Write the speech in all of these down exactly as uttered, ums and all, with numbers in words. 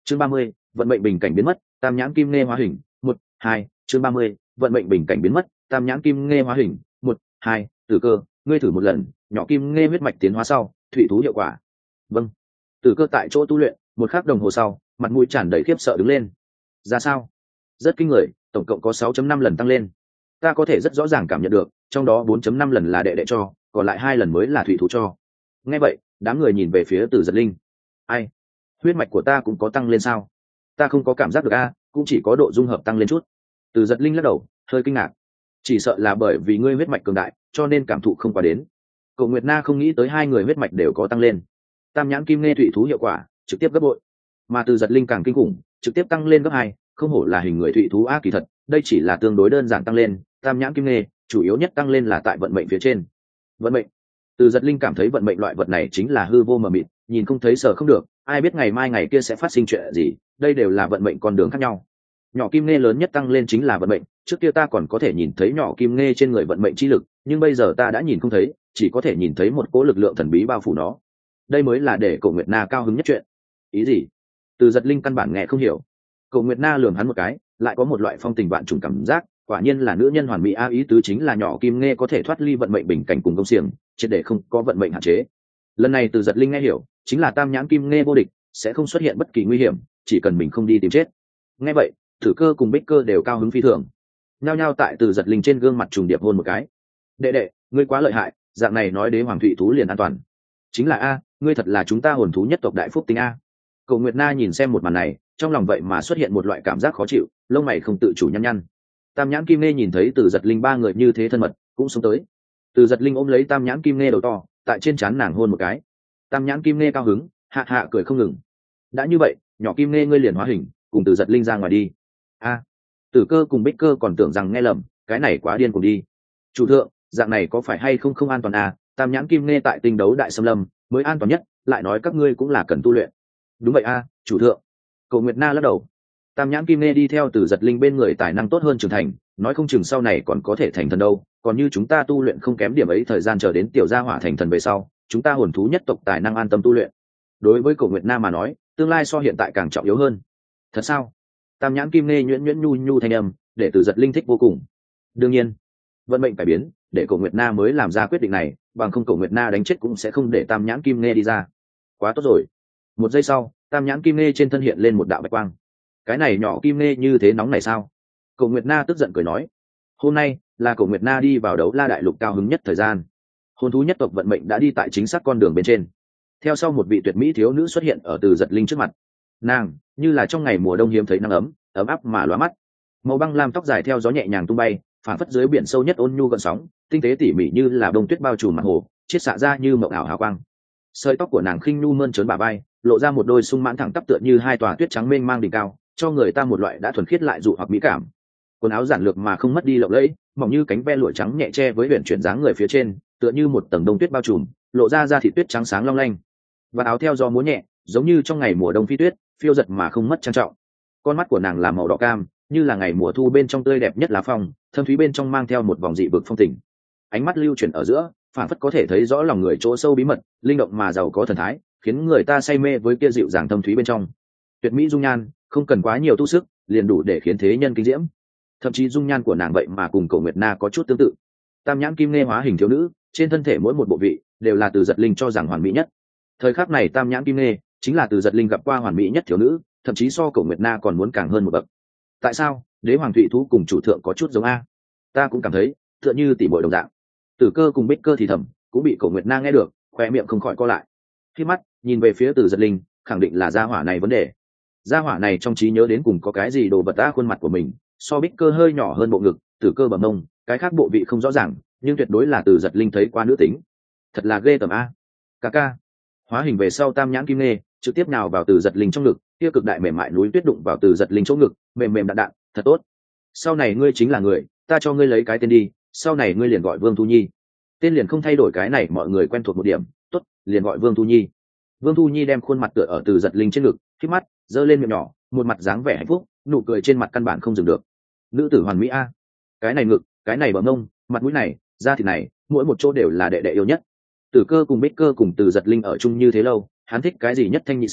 chương ba mươi, vận mệnh bình cảnh biến mất, tam nhãn kim nghe hóa hình. Một hai. Chương ba mươi, vận mệnh bình cảnh biến mất, tam nhãn kim nghe hóa hình. Một hai. Tử cơ, ngươi thử một lần nhỏ kim nghe huyết mạch tiến hóa sau thủy thú hiệu quả. Vâng. Tử cơ tại chỗ tu luyện một khắc đồng hồ sau, mặt mũi tràn đầy khiếp sợ đứng lên. Ra sao? Rất kinh người, tổng cộng có sáu chấm năm lần tăng lên. Ta có thể rất rõ ràng cảm nhận được, trong đó bốn chấm năm lần là đệ đệ cho, còn lại hai lần mới là thủy thú cho. Nghe vậy, đám người nhìn về phía Từ Giật Linh. Ai? Huyết mạch của ta cũng có tăng lên sao? Ta không có cảm giác được a, cũng chỉ có độ dung hợp tăng lên chút. Từ Giật Linh lắc đầu, hơi kinh ngạc. Chỉ sợ là bởi vì ngươi huyết mạch cường đại, cho nên cảm thụ không quá đến. Cổ Nguyệt Na không nghĩ tới hai người huyết mạch đều có tăng lên. Tam nhãn kim nghe thủy thú hiệu quả trực tiếp gấp bội, mà Từ Giật Linh càng kinh khủng, trực tiếp tăng lên gấp hai, không hổ là hình người thủy thú a. Kỳ thật, đây chỉ là tương đối đơn giản tăng lên, tam nhãn kim nghe chủ yếu nhất tăng lên là tại vận mệnh phía trên. Vận mệnh. Từ Giật Linh cảm thấy vận mệnh loại vật này chính là hư vô mờ mịt, nhìn không thấy sờ không được, ai biết ngày mai ngày kia sẽ phát sinh chuyện gì, đây đều là vận mệnh con đường khác nhau. Nhỏ kim nghe lớn nhất tăng lên chính là vận mệnh, trước kia ta còn có thể nhìn thấy nhỏ kim nghe trên người vận mệnh chi lực, nhưng bây giờ ta đã nhìn không thấy, chỉ có thể nhìn thấy một cỗ lực lượng thần bí bao phủ nó. Đây mới là để Cổ Nguyệt Na cao hứng nhất chuyện. Ý gì? Từ Giật Linh căn bản nghe không hiểu. Cổ Nguyệt Na lườm hắn một cái, lại có một loại phong tình vạn trùng cảm giác, quả nhiên là nữ nhân hoàn mỹ a. Ý tứ chính là nhỏ kim nghe có thể thoát ly vận mệnh bình cảnh cùng công xiềng, triệt để không có vận mệnh hạn chế. Lần này Từ Giật Linh nghe hiểu, chính là tam nhãn kim nghe vô địch, sẽ không xuất hiện bất kỳ nguy hiểm, chỉ cần mình không đi tìm chết. Nghe vậy, Thử Cơ cùng Bích Cơ đều cao hứng phi thường, nhao nhao tại Từ Giật Linh trên gương mặt trùng điệp hôn một cái. Đệ đệ, ngươi quá lợi hại, dạng này nói đế hoàng thụy thú liền an toàn. Chính là a, ngươi thật là chúng ta hồn thú nhất tộc đại phúc tinh a. Cổ Nguyệt Na nhìn xem một màn này, trong lòng vậy mà xuất hiện một loại cảm giác khó chịu, lông mày không tự chủ nhăn nhăn. Tam nhãn kim nghe nhìn thấy Từ Giật Linh ba người như thế thân mật, cũng xuống tới. Từ Giật Linh ôm lấy tam nhãn kim nghe đầu to, tại trên trán nàng hôn một cái. Tam nhãn kim nghe cao hứng, hạ hạ cười không ngừng. Đã như vậy, nhỏ kim nghe ngươi liền hóa hình, cùng Từ Giật Linh ra ngoài đi. A, Tử Cơ cùng Bích Cơ còn tưởng rằng nghe lầm, cái này quá điên cùng đi. Chủ thượng, dạng này có phải hay không không an toàn à? Tam nhãn kim nghe tại tinh đấu đại xâm lâm mới an toàn nhất, lại nói các ngươi cũng là cần tu luyện. Đúng vậy a, chủ thượng. Cổ Nguyệt Na lắc đầu. Tam nhãn kim nghe đi theo Từ Giật Linh bên người tài năng tốt hơn trưởng thành, nói không chừng sau này còn có thể thành thần đâu, còn như chúng ta tu luyện không kém điểm ấy thời gian chờ đến tiểu gia hỏa thành thần về sau, chúng ta hồn thú nhất tộc tài năng an tâm tu luyện. Đối với Cổ Nguyệt Na mà nói, tương lai so hiện tại càng trọng yếu hơn. Thật sao? Tam nhãn kim nghe nhuyễn nhuyễn nhu nhu thanh âm, để Từ Giật Linh thích vô cùng. Đương nhiên, vận mệnh phải biến, để Cổ Nguyệt Na mới làm ra quyết định này, bằng không Cổ Nguyệt Na đánh chết cũng sẽ không để Tam nhãn kim nghe đi ra. Quá tốt rồi. Một giây sau, tam nhãn kim nghe trên thân hiện lên một đạo bạch quang. Cái này nhỏ kim nghe như thế nóng này sao? Cổ Nguyệt Na tức giận cười nói. Hôm nay là Cổ Nguyệt Na đi vào đấu la đại lục cao hứng nhất thời gian. Hồn thú nhất tộc vận mệnh đã đi tại chính xác con đường bên trên. Theo sau một vị tuyệt mỹ thiếu nữ xuất hiện ở Từ Giật Linh trước mặt. Nàng như là trong ngày mùa đông hiếm thấy nắng ấm, ấm áp mà lóa mắt. Màu băng lam tóc dài theo gió nhẹ nhàng tung bay, phản phất dưới biển sâu nhất ôn nhu gợn sóng, tinh tế tỉ mỉ như là bông tuyết bao trùm mặt hồ, chiết xạ ra như mộng ảo hào quang. Sợi tóc của nàng khinh nhu mơn trớn bả vai, lộ ra một đôi sung mãn thẳng tắp tựa như hai tòa tuyết trắng mênh mang đỉnh cao, cho người ta một loại đã thuần khiết lại dụ hoặc mỹ cảm. Quần áo giản lược mà không mất đi lộng lẫy, mỏng như cánh ve lụa trắng nhẹ che với huyền chuyển dáng người phía trên, tựa như một tầng đông tuyết bao trùm, lộ ra da thịt tuyết trắng sáng long lanh. Và áo theo gió múa nhẹ, giống như trong ngày mùa đông phi tuyết, phiêu giật mà không mất trang trọng. Con mắt của nàng là màu đỏ cam, như là ngày mùa thu bên trong tươi đẹp nhất lá phong, thâm thúy bên trong mang theo một vòng dị vực phong tình. Ánh mắt lưu chuyển ở giữa, phản phất có thể thấy rõ lòng người chỗ sâu bí mật, linh động mà giàu có thần thái, khiến người ta say mê với kia dịu dàng thâm thúy bên trong. Tuyệt mỹ dung nhan, không cần quá nhiều tu sức, liền đủ để khiến thế nhân kinh diễm. Thậm chí dung nhan của nàng vậy mà cùng Cổ Nguyệt Na có chút tương tự. Tam nhãn kim nghe hóa hình thiếu nữ, trên thân thể mỗi một bộ vị đều là Từ Giật Linh cho rằng hoàn mỹ nhất. Thời khắc này Tam nhãn kim nghe chính là Từ Giật Linh gặp qua hoàn mỹ nhất thiếu nữ, thậm chí so Cổ Nguyệt Na còn muốn càng hơn một bậc. Tại sao đế hoàng thụy thú cùng chủ thượng có chút giống a? Ta cũng cảm thấy tựa như tỷ muội đồng dạng. Tử Cơ cùng Bích Cơ thì thầm, cũng bị Cổ Nguyệt Na nghe được, khoe miệng không khỏi co lại. Khi mắt nhìn về phía Từ Giật Linh, khẳng định là gia hỏa này vấn đề. Gia hỏa này trong trí nhớ đến cùng có cái gì đồ vật ta khuôn mặt của mình, so Bích Cơ hơi nhỏ hơn bộ ngực, Tử Cơ bầm mông, cái khác bộ vị không rõ ràng, nhưng tuyệt đối là Từ Giật Linh thấy qua nữ tính. Thật là ghê tởm a. Ca ca. Hóa hình về sau Tam nhãn kim nghe trực tiếp nào vào Từ Giật Linh trong ngực, kia cực đại mềm mại núi tuyết đụng vào Từ Giật Linh chỗ ngực, mềm mềm đạn đạn, thật tốt. Sau này ngươi chính là người, ta cho ngươi lấy cái tên đi, sau này ngươi liền gọi Vương Thu Nhi. Tên liền không thay đổi, cái này mọi người quen thuộc một điểm, tốt, liền gọi Vương Thu Nhi. Vương Thu Nhi đem khuôn mặt tựa ở Từ Giật Linh trên ngực, khép mắt, giơ lên miệng nhỏ, một mặt dáng vẻ hạnh phúc, nụ cười trên mặt căn bản không dừng được. Nữ tử hoàn mỹ a. Cái này ngực, cái này bờ mông, mặt mũi này, da thịt này, mỗi một chỗ đều là đệ đệ yêu nhất. Tử Cơ cùng Bích Cơ cùng Từ Giật Linh ở chung như thế lâu, hắn thích cái gì nhất thanh nhị sở,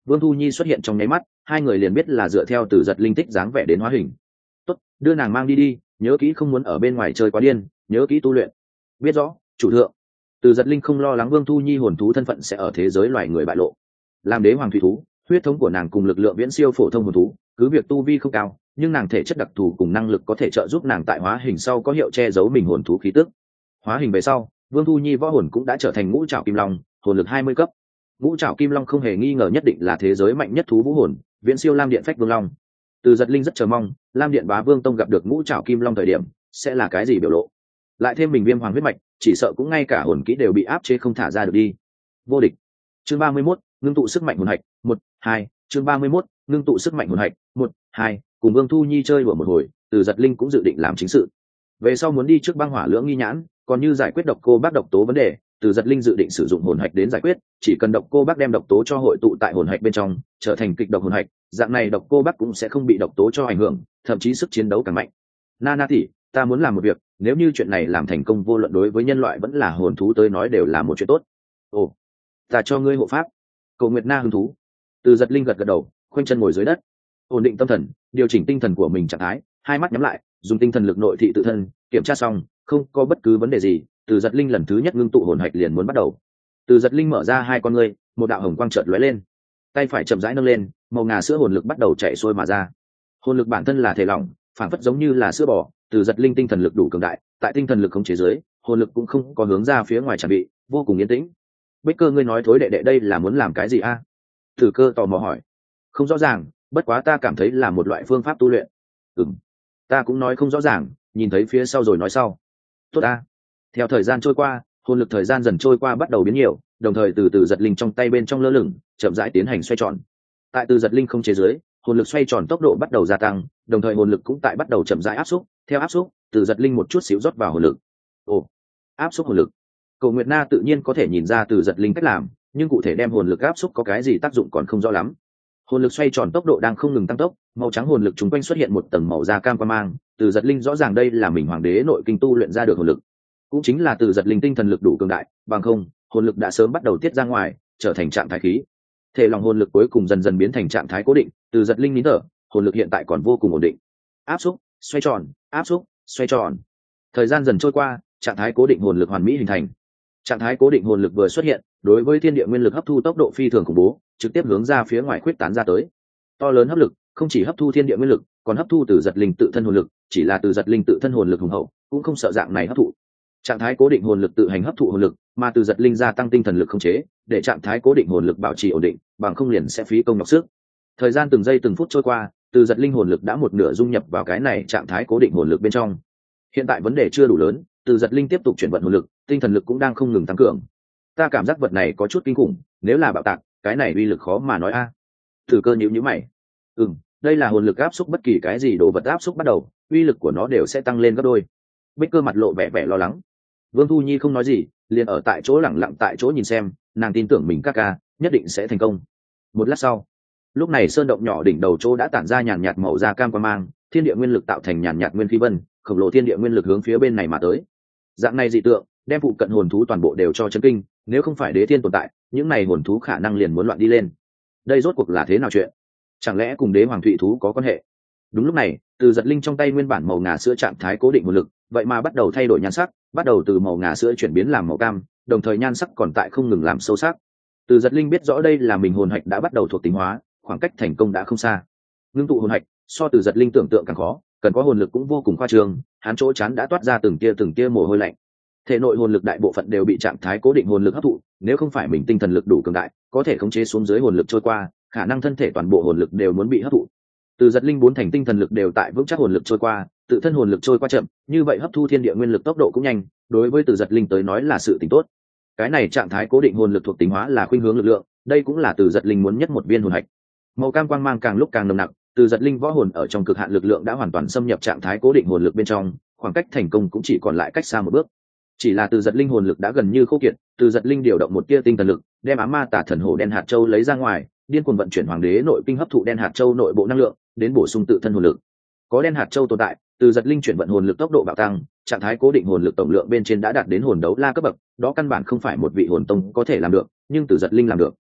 Vương Thu Nhi xuất hiện trong nháy mắt, hai người liền biết là dựa theo Từ Giật Linh tích dáng vẻ đến hóa hình. Tốt, đưa nàng mang đi đi, nhớ kỹ không muốn ở bên ngoài chơi quá điên, nhớ kỹ tu luyện. Biết rõ, chủ thượng. Từ Giật Linh không lo lắng Vương Thu Nhi hồn thú thân phận sẽ ở thế giới loài người bại lộ. Làm đế hoàng thủy thú, huyết thống của nàng cùng lực lượng viễn siêu phổ thông hồn thú, cứ việc tu vi không cao, nhưng nàng thể chất đặc thù cùng năng lực có thể trợ giúp nàng tại hóa hình sau có hiệu che giấu mình hồn thú khí tức. Hóa hình về sau, Vương Thu Nhi võ hồn cũng đã trở thành ngũ trảo kim long, hồn lực hai mươi cấp. Ngũ trảo kim long không hề nghi ngờ nhất định là thế giới mạnh nhất thú vũ hồn, viễn siêu Lam Điện Phách Vương Long. Từ Giật Linh rất chờ mong, Lam Điện Bá Vương Tông gặp được ngũ trảo kim long thời điểm, sẽ là cái gì biểu lộ. Lại thêm mình viêm hoàng huyết mạch, chỉ sợ cũng ngay cả hồn kỹ đều bị áp chế không thả ra được đi. Vô địch. Chương ba mươi mốt, ngưng tụ sức mạnh hồn hạch, một, hai, chương ba mươi mốt, ngưng tụ sức mạnh hồn hạch, một, hai, cùng Vương Thu Nhi chơi đùa một hồi, Từ Giật Linh cũng dự định làm chính sự. Về sau muốn đi trước băng hỏa lưỡng nghi nhãn, còn như giải quyết độc cô bác độc tố vấn đề, Từ Giật Linh dự định sử dụng hồn hạch đến giải quyết, chỉ cần độc cô bác đem độc tố cho hội tụ tại hồn hạch bên trong, trở thành kịch độc hồn hạch, dạng này độc cô bác cũng sẽ không bị độc tố cho ảnh hưởng, thậm chí sức chiến đấu càng mạnh. Nana tỷ, ta muốn làm một việc, nếu như chuyện này làm thành công vô luận đối với nhân loại vẫn là hồn thú tới nói đều là một chuyện tốt. Ồ, ta cho ngươi hộ pháp. Cầu Nguyệt Na hứng thú. Từ Giật Linh gật gật đầu, khoanh chân ngồi dưới đất, ổn định tâm thần, điều chỉnh tinh thần của mình trạng thái, hai mắt nhắm lại, dùng tinh thần lực nội thị tự thân, kiểm tra xong, không có bất cứ vấn đề gì, Từ Giật Linh lần thứ nhất ngưng tụ hồn hạch liền muốn bắt đầu. Từ Giật Linh mở ra hai con ngươi, một đạo hồng quang chợt lóe lên, tay phải chậm rãi nâng lên, màu ngà sữa hồn lực bắt đầu chảy xuôi mà ra. Hồn lực bản thân là thể lỏng, phản phất giống như là sữa bò. Từ Giật Linh tinh thần lực đủ cường đại, tại tinh thần lực khống chế dưới, hồn lực cũng không có hướng ra phía ngoài chuẩn bị, vô cùng yên tĩnh. Bích Cơ, ngươi nói thối đệ đệ đây là muốn làm cái gì a? Thử Cơ tò mò hỏi. Không rõ ràng, bất quá ta cảm thấy là một loại phương pháp tu luyện. Ừm, ta cũng nói không rõ ràng, nhìn thấy phía sau rồi nói sau. Tốt a. Theo thời gian trôi qua, hồn lực thời gian dần trôi qua bắt đầu biến nhiều, đồng thời từ từ Giật Linh trong tay bên trong lơ lửng, chậm rãi tiến hành xoay tròn. Tại từ Giật Linh không chế dưới, hồn lực xoay tròn tốc độ bắt đầu gia tăng, đồng thời hồn lực cũng tại bắt đầu chậm rãi áp xúc, theo áp xúc, từ Giật Linh một chút xíu rót vào hồn lực. Ồ, áp xúc hồn lực. Cầu Nguyệt Na tự nhiên có thể nhìn ra từ Giật Linh cách làm, nhưng cụ thể đem hồn lực áp xúc có cái gì tác dụng còn không rõ lắm. Hồn lực xoay tròn tốc độ đang không ngừng tăng tốc, màu trắng hồn lực chúng quanh xuất hiện một tầng màu da cam quang mang, từ Giật Linh rõ ràng đây là mình hoàng đế nội kinh tu luyện ra được hồn lực. Cũng chính là từ Giật Linh tinh thần lực đủ cường đại, bằng không, hồn lực đã sớm bắt đầu tiết ra ngoài, trở thành trạng thái khí. Thể lòng hồn lực cuối cùng dần dần biến thành trạng thái cố định, từ Giật Linh nín thở, hồn lực hiện tại còn vô cùng ổn định. Áp xúc, xoay tròn, áp xúc, xoay tròn. Thời gian dần trôi qua, trạng thái cố định hồn lực hoàn mỹ hình thành. Trạng thái cố định hồn lực vừa xuất hiện, đối với thiên địa nguyên lực hấp thu tốc độ phi thường khủng bố, trực tiếp hướng ra phía ngoài khuyết tán ra tới. To lớn hấp lực, không chỉ hấp thu thiên địa nguyên lực, còn hấp thu từ Giật Linh tự thân hồn lực, chỉ là từ Giật Linh tự thân hồn lực hùng hậu, cũng không sợ dạng này hấp thụ. Trạng thái cố định hồn lực tự hành hấp thụ hồn lực, mà từ Giật Linh gia tăng tinh thần lực khống chế, để trạng thái cố định hồn lực bảo trì ổn định, bằng không liền sẽ phí công nhọc sức. Thời gian từng giây từng phút trôi qua, từ Giật Linh hồn lực đã một nửa dung nhập vào cái này trạng thái cố định hồn lực bên trong. Hiện tại vấn đề chưa đủ lớn, từ Giật Linh tiếp tục chuyển vận hồn lực, tinh thần lực cũng đang không ngừng tăng cường. Ta cảm giác vật này có chút kinh khủng, nếu là bạo tạc, cái này uy lực khó mà nói a. À. Thử Cơ nhíu nhíu mày. Ừm, đây là hồn lực áp xúc bất kỳ cái gì đồ vật áp xúc bắt đầu, uy lực của nó đều sẽ tăng lên gấp đôi. Bích Cơ mặt lộ vẻ vẻ lo lắng. Vương Thu Nhi không nói gì, liền ở tại chỗ lẳng lặng tại chỗ nhìn xem, nàng tin tưởng mình ca ca nhất định sẽ thành công. Một lát sau, lúc này sơn động nhỏ đỉnh đầu chỗ đã tản ra nhàn nhạt màu da cam quang mang, thiên địa nguyên lực tạo thành nhàn nhạt nguyên khí vân, khổng lồ thiên địa nguyên lực hướng phía bên này mà tới. Dạng này dị tượng, đem phụ cận hồn thú toàn bộ đều cho chấn kinh, nếu không phải đế thiên tồn tại, những này hồn thú khả năng liền muốn loạn đi lên. Đây rốt cuộc là thế nào chuyện? Chẳng lẽ cùng đế hoàng thụy thú có quan hệ? Đúng lúc này, từ Giật Linh trong tay nguyên bản màu ngà sữa trạng thái cố định hồn lực, vậy mà bắt đầu thay đổi nhan sắc, bắt đầu từ màu ngà sữa chuyển biến làm màu cam, đồng thời nhan sắc còn tại không ngừng làm sâu sắc. Từ Giật Linh biết rõ đây là mình hồn hạch đã bắt đầu thuộc tính hóa, khoảng cách thành công đã không xa. Ngưng tụ hồn hạch, so từ Giật Linh tưởng tượng càng khó, cần có hồn lực cũng vô cùng khoa trương, hắn chỗ chán đã toát ra từng tia từng tia mồ hôi lạnh. Thể nội hồn lực đại bộ phận đều bị trạng thái cố định hồn lực hấp thụ, nếu không phải mình tinh thần lực đủ cường đại, có thể khống chế xuống dưới hồn lực trôi qua, khả năng thân thể toàn bộ hồn lực đều muốn bị hấp thụ. Từ Giật Linh bốn thành tinh thần lực đều tại vững chắc hồn lực trôi qua, tự thân hồn lực trôi qua chậm, như vậy hấp thu thiên địa nguyên lực tốc độ cũng nhanh, đối với Từ Giật Linh tới nói là sự tình tốt. Cái này trạng thái cố định hồn lực thuộc tính hóa là khuynh hướng lực lượng, đây cũng là Từ Giật Linh muốn nhất một viên hồn hạch. Màu cam quang mang càng lúc càng nồng nặc, Từ Giật Linh võ hồn ở trong cực hạn lực lượng đã hoàn toàn xâm nhập trạng thái cố định hồn lực bên trong, khoảng cách thành công cũng chỉ còn lại cách xa một bước. Chỉ là Từ Giật Linh hồn lực đã gần như khô kiệt, Từ Giật Linh điều động một tia tinh thần lực, đem ám ma tà thần hổ đen hạt châu lấy ra ngoài, điên cuồng vận chuyển hoàng đế nội kinh hấp thụ đen hạt châu nội bộ năng lượng, đến bổ sung tự thân hồn lực. Có đen hạt châu tồn tại, Từ Giật Linh chuyển vận hồn lực tốc độ bạo tăng, trạng thái cố định hồn lực tổng lượng bên trên đã đạt đến hồn đấu la cấp bậc, đó căn bản không phải một vị hồn tông có thể làm được, nhưng Từ Giật Linh làm được.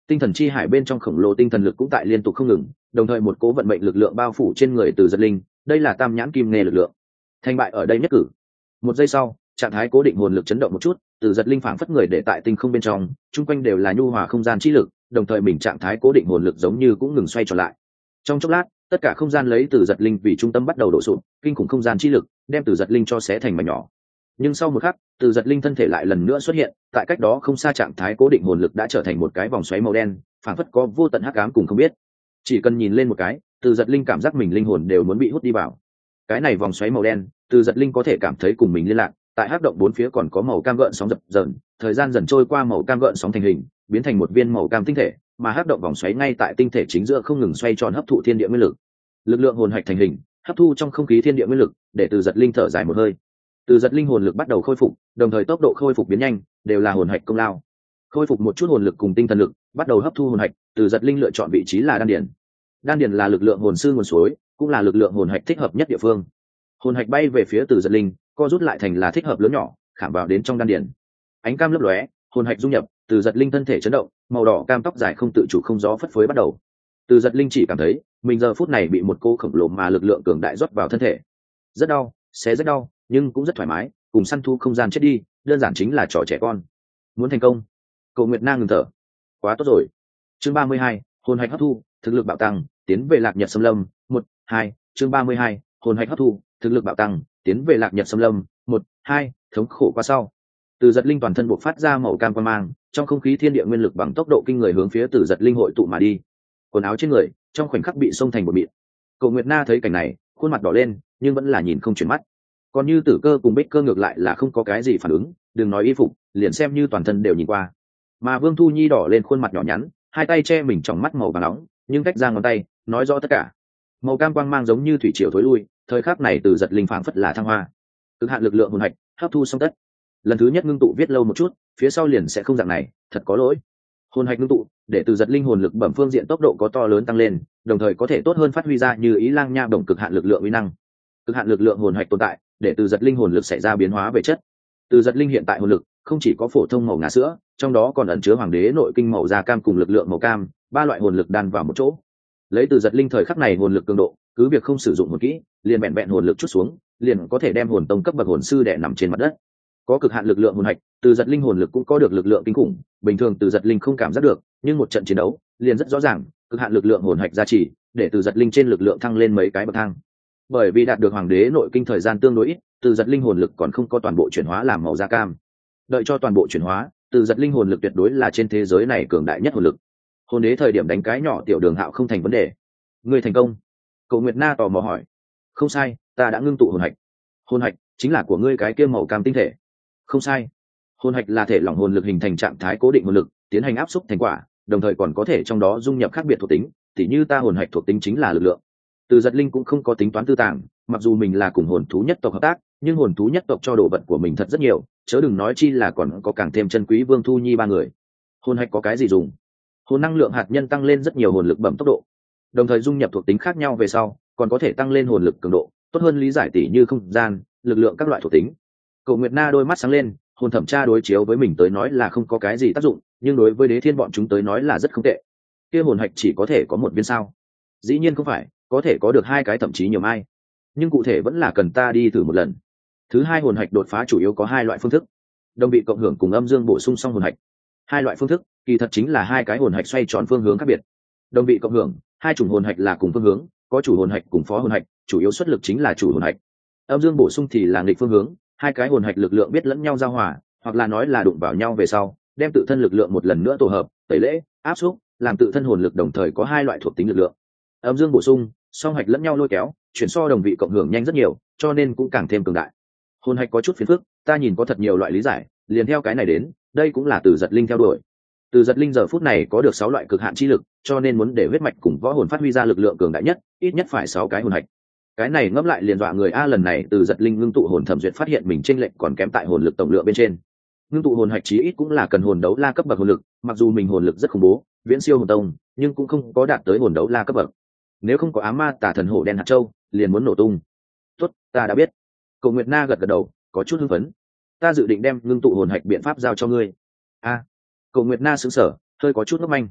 Tinh thần chi hải bên trong khổng lồ tinh thần lực cũng tại liên tục không ngừng, đồng thời một cố vận mệnh lực lượng bao phủ trên người Từ Giật Linh, đây là tam nhãn kim nghe lực lượng. Thành bại ở đây nhất cử. Một giây sau, trạng thái cố định hồn lực chấn động một chút, Từ Giật Linh phảng phất người để tại tinh không bên trong, chung quanh đều là nhu hòa không gian chi lực, đồng thời mình trạng thái cố định hồn lực giống như cũng ngừng xoay trở lại. Trong chốc lát, tất cả không gian lấy Từ Giật Linh vì trung tâm bắt đầu đổ sụp, kinh khủng không gian chi lực đem Từ Giật Linh cho xé thành mảnh nhỏ. Nhưng sau một khắc, Từ Giật Linh thân thể lại lần nữa xuất hiện, tại cách đó không xa trạng thái cố định hồn lực đã trở thành một cái vòng xoáy màu đen, phảng phất có vô tận hắc ám cùng không biết. Chỉ cần nhìn lên một cái, Từ Giật Linh cảm giác mình linh hồn đều muốn bị hút đi vào. Cái này vòng xoáy màu đen, Từ Giật Linh có thể cảm thấy cùng mình liên lạc, tại hắc động bốn phía còn có màu cam gợn sóng dập dờn, thời gian dần trôi qua màu cam gợn sóng thành hình, biến thành một viên màu cam tinh thể, mà hắc động vòng xoáy ngay tại tinh thể chính giữa không ngừng xoay tròn hấp thụ thiên địa nguyên lực. Lực lượng hồn hạch thành hình, hấp thu trong không khí thiên địa nguyên lực, để Từ Giật Linh thở dài một hơi. Từ Giật Linh hồn lực bắt đầu khôi phục, đồng thời tốc độ khôi phục biến nhanh, đều là hồn hạch công lao. Khôi phục một chút hồn lực cùng tinh thần lực, bắt đầu hấp thu hồn hạch, Từ Giật Linh lựa chọn vị trí là đan điền. Đan điền là lực lượng hồn sư nguồn suối, cũng là lực lượng hồn hạch thích hợp nhất địa phương. Hồn hạch bay về phía Từ Giật Linh, co rút lại thành là thích hợp lớn nhỏ, khảm vào đến trong đan điền. Ánh cam lấp lóe, hồn hạch dung nhập, Từ Giật Linh thân thể chấn động, màu đỏ cam tóc dài không tự chủ không gió phất phới bắt đầu. Từ Giật Linh chỉ cảm thấy mình giờ phút này bị một cô khổng lồ mà lực lượng cường đại rót vào thân thể, rất đau, sẽ rất đau, nhưng cũng rất thoải mái, cùng săn thu không gian chết đi, đơn giản chính là trò trẻ con. Muốn thành công, Cầu Nguyệt Na ngừng thở. Quá tốt rồi. Chương ba mươi hai, hồn hạch hấp thu, thực lực bạo tăng, tiến về Lạc Nhật Xâm Lâm. Một, hai, chương ba mươi hai, hồn hạch hấp thu, thực lực bạo tăng, tiến về Lạc Nhật Xâm Lâm. Một, hai, thống khổ qua sau. Từ Giật Linh toàn thân bộc phát ra màu cam quang mang, trong không khí thiên địa nguyên lực bằng tốc độ kinh người hướng phía Từ Giật Linh hội tụ mà đi. Quần áo trên người trong khoảnh khắc bị xông thành một mịn. Cầu Nguyệt Na thấy cảnh này, khuôn mặt đỏ lên, nhưng vẫn là nhìn không chuyển mắt. Còn Như Tử Cơ cùng Bích Cơ ngược lại là không có cái gì phản ứng, đừng nói y phục, liền xem như toàn thân đều nhìn qua. Mà Vương Thu Nhi đỏ lên khuôn mặt nhỏ nhắn, hai tay che mình trong mắt màu vàng nóng, nhưng cách ra ngón tay nói rõ tất cả. Màu cam quang mang giống như thủy triều thối lui, thời khắc này Từ Giật Linh phảng phất là thăng hoa. Cực hạn lực lượng hồn hạch hấp thu xong tất. Lần thứ nhất ngưng tụ viết lâu một chút, phía sau liền sẽ không dạng này, thật có lỗi. Hồn hạch ngưng tụ, để Từ Giật Linh hồn lực bẩm phương diện tốc độ có to lớn tăng lên, đồng thời có thể tốt hơn phát huy ra như ý lang nha đồng cực hạn lực lượng uy năng. Cực hạn lực lượng hồn hạch tồn tại, để Từ Giật Linh hồn lực xảy ra biến hóa về chất. Từ Giật Linh hiện tại hồn lực không chỉ có phổ thông màu ngà sữa, trong đó còn ẩn chứa hoàng đế nội kinh màu da cam cùng lực lượng màu cam, ba loại hồn lực đan vào một chỗ. Lấy Từ Giật Linh thời khắc này hồn lực cường độ, cứ việc không sử dụng hồn kỹ, liền bẹn bẹn hồn lực chút xuống, liền có thể đem hồn tông cấp bậc hồn sư đè nằm trên mặt đất. Có cực hạn lực lượng hồn hạch, Từ Giật Linh hồn lực cũng có được lực lượng kinh khủng, bình thường Từ Giật Linh không cảm giác được, nhưng một trận chiến đấu, liền rất rõ ràng, cực hạn lực lượng hồn hạch gia trì, để Từ Giật Linh trên lực lượng thăng lên mấy cái bậc thang. Bởi vì đạt được hoàng đế nội kinh thời gian tương đối ít, Từ Giật Linh hồn lực còn không có toàn bộ chuyển hóa làm màu da cam. Đợi cho toàn bộ chuyển hóa, Từ Giật Linh hồn lực tuyệt đối là trên thế giới này cường đại nhất hồn lực. Hồn đế thời điểm đánh cái nhỏ tiểu đường hạo không thành vấn đề. Ngươi thành công? Cầu Nguyệt Na tò mò hỏi. Không sai, ta đã ngưng tụ hồn hạch. Hồn hạch chính là của ngươi cái kia màu cam tinh thể. Không sai. Hồn hạch là thể lỏng hồn lực hình thành trạng thái cố định hồn lực, tiến hành áp xúc thành quả, đồng thời còn có thể trong đó dung nhập khác biệt thuộc tính, tỉ như ta hồn hạch thuộc tính chính là lực lượng. Từ Giật Linh cũng không có tính toán tư tàng, mặc dù mình là cùng hồn thú nhất tộc hợp tác, nhưng hồn thú nhất tộc cho đồ vật của mình thật rất nhiều, chớ đừng nói chi là còn có càng thêm chân quý Vương Thu Nhi ba người. Hồn hạch có cái gì dùng? Hồn năng lượng hạt nhân tăng lên rất nhiều hồn lực bẩm tốc độ, đồng thời dung nhập thuộc tính khác nhau về sau, còn có thể tăng lên hồn lực cường độ, tốt hơn lý giải tỉ như không gian, lực lượng các loại thuộc tính. Cầu Nguyệt Na đôi mắt sáng lên, hồn thẩm tra đối chiếu với mình tới nói là không có cái gì tác dụng, nhưng đối với Đế Thiên bọn chúng tới nói là rất không tệ. Kia hồn hạch chỉ có thể có một viên sao? Dĩ nhiên không phải, có thể có được hai cái thậm chí nhiều mai, nhưng cụ thể vẫn là cần ta đi thử một lần. Thứ hai, hồn hạch đột phá chủ yếu có hai loại phương thức, đồng bị cộng hưởng cùng âm dương bổ sung song hồn hạch. Hai loại phương thức kỳ thật chính là hai cái hồn hạch xoay tròn phương hướng khác biệt. Đồng bị cộng hưởng, hai chủng hồn hạch là cùng phương hướng, có chủ hồn hạch cùng phó hồn hạch, chủ yếu xuất lực chính là chủ hồn hạch. Âm dương bổ sung thì là nghịch phương hướng, hai cái hồn hạch lực lượng biết lẫn nhau giao hòa, hoặc là nói là đụng vào nhau về sau, đem tự thân lực lượng một lần nữa tổ hợp, tẩy lễ, áp xúc, làm tự thân hồn lực đồng thời có hai loại thuộc tính lực lượng. Âm dương bổ sung, song hạch lẫn nhau lôi kéo, chuyển so đồng vị cộng hưởng nhanh rất nhiều, cho nên cũng càng thêm cường đại. Hồn hạch có chút phiền phức, ta nhìn có thật nhiều loại lý giải, liền theo cái này đến, đây cũng là Từ Giật Linh theo đuổi. Từ Giật Linh giờ phút này có được sáu loại cực hạn chi lực, cho nên muốn để huyết mạch cùng võ hồn phát huy ra lực lượng cường đại nhất, ít nhất phải sáu cái hồn hạch. Cái này ngẫm lại liền dọa người a, lần này Từ Giật Linh ngưng tụ hồn thẩm duyệt phát hiện mình chênh lệch còn kém tại hồn lực tổng lượng bên trên. Ngưng tụ hồn hạch chí ít cũng là cần hồn đấu la cấp bậc hồn lực, mặc dù mình hồn lực rất khủng bố, viễn siêu hồn tông, nhưng cũng không có đạt tới hồn đấu la cấp bậc. Nếu không có ám ma tà thần hổ đen hạt châu, liền muốn nổ tung. Tốt, ta đã biết. Cầu Nguyệt Na gật gật đầu, có chút hưng phấn. Ta dự định đem ngưng tụ hồn hạch biện pháp giao cho ngươi. A. Cầu Nguyệt Na sững sờ, hơi có chút ngốc manh.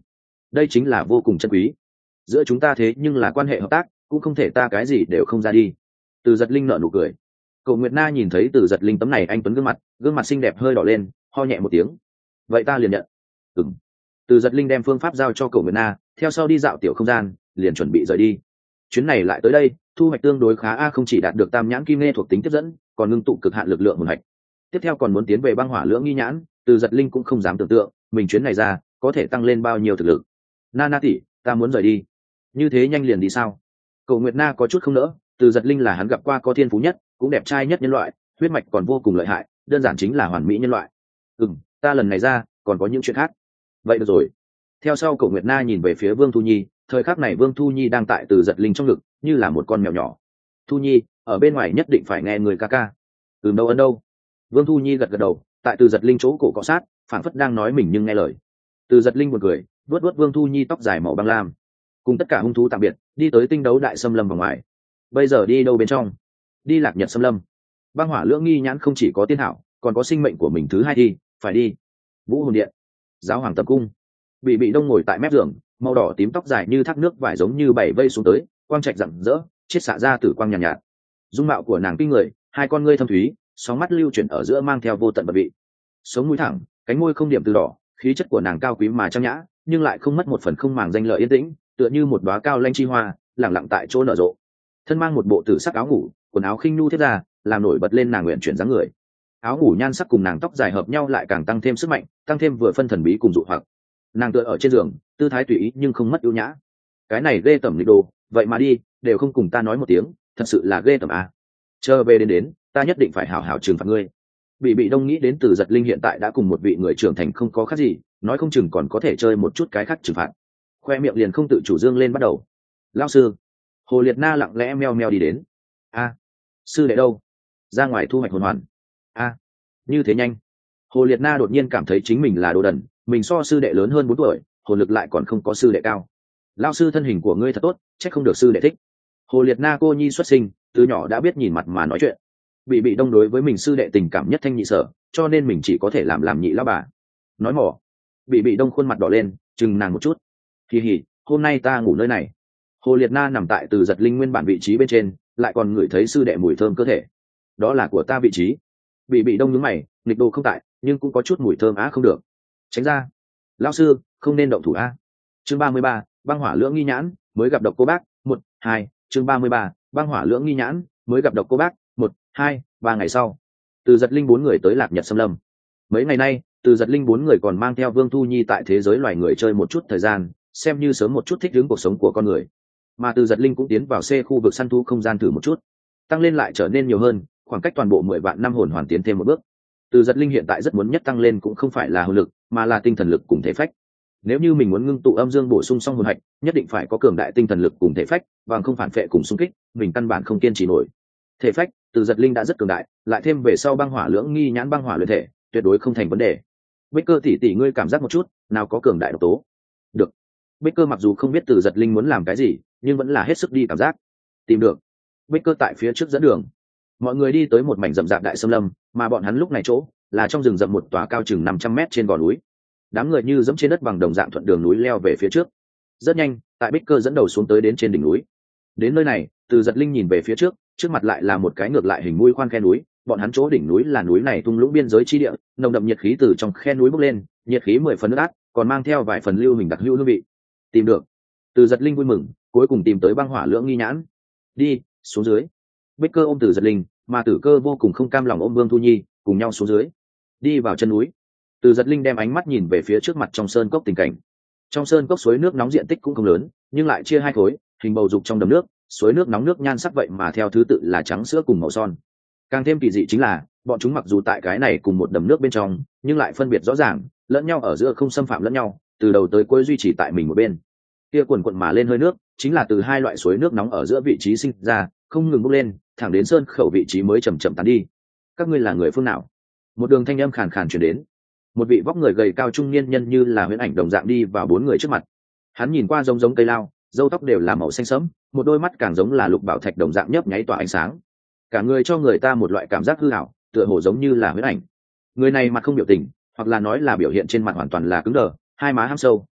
đây chính là vô cùng chân quý. Giữa chúng ta thế nhưng là quan hệ hợp tác, cũng không thể ta cái gì đều không ra đi. Từ Giật Linh nở nụ cười. Cổ Nguyệt Na nhìn thấy Từ Giật Linh tấm này anh tuấn gương mặt, gương mặt xinh đẹp hơi đỏ lên, ho nhẹ một tiếng. Vậy ta liền nhận. Ừm. Từ Giật Linh đem phương pháp giao cho Cổ Nguyệt Na, theo sau đi dạo tiểu không gian, liền chuẩn bị rời đi. Chuyến này lại tới đây, thu hoạch tương đối khá a, không chỉ đạt được tam nhãn kim nghe thuộc tính tiếp dẫn, còn ngưng tụ cực hạn lực lượng hồn hạch. Tiếp theo còn muốn tiến về băng hỏa lưỡng nghi nhãn, Từ Giật Linh cũng không dám tưởng tượng, mình chuyến này ra có thể tăng lên bao nhiêu thực lực. Na Na tỷ, ta muốn rời đi. Như thế nhanh liền đi sao? Cổ Nguyệt Na có chút không nỡ, Từ Giật Linh là hắn gặp qua có thiên phú nhất, cũng đẹp trai nhất nhân loại, huyết mạch còn vô cùng lợi hại, đơn giản chính là hoàn mỹ nhân loại. Ừm, ta lần này ra còn có những chuyện khác. Vậy được rồi. Theo sau Cổ Nguyệt Na nhìn về phía Vương Thu Nhi, thời khắc này Vương Thu Nhi đang tại Từ Giật Linh trong ngực, như là một con mèo nhỏ. Thu Nhi, ở bên ngoài nhất định phải nghe người ca ca. Từ đâu ấn đâu? Vương Thu Nhi gật gật đầu, tại Từ Giật Linh chỗ cổ cọ sát, phảng phất đang nói mình nhưng nghe lời. Từ Giật Linh buồn cười, vuốt vuốt Vương Thu Nhi tóc dài màu băng lam, cùng tất cả hung thú tạm biệt, đi tới tinh đấu đại xâm lâm vào ngoài. Bây giờ đi đâu bên trong? Đi Lạc Nhật xâm lâm. Băng hỏa lưỡng nghi nhãn không chỉ có tiên hảo, còn có sinh mệnh của mình thứ hai đi, phải đi. Vũ hồn điện, giáo hoàng tập cung. Bị bị đông ngồi tại mép giường, màu đỏ tím tóc dài như thác nước vải giống như bảy vây xuống tới, quang trạch rạng rỡ, chiết xạ ra tử quang nhàn nhạt, nhạt. Dung mạo của nàng kinh người, hai con ngươi thâm thúy, sóng mắt lưu chuyển ở giữa mang theo vô tận bật vị. Sống mũi thẳng, cánh môi không điểm từ đỏ, khí chất của nàng cao quý mà trang nhã, nhưng lại không mất một phần không màng danh lợi yên tĩnh, tựa như một đóa cao lanh chi hoa, lẳng lặng tại chỗ nở rộ. Thân mang một bộ tử sắc áo ngủ, quần áo khinh nhu thiết ra, làm nổi bật lên nàng nguyện chuyển dáng người. Áo ngủ nhan sắc cùng nàng tóc dài hợp nhau lại càng tăng thêm sức mạnh, tăng thêm vừa phân thần bí cùng dụ hoặc. Nàng tựa ở trên giường, tư thái tùy ý nhưng không mất ưu nhã. Cái này ghê tởm lịch đồ, vậy mà đi, đều không cùng ta nói một tiếng, thật sự là ghê tởm à. Chờ về đến đến, ta nhất định phải hảo hảo trừng phạt ngươi. Bị bị đông nghĩ đến Từ Giật Linh hiện tại đã cùng một vị người trưởng thành không có khác gì, nói không chừng còn có thể chơi một chút cái khác trừng phạt. Khoe miệng liền không tự chủ dương lên bắt đầu. Lão sư. Hồ Liệt Na lặng lẽ meo meo đi đến. A, sư đệ đâu? Ra ngoài thu hoạch hồn hoàn. A, như thế nhanh. Hồ Liệt Na đột nhiên cảm thấy chính mình là đồ đần, mình so sư đệ lớn hơn bốn tuổi, hồn lực lại còn không có sư đệ cao. Lão sư thân hình của ngươi thật tốt, chắc không được sư đệ thích. Hồ Liệt Na cô nhi xuất sinh, từ nhỏ đã biết nhìn mặt mà nói chuyện. Bị bị đông đối với mình sư đệ tình cảm nhất thanh nhị sở, cho nên mình chỉ có thể làm làm nhị lão bà. Nói mỏ. Bị bị đông khuôn mặt đỏ lên, chừng nàng một chút. Kỳ hỉ, hôm nay ta ngủ nơi này. Hồ Liệt Na nằm tại Từ Giật Linh nguyên bản vị trí bên trên, lại còn ngửi thấy sư đệ mùi thơm cơ thể. Đó là của ta vị trí. Bị bị đông nhướng mày, nghịch đồ không tại, nhưng cũng có chút mùi thơm á không được. Tránh ra. Lão sư, không nên động thủ a. Chương ba mươi ba, băng hỏa lưỡng nghi nhãn, mới gặp độc cô bác, một, hai, chương ba mươi ba, băng hỏa lưỡng nghi nhãn, mới gặp độc cô bác, một, hai, ba ngày sau. Từ Giật Linh bốn người tới Lạc Nhật xâm lâm. Mấy ngày nay, Từ Giật Linh bốn người còn mang theo Vương Thu Nhi tại thế giới loài người chơi một chút thời gian, xem như sớm một chút thích ứng cuộc sống của con người. Mà Từ Giật Linh cũng tiến vào C khu vực săn thú không gian thử một chút, tăng lên lại trở nên nhiều hơn, khoảng cách toàn bộ mười vạn năm hồn hoàn tiến thêm một bước. Từ Giật Linh hiện tại rất muốn nhất tăng lên cũng không phải là hồn lực, mà là tinh thần lực cùng thể phách. Nếu như mình muốn ngưng tụ âm dương bổ sung xong hồn hạch, nhất định phải có cường đại tinh thần lực cùng thể phách, bằng không phản phệ cùng xung kích, mình căn bản không kiên trì nổi. Thể phách, Từ Giật Linh đã rất cường đại, lại thêm về sau băng hỏa lưỡng nghi nhãn băng hỏa luyện thể, tuyệt đối không thành vấn đề. Bích Cơ tỷ tỷ ngươi cảm giác một chút, nào có cường đại độc tố. Được. Bích Cơ mặc dù không biết Từ Giật Linh muốn làm cái gì, nhưng vẫn là hết sức đi cảm giác. Tìm được. Bích Cơ tại phía trước dẫn đường. Mọi người đi tới một mảnh rậm rạp đại xâm lâm, mà bọn hắn lúc này chỗ là trong rừng rậm một tòa cao chừng năm trăm mét trên gò núi. Đám người như dẫm trên đất bằng đồng dạng thuận đường núi leo về phía trước. Rất nhanh, tại Bích Cơ dẫn đầu xuống tới đến trên đỉnh núi. Đến nơi này, Từ Giật Linh nhìn về phía trước, trước mặt lại là một cái ngược lại hình mũi khoan khe núi, bọn hắn chỗ đỉnh núi là núi này thung lũng biên giới chi địa, nồng đậm nhiệt khí từ trong khe núi bốc lên, nhiệt khí mười phần nước át, còn mang theo vài phần lưu hình đặc hữu hương vị. Tìm được. Từ Giật Linh vui mừng, cuối cùng tìm tới băng hỏa lưỡng nghi nhãn. Đi, xuống dưới. Bích Cơ ôm Từ Giật Linh, mà Tử Cơ vô cùng không cam lòng ôm Vương Thu Nhi, cùng nhau xuống dưới. Đi vào chân núi. Từ Giật Linh đem ánh mắt nhìn về phía trước mặt trong sơn cốc tình cảnh. Trong sơn cốc suối nước nóng diện tích cũng không lớn, nhưng lại chia hai khối, hình bầu dục trong đầm nước, suối nước nóng nước nhan sắc vậy mà theo thứ tự là trắng sữa cùng màu son. Càng thêm kỳ dị chính là, bọn chúng mặc dù tại cái này cùng một đầm nước bên trong, nhưng lại phân biệt rõ ràng, lẫn nhau ở giữa không xâm phạm lẫn nhau, từ đầu tới cuối duy trì tại mình một bên. Kia quần quần mà lên hơi nước, chính là từ hai loại suối nước nóng ở giữa vị trí sinh ra, không ngừng bốc lên, thẳng đến sơn khẩu vị trí mới chậm chậm tán đi. Các ngươi là người phương nào? Một đường thanh âm khàn khàn truyền đến. Một vị vóc người gầy cao trung niên nhân như là huyễn ảnh đồng dạng đi vào bốn người trước mặt. Hắn nhìn qua giống giống cây lao, râu tóc đều là màu xanh sẫm, một đôi mắt càng giống là lục bảo thạch đồng dạng nhấp nháy tỏa ánh sáng. Cả người cho người ta một loại cảm giác hư ảo, tựa hồ giống như là huyễn ảnh. Người này mặt không biểu tình, hoặc là nói là biểu hiện trên mặt hoàn toàn là cứng đờ, hai má hăm sâu,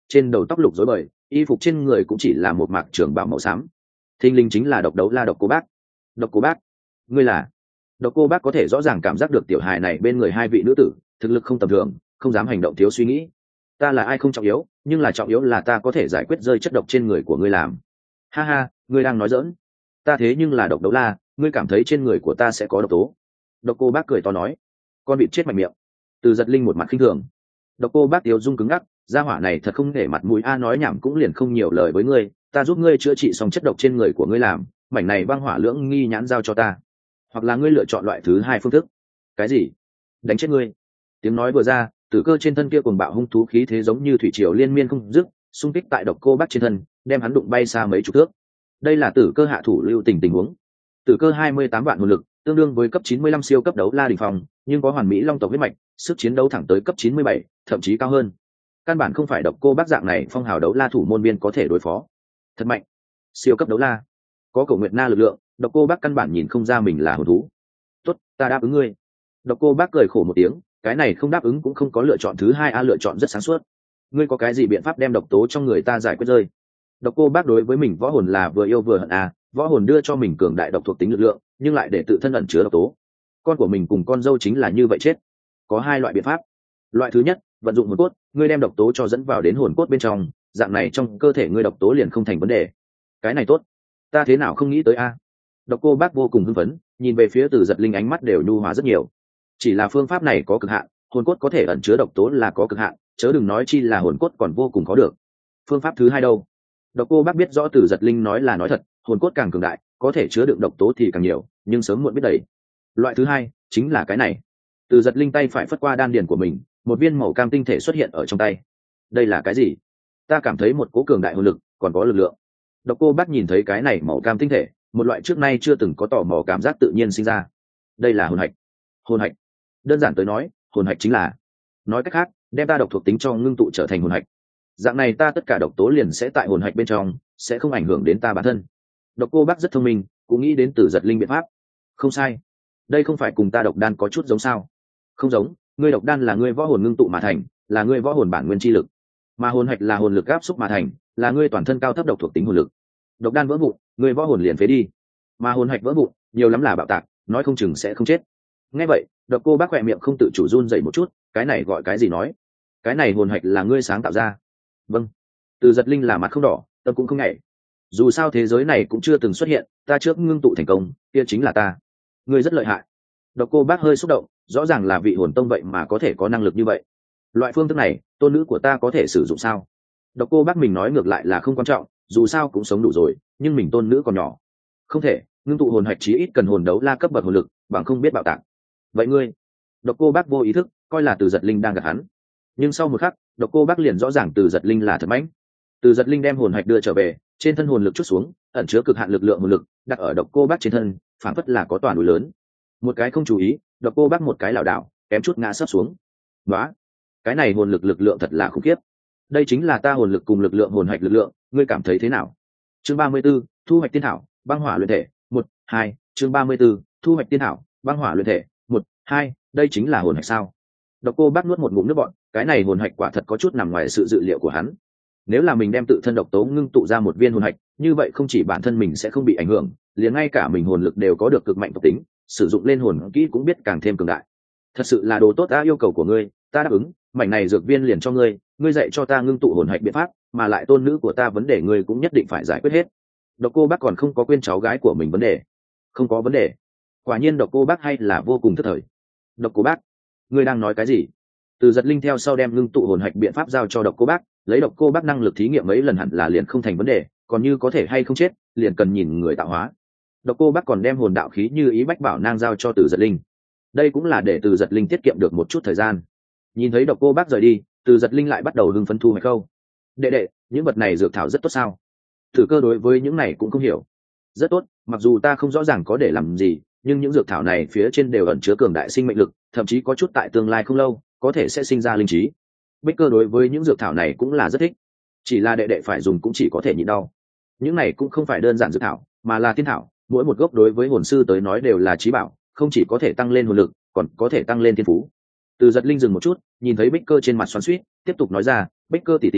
trên đầu tóc lục rối bời, y phục trên người cũng chỉ là một mạc trường bào màu xám. Thinh linh chính là độc đấu la Độc Cô Bác. Độc Cô Bác, ngươi là? Độc Cô Bác có thể rõ ràng cảm giác được tiểu hài này bên người hai vị nữ tử thực lực không tầm thường, không dám hành động thiếu suy nghĩ. Ta là ai không trọng yếu, nhưng là trọng yếu là ta có thể giải quyết rơi chất độc trên người của ngươi làm. Ha ha, ngươi đang nói giỡn. Ta thế nhưng là độc đấu la, ngươi cảm thấy trên người của ta sẽ có độc tố? Độc Cô Bác cười to nói. Con vịt chết mạnh miệng. Từ Giật Linh một mặt khinh thường. Độc Cô Bác tiêu dung cứng ngắc, gia hỏa này thật không để mặt mũi a, nói nhảm cũng liền không nhiều lời với ngươi, ta giúp ngươi chữa trị xong chất độc trên người của ngươi làm, mảnh này băng hỏa lưỡng nghi nhãn giao cho ta, hoặc là ngươi lựa chọn loại thứ hai phương thức. Cái gì? Đánh chết ngươi? Tiếng nói vừa ra, tử cơ trên thân kia cuồng bạo hung thú khí thế giống như thủy triều liên miên không dứt, xung kích tại Độc Cô Bác trên thân, đem hắn đụng bay xa mấy chục thước. Đây là tử cơ hạ thủ lưu tình tình huống. Tử cơ hai mươi tám vạn hồn lực, tương đương với cấp chín mươi lăm siêu cấp đấu la đỉnh phong, nhưng có hoàn mỹ long tộc huyết mạch, sức chiến đấu thẳng tới cấp chín mươi bảy, thậm chí cao hơn. Căn bản không phải Độc Cô Bác dạng này phong hào đấu la thủ môn biên có thể đối phó. Thật mạnh, siêu cấp đấu la, có Cổ Nguyệt Na lực lượng, Độc Cô Bác căn bản nhìn không ra mình là hồn thú. Tốt, ta đáp ứng ngươi. Độc Cô Bác cười khổ một tiếng, cái này không đáp ứng cũng không có lựa chọn thứ hai a, lựa chọn rất sáng suốt. Ngươi có cái gì biện pháp đem độc tố trong người ta giải quyết rơi? Độc Cô Bác đối với mình võ hồn là vừa yêu vừa hận a, võ hồn đưa cho mình cường đại độc thuộc tính lực lượng, nhưng lại để tự thân ẩn chứa độc tố. Con của mình cùng con dâu chính là như vậy chết. Có hai loại biện pháp. Loại thứ nhất, vận dụng hồn cốt, ngươi đem độc tố cho dẫn vào đến hồn cốt bên trong, dạng này trong cơ thể ngươi độc tố liền không thành vấn đề. Cái này tốt, ta thế nào không nghĩ tới a? Độc Cô Bác vô cùng hưng phấn, nhìn về phía Từ Giật Linh ánh mắt đều nhu hòa rất nhiều. Chỉ là phương pháp này có cực hạn, hồn cốt có thể ẩn chứa độc tố là có cực hạn, chớ đừng nói chi là hồn cốt còn vô cùng khó được. Phương pháp thứ hai đâu? Độc Cô Bác biết rõ Từ Giật Linh nói là nói thật, hồn cốt càng cường đại, có thể chứa đựng độc tố thì càng nhiều, nhưng sớm muộn biết đầy. Loại thứ hai chính là cái này. Từ Giật Linh tay phải phất qua đan điền của mình, một viên màu cam tinh thể xuất hiện ở trong tay. Đây là cái gì? Ta cảm thấy một cố cường đại hồn lực, còn có lực lượng. Độc Cô Bác nhìn thấy cái này màu cam tinh thể, một loại trước nay chưa từng có tò mò cảm giác tự nhiên sinh ra. Đây là hồn hạch. Hồn hạch, đơn giản tới nói, hồn hạch chính là, nói cách khác, đem ta độc thuộc tính cho ngưng tụ trở thành hồn hạch. Dạng này ta tất cả độc tố liền sẽ tại hồn hạch bên trong, sẽ không ảnh hưởng đến ta bản thân. Độc Cô Bác rất thông minh, cũng nghĩ đến Từ Giật Linh biện pháp. Không sai, đây không phải cùng ta độc đan có chút giống sao? Không giống, ngươi độc đan là ngươi võ hồn ngưng tụ mà thành, là ngươi võ hồn bản nguyên chi lực, mà hồn hạch là hồn lực áp xúc mà thành, là ngươi toàn thân cao thấp độc thuộc tính hồn lực. Độc đan vỡ vụn, ngươi võ hồn liền phế đi, mà hồn hạch vỡ vụn, nhiều lắm là bạo tạc, nói không chừng sẽ không chết. Nghe vậy, Độc Cô Bác khỏe miệng không tự chủ run dậy một chút, cái này gọi cái gì nói? Cái này hồn hạch là ngươi sáng tạo ra? Vâng. Từ Giật Linh là mặt không đỏ, tâm cũng không nhảy. Dù sao thế giới này cũng chưa từng xuất hiện, ta trước ngưng tụ thành công, kia chính là ta. Ngươi rất lợi hại. Độc Cô Bác hơi xúc động, rõ ràng là vị hồn tông vậy mà có thể có năng lực như vậy. Loại phương thức này, tôn nữ của ta có thể sử dụng sao? Độc Cô Bác mình nói ngược lại là không quan trọng, dù sao cũng sống đủ rồi, nhưng mình tôn nữ còn nhỏ. Không thể, ngưng tụ hồn hạch chí ít cần hồn đấu la cấp bậc hồn lực, bằng không biết bạo tạc. Vậy ngươi? Độc Cô Bác vô ý thức, coi là Từ Giật Linh đang gạt hắn. Nhưng sau một khắc, Độc Cô Bác liền rõ ràng Từ Giật Linh là thật mãnh. Từ Giật Linh đem hồn hạch đưa trở về, trên thân hồn lực chút xuống, ẩn chứa cực hạn lực lượng hồn lực, đặt ở Độc Cô Bác trên thân, phản phất là có toàn núi lớn. Một cái không chú ý, Độc Cô Bác một cái lảo đảo, kém chút ngã sấp xuống. Nóa, cái này hồn lực lực lượng thật là khủng khiếp. Đây chính là ta hồn lực cùng lực lượng hồn hạch lực lượng, ngươi cảm thấy thế nào? Chương ba mươi 34, thu hoạch tiên thảo, băng hỏa luyện thể, một, hai, chương ba mươi 34, thu hoạch tiên thảo, băng hỏa luyện thể, một, hai, đây chính là hồn hạch sao? Độc Cô Bác nuốt một ngụm nước bọt, cái này hồn hạch quả thật có chút nằm ngoài sự dự liệu của hắn. Nếu là mình đem tự thân độc tố ngưng tụ ra một viên hồn hạch, như vậy không chỉ bản thân mình sẽ không bị ảnh hưởng, liền ngay cả mình hồn lực đều có được cực mạnh độc tính, sử dụng lên hồn kỹ cũng biết càng thêm cường đại. Thật sự là đồ tốt, đã yêu cầu của ngươi, ta đáp ứng, mảnh này dược viên liền cho ngươi, ngươi dạy cho ta ngưng tụ hồn hạch biện pháp, mà lại tôn nữ của ta vấn đề ngươi cũng nhất định phải giải quyết hết. Độc Cô Bác còn không có quên cháu gái của mình vấn đề. Không có vấn đề. Quả nhiên Độc Cô Bác hay là vô cùng thất thời. Độc Cô Bác, ngươi đang nói cái gì? Từ Giật Linh theo sau đem ngưng tụ hồn hạch biện pháp giao cho Độc Cô Bác, lấy Độc Cô Bác năng lực thí nghiệm mấy lần hẳn là liền không thành vấn đề, còn như có thể hay không chết, liền cần nhìn người tạo hóa. Độc Cô Bác còn đem hồn đạo khí như ý bách bảo nang giao cho Từ Giật Linh. Đây cũng là để Từ Giật Linh tiết kiệm được một chút thời gian. Nhìn thấy Độc Cô Bác rời đi, Từ Giật Linh lại bắt đầu hưng phấn thu hoạch câu. Đệ đệ, những vật này dược thảo rất tốt sao? Thử Cơ đối với những này cũng không hiểu. Rất tốt, mặc dù ta không rõ ràng có để làm gì, nhưng những dược thảo này phía trên đều ẩn chứa cường đại sinh mệnh lực, thậm chí có chút tại tương lai không lâu có thể sẽ sinh ra linh trí. Bích Cơ đối với những dược thảo này cũng là rất thích, chỉ là đệ đệ phải dùng cũng chỉ có thể nhịn đau. Những này cũng không phải đơn giản dược thảo, mà là tiên thảo, mỗi một gốc đối với hồn sư tới nói đều là chí bảo, không chỉ có thể tăng lên hồn lực, còn có thể tăng lên thiên phú. Từ Giật Linh dừng một chút, nhìn thấy Bích Cơ trên mặt xoắn xuýt, tiếp tục nói ra, Bích Cơ tỷ tỷ,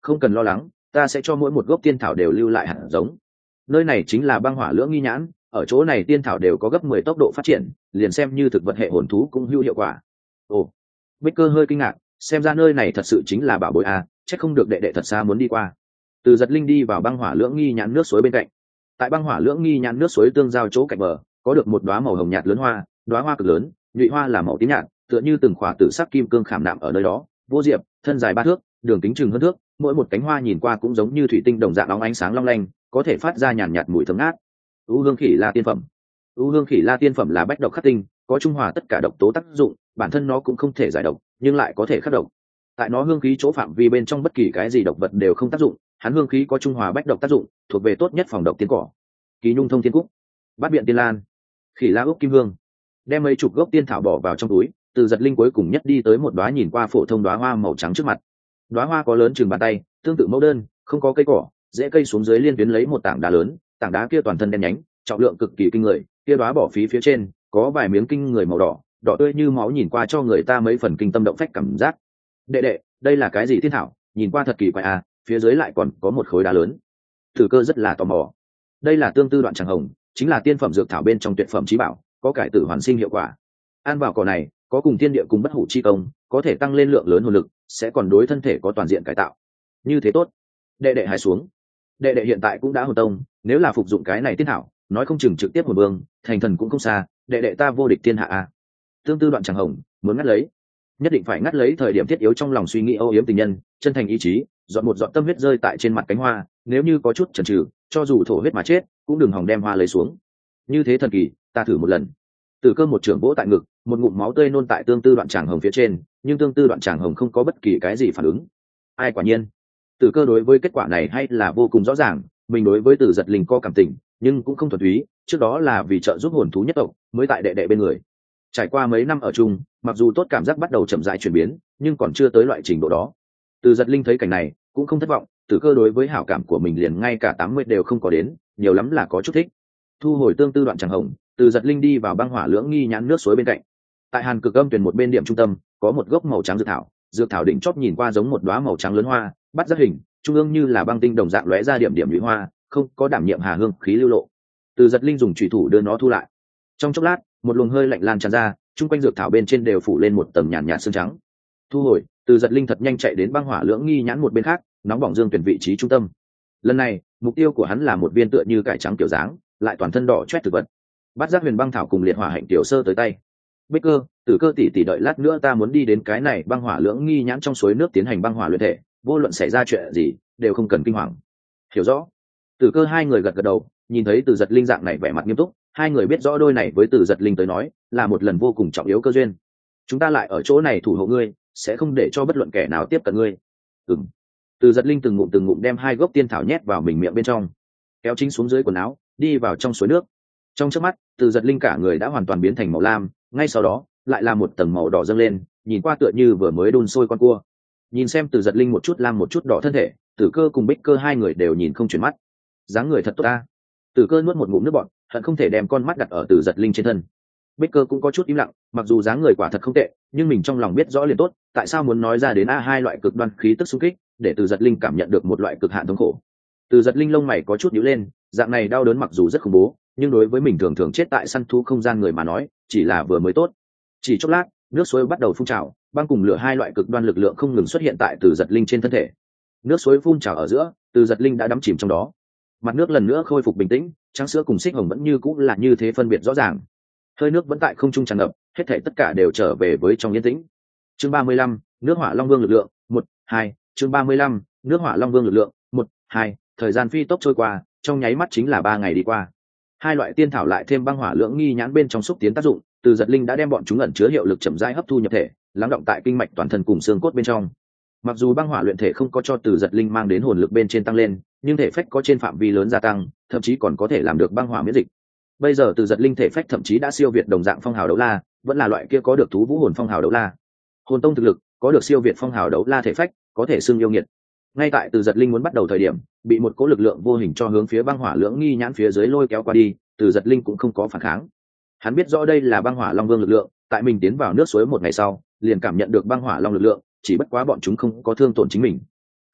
không cần lo lắng, ta sẽ cho mỗi một gốc tiên thảo đều lưu lại hạt giống. Nơi này chính là băng hỏa lưỡng nghi nhãn, ở chỗ này tiên thảo đều có gấp mười tốc độ phát triển, liền xem như thực vật hệ hồn thú cũng hữu hiệu quả. Ồ, Bích Cơ hơi kinh ngạc, xem ra nơi này thật sự chính là bảo bối à, chắc không được đệ đệ thật xa muốn đi qua. Từ Giật Linh đi vào băng hỏa lưỡng nghi nhãn nước suối bên cạnh. Tại băng hỏa lưỡng nghi nhãn nước suối tương giao chỗ cạnh bờ, có được một đóa màu hồng nhạt lớn hoa, đóa hoa cực lớn, nhụy hoa là màu tím nhạt, tựa như từng khỏa tử sắc kim cương khảm nạm ở nơi đó, vô diệp, thân dài ba thước, đường kính chừng hơn thước, mỗi một cánh hoa nhìn qua cũng giống như thủy tinh đồng dạng óng ánh sáng long lanh, có thể phát ra nhàn nhạt mùi thơm ngát. U hương khỉ la tiên phẩm. U hương khỉ la tiên phẩm là bách độc khắc tinh, có trung hòa tất cả độc tố tác dụng, bản thân nó cũng không thể giải độc, nhưng lại có thể khắc độc. Tại nó hương khí chỗ phạm vi bên trong bất kỳ cái gì độc vật đều không tác dụng, hắn hương khí có trung hòa bách độc tác dụng, thuộc về tốt nhất phòng độc tiên cỏ. Kỳ nhung thông thiên cúc, bát biện tiên lan, khỉ la úc kim hương. Đem mấy chục gốc tiên thảo bỏ vào trong túi, Từ Giật Linh cuối cùng nhất đi tới một đóa nhìn qua phổ thông đóa hoa màu trắng trước mặt. Đóa hoa có lớn chừng bàn tay, tương tự mẫu đơn, không có cây cỏ, rễ cây xuống dưới liên tuyến lấy một tảng đá lớn, tảng đá kia toàn thân đen nhánh, trọng lượng cực kỳ kinh người, kia đóa bỏ phí phía trên có vài miếng kinh người màu đỏ, đỏ tươi như máu, nhìn qua cho người ta mấy phần kinh tâm động phách cảm giác. Đệ đệ, đây là cái gì tiên thảo? Nhìn qua thật kỳ quái à, phía dưới lại còn có một khối đá lớn. Thử Cơ rất là tò mò. Đây là tương tư đoạn tràng hồng, chính là tiên phẩm dược thảo bên trong tuyệt phẩm chí bảo, có cải tử hoàn sinh hiệu quả. Ăn vào cỏ này, có cùng thiên địa cùng bất hủ chi công, có thể tăng lên lượng lớn hồn lực, sẽ còn đối thân thể có toàn diện cải tạo. Như thế tốt. Đệ đệ hãy xuống. Đệ đệ hiện tại cũng đã hồn tông, nếu là phục dụng cái này tiên thảo, nói không chừng trực tiếp hồn vương, thành thần cũng không xa, đệ đệ ta vô địch thiên hạ a. Tương tư đoạn tràng hồng, muốn ngắt lấy, nhất định phải ngắt lấy thời điểm thiết yếu trong lòng suy nghĩ âu yếm tình nhân, chân thành ý chí, dọn một giọt tâm huyết rơi tại trên mặt cánh hoa, nếu như có chút chần chừ, cho dù thổ huyết mà chết, cũng đừng hòng đem hoa lấy xuống. Như thế thần kỳ, ta thử một lần. Tử Cơ một trường vỗ tại ngực, một ngụm máu tươi nôn tại tương tư đoạn tràng hồng phía trên, nhưng tương tư đoạn tràng hồng không có bất kỳ cái gì phản ứng. Ai quả nhiên, Tử Cơ đối với kết quả này hay là vô cùng rõ ràng, mình đối với Từ Giật Linh có cảm tình, nhưng cũng không thuần túy, trước đó là vì trợ giúp hồn thú nhất tộc, mới tại đệ đệ bên người. Trải qua mấy năm ở chung, mặc dù tốt cảm giác bắt đầu chậm rãi chuyển biến, nhưng còn chưa tới loại trình độ đó. Từ Giật Linh thấy cảnh này, cũng không thất vọng, Tử Cơ đối với hảo cảm của mình liền ngay cả tám mươi đều không có đến, nhiều lắm là có chút thích. Thu hồi tương tư đoạn tràng hồng, Từ Giật Linh đi vào băng hỏa lưỡng nghi nhãn nước suối bên cạnh. Tại Hàn Cực Âm Tuyền một bên điểm trung tâm, có một gốc màu trắng dược thảo, dược thảo đỉnh chóp nhìn qua giống một đóa màu trắng lớn hoa, bắt giác hình, trung ương như là băng tinh đồng dạng lóe ra điểm điểm nhụy hoa, không có đảm nhiệm hà hương khí lưu lộ. Từ Giật Linh dùng chủy thủ đưa nó thu lại. Trong chốc lát, một luồng hơi lạnh lan tràn ra, chung quanh dược thảo bên trên đều phủ lên một tầng nhàn nhạt sương trắng. Thu hồi, Từ Giật Linh thật nhanh chạy đến băng hỏa lưỡng nghi nhãn một bên khác, nóng bỏng dương tuyển vị trí trung tâm. Lần này, mục tiêu của hắn là một viên tựa như cải trắng kiểu dáng, lại toàn thân đỏ chót thực vật. Bát giác huyền băng thảo cùng liệt hỏa hạnh tiểu sơ tới tay. Bích Cơ, Tử Cơ tỷ tỷ đợi lát nữa ta muốn đi đến cái này băng hỏa lưỡng nghi nhãn trong suối nước tiến hành băng hỏa luyện thể, vô luận xảy ra chuyện gì, đều không cần kinh hoàng. Hiểu rõ. Tử Cơ hai người gật gật đầu, nhìn thấy Từ Giật Linh dạng này vẻ mặt nghiêm túc, hai người biết rõ đôi này với Từ Giật Linh tới nói, là một lần vô cùng trọng yếu cơ duyên. Chúng ta lại ở chỗ này thủ hộ ngươi, sẽ không để cho bất luận kẻ nào tiếp cận ngươi. Ừm. Từ Giật Linh từng ngụm từng ngụm đem hai gốc tiên thảo nhét vào mình miệng bên trong, kéo chính xuống dưới quần áo, đi vào trong suối nước. Trong chớp mắt, Từ Giật Linh cả người đã hoàn toàn biến thành màu lam, ngay sau đó, lại là một tầng màu đỏ dâng lên, nhìn qua tựa như vừa mới đun sôi con cua. Nhìn xem Từ Giật Linh một chút lam một chút đỏ thân thể, Tử Cơ cùng Bích Cơ hai người đều nhìn không chuyển mắt. Dáng người thật tốt ta. Tử Cơ nuốt một ngụm nước bọt, hận không thể đem con mắt đặt ở Từ Giật Linh trên thân. Bích Cơ cũng có chút im lặng, mặc dù dáng người quả thật không tệ, nhưng mình trong lòng biết rõ liền tốt, tại sao muốn nói ra đến a hai loại cực đoan khí tức xung kích, để Từ Giật Linh cảm nhận được một loại cực hạn thống khổ. Từ Giật Linh lông mày có chút nhíu lên, dạng này đau đớn mặc dù rất khủng bố, nhưng đối với mình thường thường chết tại săn thú không gian người mà nói, chỉ là vừa mới tốt. Chỉ chốc lát, nước suối bắt đầu phun trào, băng cùng lửa hai loại cực đoan lực lượng không ngừng xuất hiện tại Từ Giật Linh trên thân thể. Nước suối phun trào ở giữa, Từ Giật Linh đã đắm chìm trong đó. Mặt nước lần nữa khôi phục bình tĩnh, trắng sữa cùng xích hồng vẫn như cũng là như thế phân biệt rõ ràng. Hơi nước vẫn tại không trung tràn ngập, hết thảy tất cả đều trở về với trong yên tĩnh. Chương ba mươi lăm, nước hỏa long vương lực lượng, một, hai, chương ba mươi lăm, nước hỏa long vương lực lượng, một, hai, thời gian phi tốc trôi qua, trong nháy mắt chính là ba ngày đi qua. Hai loại tiên thảo lại thêm băng hỏa lưỡng nghi nhãn bên trong xúc tiến tác dụng, Từ Giật Linh đã đem bọn chúng ẩn chứa hiệu lực chậm rãi hấp thu nhập thể, lắng động tại kinh mạch toàn thân cùng xương cốt bên trong. Mặc dù băng hỏa luyện thể không có cho Từ Giật Linh mang đến hồn lực bên trên tăng lên, nhưng thể phách có trên phạm vi lớn gia tăng, thậm chí còn có thể làm được băng hỏa miễn dịch. Bây giờ Từ Giật Linh thể phách thậm chí đã siêu việt đồng dạng phong hào đấu la, vẫn là loại kia có được thú vũ hồn phong hào đấu la. Hồn tông thực lực, có được siêu việt phong hào đấu la thể phách, có thể xưng yêu nghiệt. Ngay tại Từ Giật Linh muốn bắt đầu thời điểm, bị một cỗ lực lượng vô hình cho hướng phía băng hỏa lưỡng nghi nhãn phía dưới lôi kéo qua đi, Từ Giật Linh cũng không có phản kháng. Hắn biết rõ đây là băng hỏa long vương lực lượng, tại mình tiến vào nước suối một ngày sau, liền cảm nhận được băng hỏa long lực lượng, chỉ bất quá bọn chúng không có thương tổn chính mình.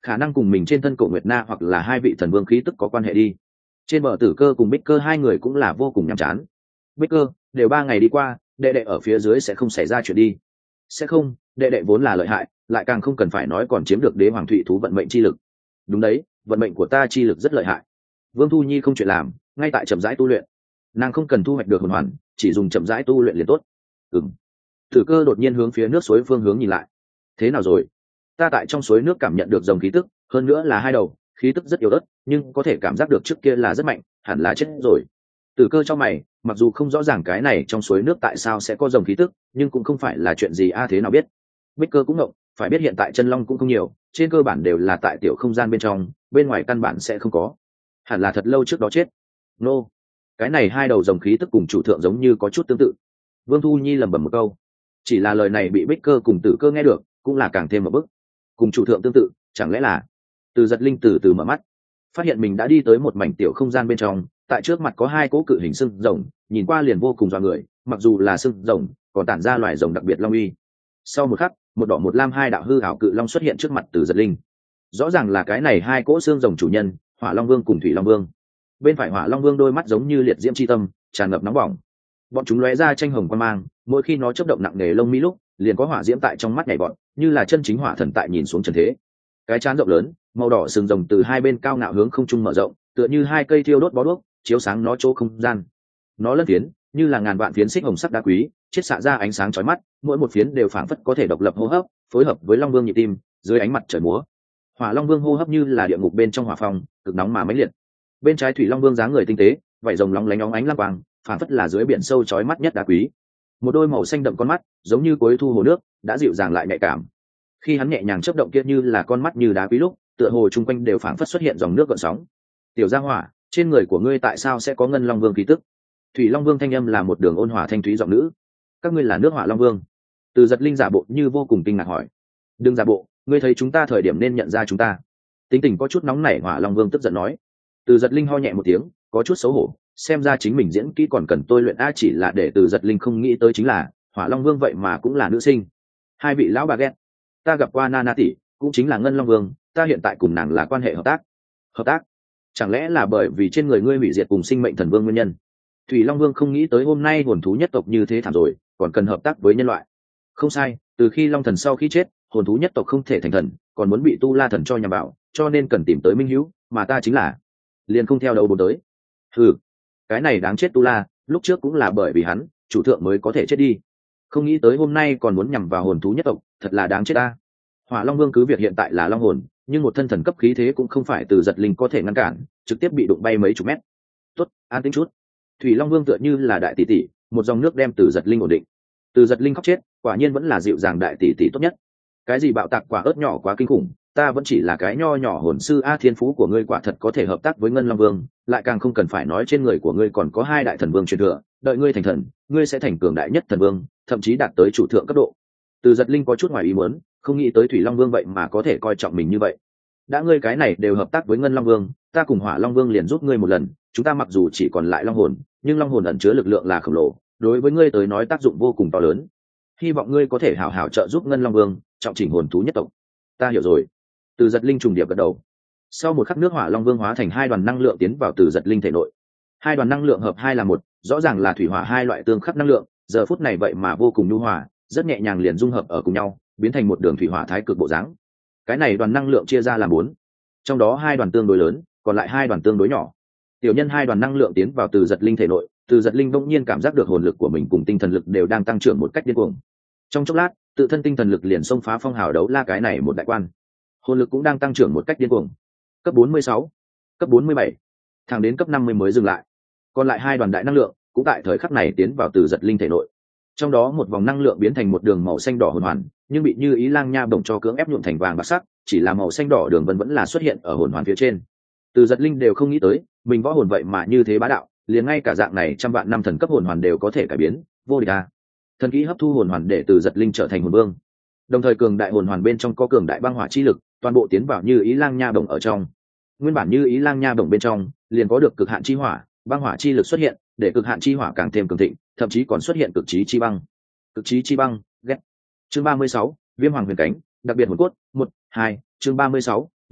khả năng cùng mình trên thân cổ nguyệt na hoặc là hai vị thần vương khí tức có quan hệ đi. Trên bờ Tử Cơ cùng Bích Cơ hai người cũng là vô cùng nhàm chán. Bích Cơ, đều ba ngày đi qua, đệ đệ ở phía dưới sẽ không xảy ra chuyện đi. Sẽ không, đệ đệ vốn là lợi hại, lại càng không cần phải nói còn chiếm được đế hoàng thụy thú vận mệnh chi lực. Đúng đấy, vận mệnh của ta chi lực rất lợi hại. Vương Thu Nhi không chuyện làm, ngay tại chậm rãi tu luyện. Nàng không cần thu hoạch được hồn hoàn, chỉ dùng chậm rãi tu luyện liền tốt. Ừm. Tử Cơ đột nhiên hướng phía nước suối phương hướng nhìn lại. Thế nào rồi? Ta tại trong suối nước cảm nhận được dòng khí tức, hơn nữa là hai đầu, khí tức rất yếu ớt, nhưng có thể cảm giác được trước kia là rất mạnh, hẳn là chết rồi. Tử Cơ cho mày, mặc dù không rõ ràng cái này trong suối nước tại sao sẽ có dòng khí tức, nhưng cũng không phải là chuyện gì a thế nào biết. Bích Cơ cũng ngộng, phải biết hiện tại chân long cũng không nhiều, trên cơ bản đều là tại tiểu không gian bên trong, bên ngoài căn bản sẽ không có. Hẳn là thật lâu trước đó chết. Nô, cái này hai đầu dòng khí tức cùng chủ thượng giống như có chút tương tự. Vương Thu Nhi lẩm bẩm một câu, chỉ là lời này bị Bích Cơ cùng Tử Cơ nghe được, cũng là càng thêm một bước. Cùng chủ thượng tương tự, chẳng lẽ là? Từ Giật Linh từ từ mở mắt, phát hiện mình đã đi tới một mảnh tiểu không gian bên trong, tại trước mặt có hai cỗ cự hình sừng rồng, nhìn qua liền vô cùng dọa người, mặc dù là sừng rồng, còn tản ra loài rồng đặc biệt long uy. Sau một khắc, một đỏ một lam hai đạo hư ảo cự long xuất hiện trước mặt Từ Giật Linh. Rõ ràng là cái này hai cỗ xương rồng chủ nhân, Hỏa Long Vương cùng Thủy Long Vương. Bên phải Hỏa Long Vương đôi mắt giống như liệt diễm chi tâm, tràn ngập nóng bỏng. Bọn chúng lóe ra tranh hồng quang mang, mỗi khi nó chớp động nặng nề lông mi lúc, liền có hỏa diễm tại trong mắt nhảy bọn, như là chân chính hỏa thần tại nhìn xuống trần thế. Cái trán rộng lớn, màu đỏ sừng rồng từ hai bên cao ngạo hướng không trung mở rộng, tựa như hai cây thiêu đốt bó đuốc, chiếu sáng nó chỗ không gian. Nó lân phiến, như là ngàn vạn phiến xích hồng sắc đá quý, chiết xạ ra ánh sáng chói mắt, mỗi một phiến đều phảng phất có thể độc lập hô hấp, phối hợp với Long Vương nhịp tim, dưới ánh mặt trời múa. Hỏa Long Vương hô hấp như là địa ngục bên trong hỏa phong, cực nóng mà mãnh liệt. Bên trái Thủy Long Vương dáng người tinh tế, vảy rồng lóng lánh óng ánh lam quang, phảng phất là dưới biển sâu chói mắt nhất đá quý. Một đôi màu xanh đậm con mắt, giống như cuối thu hồ nước, đã dịu dàng lại nhạy cảm. Khi hắn nhẹ nhàng chớp động kia như là con mắt như đá quý lúc, tựa hồ chung quanh đều phảng phất xuất hiện dòng nước gợn sóng. Tiểu Gia Hỏa, trên người của ngươi tại sao sẽ có ngân long vương khí tức? Thủy Long Vương thanh âm là một đường ôn hòa thanh thúy giọng nữ. Các ngươi là nước Hỏa Long Vương? Từ Giật Linh giả bộ như vô cùng kinh ngạc hỏi. Đừng giả bộ, ngươi thấy chúng ta thời điểm nên nhận ra chúng ta. Tính tình có chút nóng nảy Hỏa Long Vương tức giận nói. Từ Giật Linh ho nhẹ một tiếng, có chút xấu hổ, xem ra chính mình diễn kỹ còn cần tôi luyện a, chỉ là để Từ Giật Linh không nghĩ tới chính là Hỏa Long Vương vậy mà cũng là nữ sinh. Hai vị lão bà ghét. Ta gặp qua Nana tỷ, cũng chính là Ngân Long Vương, ta hiện tại cùng nàng là quan hệ hợp tác. Hợp tác? Chẳng lẽ là bởi vì trên người ngươi hủy diệt cùng sinh mệnh thần vương nguyên nhân? Thủy Long Vương không nghĩ tới hôm nay hồn thú nhất tộc như thế thảm rồi, còn cần hợp tác với nhân loại. Không sai, từ khi Long Thần sau khi chết, hồn thú nhất tộc không thể thành thần, còn muốn bị Tu La Thần cho nhằm vào, cho nên cần tìm tới minh hữu, mà ta chính là liền không theo đầu bốn tới. Ừ, cái này đáng chết Tu La, lúc trước cũng là bởi vì hắn, chủ thượng mới có thể chết đi. Không nghĩ tới hôm nay còn muốn nhằm vào hồn thú nhất tộc, thật là đáng chết ta. Hỏa Long Vương cứ việc hiện tại là long hồn, nhưng một thân thần cấp khí thế cũng không phải Từ Giật Linh có thể ngăn cản, trực tiếp bị đụng bay mấy chục mét. Tốt, an tĩnh chút. Thủy Long Vương tựa như là đại tỷ tỷ, một dòng nước đem Từ Giật Linh ổn định. Từ Giật Linh khóc chết, quả nhiên vẫn là dịu dàng đại tỷ tỷ tốt nhất. Cái gì bạo tạc quả ớt nhỏ quá kinh khủng, ta vẫn chỉ là cái nho nhỏ hồn sư a, thiên phú của ngươi quả thật có thể hợp tác với Ngân Long Vương, lại càng không cần phải nói trên người của ngươi còn có hai đại thần vương truyền thừa, đợi ngươi thành thần, ngươi sẽ thành cường đại nhất thần vương, thậm chí đạt tới chủ thượng cấp độ. Từ Giật Linh có chút ngoài ý muốn, không nghĩ tới Thủy Long Vương vậy mà có thể coi trọng mình như vậy. Đã ngươi cái này đều hợp tác với Ngân Long Vương, ta cùng Hỏa Long Vương liền giúp ngươi một lần, chúng ta mặc dù chỉ còn lại long hồn, nhưng long hồn ẩn chứa lực lượng là khổng lồ, đối với ngươi tới nói tác dụng vô cùng to lớn. Hy vọng ngươi có thể hảo hảo trợ giúp Ngân Long Vương trọng chỉnh hồn thú nhất tộc. Ta hiểu rồi. Từ Giật Linh trùng điệp gật đầu. Sau một khắc nước Hỏa Long Vương hóa thành hai đoàn năng lượng tiến vào Từ Giật Linh thể nội. Hai đoàn năng lượng hợp hai là một, rõ ràng là thủy hỏa hai loại tương khắc năng lượng, giờ phút này vậy mà vô cùng nhu hòa, rất nhẹ nhàng liền dung hợp ở cùng nhau, biến thành một đường thủy hỏa thái cực bộ dáng. Cái này đoàn năng lượng chia ra làm bốn, trong đó hai đoàn tương đối lớn, còn lại hai đoàn tương đối nhỏ. Tiểu nhân hai đoàn năng lượng tiến vào Từ Giật Linh thể nội, Từ Giật Linh bỗng nhiên cảm giác được hồn lực của mình cùng tinh thần lực đều đang tăng trưởng một cách điên cuồng. Trong chốc lát, tự thân tinh thần lực liền xông phá phong hào đấu la cái này một đại quan. Hồn lực cũng đang tăng trưởng một cách điên cuồng. Cấp bốn mươi sáu, cấp bốn mươi bảy, thẳng đến cấp năm mươi mới dừng lại. Còn lại hai đoàn đại năng lượng cũng tại thời khắc này tiến vào Từ Giật Linh thể nội. Trong đó một vòng năng lượng biến thành một đường màu xanh đỏ hồn hoàn, nhưng bị Như Ý Lang Nha bổng cho cưỡng ép nhuộm thành vàng bạc sắc, chỉ là màu xanh đỏ đường vân vẫn là xuất hiện ở hồn hoàn phía trên. Từ Giật Linh đều không nghĩ tới, mình võ hồn vậy mà như thế bá đạo, liền ngay cả dạng này trăm vạn năm thần cấp hồn hoàn đều có thể cải biến, vô địch à. Thần kỹ hấp thu hồn hoàn để Từ Giật Linh trở thành hồn vương. Đồng thời cường đại hồn hoàn bên trong có cường đại băng hỏa chi lực, toàn bộ tiến vào Như Ý Lang Nha bổng ở trong. Nguyên bản Như Ý Lang Nha bổng bên trong liền có được cực hạn chi hỏa, băng hỏa chi lực xuất hiện, để cực hạn chi hỏa càng thêm cường thịnh, thậm chí còn xuất hiện cực chí chi băng. Cực chí chi băng, ghét. Chương ba mươi sáu, Viêm Hoàng Huyền Cánh, đặc biệt hồn cốt, một, hai, chương ba mươi sáu,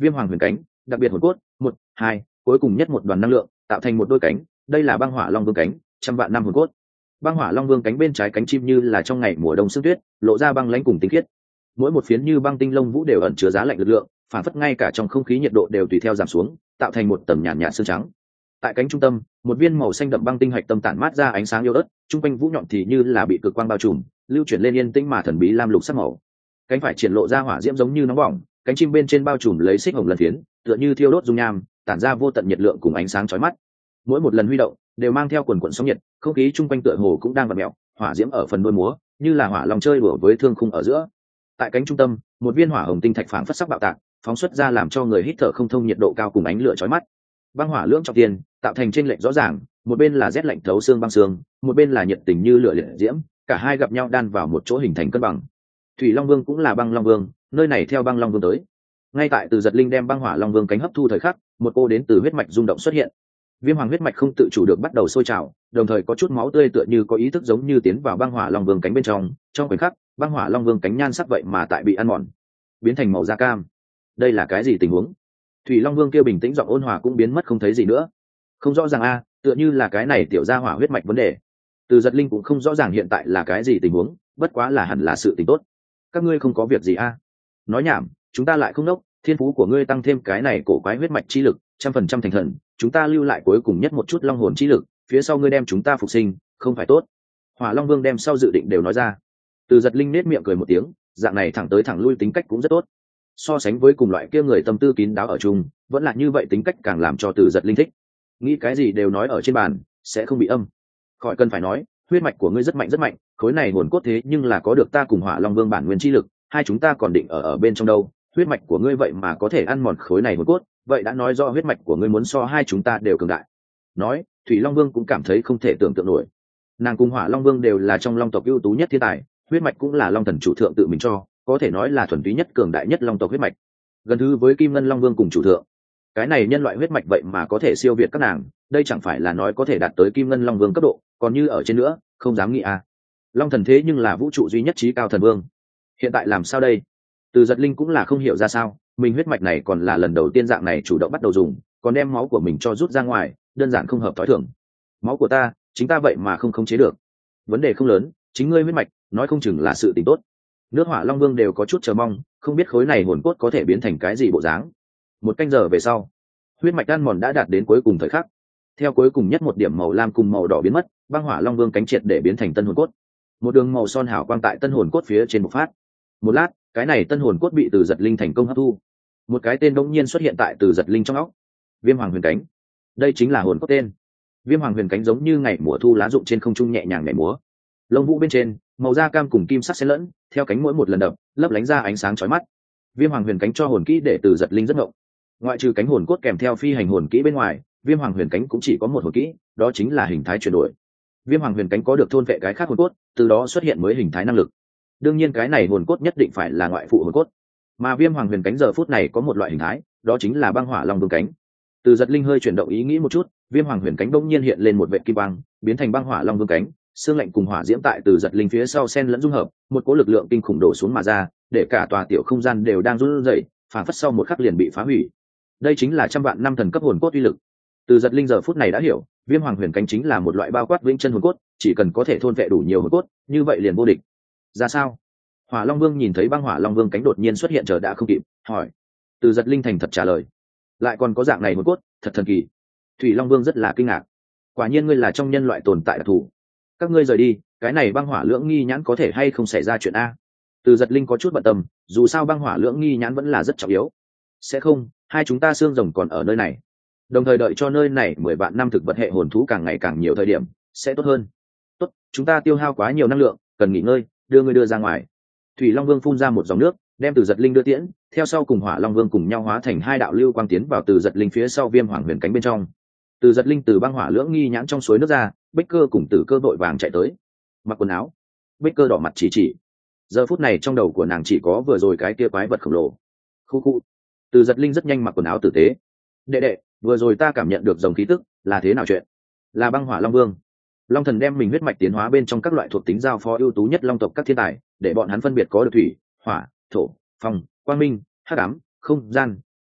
viêm hoàng huyền cánh, đặc biệt hồn cốt, một hai, cuối cùng nhất một đoàn năng lượng tạo thành một đôi cánh, đây là băng hỏa long vương cánh, trăm vạn năm hồn cốt. Băng hỏa long vương cánh bên trái cánh chim như là trong ngày mùa đông sương tuyết, lộ ra băng lãnh cùng tinh khiết. Mỗi một phiến như băng tinh lông vũ đều ẩn chứa giá lạnh lực lượng, phản phất ngay cả trong không khí nhiệt độ đều tùy theo giảm xuống, tạo thành một tầng nhàn nhạt sương trắng. Tại cánh trung tâm, một viên màu xanh đậm băng tinh hạch tâm tản mát ra ánh sáng yếu ớt, trung quanh vũ nhọn thì như là bị cực quang bao trùm, lưu chuyển lên yên tĩnh mà thần bí lam lục sắc màu. Cánh phải triển lộ ra hỏa diễm giống như nóng bỏng, cánh chim bên trên bao trùm lấy xích hồng lần phiến, tựa như thiêu đốt dung nham, tản ra vô tận nhiệt lượng cùng ánh sáng chói mắt. Mỗi một lần huy động đều mang theo quần quần sóng nhiệt, không khí trung quanh tựa hồ cũng đang vặn mèo, hỏa diễm ở phần đuôi múa, như là hỏa long chơi đùa với thương khung ở giữa. Tại cánh trung tâm, một viên hỏa hồng tinh thạch phảng phất sắc bạo tạc, phóng xuất ra làm cho người hít thở không thông nhiệt độ cao cùng ánh lửa chói mắt. Băng hỏa lưỡng trọng tiền tạo thành trên lệnh rõ ràng, một bên là rét lạnh thấu xương băng xương, một bên là nhiệt tình như lửa liệt diễm, cả hai gặp nhau đan vào một chỗ hình thành cân bằng. Thủy Long Vương cũng là băng Long Vương, nơi này theo băng Long Vương tới. Ngay tại Từ Giật Linh đem băng hỏa Long Vương cánh hấp thu thời khắc, một cô đến từ huyết mạch rung động xuất hiện. Viêm hoàng huyết mạch không tự chủ được bắt đầu sôi trào, đồng thời có chút máu tươi tựa như có ý thức giống như tiến vào băng hỏa Long Vương cánh bên trong, trong khoảnh khắc, băng hỏa Long Vương cánh nhan sắc vậy mà tại bị ăn mòn, biến thành màu da cam. Đây là cái gì tình huống? Thủy Long Vương kia bình tĩnh giọng ôn hòa cũng biến mất không thấy gì nữa. Không rõ ràng a, tựa như là cái này tiểu gia hỏa huyết mạch vấn đề. Từ Giật Linh cũng không rõ ràng hiện tại là cái gì tình huống, bất quá là hẳn là sự tình tốt. Các ngươi không có việc gì a? Nói nhảm, chúng ta lại không nốc, thiên phú của ngươi tăng thêm cái này cổ quái huyết mạch chi lực, trăm phần trăm thành thần, chúng ta lưu lại cuối cùng nhất một chút long hồn chi lực, phía sau ngươi đem chúng ta phục sinh, không phải tốt? Hỏa Long Vương đem sau dự định đều nói ra. Từ Giật Linh nết miệng cười một tiếng, dạng này thẳng tới thẳng lui tính cách cũng rất tốt. So sánh với cùng loại kia người tâm tư kín đáo ở chung, vẫn là như vậy tính cách càng làm cho Từ Giật Linh thích. Nghĩ cái gì đều nói ở trên bàn, sẽ không bị âm. Khỏi cần phải nói, huyết mạch của ngươi rất mạnh rất mạnh, khối này hồn cốt thế nhưng là có được ta cùng Hỏa Long Vương bản nguyên chi lực, hai chúng ta còn định ở ở bên trong đâu. Huyết mạch của ngươi vậy mà có thể ăn mòn khối này hồn cốt, vậy đã nói rõ huyết mạch của ngươi muốn so hai chúng ta đều cường đại. Nói, Thủy Long Vương cũng cảm thấy không thể tưởng tượng nổi. Nàng cùng Hỏa Long Vương đều là trong long tộc ưu tú nhất thiên tài, huyết mạch cũng là long thần chủ thượng tự mình cho, có thể nói là thuần túy nhất cường đại nhất long tộc huyết mạch, gần thứ với Kim Ngân Long Vương cùng chủ thượng. Cái này nhân loại huyết mạch vậy mà có thể siêu việt các nàng, đây chẳng phải là nói có thể đạt tới Kim Ngân Long Vương cấp độ, còn như ở trên nữa, không dám nghĩ à. Long thần thế nhưng là vũ trụ duy nhất trí cao thần vương, hiện tại làm sao đây? Từ Giật Linh cũng là không hiểu ra sao, mình huyết mạch này còn là lần đầu tiên dạng này chủ động bắt đầu dùng, còn đem máu của mình cho rút ra ngoài, đơn giản không hợp thói thường. Máu của ta, chính ta vậy mà không khống chế được. Vấn đề không lớn, chính ngươi huyết mạch, nói không chừng là sự tình tốt. Nước Hỏa Long Vương đều có chút chờ mong, không biết khối này hồn cốt có thể biến thành cái gì bộ dáng. Một canh giờ về sau, huyết mạch ăn mòn đã đạt đến cuối cùng thời khắc. Theo cuối cùng nhất một điểm màu lam cùng màu đỏ biến mất, băng Hỏa Long Vương cánh triệt để biến thành tân hồn cốt. Một đường màu son hào quang tại tân hồn cốt phía trên bộc phát. Một lát, cái này tân hồn cốt bị Từ Giật Linh thành công hấp thu. Một cái tên đống nhiên xuất hiện tại Từ Giật Linh trong óc. Viêm Hoàng Huyền Cánh. Đây chính là hồn cốt tên. Viêm Hoàng Huyền Cánh giống như ngày mùa thu lá rụng trên không trung nhẹ nhàng nhảy múa. Lông vũ bên trên, màu da cam cùng kim sắc xen lẫn, theo cánh mỗi một lần đập, lấp lánh ra ánh sáng chói mắt. Viêm Hoàng Huyền Cánh cho hồn kỹ để Từ Giật Linh rất ngộng. Ngoại trừ cánh hồn cốt kèm theo phi hành hồn kỹ bên ngoài, Viêm Hoàng Huyền Cánh cũng chỉ có một hồn kỹ, đó chính là hình thái chuyển đổi. Viêm Hoàng Huyền Cánh có được thôn vệ cái khác hồn cốt, từ đó xuất hiện mới hình thái năng lực. Đương nhiên cái này hồn cốt nhất định phải là ngoại phụ hồn cốt, mà Viêm Hoàng Huyền Cánh giờ phút này có một loại hình thái, đó chính là băng hỏa long vương cánh. Từ Giật Linh hơi chuyển động ý nghĩ một chút, Viêm Hoàng Huyền Cánh bỗng nhiên hiện lên một vệt kim quang, biến thành băng hỏa long vương cánh, xương lạnh cùng hỏa diễm tại Từ Giật Linh phía sau xen lẫn dung hợp, một cỗ lực lượng kinh khủng đổ xuống mà ra, để cả tòa tiểu không gian đều đang run rẩy, phản phất sau một khắc liền bị phá hủy. Đây chính là trăm vạn năm thần cấp hồn cốt uy lực. Từ Giật Linh giờ phút này đã hiểu, Viêm Hoàng Huyền Cánh chính là một loại bao quát vĩnh chân hồn cốt, chỉ cần có thể thôn vệ đủ nhiều hồn cốt, như vậy liền vô địch. Ra sao? Hỏa Long Vương nhìn thấy băng hỏa Long Vương cánh đột nhiên xuất hiện chờ đã không kịp, hỏi. Từ Giật Linh thành thật trả lời. Lại còn có dạng này hồn cốt, thật thần kỳ. Thủy Long Vương rất là kinh ngạc. Quả nhiên ngươi là trong nhân loại tồn tại đặc thù. Các ngươi rời đi, cái này băng hỏa lưỡng nghi nhãn có thể hay không xảy ra chuyện a? Từ Giật Linh có chút bận tâm, dù sao băng hỏa lưỡng nghi nhãn vẫn là rất trọng yếu. Sẽ không, hai chúng ta xương rồng còn ở nơi này. Đồng thời đợi cho nơi này mười vạn năm thực vật hệ hồn thú càng ngày càng nhiều thời điểm, sẽ tốt hơn. Tốt, chúng ta tiêu hao quá nhiều năng lượng, cần nghỉ ngơi, đưa ngươi đưa ra ngoài. Thủy Long Vương phun ra một dòng nước, đem Từ Giật Linh đưa tiễn, theo sau cùng Hỏa Long Vương cùng nhau hóa thành hai đạo lưu quang tiến vào Từ Giật Linh phía sau Viêm Hoàng Huyền Cánh bên trong. Từ Giật Linh từ băng hỏa lưỡng nghi nhãn trong suối nước ra, Bích Cơ cùng Tử Cơ vội vàng chạy tới. Mặc quần áo. Bích Cơ đỏ mặt chỉ chỉ. Giờ phút này trong đầu của nàng chỉ có vừa rồi cái kia quái vật khổng lồ. Khu khu. Từ Giật Linh rất nhanh mặc quần áo tử tế. Đệ đệ, vừa rồi ta cảm nhận được dòng khí tức, là thế nào chuyện? Là băng hỏa Long Vương. Long Thần đem mình huyết mạch tiến hóa bên trong các loại thuộc tính giao phó ưu tú nhất long tộc các thiên tài, để bọn hắn phân biệt có được thủy, hỏa, thổ, phong, quang minh, hắc ám, không gian,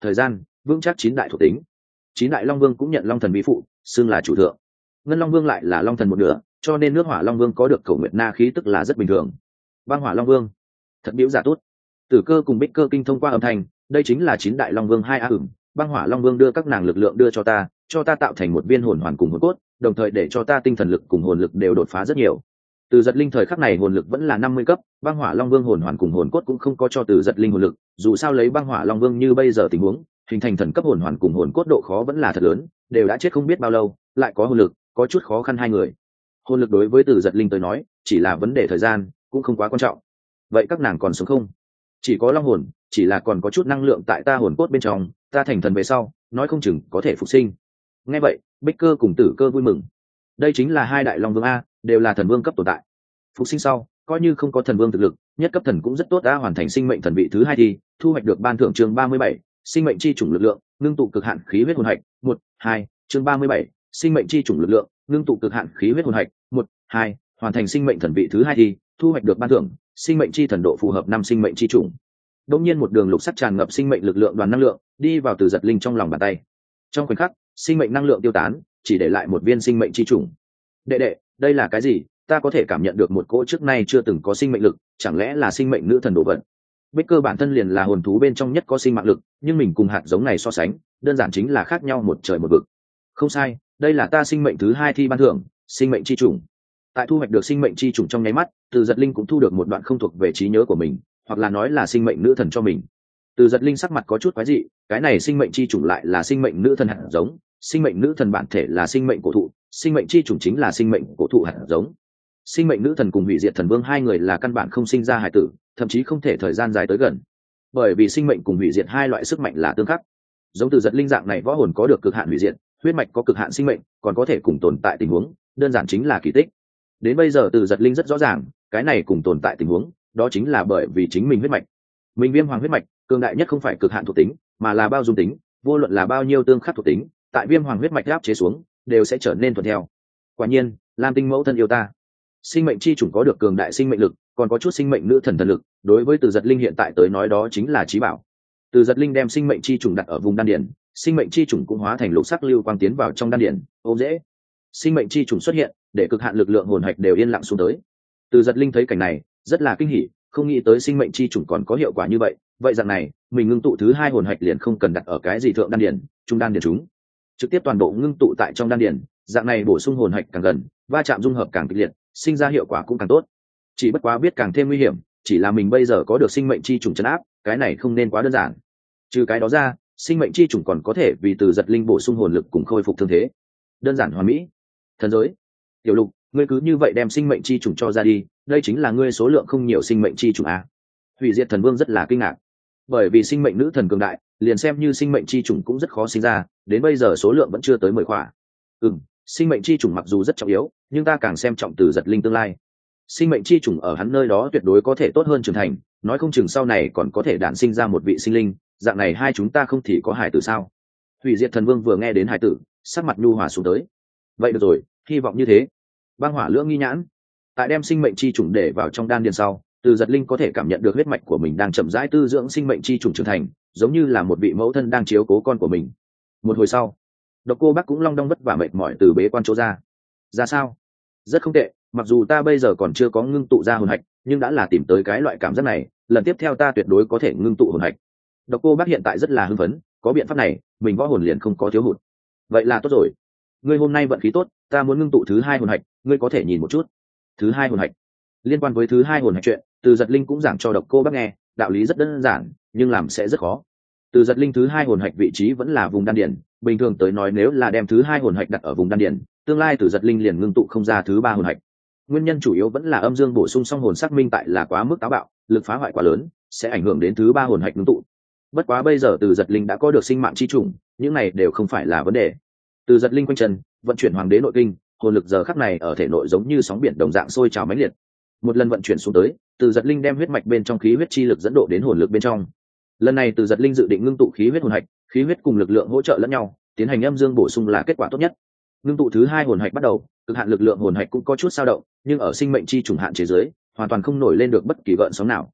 thời gian, vững chắc chín đại thuộc tính. Chín đại long vương cũng nhận long thần bí phụ, xưng là chủ thượng. Ngân long vương lại là long thần một nửa, cho nên nước hỏa long vương có được cầu nguyệt na khí tức là rất bình thường. Băng hỏa long vương, thật biểu giả tốt. Tử cơ cùng bích cơ kinh thông qua âm thanh, đây chính là chín đại long vương hai a ửng. Băng hỏa long vương đưa các nàng lực lượng đưa cho ta, cho ta tạo thành một viên hồn hoàn cùng hồn cốt, đồng thời để cho ta tinh thần lực cùng hồn lực đều đột phá rất nhiều. Từ giật linh thời khắc này hồn lực vẫn là năm mươi cấp, băng hỏa long vương hồn hoàn cùng hồn cốt cũng không có cho từ giật linh hồn lực, dù sao lấy băng hỏa long vương như bây giờ tình huống, hình thành thần cấp hồn hoàn cùng hồn cốt độ khó vẫn là thật lớn, đều đã chết không biết bao lâu, lại có hồn lực, có chút khó khăn hai người. Hồn lực đối với từ giật linh tới nói, chỉ là vấn đề thời gian, cũng không quá quan trọng. Vậy các nàng còn sống không? Chỉ có long hồn, chỉ là còn có chút năng lượng tại ta hồn cốt bên trong, ta thành thần về sau, nói không chừng có thể phục sinh. Nghe vậy, bích cơ cùng tử cơ vui mừng. Đây chính là hai đại long vương a, đều là thần vương cấp tồn tại. Phục sinh sau, coi như không có thần vương thực lực, nhất cấp thần cũng rất tốt đã hoàn thành sinh mệnh thần vị thứ hai thì thu hoạch được ban thưởng chương ba mươi bảy, sinh mệnh chi chủng lực lượng, ngưng tụ cực hạn khí huyết hồn hạch, một, hai, chương ba mươi bảy, sinh mệnh chi chủng lực lượng, ngưng tụ cực hạn khí huyết hồn hạch, một, hai, hoàn thành sinh mệnh thần vị thứ hai thì thu hoạch được ban thưởng, sinh mệnh chi thần độ phù hợp năm sinh mệnh chi chủng. Đột nhiên một đường lục sắc tràn ngập sinh mệnh lực lượng đoàn năng lượng, đi vào từ giật linh trong lòng bàn tay. Trong khoảnh khắc, sinh mệnh năng lượng tiêu tán, chỉ để lại một viên sinh mệnh chi chủng. Đệ đệ, đây là cái gì? Ta có thể cảm nhận được một cỗ trước nay chưa từng có sinh mệnh lực, chẳng lẽ là sinh mệnh nữ thần đồ vật? Bích cơ bản thân liền là hồn thú bên trong nhất có sinh mạng lực, nhưng mình cùng hạt giống này so sánh, đơn giản chính là khác nhau một trời một vực. Không sai, đây là ta sinh mệnh thứ hai thi ban thưởng, sinh mệnh chi chủng. Tại thu hoạch được sinh mệnh chi chủng trong nháy mắt, từ giật linh cũng thu được một đoạn không thuộc về trí nhớ của mình, hoặc là nói là sinh mệnh nữ thần cho mình. Từ giật linh sắc mặt có chút quái dị, cái này sinh mệnh chi chủng lại là sinh mệnh nữ thần hạt giống, sinh mệnh nữ thần bản thể là sinh mệnh cổ thụ, sinh mệnh chi chủng chính là sinh mệnh cổ thụ hạt giống. Sinh mệnh nữ thần cùng hủy diệt thần vương hai người là căn bản không sinh ra hài tử, thậm chí không thể thời gian dài tới gần, bởi vì sinh mệnh cùng hủy diệt hai loại sức mạnh là tương khắc. Giống từ giật linh dạng này võ hồn có được cực hạn hủy diệt, huyết mạch có cực hạn sinh mệnh, còn có thể cùng tồn tại tình huống, đơn giản chính là kỳ tích. Đến bây giờ từ giật linh rất rõ ràng, cái này cùng tồn tại tình huống, đó chính là bởi vì chính mình huyết mạch. Mình viêm hoàng huyết mạch, cường đại nhất không phải cực hạn thuộc tính, mà là bao dung tính, vô luận là bao nhiêu tương khắc thuộc tính, tại viêm hoàng huyết mạch áp chế xuống, đều sẽ trở nên thuận theo. Quả nhiên, Lam Tinh mẫu thân yêu ta. Sinh mệnh chi chủng có được cường đại sinh mệnh lực, còn có chút sinh mệnh nữ thần thần lực, đối với từ giật linh hiện tại tới nói đó chính là trí bảo. Từ giật linh đem sinh mệnh chi chủng đặt ở vùng đan điền, sinh mệnh chi chủng cũng hóa thành lục sắc lưu quang tiến vào trong đan điền, ôm dễ. Sinh mệnh chi chủng xuất hiện, để cực hạn lực lượng hồn hạch đều yên lặng xuống tới. Từ giật linh thấy cảnh này, rất là kinh hỉ, không nghĩ tới sinh mệnh chi chủng còn có hiệu quả như vậy. Vậy dạng này, mình ngưng tụ thứ hai hồn hạch liền không cần đặt ở cái gì thượng đan điền, trung đan điền chúng, trực tiếp toàn bộ ngưng tụ tại trong đan điền. Dạng này bổ sung hồn hạch càng gần, va chạm dung hợp càng kịch liệt, sinh ra hiệu quả cũng càng tốt. Chỉ bất quá biết càng thêm nguy hiểm, chỉ là mình bây giờ có được sinh mệnh chi chủng trấn áp, cái này không nên quá đơn giản. Trừ cái đó ra, sinh mệnh chi chủng còn có thể vì từ giật linh bổ sung hồn lực cùng khôi phục thương thế. Đơn giản hoàn mỹ. Thần giới, Tiểu Lục, ngươi cứ như vậy đem sinh mệnh chi chủng cho ra đi, đây chính là ngươi số lượng không nhiều sinh mệnh chi chủng a. Hủy diệt thần vương rất là kinh ngạc, bởi vì sinh mệnh nữ thần cường đại, liền xem như sinh mệnh chi chủng cũng rất khó sinh ra, đến bây giờ số lượng vẫn chưa tới mười khỏa. Ừm, sinh mệnh chi chủng mặc dù rất trọng yếu, nhưng ta càng xem trọng từ giật linh tương lai. Sinh mệnh chi chủng ở hắn nơi đó tuyệt đối có thể tốt hơn trưởng thành, nói không chừng sau này còn có thể đản sinh ra một vị sinh linh, dạng này hai chúng ta không thì có hải tử sao? Hủy diệt thần vương vừa nghe đến hải tử, sắc mặt nhu hòa xuống tới. Vậy được rồi, hy vọng như thế. Băng hỏa lưỡng nghi nhãn, tại đem sinh mệnh chi chủng để vào trong đan điền sau, từ giật linh có thể cảm nhận được huyết mạch của mình đang chậm rãi tư dưỡng sinh mệnh chi chủng trưởng thành, giống như là một vị mẫu thân đang chiếu cố con của mình. Một hồi sau, Độc Cô Bác cũng long đong vất vả mệt mỏi từ bế quan chỗ ra. Ra sao? Rất không tệ, mặc dù ta bây giờ còn chưa có ngưng tụ ra hồn hạch, nhưng đã là tìm tới cái loại cảm giác này, lần tiếp theo ta tuyệt đối có thể ngưng tụ hồn hạch. Độc Cô Bác hiện tại rất là hưng phấn, có biện pháp này, mình võ hồn liền không có thiếu hụt. Vậy là tốt rồi. Ngươi hôm nay vận khí tốt, ta muốn ngưng tụ thứ hai hồn hạch, ngươi có thể nhìn một chút. Thứ hai hồn hạch. Liên quan với thứ hai hồn hạch chuyện, Từ Giật Linh cũng giảng cho Độc Cô Bác nghe, đạo lý rất đơn giản, nhưng làm sẽ rất khó. Từ Giật Linh thứ hai hồn hạch vị trí vẫn là vùng đan điền, bình thường tới nói nếu là đem thứ hai hồn hạch đặt ở vùng đan điền, tương lai Từ Giật Linh liền ngưng tụ không ra thứ ba hồn hạch. Nguyên nhân chủ yếu vẫn là âm dương bổ sung song hồn xác minh tại là quá mức táo bạo, lực phá hoại quá lớn, sẽ ảnh hưởng đến thứ ba hồn hạch ngưng tụ. Bất quá bây giờ Từ Giật Linh đã có được sinh mạng chi chủng, những này đều không phải là vấn đề. Từ Giật Linh quanh chân, vận chuyển hoàng đế nội kinh, hồn lực giờ khắc này ở thể nội giống như sóng biển đồng dạng sôi trào mãnh liệt. Một lần vận chuyển xuống tới, Từ Giật Linh đem huyết mạch bên trong khí huyết chi lực dẫn độ đến hồn lực bên trong. Lần này Từ Giật Linh dự định ngưng tụ khí huyết hồn hạch, khí huyết cùng lực lượng hỗ trợ lẫn nhau, tiến hành âm dương bổ sung là kết quả tốt nhất. Ngưng tụ thứ hai hồn hạch bắt đầu, cực hạn lực lượng hồn hạch cũng có chút dao động, nhưng ở sinh mệnh chi trùng hạn chế dưới, hoàn toàn không nổi lên được bất kỳ gợn sóng nào.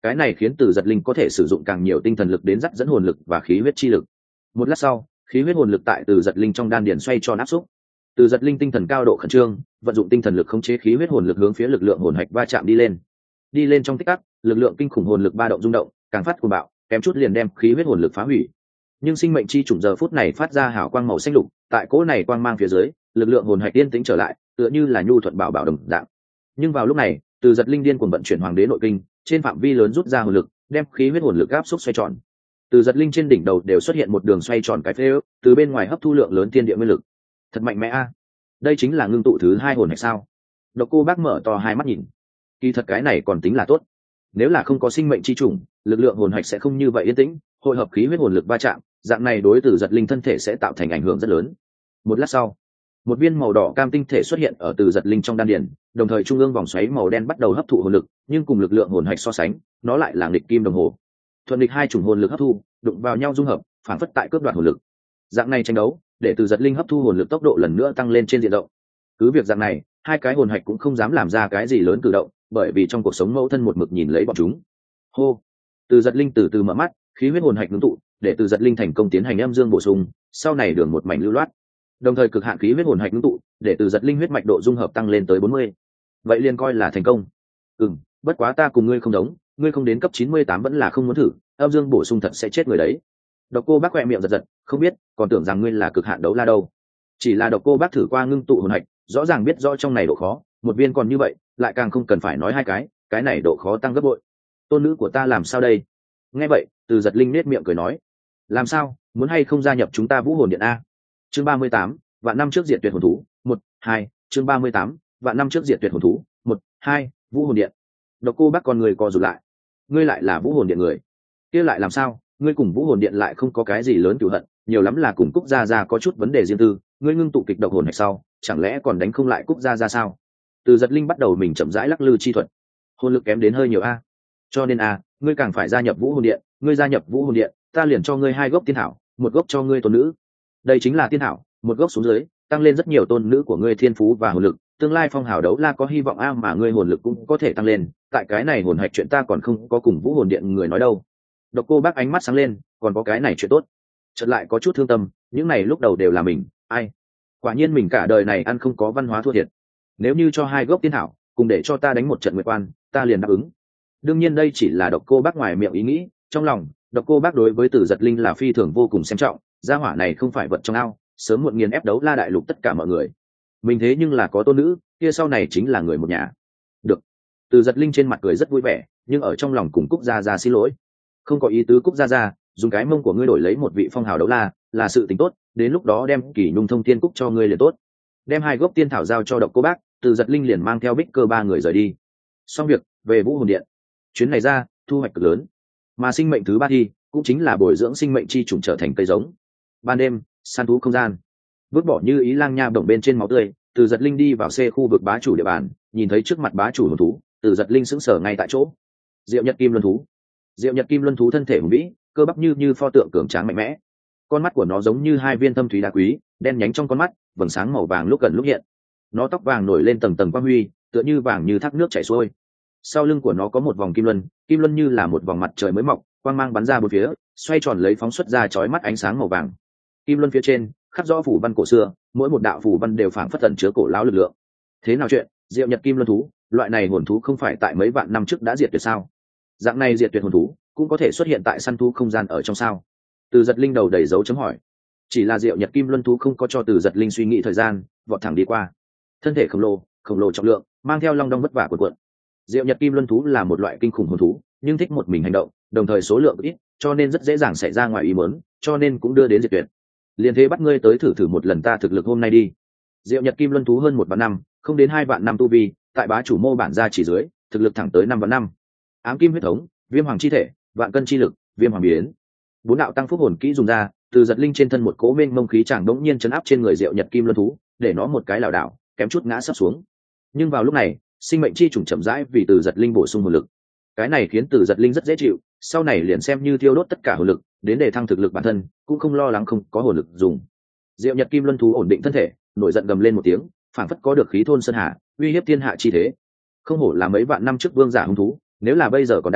cái này khiến từ giật linh có thể sử dụng càng nhiều tinh thần lực đến dắt dẫn hồn lực và khí huyết chi lực. Một lát sau, khí huyết hồn lực tại từ giật linh trong đan điền xoay tròn áp xúc. Từ giật linh tinh thần cao độ khẩn trương, vận dụng tinh thần lực khống chế khí huyết hồn lực hướng phía lực lượng hồn hạch va chạm đi lên. Đi lên trong tích tắc, lực lượng kinh khủng hồn lực ba động rung động, càng phát cuồng bạo, kém chút liền đem khí huyết hồn lực phá hủy. Nhưng sinh mệnh chi chủng giờ phút này phát ra hào quang màu xanh lục, tại cỗ này quang mang phía dưới, lực lượng hồn hạch yên tĩnh trở lại, tựa như là nhu thuận bảo bảo đồng dạng. Nhưng vào lúc này, từ giật linh điên cuồng vận chuyển hoàng đế nội kinh, trên phạm vi lớn rút ra hồn lực, đem khí huyết hồn lực áp xúc xoay tròn. Từ giật linh trên đỉnh đầu đều xuất hiện một đường xoay tròn cái phế ước, từ bên ngoài hấp thu lượng lớn thiên địa nguyên lực. Thật mạnh mẽ a! Đây chính là ngưng tụ thứ hai hồn hạch sao? Độc Cô Bác mở to hai mắt nhìn. Kỳ thật cái này còn tính là tốt. Nếu là không có sinh mệnh chi chủng, lực lượng hồn hạch sẽ không như vậy yên tĩnh, hội hợp khí huyết hồn lực va chạm, dạng này đối từ giật linh thân thể sẽ tạo thành ảnh hưởng rất lớn. Một lát sau, một viên màu đỏ cam tinh thể xuất hiện ở từ giật linh trong đan điền, đồng thời trung ương vòng xoáy màu đen bắt đầu hấp thụ hồn lực, nhưng cùng lực lượng hồn hạch so sánh, nó lại là nghịch kim đồng hồ. Thuận nghịch hai chủng hồn lực hấp thu, đụng vào nhau dung hợp, phản phất tại cướp đoạt hồn lực. Dạng này tranh đấu, để từ giật linh hấp thu hồn lực tốc độ lần nữa tăng lên trên diện rộng. Cứ việc dạng này, hai cái hồn hạch cũng không dám làm ra cái gì lớn cử động, bởi vì trong cuộc sống mẫu thân một mực nhìn lấy bọn chúng. Hô, từ giật linh từ từ mở mắt, khí huyết hồn hạch ngưng tụ, để từ giật linh thành công tiến hành âm dương bổ sung, sau này đường một mảnh lưu loát. Đồng thời cực hạn khí huyết hồn hạch ngưng tụ, để từ giật linh huyết mạch độ dung hợp tăng lên tới bốn mươi. Vậy liền coi là thành công. Ừm, bất quá ta cùng ngươi không giống, ngươi không đến cấp chín mươi tám vẫn là không muốn thử, âm dương bổ sung thật sẽ chết người đấy. Độc Cô Bác khẽ miệng giật giật, không biết, còn tưởng rằng ngươi là cực hạn đấu la đâu. Chỉ là Độc Cô Bác thử qua ngưng tụ hồn hạch, rõ ràng biết rõ trong này độ khó, một viên còn như vậy, lại càng không cần phải nói hai cái, cái này độ khó tăng gấp bội. Tôn nữ của ta làm sao đây? Nghe vậy, Từ Giật Linh nét miệng cười nói, làm sao, muốn hay không gia nhập chúng ta Vũ Hồn Điện a? Chương ba mươi tám, vạn năm trước diệt tuyệt hồn thú, một, hai, chương ba mươi tám, vạn năm trước diệt tuyệt hồn thú, một, hai, Vũ Hồn Điện. Độc Cô Bác con người co rụt lại. Ngươi lại là Vũ Hồn Điện người? Kia lại làm sao? Ngươi cùng Vũ Hồn Điện lại không có cái gì lớn cửu hận, nhiều lắm là cùng Cúc Gia Gia có chút vấn đề riêng tư, ngươi ngưng tụ kịch độc hồn hạch sau, chẳng lẽ còn đánh không lại Cúc Gia Gia sao? Từ Giật Linh bắt đầu mình chậm rãi lắc lư chi thuật. Hồn lực kém đến hơi nhiều a. Cho nên a, ngươi càng phải gia nhập Vũ Hồn Điện, ngươi gia nhập Vũ Hồn Điện, ta liền cho ngươi hai gốc tiên thảo, một gốc cho ngươi tôn nữ. Đây chính là tiên thảo, một gốc xuống dưới, tăng lên rất nhiều tôn nữ của ngươi thiên phú và hồn lực, tương lai phong hào đấu la có hy vọng a mà ngươi hồn lực cũng có thể tăng lên, tại cái này hồn hạch chuyện ta còn không có cùng Vũ Hồn Điện người nói đâu. Độc Cô Bác ánh mắt sáng lên, còn có cái này chuyện tốt. Chợt lại có chút thương tâm, những này lúc đầu đều là mình, ai? Quả nhiên mình cả đời này ăn không có văn hóa thua thiệt. Nếu như cho hai gốc tiên thảo, cùng để cho ta đánh một trận nguyệt quan, ta liền đáp ứng. Đương nhiên đây chỉ là Độc Cô Bác ngoài miệng ý nghĩ, trong lòng, Độc Cô Bác đối với Từ Giật Linh là phi thường vô cùng xem trọng, gia hỏa này không phải vật trong ao, sớm muộn nghiền ép đấu la đại lục tất cả mọi người. Mình thế nhưng là có tôn nữ, kia sau này chính là người một nhà. Được. Từ Giật Linh trên mặt cười rất vui vẻ, nhưng ở trong lòng cùng Cúc Gia Gia xin lỗi. Không có ý tứ Cúc Gia Gia, dùng cái mông của ngươi đổi lấy một vị phong hào đấu la, là sự tình tốt, đến lúc đó đem Kỷ Nhung Thông Tiên Cúc cho ngươi liền tốt. Đem hai gốc tiên thảo giao cho Độc Cô Bác, Từ Giật Linh liền mang theo Bích Cơ ba người rời đi. Xong việc, về Vũ Hồn Điện. Chuyến này ra, thu hoạch cực lớn. Mà sinh mệnh thứ ba thi, cũng chính là bồi dưỡng sinh mệnh chi trùng trở thành cây giống. Ban đêm, săn thú không gian. Vứt bỏ Như Ý Lang Nha bổng bên trên máu tươi, Từ Giật Linh đi vào xe khu vực bá chủ địa bàn, nhìn thấy trước mặt bá chủ hồn thú, Từ Giật Linh sững sờ ngay tại chỗ. Diệu Nhật Kim Luân thú. Diệu Nhật Kim Luân thú thân thể hùng vĩ, cơ bắp như như pho tượng cường tráng mạnh mẽ. Con mắt của nó giống như hai viên thâm thúy đá quý, đen nhánh trong con mắt, vầng sáng màu vàng lúc gần lúc hiện. Nó tóc vàng nổi lên tầng tầng quang huy, tựa như vàng như thác nước chảy xuôi. Sau lưng của nó có một vòng kim luân, kim luân như là một vòng mặt trời mới mọc, quang mang bắn ra bốn phía, xoay tròn lấy phóng xuất ra chói mắt ánh sáng màu vàng. Kim luân phía trên khắc rõ phủ văn cổ xưa, mỗi một đạo phủ văn đều phảng phất tẩn chứa cổ lão lực lượng. Thế nào chuyện? Diệu Nhật Kim Luân thú, loại này hồn thú không phải tại mấy vạn năm trước đã diệt tuyệt sao? Dạng này diệt tuyệt hồn thú cũng có thể xuất hiện tại săn thú không gian ở trong sao? Từ Giật Linh đầu đầy dấu chấm hỏi. Chỉ là Diệu Nhật Kim Luân thú không có cho Từ Giật Linh suy nghĩ thời gian, vọt thẳng đi qua. Thân thể khổng lồ, khổng lồ trọng lượng, mang theo long đong vất vả cuộn cuộn. Diệu Nhật Kim Luân thú là một loại kinh khủng hồn thú, nhưng thích một mình hành động, đồng thời số lượng ít, cho nên rất dễ dàng xảy ra ngoài ý muốn, cho nên cũng đưa đến diệt tuyệt. Liên thế bắt ngươi tới thử thử một lần ta thực lực hôm nay đi. Diệu Nhật Kim Luân thú hơn một vạn năm, không đến hai vạn năm tu vi, tại bá chủ mô bản ra chỉ dưới, thực lực thẳng tới năm vạn năm. Ám kim huyết thống, viêm hoàng chi thể, vạn cân chi lực, viêm hoàng biến. Bốn đạo tăng phúc hồn kỹ dùng ra, Từ Giật Linh trên thân một cỗ mênh mông khí chàng đống nhiên chấn áp trên người Diệu Nhật Kim Luân thú, để nó một cái lảo đảo, kém chút ngã sắp xuống. Nhưng vào lúc này, sinh mệnh chi trùng chậm rãi vì Từ Giật Linh bổ sung hồn lực. Cái này khiến Từ Giật Linh rất dễ chịu, sau này liền xem như thiêu đốt tất cả hồn lực, đến để thăng thực lực bản thân, cũng không lo lắng không có hồn lực dùng. Diệu Nhật Kim Luân thú ổn định thân thể, nổi giận gầm lên một tiếng, phảng phất có được khí thôn sơn hà, uy hiếp thiên hạ chi thế. Không hổ là mấy vạn năm trước vương giả hung thú, nếu là bây giờ còn đang,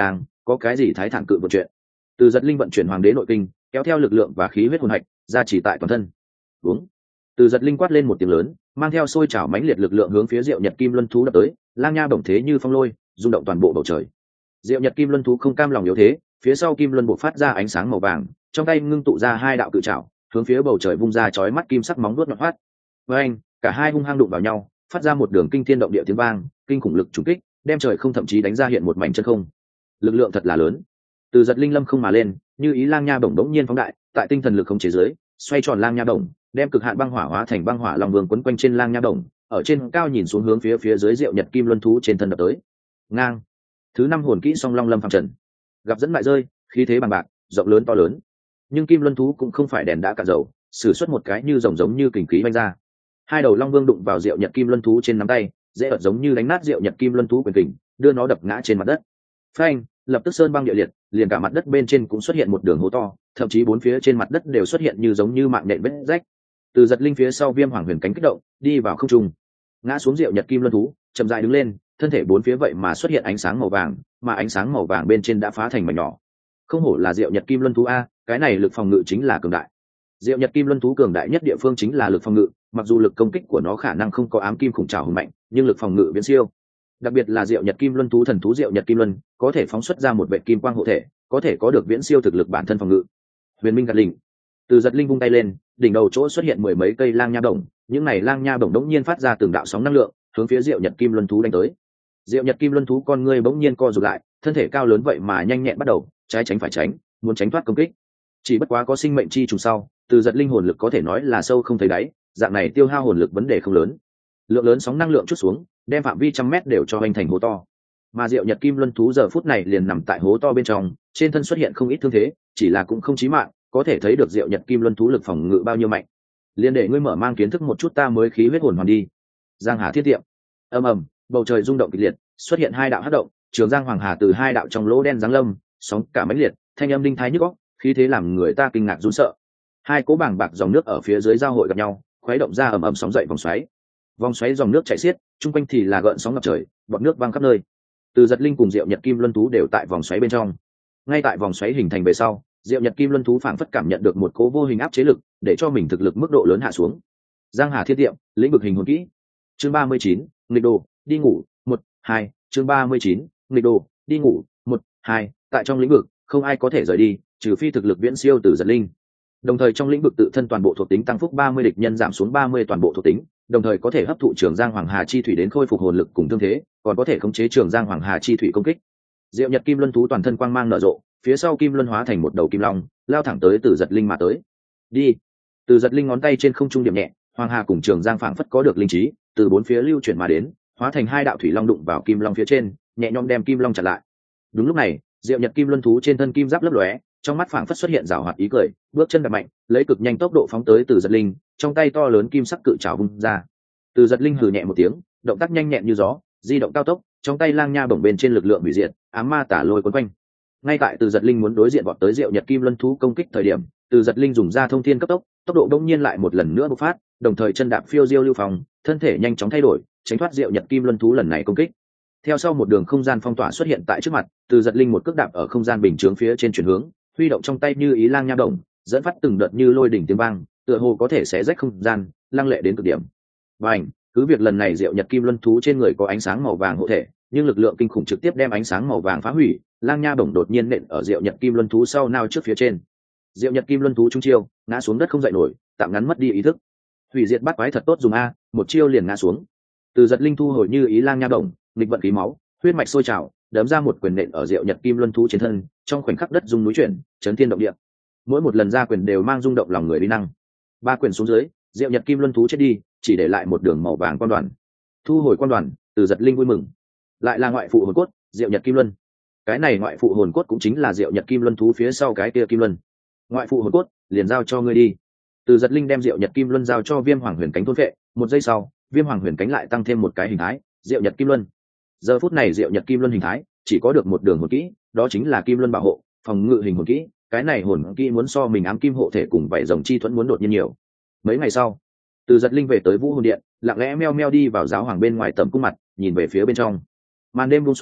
có cái gì thái thản cự vận chuyện. Từ Giật Linh vận chuyển hoàng đế nội kinh, kéo theo lực lượng và khí huyết hồn hạch ra chỉ tại toàn thân. Uống. Từ Giật Linh quát lên một tiếng lớn, mang theo sôi trào mãnh liệt lực lượng hướng phía Diệu Nhật Kim Luân thú đập tới, lang nha bổng thế như phong lôi, rung động toàn bộ bầu trời. Diệu Nhật Kim Luân thú không cam lòng yếu thế, phía sau kim luân bộc phát ra ánh sáng màu vàng, trong tay ngưng tụ ra hai đạo cự trảo, hướng phía bầu trời vung ra chói mắt kim sắc móng vuốt nhọn hoắt. Với anh, cả hai hung hăng đụng vào nhau, phát ra một đường kinh thiên động địa tiếng vang, kinh khủng lực trùng kích, đem trời không thậm chí đánh ra hiện một mảnh chân không. Lực lượng thật là lớn. Từ Giật Linh lâm không mà lên, như ý lang nha bổng đống nhiên phóng đại, tại tinh thần lực không chế giới, xoay tròn lang nha bổng, đem cực hạn băng hỏa hóa thành băng hỏa long vương quấn quanh trên lang nha bổng, ở trên cao nhìn xuống hướng phía phía dưới Diệu Nhật Kim Luân thú trên thân đập tới. Ngang. Thứ năm hồn kỹ song long lâm phàm trần. Gặp dẫn bại rơi, khí thế bằng bạc, rộng lớn to lớn. Nhưng Kim Luân thú cũng không phải đèn đã cạn dầu, sử xuất một cái như rồng giống như kình khí vanh ra. Hai đầu long vương đụng vào Diệu Nhật Kim Luân thú trên nắm tay, dễ ợt giống như đánh nát Diệu Nhật Kim Luân thú quyền kình, đưa nó đập ngã trên mặt đất. Phanh, lập tức sơn băng địa liệt, liền cả mặt đất bên trên cũng xuất hiện một đường hố to, thậm chí bốn phía trên mặt đất đều xuất hiện như giống như mạng nện vết rách. Từ Giật Linh phía sau Viêm Hoàng Huyền cánh kích động, đi vào không trung, ngã xuống Diệu Nhật Kim Luân thú, chậm rãi đứng lên, thân thể bốn phía vậy mà xuất hiện ánh sáng màu vàng, mà ánh sáng màu vàng bên trên đã phá thành mảnh nhỏ. Không hổ là Diệu Nhật Kim Luân thú a, cái này lực phòng ngự chính là cường đại. Diệu Nhật Kim Luân thú cường đại nhất địa phương chính là lực phòng ngự, mặc dù lực công kích của nó khả năng không có ám kim khủng trảo hùng mạnh, nhưng lực phòng ngự viễn siêu. Đặc biệt là Diệu Nhật Kim Luân thú thần thú Diệu Nhật Kim Luân, có thể phóng xuất ra một vệ kim quang hộ thể, có thể có được viễn siêu thực lực bản thân phòng ngự. Huyền Minh gạt lỉnh. Từ Giật Linh vung tay lên, đỉnh đầu chỗ xuất hiện mười mấy cây lang nha bổng, những này lang nha bổng đống nhiên phát ra từng đạo sóng năng lượng, hướng phía Diệu Nhật Kim Luân thú đánh tới. Diệu Nhật Kim Luân thú con ngươi bỗng nhiên co rụt lại, thân thể cao lớn vậy mà nhanh nhẹn bắt đầu trái tránh phải tránh, muốn tránh thoát công kích. Chỉ bất quá có sinh mệnh chi trùng sau, Từ Giật Linh hồn lực có thể nói là sâu không thấy đáy, dạng này tiêu hao hồn lực vấn đề không lớn. Lượng lớn sóng năng lượng chút xuống, đem phạm vi trăm mét đều cho hoành thành hố to. Mà Diệu Nhật Kim Luân thú giờ phút này liền nằm tại hố to bên trong, trên thân xuất hiện không ít thương thế, chỉ là cũng không chí mạng, có thể thấy được Diệu Nhật Kim Luân thú lực phòng ngự bao nhiêu mạnh. Liên để ngươi mở mang kiến thức một chút ta mới khí huyết hồn hoàn đi. Giang Hà Thiết Tiệm. Ầm ầm, bầu trời rung động kịch liệt, xuất hiện hai đạo hắc động, Trường Giang Hoàng Hà từ hai đạo trong lỗ đen giáng lâm, sóng cả mãnh liệt, thanh âm đinh thái nhức óc, khí thế làm người ta kinh ngạc run sợ. Hai cỗ bảng bạc dòng nước ở phía dưới giao hội gặp nhau, khuấy động ra ầm ầm sóng dậy vòng xoáy. Vòng xoáy dòng nước chảy xiết, chung quanh thì là gợn sóng ngập trời, bọt nước văng khắp nơi. Từ Giật Linh cùng Diệu Nhật Kim Luân thú đều tại vòng xoáy bên trong. Ngay tại vòng xoáy hình thành về sau, Diệu Nhật Kim Luân thú phảng phất cảm nhận được một cỗ vô hình áp chế lực, để cho mình thực lực mức độ lớn hạ xuống. Giang Hà Thiên Tiệm, lĩnh vực hình hồn kỹ. Chương ba mươi chín, nghịch đồ, đi ngủ, một, hai, chương ba mươi chín, nghịch đồ, đi ngủ, một, hai, tại trong lĩnh vực, không ai có thể rời đi, trừ phi thực lực viễn siêu Từ Giật Linh. Đồng thời trong lĩnh vực tự thân toàn bộ thuộc tính tăng phúc ba mươi, địch nhân giảm xuống ba mươi toàn bộ thuộc tính, đồng thời có thể hấp thụ Trường Giang Hoàng Hà chi thủy đến khôi phục hồn lực cùng thương thế, còn có thể khống chế Trường Giang Hoàng Hà chi thủy công kích. Diệu Nhật Kim Luân thú toàn thân quang mang nở rộ, phía sau kim luân hóa thành một đầu kim long, lao thẳng tới Từ Giật Linh mà tới. Đi. Từ Giật Linh ngón tay trên không trung điểm nhẹ, Hoàng Hà cùng Trường Giang phảng phất có được linh trí, từ bốn phía lưu chuyển mà đến, hóa thành hai đạo thủy long đụng vào kim long phía trên, nhẹ nhõm đem kim long chặn lại. Đúng lúc này, Diệu Nhật Kim Luân thú trên thân kim giáp lấp lóe, trong mắt phảng phất xuất hiện rào hoạt ý cười, bước chân đạp mạnh, lấy cực nhanh tốc độ phóng tới Từ Giật Linh, trong tay to lớn kim sắc cự trảo vung ra. Từ Giật Linh hừ nhẹ một tiếng, động tác nhanh nhẹn như gió, di động cao tốc, trong tay lang nha bổng bên trên lực lượng hủy diệt, ám ma tả lôi quấn quanh. Ngay tại Từ Giật Linh muốn đối diện vọt tới Diệu Nhật Kim Luân thú công kích thời điểm, Từ Giật Linh dùng ra thông thiên cấp tốc, tốc độ đông nhiên lại một lần nữa bộc phát, đồng thời chân đạp phiêu diêu lưu phòng, thân thể nhanh chóng thay đổi, tránh thoát Diệu Nhật Kim Luân thú lần này công kích. Theo sau một đường không gian phong tỏa xuất hiện tại trước mặt, Từ Giật Linh một cước đạp ở không gian bình chướng phía trên chuyển hướng, huy động trong tay như ý lang nha bổng, dẫn phát từng đợt như lôi đỉnh tiếng vang, tựa hồ có thể xé rách không gian, lăng lệ đến cực điểm. Bành, cứ việc lần này Diệu Nhật Kim Luân thú trên người có ánh sáng màu vàng hộ thể, nhưng lực lượng kinh khủng trực tiếp đem ánh sáng màu vàng phá hủy, lang nha bổng đột nhiên nện ở Diệu Nhật Kim Luân thú sau nao trước phía trên. Diệu Nhật Kim Luân thú trung chiêu, ngã xuống đất không dậy nổi, tạm ngắn mất đi ý thức. Hủy diệt bắt quái thật tốt dùng a, một chiêu liền ngã xuống. Từ Giật Linh thu hồi như ý lang nha bổng, nghịch vận khí máu, huyết mạch sôi trào, đấm ra một quyền nện ở Diệu Nhật Kim Luân thú trên thân, trong khoảnh khắc đất rung núi chuyển, chấn thiên động địa. Mỗi một lần ra quyền đều mang rung động lòng người uy năng. Ba quyền xuống dưới, Diệu Nhật Kim Luân thú chết đi, chỉ để lại một đường màu vàng quan đoàn. Thu hồi quan đoàn, Từ Giật Linh vui mừng. Lại là ngoại phụ hồn cốt, Diệu Nhật Kim Luân. Cái này ngoại phụ hồn cốt cũng chính là Diệu Nhật Kim Luân thú phía sau cái kia Kim Luân. Ngoại phụ hồn cốt, liền giao cho ngươi đi. Từ Giật Linh đem Diệu Nhật Kim Luân giao cho Viêm Hoàng Huyền cánh thôn vệ, một giây sau, Viêm Hoàng Huyền cánh lại tăng thêm một cái hình thái, Diệu Nhật Kim Luân. Giờ phút này Diệu Nhật Kim Luân hình thái chỉ có được một đường hồn kỹ, đó chính là Kim Luân bảo hộ, phòng ngự hình hồn kỹ, cái này hồn kỹ muốn so mình ám kim hộ thể cùng vảy rồng chi thuẫn muốn đột nhiên nhiều. Mấy ngày sau, Từ Giật Linh về tới Vũ Hồn Điện, lặng lẽ meo meo đi vào giáo hoàng bên ngoài tầm cung mặt, nhìn về phía bên trong. Màn đêm buông xuống,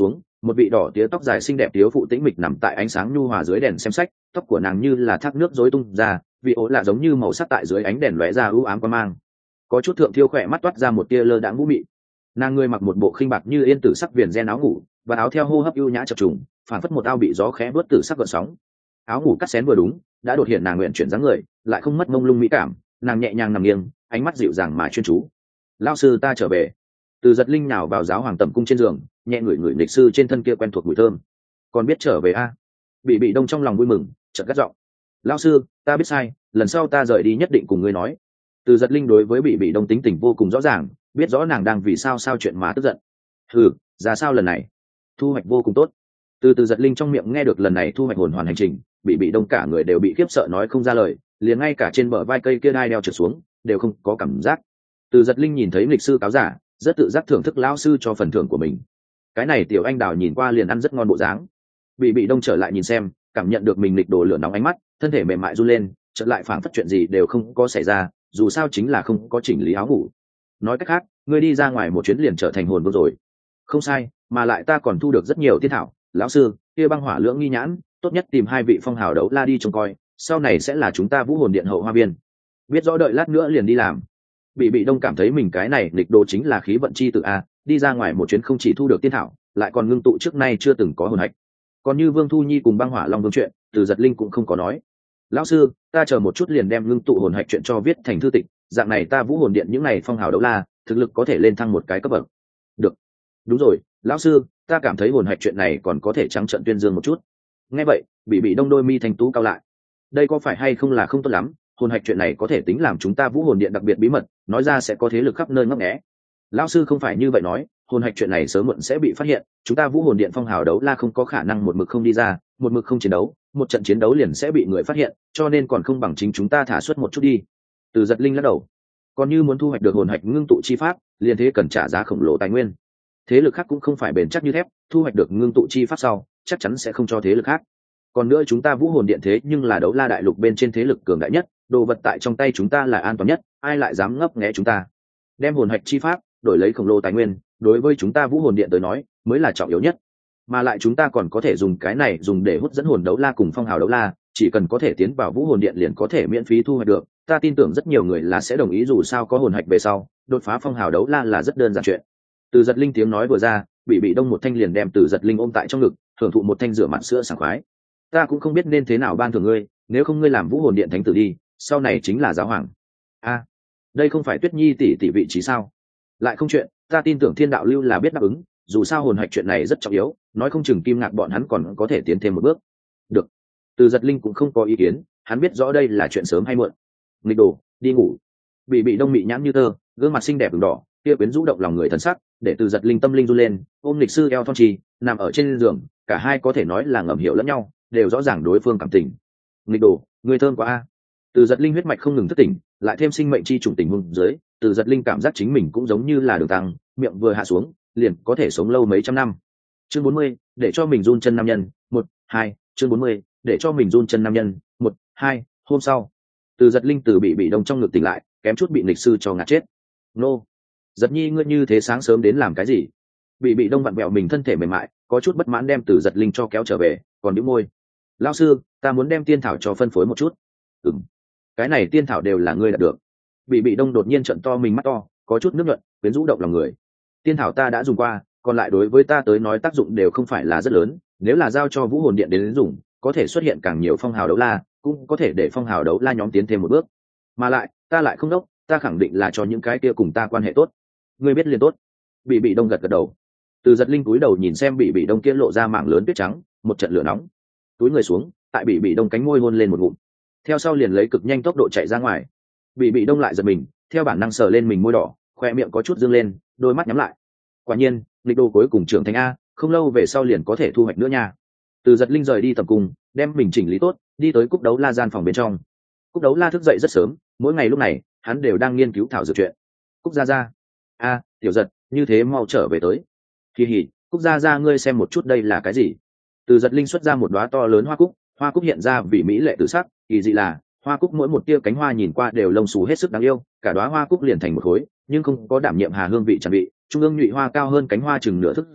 một vị đỏ tía tóc dài xinh đẹp thiếu phụ tĩnh mịch nằm tại ánh sáng nhu hòa dưới đèn xem sách, tóc của nàng như là thác nước rối tung ra, vị ố lạ giống như màu sắc tại dưới ánh đèn lóe ra ưu ám qua mang, có chút thượng thiêu khỏe mắt toát ra một tia lơ đãng vũ mị. Nàng người mặc một bộ khinh bạc như yên tử sắc viền ren áo ngủ và áo theo hô hấp ưu nhã chập trùng, phản phất một ao bị gió khẽ vớt tử sắc gợn sóng. Áo ngủ cắt xén vừa đúng đã đột hiện nàng nguyện chuyển dáng người, lại không mất mông lung mỹ cảm. Nàng nhẹ nhàng nằm nghiêng, ánh mắt dịu dàng mà chuyên chú. Lão sư ta trở về. Từ Giật Linh nhào vào giáo hoàng tẩm cung trên giường, nhẹ ngửi ngửi lịch sư trên thân kia quen thuộc mùi thơm. Còn biết trở về a? Bị bị đông trong lòng vui mừng, chợt gắt giọng. Lão sư, ta biết sai, lần sau ta rời đi nhất định cùng ngươi nói. Từ Giật Linh đối với bị bị đông tính tình vô cùng rõ ràng, biết rõ nàng đang vì sao sao chuyện mà tức giận. Hừ, ra sao lần này? Thu hoạch vô cùng tốt. Từ Từ Giật Linh trong miệng nghe được lần này thu hoạch hồn hoàn hành trình, bị bị đông cả người đều bị khiếp sợ nói không ra lời, liền ngay cả trên bờ vai cây kia đai đeo trượt xuống, đều không có cảm giác. Từ Giật Linh nhìn thấy lịch sư cáo giả, rất tự giác thưởng thức lão sư cho phần thưởng của mình. Cái này tiểu anh đào nhìn qua liền ăn rất ngon bộ dáng. Bị bị đông trở lại nhìn xem, cảm nhận được mình lịch đồ lửa nóng ánh mắt, thân thể mềm mại run lên, chợt lại phảng phất chuyện gì đều không có xảy ra, dù sao chính là không có chỉnh lý áo ngủ. Nói cách khác, ngươi đi ra ngoài một chuyến liền trở thành hồn vương rồi. Không sai, mà lại ta còn thu được rất nhiều tiên thảo. Lão sư, kia băng hỏa lưỡng nghi nhãn, tốt nhất tìm hai vị phong hào đấu la đi trông coi, sau này sẽ là chúng ta vũ hồn điện hậu hoa viên. Biết rõ đợi lát nữa liền đi làm. Bị bị đông cảm thấy mình cái này lịch đồ chính là khí vận chi tự a, đi ra ngoài một chuyến không chỉ thu được tiên thảo, lại còn ngưng tụ trước nay chưa từng có hồn hạch. Còn như Vương Thu Nhi cùng băng hỏa long vương chuyện, Từ Giật Linh cũng không có nói. Lão sư, ta chờ một chút liền đem ngưng tụ hồn hạch chuyện cho viết thành thư tịch, dạng này ta vũ hồn điện những này phong hào đấu la, thực lực có thể lên thăng một cái cấp bậc. Được. Đúng rồi, lão sư, ta cảm thấy hồn hạch chuyện này còn có thể trắng trợn tuyên dương một chút. Nghe vậy, bị bị đông đôi mi thành tú cao lại. Đây có phải hay không là không tốt lắm, hồn hạch chuyện này có thể tính làm chúng ta vũ hồn điện đặc biệt bí mật, nói ra sẽ có thế lực khắp nơi ngấp nghé. Lão sư không phải như vậy nói, hồn hạch chuyện này sớm muộn sẽ bị phát hiện, chúng ta vũ hồn điện phong hào đấu la không có khả năng một mực không đi ra, một mực không chiến đấu, một trận chiến đấu liền sẽ bị người phát hiện, cho nên còn không bằng chính chúng ta thả suất một chút đi. Từ Giật Linh lắc đầu. Còn như muốn thu hoạch được hồn hạch ngưng tụ chi pháp, liền thế cần trả giá khổng lồ tài nguyên. Thế lực khác cũng không phải bền chắc như thép, thu hoạch được ngưng tụ chi pháp sau, chắc chắn sẽ không cho thế lực khác. Còn nữa chúng ta vũ hồn điện thế nhưng là đấu la đại lục bên trên thế lực cường đại nhất, đồ vật tại trong tay chúng ta là an toàn nhất, ai lại dám ngấp nghé chúng ta? Đem hồn hạch chi pháp đổi lấy khổng lồ tài nguyên, đối với chúng ta vũ hồn điện tới nói mới là trọng yếu nhất. Mà lại chúng ta còn có thể dùng cái này dùng để hút dẫn hồn đấu la cùng phong hào đấu la, chỉ cần có thể tiến vào vũ hồn điện liền có thể miễn phí thu hoạch được. Ta tin tưởng rất nhiều người là sẽ đồng ý, dù sao có hồn hạch về sau, đột phá phong hào đấu la là rất đơn giản chuyện. Từ Giật Linh tiếng nói vừa ra, bị bị đông một thanh liền đem Từ Giật Linh ôm tại trong ngực, thưởng thụ một thanh rửa mặt sữa sảng khoái. Ta cũng không biết nên thế nào ban thưởng ngươi, nếu không ngươi làm vũ hồn điện thánh tử đi, sau này chính là giáo hoàng. A, đây không phải Tuyết Nhi tỷ tỷ vị trí sao? Lại không chuyện, ta tin tưởng thiên đạo lưu là biết đáp ứng, dù sao hồn hạch chuyện này rất trọng yếu, nói không chừng Kim Ngạc bọn hắn còn có thể tiến thêm một bước. Được. Từ Giật Linh cũng không có ý kiến, hắn biết rõ đây là chuyện sớm hay muộn. Nghịch đồ, đi ngủ. Bị bị đông mị nhãn như tơ, gương mặt xinh đẹp ửng đỏ, kia quyến rũ động lòng người thần sắc, để Từ Giật Linh tâm linh run lên, ôm lịch sư eo thon trì, nằm ở trên giường, cả hai có thể nói là ngầm hiểu lẫn nhau, đều rõ ràng đối phương cảm tình. Nghịch đồ, người thơm quá a. Từ Giật Linh huyết mạch không ngừng thức tỉnh, lại thêm sinh mệnh chi trùng tình huống dưới, Từ Giật Linh cảm giác chính mình cũng giống như là đường tăng, miệng vừa hạ xuống, liền có thể sống lâu mấy trăm năm. Chương bốn mươi, để cho mình run chân nam nhân, một, hai, chương bốn mươi, để cho mình run chân nam nhân, một, hai, hôm sau. Từ Giật Linh từ bị bị đông trong ngực tỉnh lại, kém chút bị lịch sư cho ngạt chết. Nô, Giật Nhi ngươi như thế sáng sớm đến làm cái gì? Bị bị đông vặn vẹo mình thân thể mềm mại, có chút bất mãn đem Từ Giật Linh cho kéo trở về, còn nhíu môi. Lão sư, ta muốn đem tiên thảo cho phân phối một chút. Ừm, cái này tiên thảo đều là ngươi đạt được. Bị bị đông đột nhiên trợn to mình mắt to, có chút nước nhuận, quyến rũ động lòng người. Tiên thảo ta đã dùng qua, còn lại đối với ta tới nói tác dụng đều không phải là rất lớn, nếu là giao cho vũ hồn điện đến dùng, có thể xuất hiện càng nhiều phong hào đấu la, cũng có thể để phong hào đấu la nhóm tiến thêm một bước. Mà lại, ta lại không đốc, ta khẳng định là cho những cái kia cùng ta quan hệ tốt. Ngươi biết liền tốt. Bị bị đông gật gật đầu. Từ Giật Linh cúi đầu nhìn xem bị bị đông kia lộ ra mảng lớn tuyết trắng, một trận lửa nóng. Túi người xuống, tại bị bị đông cánh môi hôn lên một ngụm. Theo sau liền lấy cực nhanh tốc độ chạy ra ngoài. Bị bị đông lại giật mình, theo bản năng sờ lên mình môi đỏ, khoe miệng có chút dương lên, đôi mắt nhắm lại. Quả nhiên, lịch đồ cuối cùng trưởng thành a, không lâu về sau liền có thể thu hoạch nữa nha. Từ Giật Linh rời đi tầm cung, đem mình chỉnh lý tốt, đi tới Cúc Đấu La gian phòng bên trong. Cúc Đấu La thức dậy rất sớm, mỗi ngày lúc này, hắn đều đang nghiên cứu thảo dược chuyện. Cúc gia gia, a, Tiểu Giật, như thế mau trở về tới. Kỳ hỉ, Cúc gia gia ngươi xem một chút đây là cái gì? Từ Giật Linh xuất ra một đóa to lớn hoa cúc, hoa cúc hiện ra vì mỹ lệ tự sắc, kỳ dị là hoa cúc mỗi một tia cánh hoa nhìn qua đều lông xù hết sức đáng yêu, cả đóa hoa cúc liền thành một khối, nhưng không có đảm nhiệm hà hương vị tràn vị, trung ương nhụy hoa cao hơn cánh hoa chừng nửa thước dư,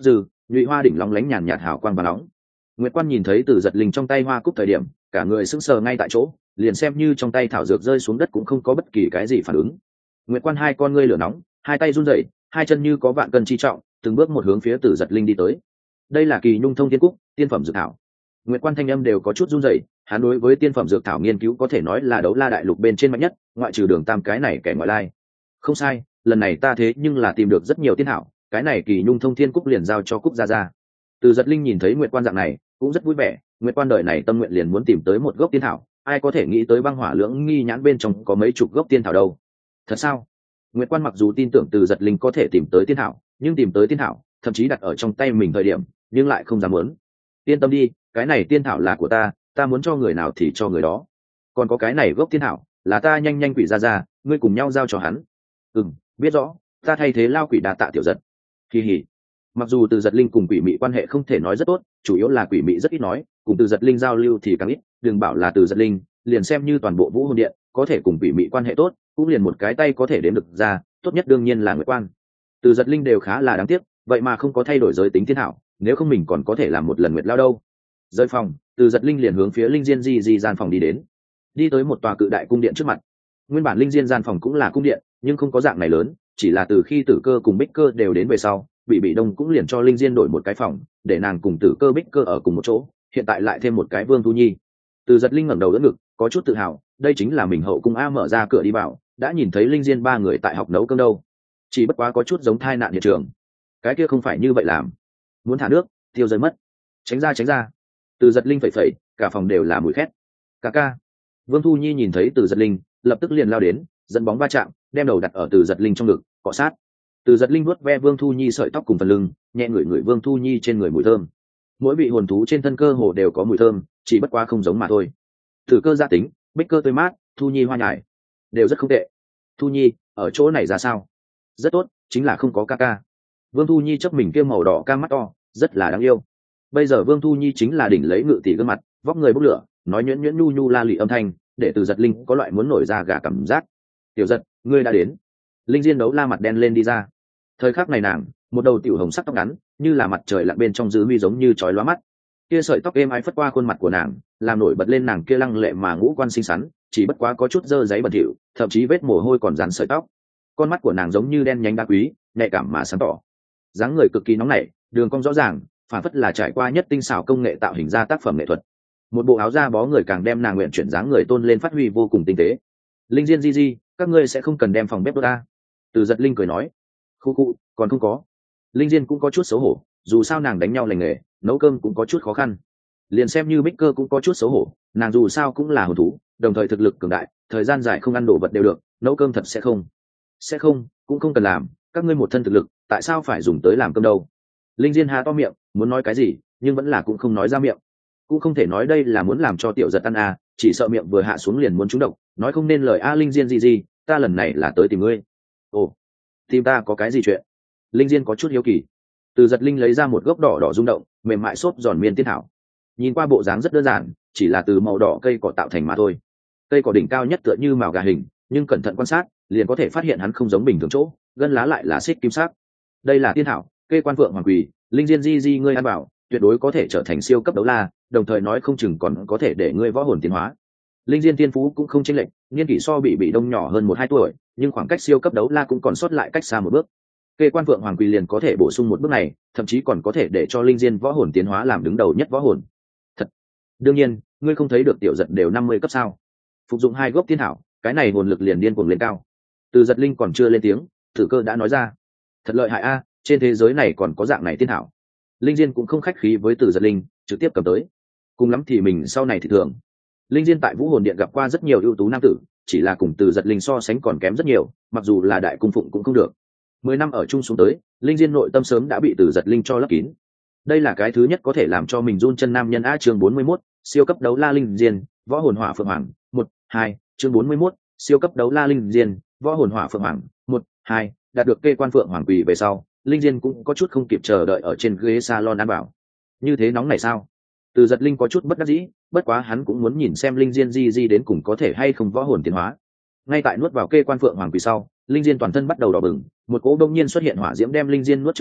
nhụy hoa đỉnh lóng lánh nhàn nhạt hào quang và nóng. Nguyệt Quan nhìn thấy Từ Giật Linh trong tay hoa cúc thời điểm, cả người sững sờ ngay tại chỗ, liền xem như trong tay thảo dược rơi xuống đất cũng không có bất kỳ cái gì phản ứng. Nguyệt Quan hai con ngươi lửa nóng, hai tay run rẩy, hai chân như có vạn cân chi trọng, từng bước một hướng phía Từ Giật Linh đi tới. Đây là Kỳ Nhung Thông Tiên Cúc, tiên phẩm dược thảo. Nguyệt Quan thanh âm đều có chút run rẩy, hắn đối với tiên phẩm dược thảo nghiên cứu có thể nói là đấu la đại lục bên trên mạnh nhất, ngoại trừ Đường Tam cái này kẻ ngoại lai. Không sai, lần này ta thế nhưng là tìm được rất nhiều tiên thảo, cái này Kỳ Nhung Thông Thiên Cúc liền giao cho Cúc gia gia. Từ Giật Linh nhìn thấy Nguyệt Quan dạng này, cũng rất vui vẻ, Nguyệt Quan đời này tâm nguyện liền muốn tìm tới một gốc tiên thảo, ai có thể nghĩ tới băng hỏa lưỡng nghi nhãn bên trong có mấy chục gốc tiên thảo đâu. Thật sao? Nguyệt Quan mặc dù tin tưởng Từ Giật Linh có thể tìm tới tiên thảo, nhưng tìm tới tiên thảo, thậm chí đặt ở trong tay mình thời điểm, nhưng lại không dám muốn. Yên tâm đi, cái này tiên thảo là của ta, ta muốn cho người nào thì cho người đó. Còn có cái này gốc tiên thảo, là ta nhanh nhanh quỷ ra ra, ngươi cùng nhau giao cho hắn. Ừm, biết rõ, ta thay thế lao quỷ đa tạ tiểu giật. Kỳ hỉ. Mặc dù Từ Giật Linh cùng quỷ mị quan hệ không thể nói rất tốt, chủ yếu là quỷ mị rất ít nói, cùng Từ Giật Linh giao lưu thì càng ít, đừng bảo là Từ Giật Linh, liền xem như toàn bộ Vũ Hồn Điện có thể cùng quỷ mị quan hệ tốt, cũng liền một cái tay có thể đếm được ra, tốt nhất đương nhiên là Nguyệt Quan. Từ Giật Linh đều khá là đáng tiếc, vậy mà không có thay đổi giới tính thiên thảo, nếu không mình còn có thể làm một lần nguyệt lao đâu. Rời phòng, Từ Giật Linh liền hướng phía Linh Diên Di Di gian phòng đi đến, đi tới một tòa cự đại cung điện trước mặt. Nguyên bản Linh Diên gian phòng cũng là cung điện, nhưng không có dạng này lớn, chỉ là từ khi Tử Cơ cùng Bích Cơ đều đến về sau, bị bị đông cũng liền cho Linh Diên đổi một cái phòng, để nàng cùng Tử Cơ Bích Cơ ở cùng một chỗ, hiện tại lại thêm một cái Vương Thu Nhi. Từ Giật Linh ngẩng đầu đỡ ngực, có chút tự hào, đây chính là mình hậu cung a. Mở ra cửa đi vào, đã nhìn thấy Linh Diên ba người tại học nấu cơm đâu, chỉ bất quá có chút giống thai nạn hiện trường. Cái kia không phải như vậy làm, muốn thả nước tiêu rơi mất, tránh ra tránh ra. Từ Giật Linh phẩy phẩy, cả phòng đều là mùi khét. Ca ca. Vương Thu Nhi nhìn thấy Từ Giật Linh, lập tức liền lao đến, dẫn bóng va chạm, đem đầu đặt ở Từ Giật Linh trong ngực, cọ sát. Từ Giật Linh vuốt ve Vương Thu Nhi sợi tóc cùng phần lưng, nhẹ ngửi ngửi Vương Thu Nhi trên người mùi thơm. Mỗi vị hồn thú trên thân cơ hồ đều có mùi thơm, chỉ bất quá không giống mà thôi. Tử Cơ gia tính, Bích Cơ tươi mát, Thu Nhi hoa nhài, đều rất không tệ. Thu Nhi ở chỗ này ra sao? Rất tốt, chính là không có ca ca. Vương Thu Nhi chấp mình kia màu đỏ cam mắt to, rất là đáng yêu. Bây giờ Vương Thu Nhi chính là đỉnh lấy ngự tỷ gương mặt, vóc người bốc lửa, nói nhuyễn nhuyễn nhu nhu la lị âm thanh, để Từ Giật Linh có loại muốn nổi da gà cảm giác. Tiểu Giật, ngươi đã đến. Linh Diên đấu la mặt đen lên đi ra. Thời khắc này nàng, một đầu tiểu hồng sắc tóc ngắn, như là mặt trời lặn bên trong dư huy giống như chói lóa mắt. Kia sợi tóc êm ái phất qua khuôn mặt của nàng, làm nổi bật lên nàng kia lăng lệ mà ngũ quan xinh xắn, chỉ bất quá có chút dơ giấy bẩn thỉu, thậm chí vết mồ hôi còn dán sợi tóc. Con mắt của nàng giống như đen nhánh đá quý, nhạy cảm mà sáng tỏ. Dáng người cực kỳ nóng nảy, đường cong rõ ràng, phản phất là trải qua nhất tinh xảo công nghệ tạo hình ra tác phẩm nghệ thuật. Một bộ áo da bó người càng đem nàng nguyện chuyển dáng người tôn lên phát huy vô cùng tinh tế. Linh Diên Di Di, các ngươi sẽ không cần đem phòng bếp đốt ta. Từ Giật Linh cười nói. Khu khu, còn không có. Linh Diên cũng có chút xấu hổ, dù sao nàng đánh nhau lành nghề, nấu cơm cũng có chút khó khăn. Liền xem như Bích Cơ cũng có chút xấu hổ, nàng dù sao cũng là hồn thú, đồng thời thực lực cường đại, thời gian dài không ăn đồ vật đều được, nấu cơm thật sẽ không. Sẽ không, cũng không cần làm, các ngươi một thân thực lực, tại sao phải dùng tới làm cơm đâu? Linh Diên há to miệng, muốn nói cái gì, nhưng vẫn là cũng không nói ra miệng. Cũng không thể nói đây là muốn làm cho Tiểu Giật ăn à, chỉ sợ miệng vừa hạ xuống liền muốn trúng độc, nói không nên lời a. Linh Diên gì gì, ta lần này là tới tìm ngươi. Ồ, tìm ta có cái gì chuyện? Linh Diên có chút hiếu kỳ. Từ Giật Linh lấy ra một gốc đỏ đỏ rung động, mềm mại xốp giòn miên tiên thảo. Nhìn qua bộ dáng rất đơn giản, chỉ là từ màu đỏ cây cỏ tạo thành mà thôi. Cây cỏ đỉnh cao nhất tựa như mào gà hình, nhưng cẩn thận quan sát, liền có thể phát hiện hắn không giống bình thường chỗ, gân lá lại là xích kim sắc. Đây là tiên thảo, cây quan phượng hoàng quỳ, Linh Diên di di ngươi ăn bảo, tuyệt đối có thể trở thành siêu cấp đấu la, đồng thời nói không chừng còn có thể để ngươi võ hồn tiến hóa. Linh Diên tiên phú cũng không chênh lệch, niên kỷ so bị bị đông nhỏ hơn một hai tuổi, nhưng khoảng cách siêu cấp đấu la cũng còn sót lại cách xa một bước. Cây quan phượng hoàng quỳ liền có thể bổ sung một bước này, thậm chí còn có thể để cho Linh Diên võ hồn tiến hóa làm đứng đầu nhất võ hồn. Thật. Đương nhiên, ngươi không thấy được Tiểu Giật đều năm mươi cấp sao? Phục dụng hai gốc tiên thảo, cái này hồn lực liền điên cuồng lên cao. Từ Giật Linh còn chưa lên tiếng, Tử Cơ đã nói ra. Thật lợi hại a, trên thế giới này còn có dạng này tiên thảo. Linh Diên cũng không khách khí với Từ Giật Linh, trực tiếp cầm tới. Cùng lắm thì mình sau này thì thường. Linh Diên tại Vũ Hồn Điện gặp qua rất nhiều ưu tú nam tử, chỉ là cùng Từ Giật Linh so sánh còn kém rất nhiều, mặc dù là đại cung phụng cũng không được. Mười năm ở chung xuống tới, Linh Diên nội tâm sớm đã bị Từ Giật Linh cho lấp kín. Đây là cái thứ nhất có thể làm cho mình run chân nam nhân a. Chương bốn mươi mốt, siêu cấp đấu la Linh Diên, võ hồn hỏa phượng hoàng, một, hai, chương bốn mươi mốt, siêu cấp đấu la Linh Diên, võ hồn hỏa phượng hoàng, một, hai, đạt được kê quan phượng hoàng quỳ về sau, Linh Diên cũng có chút không kịp chờ đợi ở trên ghế salon ăn bảo. Như thế nóng này sao? Từ Giật Linh có chút bất đắc dĩ, bất quá hắn cũng muốn nhìn xem Linh Diên di di đến cùng có thể hay không võ hồn tiến hóa. Ngay tại nuốt vào kê quan phượng hoàng quỳ sau, Linh Diên toàn thân bắt đầu đỏ bừng, một cỗ đông nhiên xuất hiện hỏa diễm đem Linh Diên nuốt chửng lấy,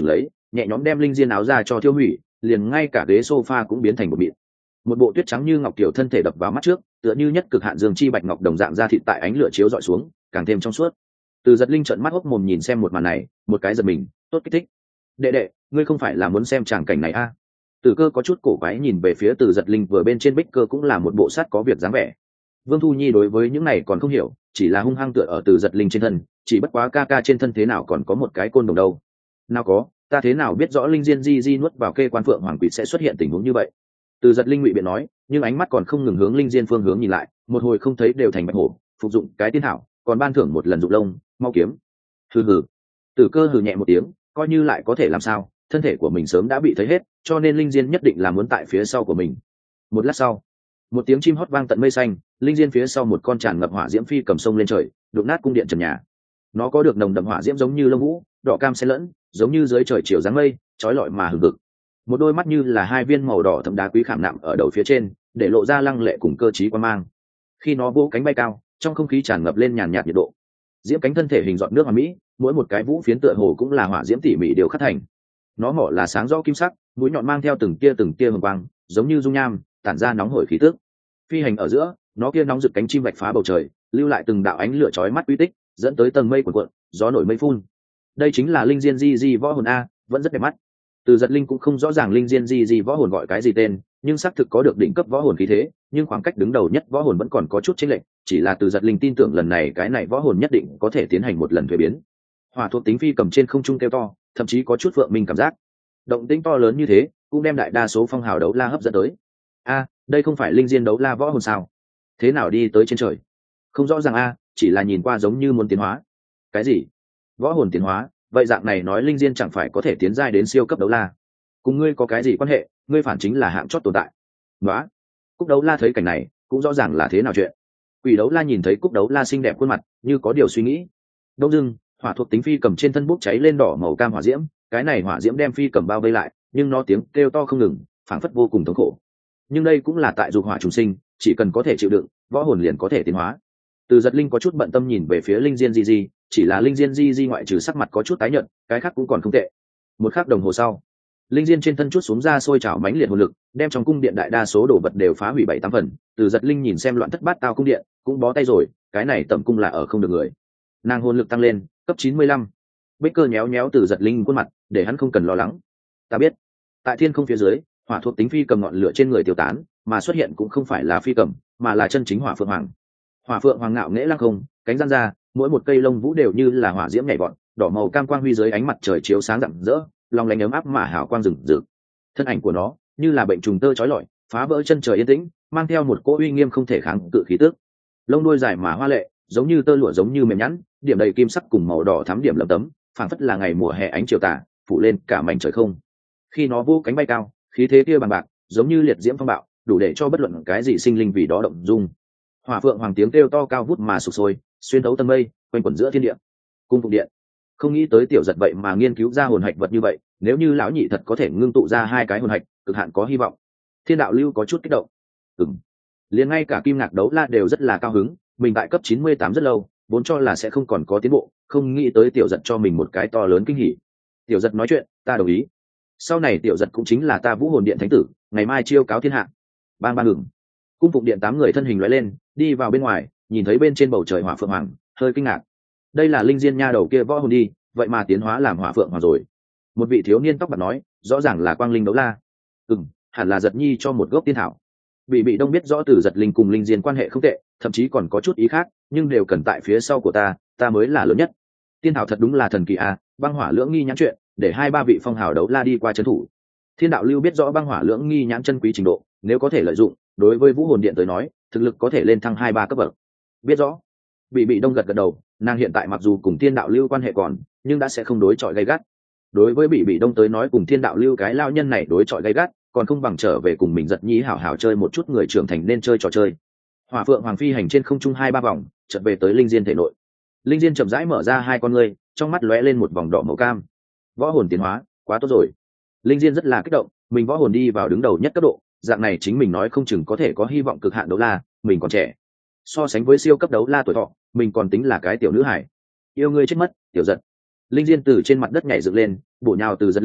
nhẹ nhõm đem linh diên áo ra cho tiêu hủy, liền ngay cả ghế sofa cũng biến thành một mịn. Một bộ tuyết trắng như ngọc tiểu thân thể đập vào mắt trước, tựa như nhất cực hạn dương chi bạch ngọc đồng dạng ra thịt tại ánh lửa chiếu dọi xuống, càng thêm trong suốt. Từ Giật Linh trợn mắt hốc mồm nhìn xem một màn này, một cái giật mình, tốt kích thích. Đệ đệ, ngươi không phải là muốn xem tràng cảnh này a? À? Tử Cơ có chút cổ quái nhìn về phía Từ Giật Linh, vừa bên trên bích cơ cũng là một bộ sát có việc dáng vẻ. Vương Thu Nhi đối với những này còn không hiểu, chỉ là hung hăng tựa ở Từ Giật Linh trên thân, chỉ bất quá ca ca trên thân thế nào còn có một cái côn đồng đâu. Nào có, ta thế nào biết rõ linh diên di di nuốt vào kê quan phượng hoàng quỷ sẽ xuất hiện tình huống như vậy. Từ Giật Linh ngụy biện nói, nhưng ánh mắt còn không ngừng hướng linh diên phương hướng nhìn lại, một hồi không thấy đều thành bạch hổ, phục dụng cái tiên thảo, còn ban thưởng một lần dụng lông, mau kiếm. Hừ hừ. Tử Cơ hừ nhẹ một tiếng, coi như lại có thể làm sao, thân thể của mình sớm đã bị thấy hết, cho nên linh diên nhất định là muốn tại phía sau của mình. Một lát sau, một tiếng chim hót vang tận mây xanh, linh diên phía sau một con tràn ngập hỏa diễm phi cầm sông lên trời, đụng nát cung điện trần nhà. Nó có được nồng đậm hỏa diễm giống như lông vũ, đỏ cam xen lẫn, giống như dưới trời chiều dáng mây, chói lọi mà hừng hực. Một đôi mắt như là hai viên màu đỏ thẫm đá quý khảm nạm ở đầu phía trên, để lộ ra lăng lệ cùng cơ trí quan mang. Khi nó vỗ cánh bay cao, trong không khí tràn ngập lên nhàn nhạt nhiệt độ. Diễm cánh thân thể hình giọt nước hoa mỹ, mỗi một cái vũ phiến tựa hồ cũng là hỏa diễm tỉ mỉ điều khắc thành. Nó mỏ là sáng rõ kim sắc, mũi nhọn mang theo từng tia từng tia hừng quang, giống như dung nham, tản ra nóng hổi khí tức. Phi hành ở giữa, nó kia nóng rực cánh chim vạch phá bầu trời, lưu lại từng đạo ánh lửa chói mắt uy tích, dẫn tới tầng mây cuộn cuộn, gió nổi mây phun. Đây chính là linh diên di di võ hồn a, vẫn rất đẹp mắt. Từ Giật Linh cũng không rõ ràng linh diên di di võ hồn gọi cái gì tên, nhưng xác thực có được đỉnh cấp võ hồn khí thế, nhưng khoảng cách đứng đầu nhất võ hồn vẫn còn có chút chênh lệch, chỉ là Từ Giật Linh tin tưởng lần này cái này võ hồn nhất định có thể tiến hành một lần thuế biến. Hỏa thuộc tính phi cầm trên không trung kêu to, thậm chí có chút phượng minh cảm giác. Động tĩnh to lớn như thế, cũng đem đại đa số phong hào đấu la hấp dẫn tới. A, đây không phải linh diên đấu la võ hồn sao? Thế nào đi tới trên trời? Không rõ ràng a, chỉ là nhìn qua giống như muốn tiến hóa. Cái gì? Võ hồn tiến hóa? Vậy dạng này nói linh diên chẳng phải có thể tiến giai đến siêu cấp đấu la? Cùng ngươi có cái gì quan hệ? Ngươi phản chính là hạng chót tồn tại. Đó. Cúc đấu la thấy cảnh này, cũng rõ ràng là thế nào chuyện. Quỷ đấu la nhìn thấy cúc đấu la xinh đẹp khuôn mặt, như có điều suy nghĩ. Đông dưng, hỏa thuộc tính phi cầm trên thân bốc cháy lên đỏ màu cam hỏa diễm, cái này hỏa diễm đem phi cầm bao vây lại, nhưng nó tiếng kêu to không ngừng, phảng phất vô cùng thống khổ. Nhưng đây cũng là tại dục hỏa trùng sinh, chỉ cần có thể chịu đựng, võ hồn liền có thể tiến hóa. Từ Giật Linh có chút bận tâm nhìn về phía linh diên di di, chỉ là linh diên di di ngoại trừ sắc mặt có chút tái nhợt, cái khác cũng còn không tệ. Một khắc đồng hồ sau, linh diên trên thân chút xuống ra sôi trào mãnh liệt hồn lực, đem trong cung điện đại đa số đồ vật đều phá hủy bảy tám phần. Từ Giật Linh nhìn xem loạn thất bát tao cung điện, cũng bó tay rồi, cái này tầm cung là ở không được người. Nàng hồn lực tăng lên, cấp chín mươi lăm. Bích Cơ nhéo nhéo Từ Giật Linh khuôn mặt, để hắn không cần lo lắng. Ta biết, tại thiên không phía dưới, hỏa thuộc tính phi cầm ngọn lửa trên người tiêu tán, mà xuất hiện cũng không phải là phi cầm, mà là chân chính hỏa phượng hoàng. Hỏa phượng hoàng ngạo nghễ lăng không, cánh giãn ra, mỗi một cây lông vũ đều như là hỏa diễm nhảy vọt, đỏ màu cam quang huy dưới ánh mặt trời chiếu sáng rạng rỡ, long lánh ấm áp mà hào quang rừng rực. Thân ảnh của nó như là bệnh trùng tơ chói lọi, phá vỡ chân trời yên tĩnh, mang theo một cỗ uy nghiêm không thể kháng cự khí tức. Lông đuôi dài mà hoa lệ, giống như tơ lụa giống như mềm nhẵn, điểm đầy kim sắc cùng màu đỏ thắm điểm lấm tấm, phảng phất là ngày mùa hè ánh chiều tà, phủ lên cả mảnh trời không. Khi nó vô cánh bay cao, khí thế kia bằng bạc, giống như liệt diễm phong bạo, đủ để cho bất luận cái gì sinh linh vì đó động dung. Hỏa phượng hoàng tiếng kêu to cao vút mà sục sôi, xuyên thấu tầng mây, quanh quẩn giữa thiên địa. Cung phụng điện, không nghĩ tới tiểu giật vậy mà nghiên cứu ra hồn hạch vật như vậy, nếu như lão nhị thật có thể ngưng tụ ra hai cái hồn hạch, cực hạn có hy vọng. Thiên đạo lưu có chút kích động. Ừm. Liền ngay cả Kim Ngạc đấu la đều rất là cao hứng, mình tại cấp chín mươi tám rất lâu, vốn cho là sẽ không còn có tiến bộ, không nghĩ tới tiểu giật cho mình một cái to lớn kinh hỉ. Tiểu giật nói chuyện, ta đồng ý. Sau này tiểu giật cũng chính là ta Vũ Hồn Điện thánh tử, ngày mai chiêu cáo thiên hạ. Bang bang ngừng. Cung phụng điện tám người thân hình lóe lên, đi vào bên ngoài, nhìn thấy bên trên bầu trời hỏa phượng hoàng, hơi kinh ngạc. Đây là linh diên nha đầu kia võ hồn đi, vậy mà tiến hóa làm hỏa phượng hoàng rồi. Một vị thiếu niên tóc bạc nói, rõ ràng là quang linh đấu la. Ừm, hẳn là Giật Nhi cho một gốc tiên thảo. Bị bị đông biết rõ từ Giật Linh cùng linh diên quan hệ không tệ, thậm chí còn có chút ý khác, nhưng đều cần tại phía sau của ta, ta mới là lớn nhất. Tiên thảo thật đúng là thần kỳ a, băng hỏa lưỡng nghi nhãn chuyện, để hai ba vị phong hào đấu la đi qua trấn thủ. Thiên đạo lưu biết rõ băng hỏa lưỡng nghi nhãn chân quý trình độ, nếu có thể lợi dụng, đối với Vũ Hồn Điện tới nói, thực lực có thể lên thăng hai ba cấp bậc. Biết rõ. Bị bị đông gật gật đầu, nàng hiện tại mặc dù cùng Thiên đạo lưu quan hệ còn, nhưng đã sẽ không đối chọi gay gắt. Đối với bị bị đông tới nói cùng Thiên đạo lưu cái lao nhân này đối chọi gay gắt, còn không bằng trở về cùng mình Giật Nhi hảo hảo chơi một chút người trưởng thành nên chơi trò chơi. Hỏa phượng hoàng phi hành trên không trung hai ba vòng, chợt về tới linh diên thể nội. Linh diên chậm rãi mở ra hai con ngươi, trong mắt lóe lên một vòng đỏ màu cam. Võ hồn tiến hóa, quá tốt rồi. Linh diên rất là kích động, mình võ hồn đi vào đứng đầu nhất cấp độ, dạng này chính mình nói không chừng có thể có hy vọng cực hạn đấu la, mình còn trẻ. So sánh với siêu cấp đấu la tuổi thọ, mình còn tính là cái tiểu nữ hải. Yêu ngươi chết mất, tiểu giật. Linh diên từ trên mặt đất nhảy dựng lên, bổ nhào từ Giật Linh,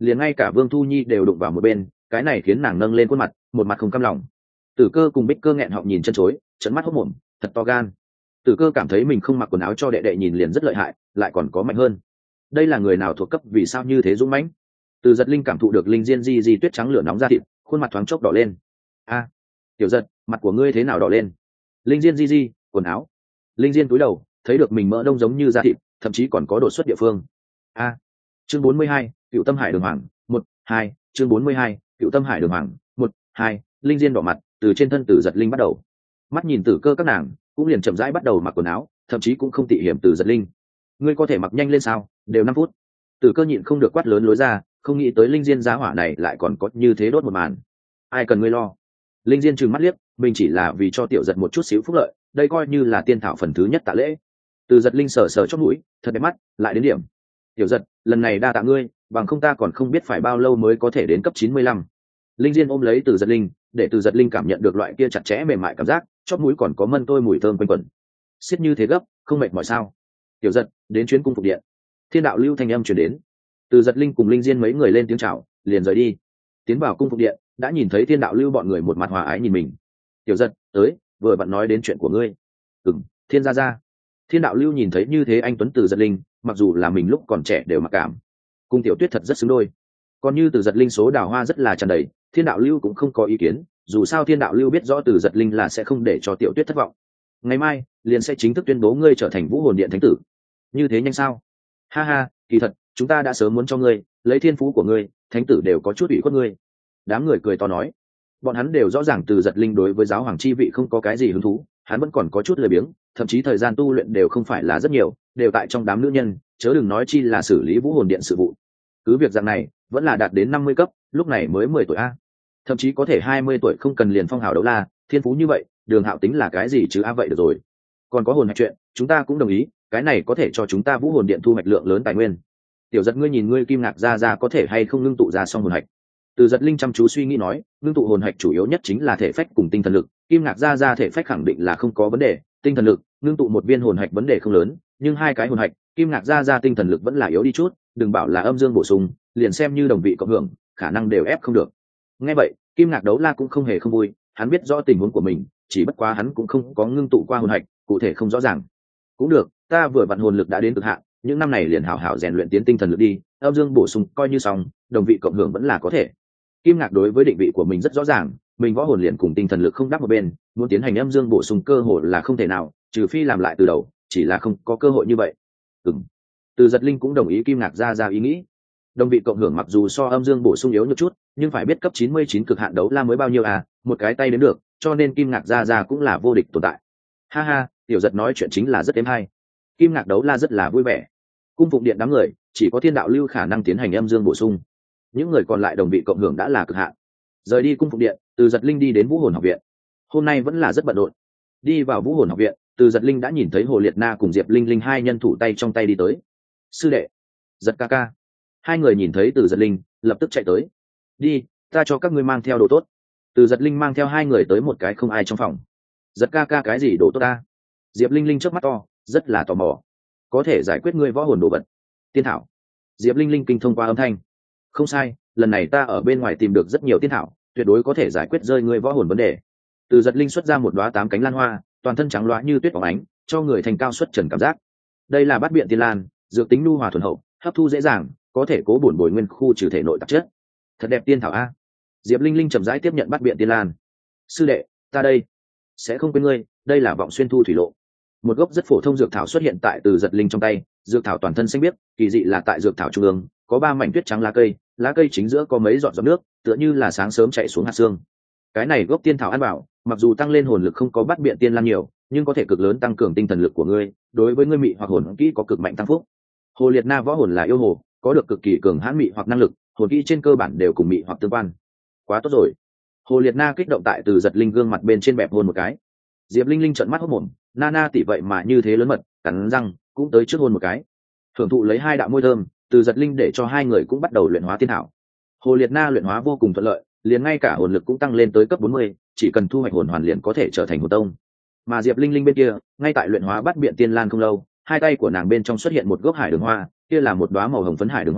liền ngay cả Vương Thu Nhi đều đụng vào một bên, cái này khiến nàng nâng lên khuôn mặt, một mặt không cam lòng. Tử Cơ cùng Bích Cơ nghẹn họng nhìn chân chối, trợn mắt hốt mồm, thật to gan. Tử Cơ cảm thấy mình không mặc quần áo cho đệ đệ nhìn liền rất lợi hại, lại còn có mạnh hơn. Đây là người nào thuộc cấp vì sao như thế dũng mãnh? Từ Giật Linh cảm thụ được linh diên di di tuyết trắng lửa nóng ra thịt, khuôn mặt thoáng chốc đỏ lên. A, Tiểu Giật, mặt của ngươi thế nào đỏ lên? Linh diên di di, quần áo. Linh diên cúi đầu, thấy được mình mỡ đông giống như da thịt, thậm chí còn có đột xuất địa phương. A. Chương bốn mươi hai, Cựu Tâm Hải Đường Hoàng, một, hai, chương bốn mươi hai, Cựu Tâm Hải Đường Hoàng, một, hai, linh diên đỏ mặt, từ trên thân Tử Giật Linh bắt đầu. Mắt nhìn Tử Cơ các nàng, cũng liền chậm rãi bắt đầu mặc quần áo, thậm chí cũng không tị hiểm Tử Giật Linh. Ngươi có thể mặc nhanh lên sao? Đều năm phút. Tử Cơ nhịn không được quát lớn lối ra, không nghĩ tới linh diên giá hỏa này lại còn có như thế đốt một màn. Ai cần ngươi lo? Linh diên trừng mắt liếc, mình chỉ là vì cho Tiểu Giật một chút xíu phúc lợi, đây coi như là tiên thảo phần thứ nhất tạ lễ. Từ Giật Linh sờ sờ chóp mũi, thật đẹp mắt, lại đến điểm. Tiểu Giật, lần này đa tạ ngươi, bằng không ta còn không biết phải bao lâu mới có thể đến cấp chín mươi lăm. Linh diên ôm lấy Từ Giật Linh, để Từ Giật Linh cảm nhận được loại kia chặt chẽ mềm mại cảm giác, chóp mũi còn có mân tôi mùi thơm quanh quẩn. Xiết như thế gấp, không mệt mỏi sao? Tiểu Giật, đến chuyến cung phục điện. Thiên đạo lưu thanh âm truyền đến. Từ Giật Linh cùng Linh diên mấy người lên tiếng chào, liền rời đi. Tiến vào cung phục điện, đã nhìn thấy Thiên đạo lưu bọn người một mặt hòa ái nhìn mình. Tiểu Giật, tới, vừa bạn nói đến chuyện của ngươi. Ừm, Thiên gia gia. Thiên đạo lưu nhìn thấy như thế anh tuấn Từ Giật Linh, mặc dù là mình lúc còn trẻ đều mặc cảm, cung Tiểu Tuyết thật rất xứng đôi. Còn như Từ Giật Linh số đào hoa rất là tràn đầy, Thiên đạo lưu cũng không có ý kiến, dù sao Thiên đạo lưu biết rõ Từ Giật Linh là sẽ không để cho Tiểu Tuyết thất vọng. Ngày mai liền sẽ chính thức tuyên bố ngươi trở thành Vũ Hồn Điện thánh tử. Như thế nhanh sao? Ha ha, kỳ thật chúng ta đã sớm muốn cho ngươi lấy thiên phú của ngươi, thánh tử đều có chút ủy khuất ngươi. Đám người cười to nói, bọn hắn đều rõ ràng Từ Giật Linh đối với giáo hoàng chi vị không có cái gì hứng thú, hắn vẫn còn có chút lười biếng, thậm chí thời gian tu luyện đều không phải là rất nhiều, đều tại trong đám nữ nhân, chớ đừng nói chi là xử lý Vũ Hồn Điện sự vụ. Cứ việc dạng này, vẫn là đạt đến năm mươi cấp, lúc này mới mười tuổi a. Thậm chí có thể hai mươi tuổi không cần liền phong hào đấu la, thiên phú như vậy, Đường Hạo tính là cái gì chứ a vậy được rồi. Còn có hồn hạch chuyện, chúng ta cũng đồng ý, cái này có thể cho chúng ta Vũ Hồn Điện thu hoạch lượng lớn tài nguyên. Tiểu Giật, ngươi nhìn ngươi Kim Ngạc ra ra có thể hay không ngưng tụ ra xong hồn hạch. Từ Giật Linh chăm chú suy nghĩ nói, ngưng tụ hồn hạch chủ yếu nhất chính là thể phách cùng tinh thần lực, Kim Ngạc ra ra thể phách khẳng định là không có vấn đề, tinh thần lực, ngưng tụ một viên hồn hạch vấn đề không lớn, nhưng hai cái hồn hạch, Kim Ngạc ra ra tinh thần lực vẫn là yếu đi chút, đừng bảo là âm dương bổ sung, liền xem như đồng vị cộng hưởng, khả năng đều ép không được. Nghe vậy, Kim Ngạc Đấu La cũng không hề không vui, hắn biết rõ tình huống của mình, chỉ bất quá hắn cũng không có ngưng tụ qua hồn hạch, cụ thể không rõ ràng. Cũng được, ta vừa vặn hồn lực đã đến cực hạn, những năm này liền hảo hảo rèn luyện tiến tinh thần lực đi, âm dương bổ sung coi như xong, đồng vị cộng hưởng vẫn là có thể. Kim Ngạc đối với định vị của mình rất rõ ràng, mình võ hồn liền cùng tinh thần lực không đáp một bên, muốn tiến hành âm dương bổ sung cơ hội là không thể nào, trừ phi làm lại từ đầu, chỉ là không có cơ hội như vậy. Ừm. Từ Giật Linh cũng đồng ý Kim Ngạc ra ra ý nghĩ. Đồng vị cộng hưởng mặc dù so âm dương bổ sung yếu một chút, nhưng phải biết cấp chín mươi chín cực hạn đấu la mới bao nhiêu à, một cái tay đến được, cho nên Kim Ngạc ra ra cũng là vô địch tồn tại. Ha ha, Tiểu Giật nói chuyện chính là rất êm hay. Kim Ngạc Đấu La rất là vui vẻ. Cung phụng điện đám người, chỉ có Thiên đạo lưu khả năng tiến hành âm dương bổ sung. Những người còn lại đồng vị cộng hưởng đã là cực hạn. Rời đi cung phụng điện, Từ Giật Linh đi đến Vũ Hồn học viện. Hôm nay vẫn là rất bận rộn. Đi vào Vũ Hồn học viện, Từ Giật Linh đã nhìn thấy Hồ Liệt Na cùng Diệp Linh Linh hai nhân thủ tay trong tay đi tới. Sư đệ, Giật ca ca. Hai người nhìn thấy Từ Giật Linh, lập tức chạy tới. Đi, ta cho các ngươi mang theo đồ tốt. Từ Giật Linh mang theo hai người tới một cái không ai trong phòng. Giật ca ca cái gì đồ tốt ta? Diệp Linh Linh chớp mắt to, rất là tò mò. Có thể giải quyết ngươi võ hồn đồ vật. Tiên thảo. Diệp Linh Linh kinh thông qua âm thanh. Không sai, lần này ta ở bên ngoài tìm được rất nhiều tiên thảo, tuyệt đối có thể giải quyết rơi ngươi võ hồn vấn đề. Từ Giật Linh xuất ra một đóa tám cánh lan hoa, toàn thân trắng loá như tuyết phóng ánh, cho người thành cao xuất trần cảm giác. Đây là bát biện tiên lan, dược tính nhu hòa thuần hậu, hấp thu dễ dàng, có thể cố bổn bồi nguyên khu trừ thể nội tạp chất. Thật đẹp tiên thảo a. Diệp Linh Linh chậm rãi tiếp nhận bát biện tiên lan. Sư đệ, ta đây sẽ không quên ngươi, đây là vọng xuyên thu thủy lộ. Một gốc rất phổ thông dược thảo xuất hiện tại Từ Giật Linh trong tay, dược thảo toàn thân xanh biếc, kỳ dị là tại dược thảo trung ương có ba mảnh tuyết trắng lá cây, lá cây chính giữa có mấy giọt giọt nước, tựa như là sáng sớm chạy xuống hạt sương. Cái này gốc tiên thảo ăn bảo, mặc dù tăng lên hồn lực không có bát biện tiên lan nhiều, nhưng có thể cực lớn tăng cường tinh thần lực của ngươi, đối với ngươi mị hoặc hồn kỹ có cực mạnh tăng phúc. Hồ Liệt Na võ hồn là yêu hồ, có được cực kỳ cường hãn mị hoặc năng lực, hồn kỹ trên cơ bản đều cùng mị hoặc tương quan. Quá tốt rồi. Hồ Liệt Na kích động tại Từ Giật Linh gương mặt bên trên bẹp hôn một cái. Diệp Linh Linh trợn mắt hốt mồm, Nana tỷ vậy mà như thế lớn mật, cắn răng cũng tới trước hôn một cái. Thưởng thụ lấy hai đạo môi thơm, Từ Giật Linh để cho hai người cũng bắt đầu luyện hóa tiên thảo. Hồ Liệt Na luyện hóa vô cùng thuận lợi, liền ngay cả hồn lực cũng tăng lên tới cấp bốn mươi, chỉ cần thu hoạch hồn hoàn liền có thể trở thành hồn tông. Mà Diệp Linh Linh bên kia, ngay tại luyện hóa bát biện tiên lan không lâu, hai tay của nàng bên trong xuất hiện một gốc hải đường hoa, kia là một đóa màu hồng phấn hải đường hoa,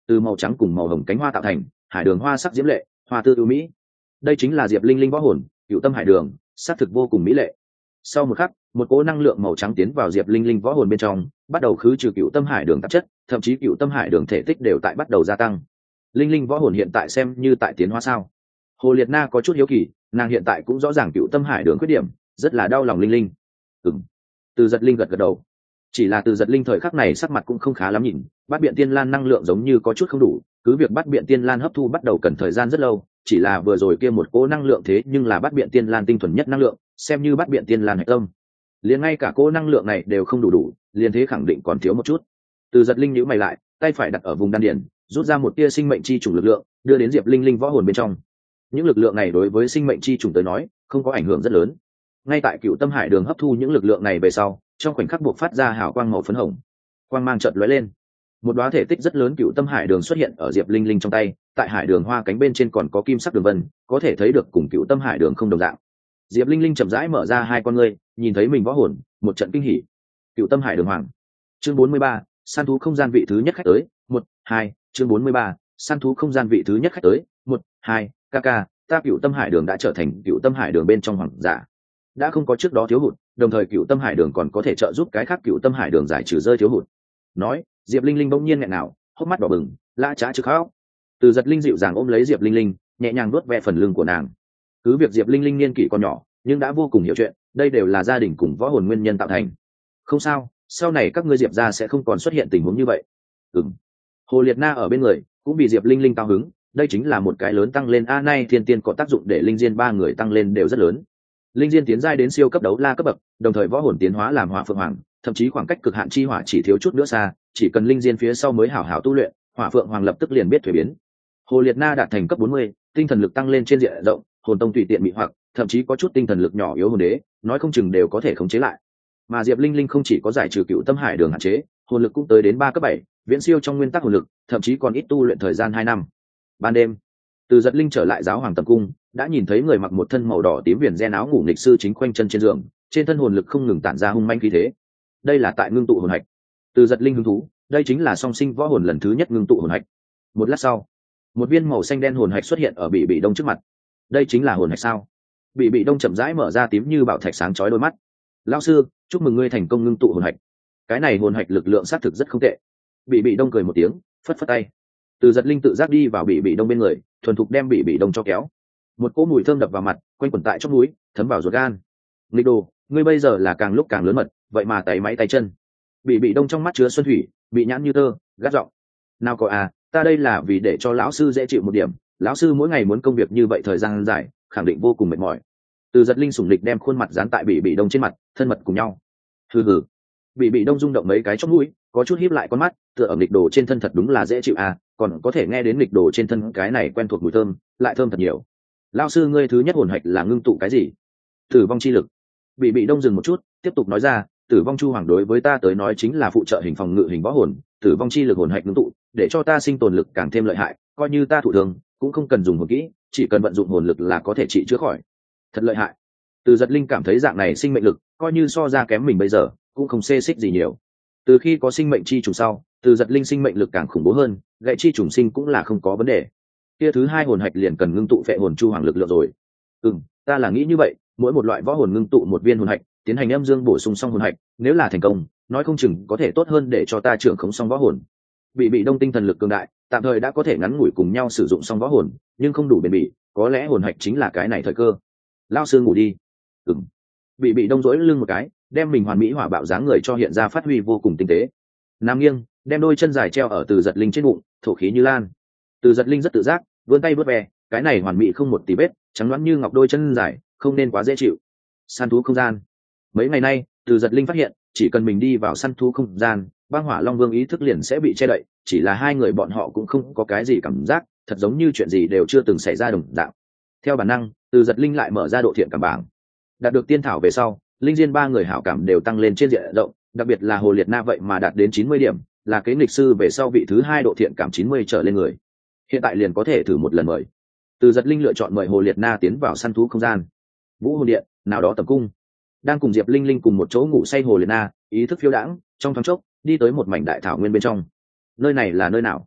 từ màu trắng cùng màu hồng cánh hoa tạo thành, hải đường hoa sắc diễm lệ, hoa tươi ưu mỹ. Đây chính là Diệp Linh Linh võ hồn, Cựu Tâm Hải Đường, sắc thực vô cùng mỹ lệ. Sau một khắc, một cỗ năng lượng màu trắng tiến vào Diệp Linh Linh võ hồn bên trong, bắt đầu khứ trừ Cựu Tâm Hải Đường tạp chất, thậm chí Cựu Tâm Hải Đường thể tích đều tại bắt đầu gia tăng. Linh Linh võ hồn hiện tại xem như tại tiến hóa sao? Hồ Liệt Na có chút hiếu kỳ, nàng hiện tại cũng rõ ràng Cựu Tâm Hải Đường khuyết điểm, rất là đau lòng Linh Linh. Ừm. Từ Giật Linh gật gật đầu. Chỉ là Từ Giật Linh thời khắc này sắc mặt cũng không khá lắm nhìn, Bát Biện Tiên Lan năng lượng giống như có chút không đủ, cứ việc Bát Biện Tiên Lan hấp thu bắt đầu cần thời gian rất lâu, chỉ là vừa rồi kia một cỗ năng lượng thế nhưng là Bát Biện Tiên Lan tinh thuần nhất năng lượng, xem như Bát Biện Tiên Lan hạch tâm. Liền ngay cả cỗ năng lượng này đều không đủ đủ, liền thế khẳng định còn thiếu một chút. Từ Giật Linh nhíu mày lại, tay phải đặt ở vùng đan điền, rút ra một tia sinh mệnh chi chủng lực lượng, đưa đến Diệp Linh Linh võ hồn bên trong. Những lực lượng này đối với sinh mệnh chi chủng tới nói, không có ảnh hưởng rất lớn. Ngay tại Cựu Tâm Hải Đường hấp thu những lực lượng này về sau, trong khoảnh khắc buộc phát ra hào quang màu phấn hồng, quang mang chợt lóe lên, một đóa thể tích rất lớn Cựu Tâm Hải Đường xuất hiện ở Diệp Linh Linh trong tay, tại hải đường hoa cánh bên trên còn có kim sắc đường vân, có thể thấy được cùng Cựu Tâm Hải Đường không đồng dạng. Diệp Linh Linh chậm rãi mở ra hai con ngươi, nhìn thấy mình võ hồn, một trận kinh hỉ. Cựu Tâm Hải Đường hoàng. Chương bốn mươi ba, săn thú không gian vị thứ nhất khách tới, một, hai, chương bốn mươi ba, săn thú không gian vị thứ nhất khách tới, một, hai, ca ca, ta Cựu Tâm Hải Đường đã trở thành Cựu Tâm Hải Đường bên trong hoàng giả. Đã không có trước đó thiếu hụt, đồng thời Cựu Tâm Hải Đường còn có thể trợ giúp cái khác Cựu Tâm Hải Đường giải trừ rơi thiếu hụt. Nói, Diệp Linh Linh bỗng nhiên nghẹn nào, hốc mắt đỏ bừng, lã chã trực khóc. Từ Giật Linh dịu dàng ôm lấy Diệp Linh Linh, nhẹ nhàng nuốt ve phần lưng của nàng. Cứ việc Diệp Linh Linh niên kỷ còn nhỏ, nhưng đã vô cùng hiểu chuyện, đây đều là gia đình cùng võ hồn nguyên nhân tạo thành. Không sao, sau này các ngươi Diệp gia sẽ không còn xuất hiện tình huống như vậy. Ừm. Hồ Liệt Na ở bên người, cũng bị Diệp Linh Linh cao hứng, đây chính là một cái lớn tăng lên a nay thiên tiên có tác dụng để linh diên ba người tăng lên đều rất lớn. Linh diên tiến giai đến siêu cấp đấu la cấp bậc, đồng thời võ hồn tiến hóa làm hỏa phượng hoàng, thậm chí khoảng cách cực hạn chi hỏa chỉ thiếu chút nữa xa, chỉ cần linh diên phía sau mới hảo hảo tu luyện, hỏa phượng hoàng lập tức liền biết thuế biến. Hồ Liệt Na đạt thành cấp bốn mươi, tinh thần lực tăng lên trên diện rộng, hồn tông tùy tiện mị hoặc, thậm chí có chút tinh thần lực nhỏ yếu hồn đế, nói không chừng đều có thể khống chế lại. Mà Diệp Linh Linh không chỉ có giải trừ Cựu Tâm Hải Đường hạn chế, hồn lực cũng tới đến ba cấp bảy, viễn siêu trong nguyên tắc hồn lực, thậm chí còn ít tu luyện thời gian hai năm. Ban đêm, Từ Giật Linh trở lại giáo hoàng tầm cung, đã nhìn thấy người mặc một thân màu đỏ tím viền ren áo ngủ nghịch sư chính khoanh chân trên giường, trên thân hồn lực không ngừng tản ra hung manh khí thế. Đây là tại ngưng tụ hồn hạch. Từ Giật Linh hứng thú, đây chính là song sinh võ hồn lần thứ nhất ngưng tụ hồn hạch. Một lát sau, một viên màu xanh đen hồn hạch xuất hiện ở Bị Bị Đông trước mặt. Đây chính là hồn hạch sao? Bị Bị Đông chậm rãi mở ra tím như bảo thạch sáng chói đôi mắt. Lão sư, chúc mừng ngươi thành công ngưng tụ hồn hạch. Cái này hồn hạch lực lượng xác thực rất không tệ. Bị Bị Đông cười một tiếng, phất phất tay. Từ Giật Linh tự giác đi vào Bị Bị Đông bên người, thuần thục đem Bị Bị Đông cho kéo. Một cỗ mùi thơm đập vào mặt, quanh quẩn tại trong núi, thấm vào ruột gan. Nghịch đồ, ngươi bây giờ là càng lúc càng lớn mật, vậy mà tay máy tay chân. Bị Bị Đông trong mắt chứa xuân thủy, bị nhãn như tơ, gắt giọng. Nào có à, ta đây là vì để cho lão sư dễ chịu một điểm, lão sư mỗi ngày muốn công việc như vậy thời gian dài, khẳng định vô cùng mệt mỏi. Từ Giật Linh sủng lịch đem khuôn mặt dán tại Bị Bị Đông trên mặt, thân mật cùng nhau. Hừ hừ. Bị Bị Đông rung động mấy cái chóp mũi, có chút híp lại con mắt, tựa ở nghịch đồ trên thân thật đúng là dễ chịu à, còn có thể nghe đến nghịch đồ trên thân cái này quen thuộc mùi thơm, lại thơm thật nhiều. Lão sư ngươi thứ nhất hồn hạch là ngưng tụ cái gì? Tử vong chi lực. Bị Bị Đông dừng một chút, tiếp tục nói ra, tử vong chu hoàng đối với ta tới nói chính là phụ trợ hình phòng ngự hình võ hồn, tử vong chi lực hồn hạch ngưng tụ, để cho ta sinh tồn lực càng thêm lợi hại, coi như ta thụ thương, cũng không cần dùng hồn kỹ, chỉ cần vận dụng hồn lực là có thể trị chữa khỏi. Thật lợi hại. Từ Giật Linh cảm thấy dạng này sinh mệnh lực, coi như so ra kém mình bây giờ, cũng không xê xích gì nhiều. Từ khi có sinh mệnh chi trùng sau, Từ Giật Linh sinh mệnh lực càng khủng bố hơn, gậy chi trùng sinh cũng là không có vấn đề. Kia thứ hai hồn hạch liền cần ngưng tụ phệ hồn chu hoàng lực lượng rồi. Ừm, ta là nghĩ như vậy, mỗi một loại võ hồn ngưng tụ một viên hồn hạch, tiến hành âm dương bổ sung xong hồn hạch, nếu là thành công, nói không chừng có thể tốt hơn để cho ta trưởng khống xong võ hồn. Bị Bị Đông tinh thần lực cường đại, tạm thời đã có thể ngắn ngủi cùng nhau sử dụng xong võ hồn, nhưng không đủ bền bỉ, có lẽ hồn hạch chính là cái này thời cơ. Lão sư ngủ đi. Ừm. Bị Bị Đông duỗi lưng một cái, đem mình hoàn mỹ hỏa bạo dáng người cho hiện ra phát huy vô cùng tinh tế. Nam nghiêng, đem đôi chân dài treo ở Từ Giật Linh trên bụng, thổ khí như lan. Từ Giật Linh rất tự giác, vươn tay vớt ve, cái này hoàn mỹ không một tí vết, trắng loáng như ngọc đôi chân dài, không nên quá dễ chịu. Săn thú không gian. Mấy ngày nay, Từ Giật Linh phát hiện, chỉ cần mình đi vào săn thú không gian, Băng Hỏa Long Vương ý thức liền sẽ bị che đậy, chỉ là hai người bọn họ cũng không có cái gì cảm giác, thật giống như chuyện gì đều chưa từng xảy ra đồng dạng. Theo bản năng, Từ Giật Linh lại mở ra độ thiện cảm bảng. Đạt được tiên thảo về sau, linh diên ba người hảo cảm đều tăng lên trên diện rộng, đặc biệt là Hồ Liệt Na vậy mà đạt đến chín mươi điểm, là kế nghịch sư về sau vị thứ hai độ thiện cảm chín mươi trở lên người. Hiện tại liền có thể thử một lần mời. Từ Giật Linh lựa chọn mời Hồ Liệt Na tiến vào săn thú không gian. Vũ Hồn Điện, nào đó tầm cung. Đang cùng Diệp Linh Linh cùng một chỗ ngủ say Hồ Liệt Na, ý thức phiêu đãng, trong thoáng chốc, đi tới một mảnh đại thảo nguyên bên trong. Nơi này là nơi nào?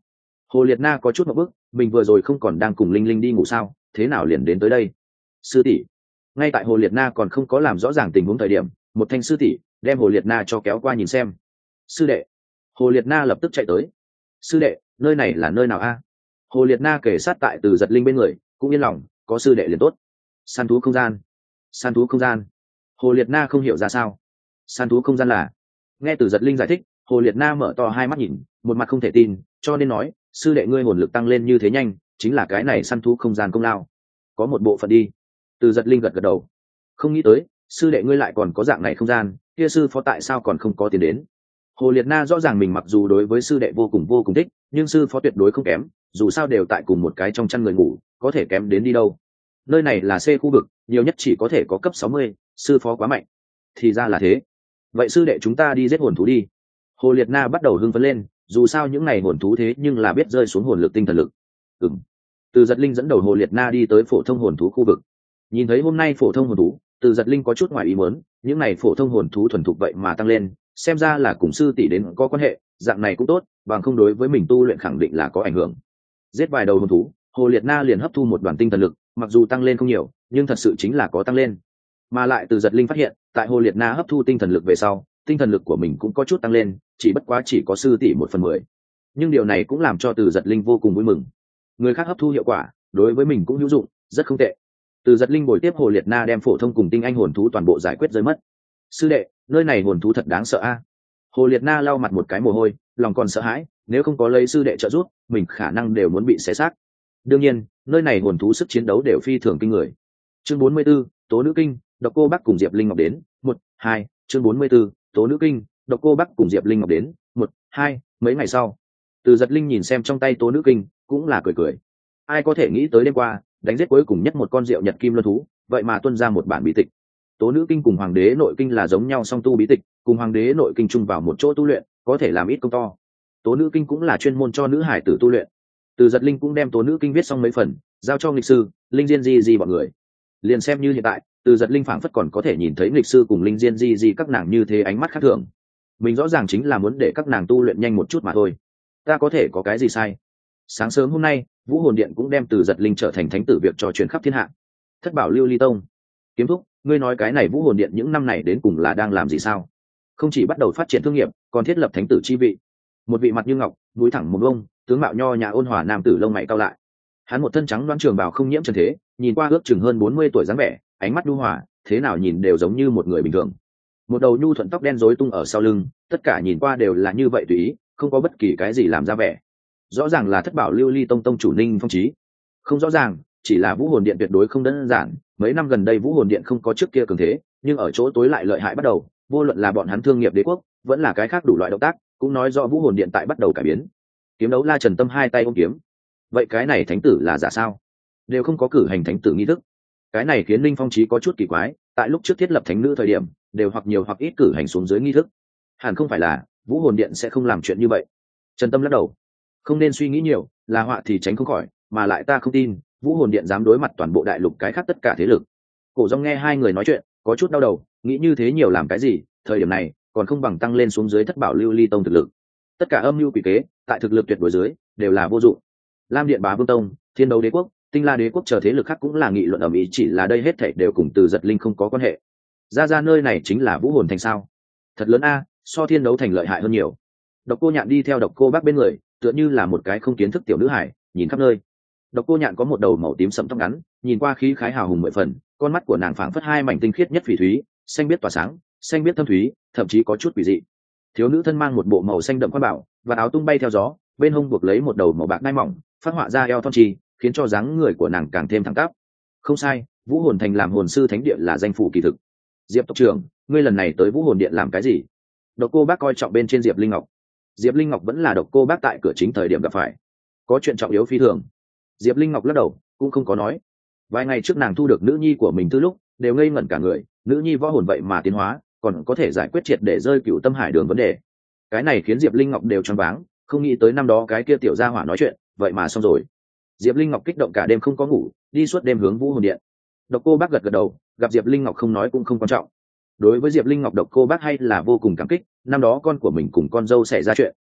Hồ Liệt Na có chút một bức, mình vừa rồi không còn đang cùng Linh Linh đi ngủ sao, thế nào liền đến tới đây? Sư tỷ. Ngay tại Hồ Liệt Na còn không có làm rõ ràng tình huống thời điểm, một thanh sư tỷ đem Hồ Liệt Na cho kéo qua nhìn xem. Sư đệ. Hồ Liệt Na lập tức chạy tới. Sư đệ, nơi này là nơi nào a? Hồ Liệt Na kể sát tại Từ Giật Linh bên người, cũng yên lòng, có sư đệ liền tốt. Săn thú không gian. Săn thú không gian. Hồ Liệt Na không hiểu ra sao. Săn thú không gian là? Nghe Từ Giật Linh giải thích, Hồ Liệt Na mở to hai mắt nhìn, một mặt không thể tin, cho nên nói, sư đệ ngươi hồn lực tăng lên như thế nhanh, chính là cái này săn thú không gian công lao. Có một bộ phận đi. Từ Giật Linh gật gật đầu. Không nghĩ tới, sư đệ ngươi lại còn có dạng này không gian, kia sư phó tại sao còn không có tiền đến? Hồ Liệt Na rõ ràng mình mặc dù đối với sư đệ vô cùng vô cùng thích, nhưng sư phó tuyệt đối không kém, dù sao đều tại cùng một cái trong chăn người ngủ, có thể kém đến đi đâu. Nơi này là C khu vực, nhiều nhất chỉ có thể có cấp sáu mươi, sư phó quá mạnh. Thì ra là thế. Vậy sư đệ chúng ta đi giết hồn thú đi. Hồ Liệt Na bắt đầu hưng phấn lên, dù sao những này hồn thú thế nhưng là biết rơi xuống hồn lực tinh thần lực. Ừm. Từ Giật Linh dẫn đầu Hồ Liệt Na đi tới phổ thông hồn thú khu vực. Nhìn thấy hôm nay phổ thông hồn thú, Từ Giật Linh có chút ngoài ý muốn, những này phổ thông hồn thú thuần thục vậy mà tăng lên, xem ra là cùng sư tỷ đến có quan hệ, dạng này cũng tốt, bằng không đối với mình tu luyện khẳng định là có ảnh hưởng. Giết vài đầu hồn thú, Hồ Liệt Na liền hấp thu một đoàn tinh thần lực, mặc dù tăng lên không nhiều, nhưng thật sự chính là có tăng lên. Mà lại Từ Giật Linh phát hiện, tại Hồ Liệt Na hấp thu tinh thần lực về sau, tinh thần lực của mình cũng có chút tăng lên, chỉ bất quá chỉ có sư tỷ một phần mười. Nhưng điều này cũng làm cho Từ Giật Linh vô cùng vui mừng. Người khác hấp thu hiệu quả, đối với mình cũng hữu dụng, rất không tệ. Từ Giật Linh bồi tiếp Hồ Liệt Na đem phổ thông cùng tinh anh hồn thú toàn bộ giải quyết rơi mất. Sư đệ, nơi này hồn thú thật đáng sợ a. Hồ Liệt Na lau mặt một cái mồ hôi, lòng còn sợ hãi, nếu không có lấy sư đệ trợ giúp, mình khả năng đều muốn bị xé xác. Đương nhiên, nơi này hồn thú sức chiến đấu đều phi thường kinh người. Chương bốn mươi 44, Tố Nữ Kinh, Độc Cô Bắc cùng Diệp Linh Ngọc đến, một, hai, chương bốn mươi 44, Tố Nữ Kinh, Độc Cô Bắc cùng Diệp Linh Ngọc đến, một, hai, mấy ngày sau. Từ Giật Linh nhìn xem trong tay Tố Nữ Kinh, cũng là cười cười. Ai có thể nghĩ tới đêm qua, đánh giết cuối cùng nhất một con Diệu Nhật Kim Luân thú, vậy mà tuân ra một bản bí tịch. Tố Nữ Kinh cùng Hoàng Đế Nội Kinh là giống nhau song tu bí tịch, cùng Hoàng Đế Nội Kinh chung vào một chỗ tu luyện, có thể làm ít công to. Tố Nữ Kinh cũng là chuyên môn cho nữ hải tử tu luyện. Từ Giật Linh cũng đem Tố Nữ Kinh viết xong mấy phần, giao cho nghịch sư, Linh Diên Di Di bọn người. Liền xem như hiện tại, Từ Giật Linh phảng phất còn có thể nhìn thấy nghịch sư cùng Linh Diên Di Di các nàng như thế ánh mắt khác thường. Mình rõ ràng chính là muốn để các nàng tu luyện nhanh một chút mà thôi. Ta có thể có cái gì sai? Sáng sớm hôm nay, Vũ Hồn Điện cũng đem Từ Giật Linh trở thành thánh tử việc trò truyền khắp thiên hạ. Thất bảo Lưu Ly Tông. Kiếm thúc, ngươi nói cái này Vũ Hồn Điện những năm này đến cùng là đang làm gì sao? Không chỉ bắt đầu phát triển thương nghiệp, còn thiết lập thánh tử chi vị. Một vị mặt như ngọc, mũi thẳng một lông, tướng mạo nho nhã ôn hòa nam tử lông mày cao lại. Hắn một thân trắng đoán trường bào không nhiễm trần thế, nhìn qua ước chừng hơn bốn mươi tuổi dáng vẻ, ánh mắt nhu hòa, thế nào nhìn đều giống như một người bình thường. Một đầu nhu thuận tóc đen rối tung ở sau lưng, tất cả nhìn qua đều là như vậy tùy ý, không có bất kỳ cái gì làm ra vẻ. Rõ ràng là Thất bảo Lưu Ly Tông tông chủ Ninh Phong Chí. Không rõ ràng, chỉ là Vũ Hồn Điện tuyệt đối không đơn giản, mấy năm gần đây Vũ Hồn Điện không có trước kia cường thế, nhưng ở chỗ tối lại lợi hại bắt đầu, vô luận là bọn hắn thương nghiệp đế quốc, vẫn là cái khác đủ loại động tác, cũng nói rõ Vũ Hồn Điện tại bắt đầu cải biến. Kiếm đấu La Trần Tâm hai tay ôm kiếm. Vậy cái này thánh tử là giả sao? Đều không có cử hành thánh tử nghi thức. Cái này khiến Ninh Phong Chí có chút kỳ quái, tại lúc trước thiết lập thánh nữ thời điểm, đều hoặc nhiều hoặc ít cử hành xuống dưới nghi thức. Hẳn không phải là Vũ Hồn Điện sẽ không làm chuyện như vậy. Trần Tâm lắc đầu. Không nên suy nghĩ nhiều, là họa thì tránh không khỏi, mà lại ta không tin Vũ Hồn Điện dám đối mặt toàn bộ đại lục cái khác tất cả thế lực. Cổ Dung nghe hai người nói chuyện, có chút đau đầu, nghĩ như thế nhiều làm cái gì, thời điểm này còn không bằng tăng lên xuống dưới Thất bảo Lưu Ly Tông thực lực. Tất cả âm mưu quỷ kế, tại thực lực tuyệt đối dưới, đều là vô dụng. Lam Điện Bá Vương Tông, Thiên Đấu Đế Quốc, Tinh La Đế Quốc chờ thế lực khác cũng là nghị luận ầm ĩ, chỉ là đây hết thảy đều cùng Từ Giật Linh không có quan hệ. Ra ra nơi này chính là Vũ Hồn Thành sao? Thật lớn a, so Thiên Đấu Thành lợi hại hơn nhiều. Độc Cô Nhạn đi theo Độc Cô Bác bên người, tựa như là một cái không kiến thức tiểu nữ hải, nhìn khắp nơi. Độc Cô Nhạn có một đầu màu tím sẫm tóc ngắn, nhìn qua khí khái hào hùng mười phần, con mắt của nàng phảng phất hai mảnh tinh khiết nhất phỉ thúy, xanh biếc tỏa sáng, xanh biếc thâm thúy, thậm chí có chút quỷ dị. Thiếu nữ thân mang một bộ màu xanh đậm quan bảo, và áo tung bay theo gió, bên hông buộc lấy một đầu màu bạc nai mỏng, phát họa ra eo thon trì, khiến cho dáng người của nàng càng thêm thẳng tắp. Không sai, Vũ Hồn Thành làm hồn sư thánh địa là danh phủ kỳ thực. Diệp tộc trưởng, ngươi lần này tới Vũ Hồn Điện làm cái gì? Độc Cô Bác coi trọng bên trên Diệp Linh Ngọc. Diệp Linh Ngọc vẫn là Độc Cô Bác tại cửa chính thời điểm gặp phải, có chuyện trọng yếu phi thường. Diệp Linh Ngọc lắc đầu, cũng không có nói. Vài ngày trước nàng thu được nữ nhi của mình từ lúc, đều ngây ngẩn cả người, nữ nhi võ hồn vậy mà tiến hóa, còn có thể giải quyết triệt để rơi cựu tâm hải đường vấn đề. Cái này khiến Diệp Linh Ngọc đều choáng váng, không nghĩ tới năm đó cái kia tiểu gia hỏa nói chuyện, vậy mà xong rồi. Diệp Linh Ngọc kích động cả đêm không có ngủ, đi suốt đêm hướng Vũ Hồn Điện. Độc Cô Bác gật gật đầu, gặp Diệp Linh Ngọc không nói cũng không quan trọng. Đối với Diệp Linh Ngọc, Độc Cô Bác hay là vô cùng cảm kích, năm đó con của mình cùng con dâu xảy ra chuyện,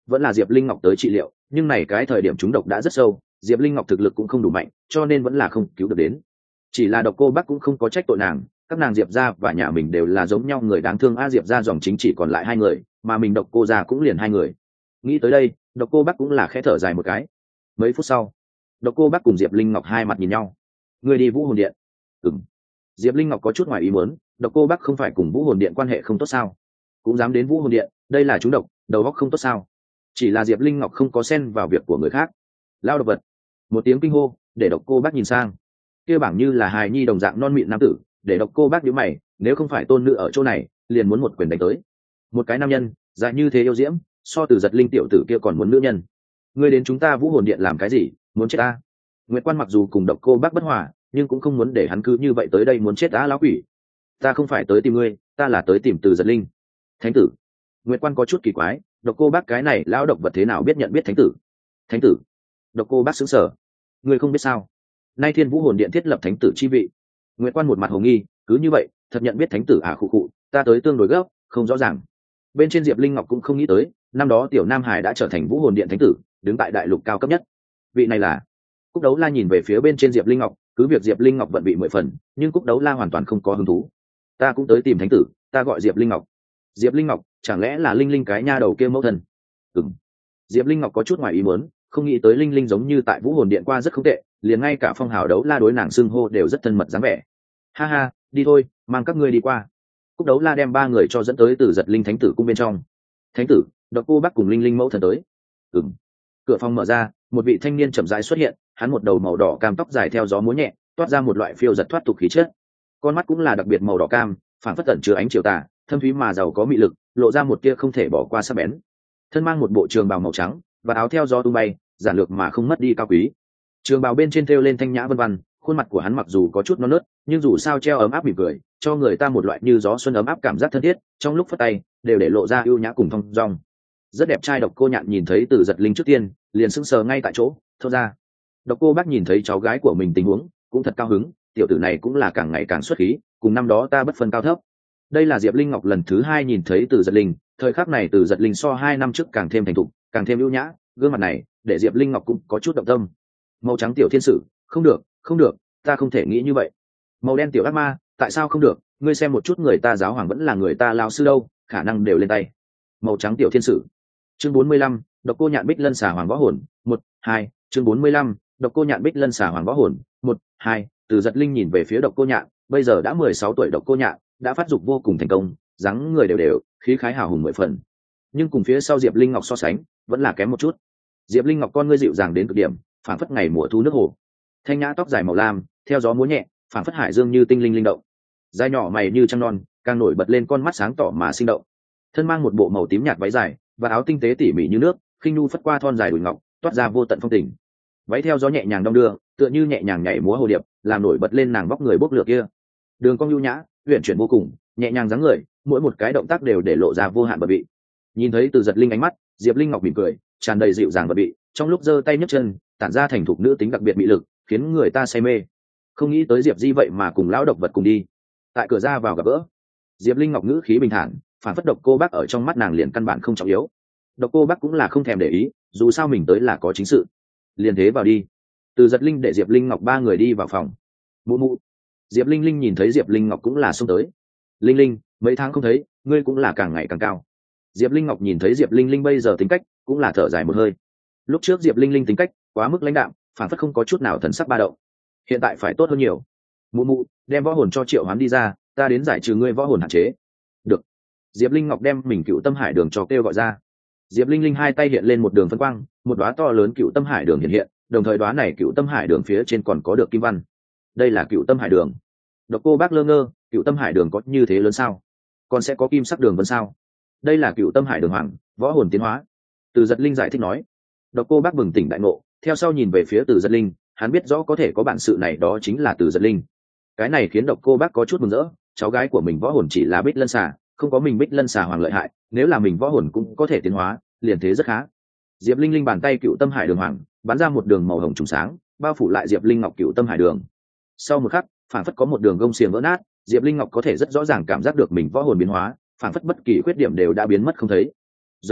vẫn là diệp linh ngọc tới trị liệu, nhưng này cái thời điểm trúng độc đã rất sâu, diệp linh ngọc thực lực cũng không đủ mạnh, cho nên vẫn là không cứu được đến. Chỉ là độc cô bác cũng không có trách tội nàng, các nàng diệp gia và nhà mình đều là giống nhau người đáng thương. A diệp gia dòng chính chỉ còn lại hai người, mà mình độc cô gia cũng liền hai người. Nghĩ tới đây, độc cô bác cũng là khẽ thở dài một cái. Mấy phút sau, độc cô bác cùng diệp linh ngọc hai mặt nhìn nhau. Người đi vũ hồn điện? Ừm. Diệp linh ngọc có chút ngoài ý muốn, độc cô bác không phải cùng vũ hồn điện quan hệ không tốt sao? Cũng dám đến vũ hồn điện, đây là chúng độc, đầu óc không tốt sao? Chỉ là diệp linh ngọc không có xen vào việc của người khác. Lao độc vật! Một tiếng kinh hô để độc cô bác nhìn sang. Kia bảng như là hài nhi đồng dạng non mịn nam tử, để độc cô bác nhíu mày, nếu không phải tôn nữ ở chỗ này, liền muốn một quyền đánh tới. Một cái nam nhân dài như thế yêu diễm, so từ giật linh tiểu tử kia còn muốn nữ nhân. Ngươi đến chúng ta vũ hồn điện làm cái gì? Muốn chết ta? Nguyệt Quan mặc dù cùng độc cô bác bất hòa, nhưng cũng không muốn để hắn cứ như vậy tới đây muốn chết đã lão quỷ. Ta không phải tới tìm ngươi, ta là tới tìm từ giật linh. Thánh tử. Nguyệt Quan có chút kỳ quái, độc cô bác cái này lão độc vật thế nào biết nhận biết thánh tử? Thánh tử? Độc cô bác sững sờ. Ngươi không biết sao? Nay Thiên Vũ Hồn Điện thiết lập thánh tử chi vị. Nguyệt Quan một mặt hồ nghi, cứ như vậy, thật nhận biết thánh tử à? Khụ khụ, ta tới tương đối gấp, không rõ ràng. Bên trên Diệp Linh Ngọc cũng không nghĩ tới, năm đó tiểu Nam Hải đã trở thành Vũ Hồn Điện thánh tử, đứng tại đại lục cao cấp nhất. Vị này là Cúc Đấu La nhìn về phía bên trên Diệp Linh Ngọc, cứ việc Diệp Linh Ngọc vận bị mười phần, nhưng Cúc Đấu La hoàn toàn không có hứng thú. Ta cũng tới tìm thánh tử, ta gọi Diệp Linh Ngọc. Diệp Linh Ngọc, chẳng lẽ là Linh Linh cái nha đầu kia mẫu thân? Ừm. Diệp Linh Ngọc có chút ngoài ý muốn, không nghĩ tới Linh Linh giống như tại Vũ Hồn Điện qua rất không tệ, liền ngay cả phong hào đấu la đối nàng xưng hô đều rất thân mật dáng vẻ. Ha ha, đi thôi, mang các ngươi đi qua. Cúc Đấu La đem ba người cho dẫn tới từ giật linh thánh tử cung bên trong. Thánh tử, độc cô bác cùng Linh Linh mẫu thần tới. Ừm. Cửa phòng mở ra, một vị thanh niên chậm rãi xuất hiện, hắn một đầu màu đỏ cam tóc dài theo gió múa nhẹ, toát ra một loại phiêu giật thoát tục khí chất. Con mắt cũng là đặc biệt màu đỏ cam, phản phất tẩn chứa ánh chiều tà, thâm thúy mà giàu có mị lực, lộ ra một tia không thể bỏ qua sắc bén. Thân mang một bộ trường bào màu trắng và áo theo gió tung bay, giản lược mà không mất đi cao quý. Trường bào bên trên thêu lên thanh nhã vân vân, khuôn mặt của hắn mặc dù có chút non nớt, nhưng dù sao treo ấm áp mỉm cười, cho người ta một loại như gió xuân ấm áp cảm giác thân thiết, trong lúc phất tay đều để lộ ra ưu nhã cùng thong dong. Rất đẹp trai. Độc cô Nhạn nhìn thấy Từ Giật Linh trước tiên, liền sững sờ ngay tại chỗ, thốt ra. Độc cô Bác nhìn thấy cháu gái của mình tình huống, cũng thật cao hứng, tiểu tử này cũng là càng ngày càng xuất khí, cùng năm đó ta bất phân cao thấp. Đây là Diệp Linh Ngọc lần thứ hai nhìn thấy Từ Giật Linh, thời khắc này Từ Giật Linh so hai năm trước càng thêm thành thục, càng thêm ưu nhã, gương mặt này để Diệp Linh Ngọc cũng có chút động tâm. Màu trắng tiểu thiên sử, không được, không được, ta không thể nghĩ như vậy. Màu đen tiểu ác ma, tại sao không được? Ngươi xem một chút, người ta giáo hoàng vẫn là người ta lao sư đâu, khả năng đều lên tay. Màu trắng tiểu thiên sử. Chương bốn mươi lăm, Độc cô Nhạn Bích Lân xà hoàng võ hồn, một, hai, chương bốn mươi lăm, Độc cô Nhạn Bích Lân xà hoàng võ hồn, một, hai. Từ Giật Linh nhìn về phía Độc cô Nhạn, bây giờ đã mười sáu tuổi Độc cô Nhạn, đã phát dục vô cùng thành công, dáng người đều đều, khí khái hào hùng mười phần. Nhưng cùng phía sau Diệp Linh Ngọc so sánh, vẫn là kém một chút. Diệp Linh Ngọc con ngươi dịu dàng đến cực điểm, phảng phất ngày mùa thu nước hồ. Thanh nhã tóc dài màu lam, theo gió múa nhẹ, phảng phất hải dương như tinh linh linh động. Dài nhỏ mày như trăng non, càng nổi bật lên con mắt sáng tỏ mà sinh động. Thân mang một bộ màu tím nhạt váy dài, và áo tinh tế tỉ mỉ như nước, khinh nu phất qua thon dài đùi ngọc, toát ra vô tận phong tình. Váy theo gió nhẹ nhàng đong đưa, tựa như nhẹ nhàng nhảy múa hồ điệp, làm nổi bật lên nàng vóc người bốc lửa kia. Đường cong nhu nhã, uyển chuyển vô cùng, nhẹ nhàng dáng người, mỗi một cái động tác đều để lộ ra vô hạn bờ vị. Nhìn thấy Từ Giật Linh ánh mắt, Diệp Linh Ngọc mỉm cười, tràn đầy dịu dàng bờ vị, trong lúc giơ tay nhấc chân, tản ra thành thục nữ tính đặc biệt mị lực, khiến người ta say mê. Không nghĩ tới Diệp Di vậy mà cùng lão độc vật cùng đi. Tại cửa ra vào gặp gỡ, Diệp Linh Ngọc ngữ khí bình thản, phản phất Độc cô Bác ở trong mắt nàng liền căn bản không trọng yếu. Độc cô Bác cũng là không thèm để ý, dù sao mình tới là có chính sự. Liền thế vào đi. Từ Giật Linh để Diệp Linh Ngọc ba người đi vào phòng. Mụ mụ. Diệp Linh Linh nhìn thấy Diệp Linh Ngọc cũng là xông tới. Linh Linh, mấy tháng không thấy, ngươi cũng là càng ngày càng cao. Diệp Linh Ngọc nhìn thấy Diệp Linh Linh bây giờ tính cách, cũng là thở dài một hơi. Lúc trước Diệp Linh Linh tính cách quá mức lãnh đạm, phản phất không có chút nào thần sắc ba động. Hiện tại phải tốt hơn nhiều. Mụ mụ, đem võ hồn cho Triệu Hoán đi ra, ta đến giải trừ ngươi võ hồn hạn chế. Được. Diệp Linh Ngọc đem mình Cựu Tâm Hải Đường cho kêu gọi ra. Diệp Linh Linh hai tay hiện lên một đường phân quang, một đóa to lớn Cựu Tâm Hải Đường hiện hiện, đồng thời đóa này Cựu Tâm Hải Đường phía trên còn có được kim văn. Đây là Cựu Tâm Hải Đường. Độc cô Bác lơ ngơ, Cựu Tâm Hải Đường có như thế lớn sao? Còn sẽ có kim sắc đường vân sao? Đây là Cựu Tâm Hải Đường hoàng, võ hồn tiến hóa. Từ Giật Linh giải thích nói. Độc cô Bác bừng tỉnh đại ngộ, theo sau nhìn về phía Từ Giật Linh, hắn biết rõ có thể có bản sự này đó chính là Từ Giật Linh. Cái này khiến Độc cô Bác có chút mừng rỡ, cháu gái của mình võ hồn chỉ là Bích Lân xà, không có mình Bích Lân xà hoàng lợi hại, nếu là mình võ hồn cũng có thể tiến hóa, liền thế rất khá. Diệp Linh Linh bàn tay Cựu Tâm Hải Đường hoàng, bắn ra một đường màu hồng trùng sáng, bao phủ lại Diệp Linh Ngọc Cựu Tâm Hải Đường. Sau một khắc, phảng phất có một đường gông xiềng vỡ nát, Diệp Linh Ngọc có thể rất rõ ràng cảm giác được mình võ hồn biến hóa, phảng phất bất kỳ khuyết điểm đều đã biến mất không thấy. Giống như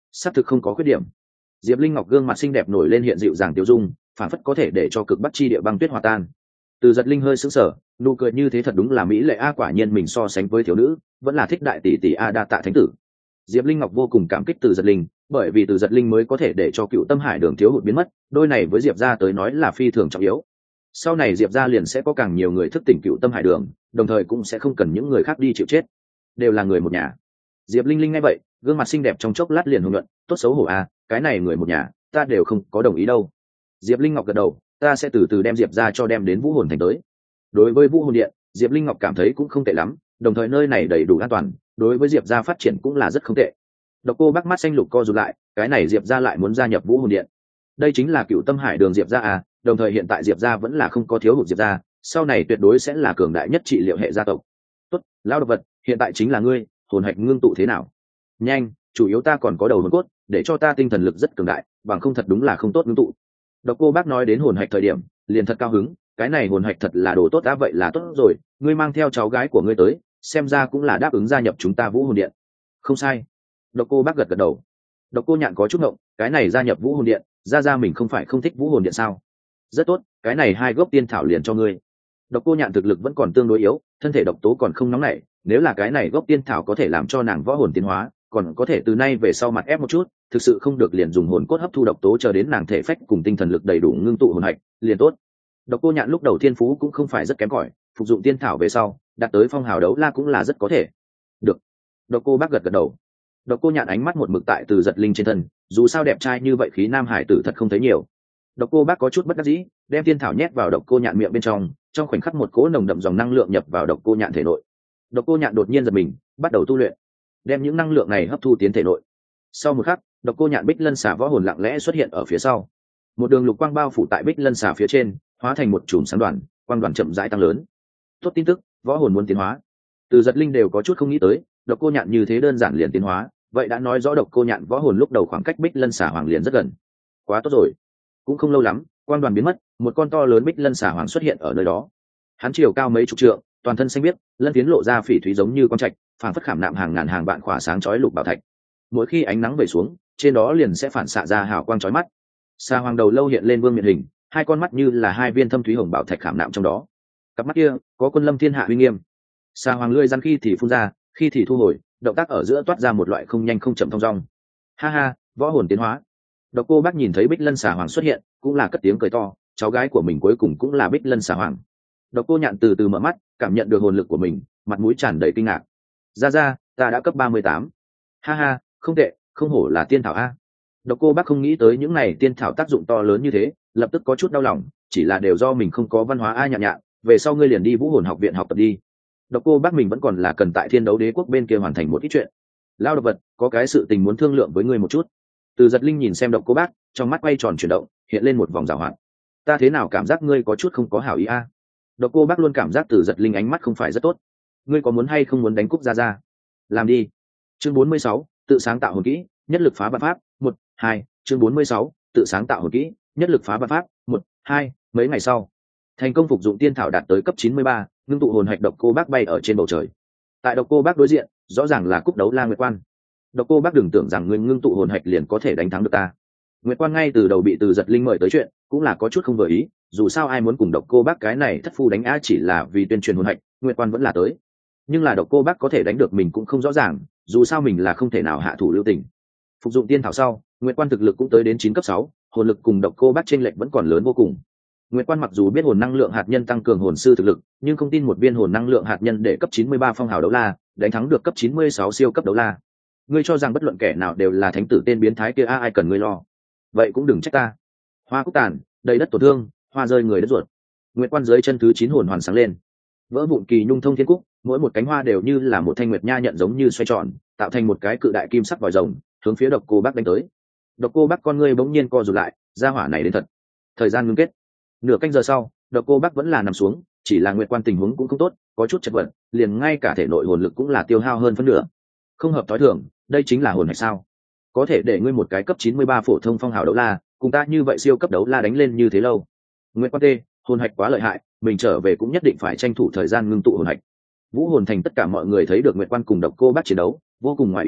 xác thực không có khuyết điểm. Diệp Linh Ngọc gương mặt xinh đẹp nổi lên hiện dịu dàng tiêu dung, phản phất có thể để cho cực bắc chi địa băng tuyết hòa tan. Từ Giật Linh hơi sững sờ, nụ cười như thế thật đúng là mỹ lệ a, quả nhiên mình so sánh với thiếu nữ vẫn là thích đại tỷ tỷ a, đa tạ thánh tử. Diệp Linh Ngọc vô cùng cảm kích Từ Giật Linh, bởi vì Từ Giật Linh mới có thể để cho Cựu Tâm Hải Đường thiếu hụt biến mất, đôi này với Diệp gia tới nói là phi thường trọng yếu. Sau này Diệp gia liền sẽ có càng nhiều người thức tỉnh Cựu Tâm Hải Đường, đồng thời cũng sẽ không cần những người khác đi chịu chết, đều là người một nhà. Diệp Linh Linh nghe vậy, gương mặt xinh đẹp trong chốc lát liền hùng luận, tốt xấu hổ a, cái này người một nhà, ta đều không có đồng ý đâu. Diệp Linh Ngọc gật đầu, ta sẽ từ từ đem Diệp gia cho đem đến Vũ Hồn Thành tới. Đối với Vũ Hồn Điện, Diệp Linh Ngọc cảm thấy cũng không tệ lắm, đồng thời nơi này đầy đủ an toàn, đối với Diệp gia phát triển cũng là rất không tệ. Độc Cô Bác mắt xanh lục co rụt lại, cái này Diệp gia lại muốn gia nhập Vũ Hồn Điện. Đây chính là Cựu Tâm Hải Đường Diệp gia à, đồng thời hiện tại Diệp gia vẫn là không có thiếu hụt Diệp gia, sau này tuyệt đối sẽ là cường đại nhất trị liệu hệ gia tộc. Tốt, lão độc vật, hiện tại chính là ngươi, hồn hạch ngưng tụ thế nào? Nhanh, chủ yếu ta còn có đầu hồn cốt, để cho ta tinh thần lực rất cường đại, bằng không thật đúng là không tốt ngưng tụ. Độc Cô Bác nói đến hồn hạch thời điểm, liền thật cao hứng, cái này hồn hạch thật là đồ tốt đã, vậy là tốt rồi, ngươi mang theo cháu gái của ngươi tới, xem ra cũng là đáp ứng gia nhập chúng ta Vũ Hồn Điện. Không sai. Độc Cô Bác gật gật đầu. Độc Cô Nhạn có chút ngộng, cái này gia nhập Vũ Hồn Điện, ra ra mình không phải không thích Vũ Hồn Điện sao? Rất tốt, cái này hai gốc tiên thảo liền cho ngươi. Độc Cô Nhạn thực lực vẫn còn tương đối yếu, thân thể độc tố còn không nóng nảy, nếu là cái này gốc tiên thảo có thể làm cho nàng võ hồn tiến hóa, còn có thể từ nay về sau mặt ép một chút, thực sự không được liền dùng hồn cốt hấp thu độc tố chờ đến nàng thể phách cùng tinh thần lực đầy đủ ngưng tụ hồn hạch, liền tốt. Độc Cô Nhạn lúc đầu thiên phú cũng không phải rất kém cỏi, phục dụng tiên thảo về sau, đạt tới phong hào đấu la cũng là rất có thể. Được. Độc Cô Bác gật gật đầu. Độc Cô Nhạn ánh mắt một mực tại Từ Giật Linh trên thân, dù sao đẹp trai như vậy khí nam hải tử thật không thấy nhiều. Độc Cô Bác có chút bất đắc dĩ, đem tiên thảo nhét vào Độc Cô Nhạn miệng bên trong, trong khoảnh khắc một cỗ nồng đậm dòng năng lượng nhập vào Độc Cô Nhạn thể nội. Độc Cô Nhạn đột nhiên giật mình, bắt đầu tu luyện, đem những năng lượng này hấp thu tiến thể nội. Sau một khắc, Độc Cô Nhạn Bích Lân Xà võ hồn lặng lẽ xuất hiện ở phía sau, một đường lục quang bao phủ tại Bích Lân Xà phía trên, hóa thành một chùm sáng đoàn, quang đoàn chậm rãi tăng lớn. Tốt tin tức, võ hồn muốn tiến hóa. Từ Giật Linh đều có chút không nghĩ tới, Độc Cô Nhạn như thế đơn giản liền tiến hóa, vậy đã nói rõ Độc Cô Nhạn võ hồn lúc đầu khoảng cách Bích Lân Xà Hoàng liền rất gần. Quá tốt rồi. Cũng không lâu lắm, quang đoàn biến mất, một con to lớn Bích Lân Xà Hoàng xuất hiện ở nơi đó. Hắn chiều cao mấy chục trượng, toàn thân xanh biếc, lân phiến lộ ra phỉ thúy giống như con trạch, phảng phất khảm nạm hàng ngàn hàng vạn khỏa sáng chói lục bảo thạch. Mỗi khi ánh nắng về xuống, trên đó liền sẽ phản xạ ra hào quang chói mắt. Xà Hoàng đầu lâu hiện lên vương miện hình, hai con mắt như là hai viên thâm thúy hồng bảo thạch khảm nạm trong đó. Cặp mắt kia có quân lâm thiên hạ uy nghiêm. Xà Hoàng lưỡi răng khi thì phun ra, khi thì thu hồi, động tác ở giữa toát ra một loại không nhanh không chậm thong dong. Ha ha, võ hồn tiến hóa. Độc Cô Bác nhìn thấy Bích Lân Xà Hoàng xuất hiện, cũng là cất tiếng cười to, cháu gái của mình cuối cùng cũng là Bích Lân Xà Hoàng. Độc Cô Nhạn từ từ mở mắt, cảm nhận được hồn lực của mình, mặt mũi tràn đầy kinh ngạc. Ra ra, ta đã cấp ba mươi tám. Ha ha, không tệ, không hổ là tiên thảo a. Độc Cô Bác không nghĩ tới những này tiên thảo tác dụng to lớn như thế, lập tức có chút đau lòng, chỉ là đều do mình không có văn hóa a. Nhạn Nhạn, về sau ngươi liền đi Vũ Hồn học viện học tập đi. Độc Cô Bác mình vẫn còn là cần tại Thiên Đấu Đế quốc bên kia hoàn thành một ít chuyện. Lao độc vật, có cái sự tình muốn thương lượng với ngươi một chút. Từ Giật Linh nhìn xem Độc Cô Bác, trong mắt quay tròn chuyển động, hiện lên một vòng giảo hoạt. Ta thế nào cảm giác ngươi có chút không có hảo ý a? Độc Cô Bác luôn cảm giác Từ Giật Linh ánh mắt không phải rất tốt. Ngươi có muốn hay không muốn đánh cúp ra ra? Làm đi. Chương bốn mươi sáu, tự sáng tạo hồn kỹ, nhất lực phá vạn pháp, một, hai, chương bốn mươi sáu, tự sáng tạo hồn kỹ, nhất lực phá vạn pháp, một, hai, mấy ngày sau, thành công phục dụng tiên thảo đạt tới cấp chín mươi ba, ngưng tụ hồn hạch Độc Cô Bác bay ở trên bầu trời. Tại Độc Cô Bác đối diện, rõ ràng là Cúp Đấu La Nguyệt Quan. Độc Cô Bác đừng tưởng rằng ngươi ngưng tụ hồn hạch liền có thể đánh thắng được ta. Nguyệt Quan ngay từ đầu bị Từ Giật Linh mời tới chuyện, cũng là có chút không vừa ý, dù sao ai muốn cùng Độc Cô Bác cái này thất phu đánh á chỉ là vì tuyên truyền hồn hạch, Nguyệt Quan vẫn là tới. Nhưng là Độc Cô Bác có thể đánh được mình cũng không rõ ràng, dù sao mình là không thể nào hạ thủ lưu tình. Phục dụng tiên thảo sau, Nguyệt Quan thực lực cũng tới đến chín cấp sáu, hồn lực cùng Độc Cô Bác chênh lệch vẫn còn lớn vô cùng. Nguyệt Quan mặc dù biết hồn năng lượng hạt nhân tăng cường hồn sư thực lực, nhưng không tin một viên hồn năng lượng hạt nhân để cấp chín mươi ba phong hào đấu la, đánh thắng được cấp chín mươi sáu siêu cấp đấu la. Ngươi cho rằng bất luận kẻ nào đều là thánh tử tên biến thái kia a, ai cần ngươi lo. Vậy cũng đừng trách ta. Hoa cúc tàn, đầy đất tổn thương, hoa rơi người đất ruột. Nguyệt Quan dưới chân thứ chín hồn hoàn sáng lên. Vỡ vụn kỳ nhung thông thiên cúc, mỗi một cánh hoa đều như là một thanh nguyệt nha nhận giống như xoay tròn, tạo thành một cái cự đại kim sắc vòi rồng, hướng phía Độc Cô Bác đánh tới. Độc Cô Bác con ngươi bỗng nhiên co rụt lại, gia hỏa này đến thật. Thời gian ngưng kết. Nửa canh giờ sau, Độc Cô Bác vẫn là nằm xuống, chỉ là Nguyệt Quan tình huống cũng không tốt, có chút chật vật, liền ngay cả thể nội hồn lực cũng là tiêu hao hơn phân nửa. Không hợp tối thường, đây chính là hồn hạch sao? Có thể để ngươi một cái cấp chín mươi ba phổ thông phong hào đấu la, cùng ta như vậy siêu cấp đấu la đánh lên như thế lâu. Nguyệt Quan tê, hồn hạch quá lợi hại, mình trở về cũng nhất định phải tranh thủ thời gian ngưng tụ hồn hạch. Vũ Hồn Thành tất cả mọi người thấy được Nguyệt Quan cùng Độc Cô Bác chiến đấu, vô cùng ngoài ý muốn,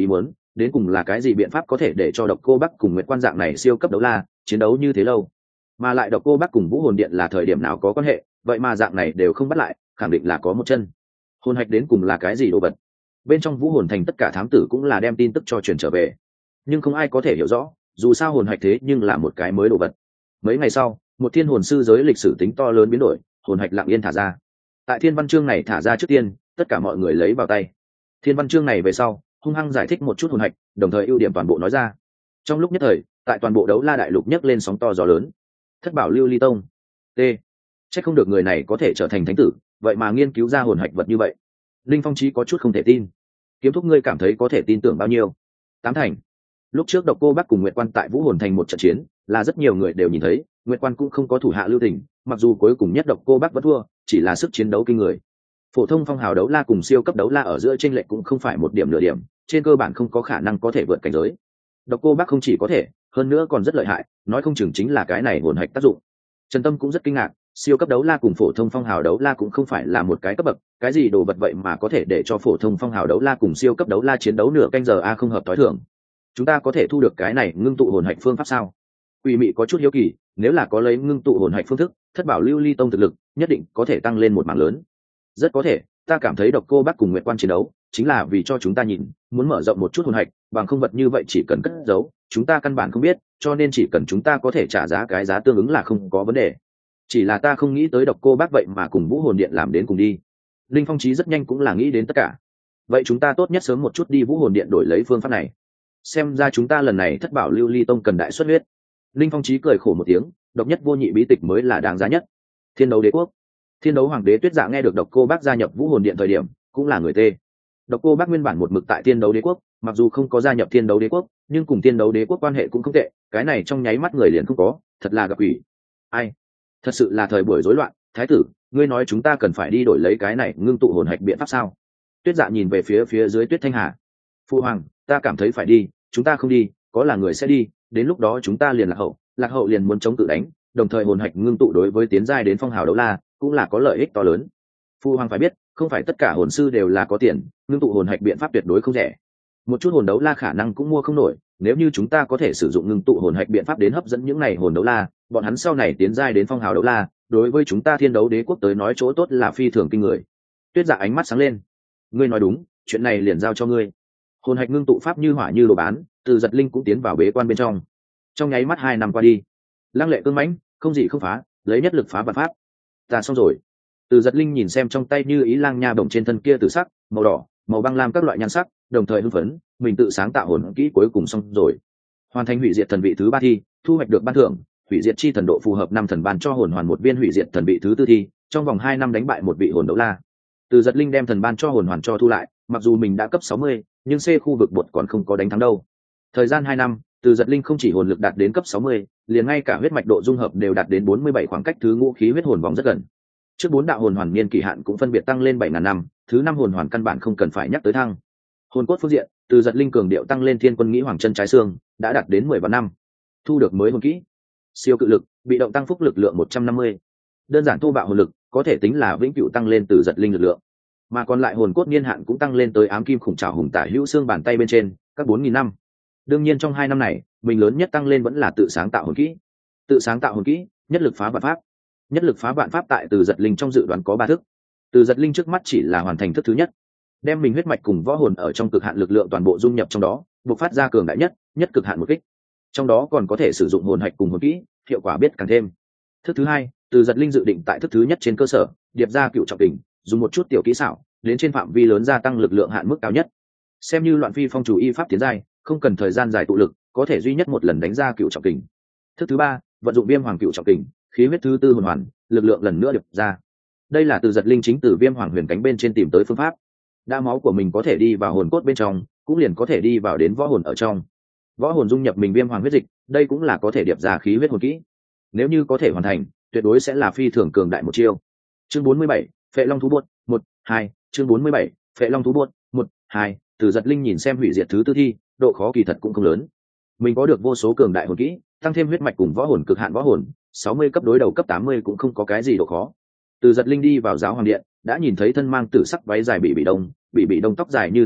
đến cùng là cái gì biện pháp có thể để cho độc cô bắc cùng Nguyệt Quan dạng này siêu cấp đấu la chiến đấu như thế lâu, mà lại độc cô bắc cùng Vũ Hồn Điện là thời điểm nào có quan hệ, vậy mà dạng này đều không bắt lại, khẳng định là có một chân. Hồn hạch đến cùng là cái gì đồ vật? Bên trong Vũ Hồn Thành tất cả thám tử cũng là đem tin tức cho truyền trở về, nhưng không ai có thể hiểu rõ, dù sao hồn hạch thế nhưng là một cái mới đồ vật. Mấy ngày sau, một thiên hồn sư giới lịch sử tính to lớn biến đổi, hồn hạch lặng yên thả ra. Tại thiên văn chương này thả ra trước tiên, tất cả mọi người lấy vào tay. Thiên văn chương này về sau, hung hăng giải thích một chút hồn hạch, đồng thời ưu điểm toàn bộ nói ra. Trong lúc nhất thời, tại toàn bộ đấu la đại lục nhấc lên sóng to gió lớn. Thất bảo lưu ly tông, t chắc không được người này có thể trở thành thánh tử, vậy mà nghiên cứu ra hồn hạch vật như vậy. Linh Phong Chí có chút không thể tin. Kiếm thúc ngươi cảm thấy có thể tin tưởng bao nhiêu? Tám thành. Lúc trước độc cô bắc cùng Nguyệt Quan tại Vũ Hồn Thành một trận chiến, là rất nhiều người đều nhìn thấy, Nguyệt Quan cũng không có thủ hạ lưu tình, mặc dù cuối cùng nhất độc cô bắc vẫn thua, chỉ là sức chiến đấu kinh người. Phổ thông phong hào đấu la cùng siêu cấp đấu la ở giữa chênh lệch cũng không phải một điểm nửa điểm, trên cơ bản không có khả năng có thể vượt cảnh giới. Độc cô bắc không chỉ có thể, hơn nữa còn rất lợi hại, nói không chừng chính là cái này hồn hạch tác dụng. Trần Tâm cũng rất kinh ngạc, siêu cấp đấu la cùng phổ thông phong hào đấu la cũng không phải là một cái cấp bậc, cái gì đồ vật vậy mà có thể để cho phổ thông phong hào đấu la cùng siêu cấp đấu la chiến đấu nửa canh giờ a không hợp tối thường. Chúng ta có thể thu được cái này ngưng tụ hồn hạch phương pháp sao? Quỷ Mị có chút hiếu kỳ, nếu là có lấy ngưng tụ hồn hạch phương thức, thất bảo lưu ly tông thực lực nhất định có thể tăng lên một mảng lớn. Rất có thể, ta cảm thấy độc cô bắc cùng Nguyệt Quan chiến đấu chính là vì cho chúng ta nhìn, muốn mở rộng một chút hồn hạch, bằng không vật như vậy chỉ cần cất giấu, chúng ta căn bản không biết, cho nên chỉ cần chúng ta có thể trả giá cái giá tương ứng là không có vấn đề. Chỉ là ta không nghĩ tới độc cô bác vậy mà cùng Vũ Hồn Điện làm đến cùng đi. Linh Phong Chí rất nhanh cũng là nghĩ đến tất cả. Vậy chúng ta tốt nhất sớm một chút đi Vũ Hồn Điện đổi lấy phương pháp này. Xem ra chúng ta lần này thất bảo lưu ly tông cần đại xuất huyết. Linh Phong Chí cười khổ một tiếng, độc nhất vô nhị bí tịch mới là đáng giá nhất. Thiên đấu đế quốc. Thiên đấu hoàng đế Tuyết Dạ nghe được độc cô bác gia nhập Vũ Hồn Điện thời điểm, cũng là người tê. Độc cô bác nguyên bản một mực tại Thiên đấu đế quốc, mặc dù không có gia nhập Thiên đấu đế quốc, nhưng cùng Thiên đấu đế quốc quan hệ cũng không tệ, cái này trong nháy mắt người liền không có, thật là gặp quỷ. Ai? Thật sự là thời buổi rối loạn, thái tử, ngươi nói chúng ta cần phải đi đổi lấy cái này ngưng tụ hồn hạch biện pháp sao? Tuyết Dạ nhìn về phía phía dưới Tuyết Thanh Hà. Phu hoàng, ta cảm thấy phải đi, chúng ta không đi, có là người sẽ đi, đến lúc đó chúng ta liền lạc hậu, lạc hậu liền muốn chống tự đánh, đồng thời hồn hạch ngưng tụ đối với tiến giai đến phong hào đấu la cũng là có lợi ích to lớn. Phu hoàng phải biết, không phải tất cả hồn sư đều là có tiền, ngưng tụ hồn hạch biện pháp tuyệt đối không rẻ. Một chút hồn đấu la khả năng cũng mua không nổi, nếu như chúng ta có thể sử dụng ngưng tụ hồn hạch biện pháp đến hấp dẫn những này hồn đấu la, bọn hắn sau này tiến giai đến phong hào đấu la, đối với chúng ta Thiên đấu đế quốc tới nói chỗ tốt là phi thường kinh người. Tuyết Dạ ánh mắt sáng lên. Ngươi nói đúng, chuyện này liền giao cho ngươi. Hồn hạch ngưng tụ pháp như hỏa như đồ bán, Từ Giật Linh cũng tiến vào bế quan bên trong. Trong nháy mắt hai năm qua đi, lăng lệ cương mãnh, không gì không phá, lấy nhất lực phá vạn pháp. Ta xong rồi. Từ Giật Linh nhìn xem trong tay như ý lang nha bổng trên thân kia tử sắc, màu đỏ, màu băng lam các loại nhan sắc, đồng thời hưng phấn, mình tự sáng tạo hồn kỹ cuối cùng xong rồi. Hoàn thành hủy diệt thần vị thứ ba thi, thu hoạch được ban thưởng, hủy diệt chi thần độ phù hợp năm thần ban cho hồn hoàn một viên hủy diệt thần vị thứ tư thi, trong vòng hai năm đánh bại một vị hồn đấu la. Từ Giật Linh đem thần ban cho hồn hoàn cho thu lại, mặc dù mình đã cấp sáu mươi, nhưng C khu vực bột còn không có đánh thắng đâu. Thời gian hai năm, Từ Giật Linh không chỉ hồn lực đạt đến cấp sáu mươi, liền ngay cả huyết mạch độ dung hợp đều đạt đến bốn mươi bảy, khoảng cách thứ ngũ khí huyết hồn vòng rất gần. Trước bốn đạo hồn hoàn niên kỳ hạn cũng phân biệt tăng lên bảy ngàn năm, thứ năm hồn hoàn căn bản không cần phải nhắc tới thăng. Hồn cốt phương diện, Từ Giật Linh cường điệu tăng lên Thiên Quân Nghĩ Hoàng chân trái xương, đã đạt đến mười vạn năm. Thu được mới hồn kỹ. Siêu cự lực, bị động tăng phúc lực lượng một trăm năm mươi. Đơn giản thu bạo hồn lực, có thể tính là vĩnh cửu tăng lên Từ Giật Linh lực lượng. Mà còn lại hồn cốt niên hạn cũng tăng lên tới ám kim khủng trảo hùng tả hữu xương bàn tay bên trên, các bốn nghìn năm. Đương nhiên trong hai năm này, mình lớn nhất tăng lên vẫn là tự sáng tạo hồn kỹ. Tự sáng tạo hồn kỹ, nhất lực phá vạn pháp. Nhất lực phá vạn pháp tại Từ Giật Linh trong dự đoán có ba thức. Từ Giật Linh trước mắt chỉ là hoàn thành thức thứ nhất, đem mình huyết mạch cùng võ hồn ở trong cực hạn lực lượng toàn bộ dung nhập trong đó, bộc phát ra cường đại nhất, nhất cực hạn một kích. Trong đó còn có thể sử dụng hồn hạch cùng hồn kỹ, hiệu quả biết càng thêm. Thức thứ hai, Từ Giật Linh dự định tại thức thứ nhất trên cơ sở, điệp ra cựu trọng kình, dùng một chút tiểu kỹ xảo, đến trên phạm vi lớn gia tăng lực lượng hạn mức cao nhất. Xem như loạn phi phong chủ y pháp tiến giai, không cần thời gian dài tụ lực, có thể duy nhất một lần đánh ra cựu trọng kình. Thức thứ ba, vận dụng viêm hoàng cựu trọng kình, khí huyết thứ tư hồn hoàn, lực lượng lần nữa điệp ra. Đây là Từ Giật Linh chính từ viêm hoàng huyền cánh bên trên tìm tới phương pháp. Đa máu của mình có thể đi vào hồn cốt bên trong, cũng liền có thể đi vào đến võ hồn ở trong. Võ hồn dung nhập mình viêm hoàng huyết dịch, đây cũng là có thể điệp ra khí huyết hồn kỹ. Nếu như có thể hoàn thành, tuyệt đối sẽ là phi thường cường đại một chiêu. Chương bốn mươi bảy, Phệ Long thú buốt, một, hai, chương bốn mươi bảy, Phệ Long thú buốt, một, hai, Từ Giật Linh nhìn xem hủy diệt thứ tư thi, độ khó kỳ thật cũng không lớn. Mình có được vô số cường đại hồn kỹ, tăng thêm huyết mạch cùng võ hồn cực hạn võ hồn, sáu mươi cấp đối đầu cấp tám mươi cũng không có cái gì độ khó. Từ Giật Linh đi vào giáo hoàng điện, đã nhìn thấy thân mang tử sắc váy dài bị bị đông, bị bị đông tóc dài như thác nước,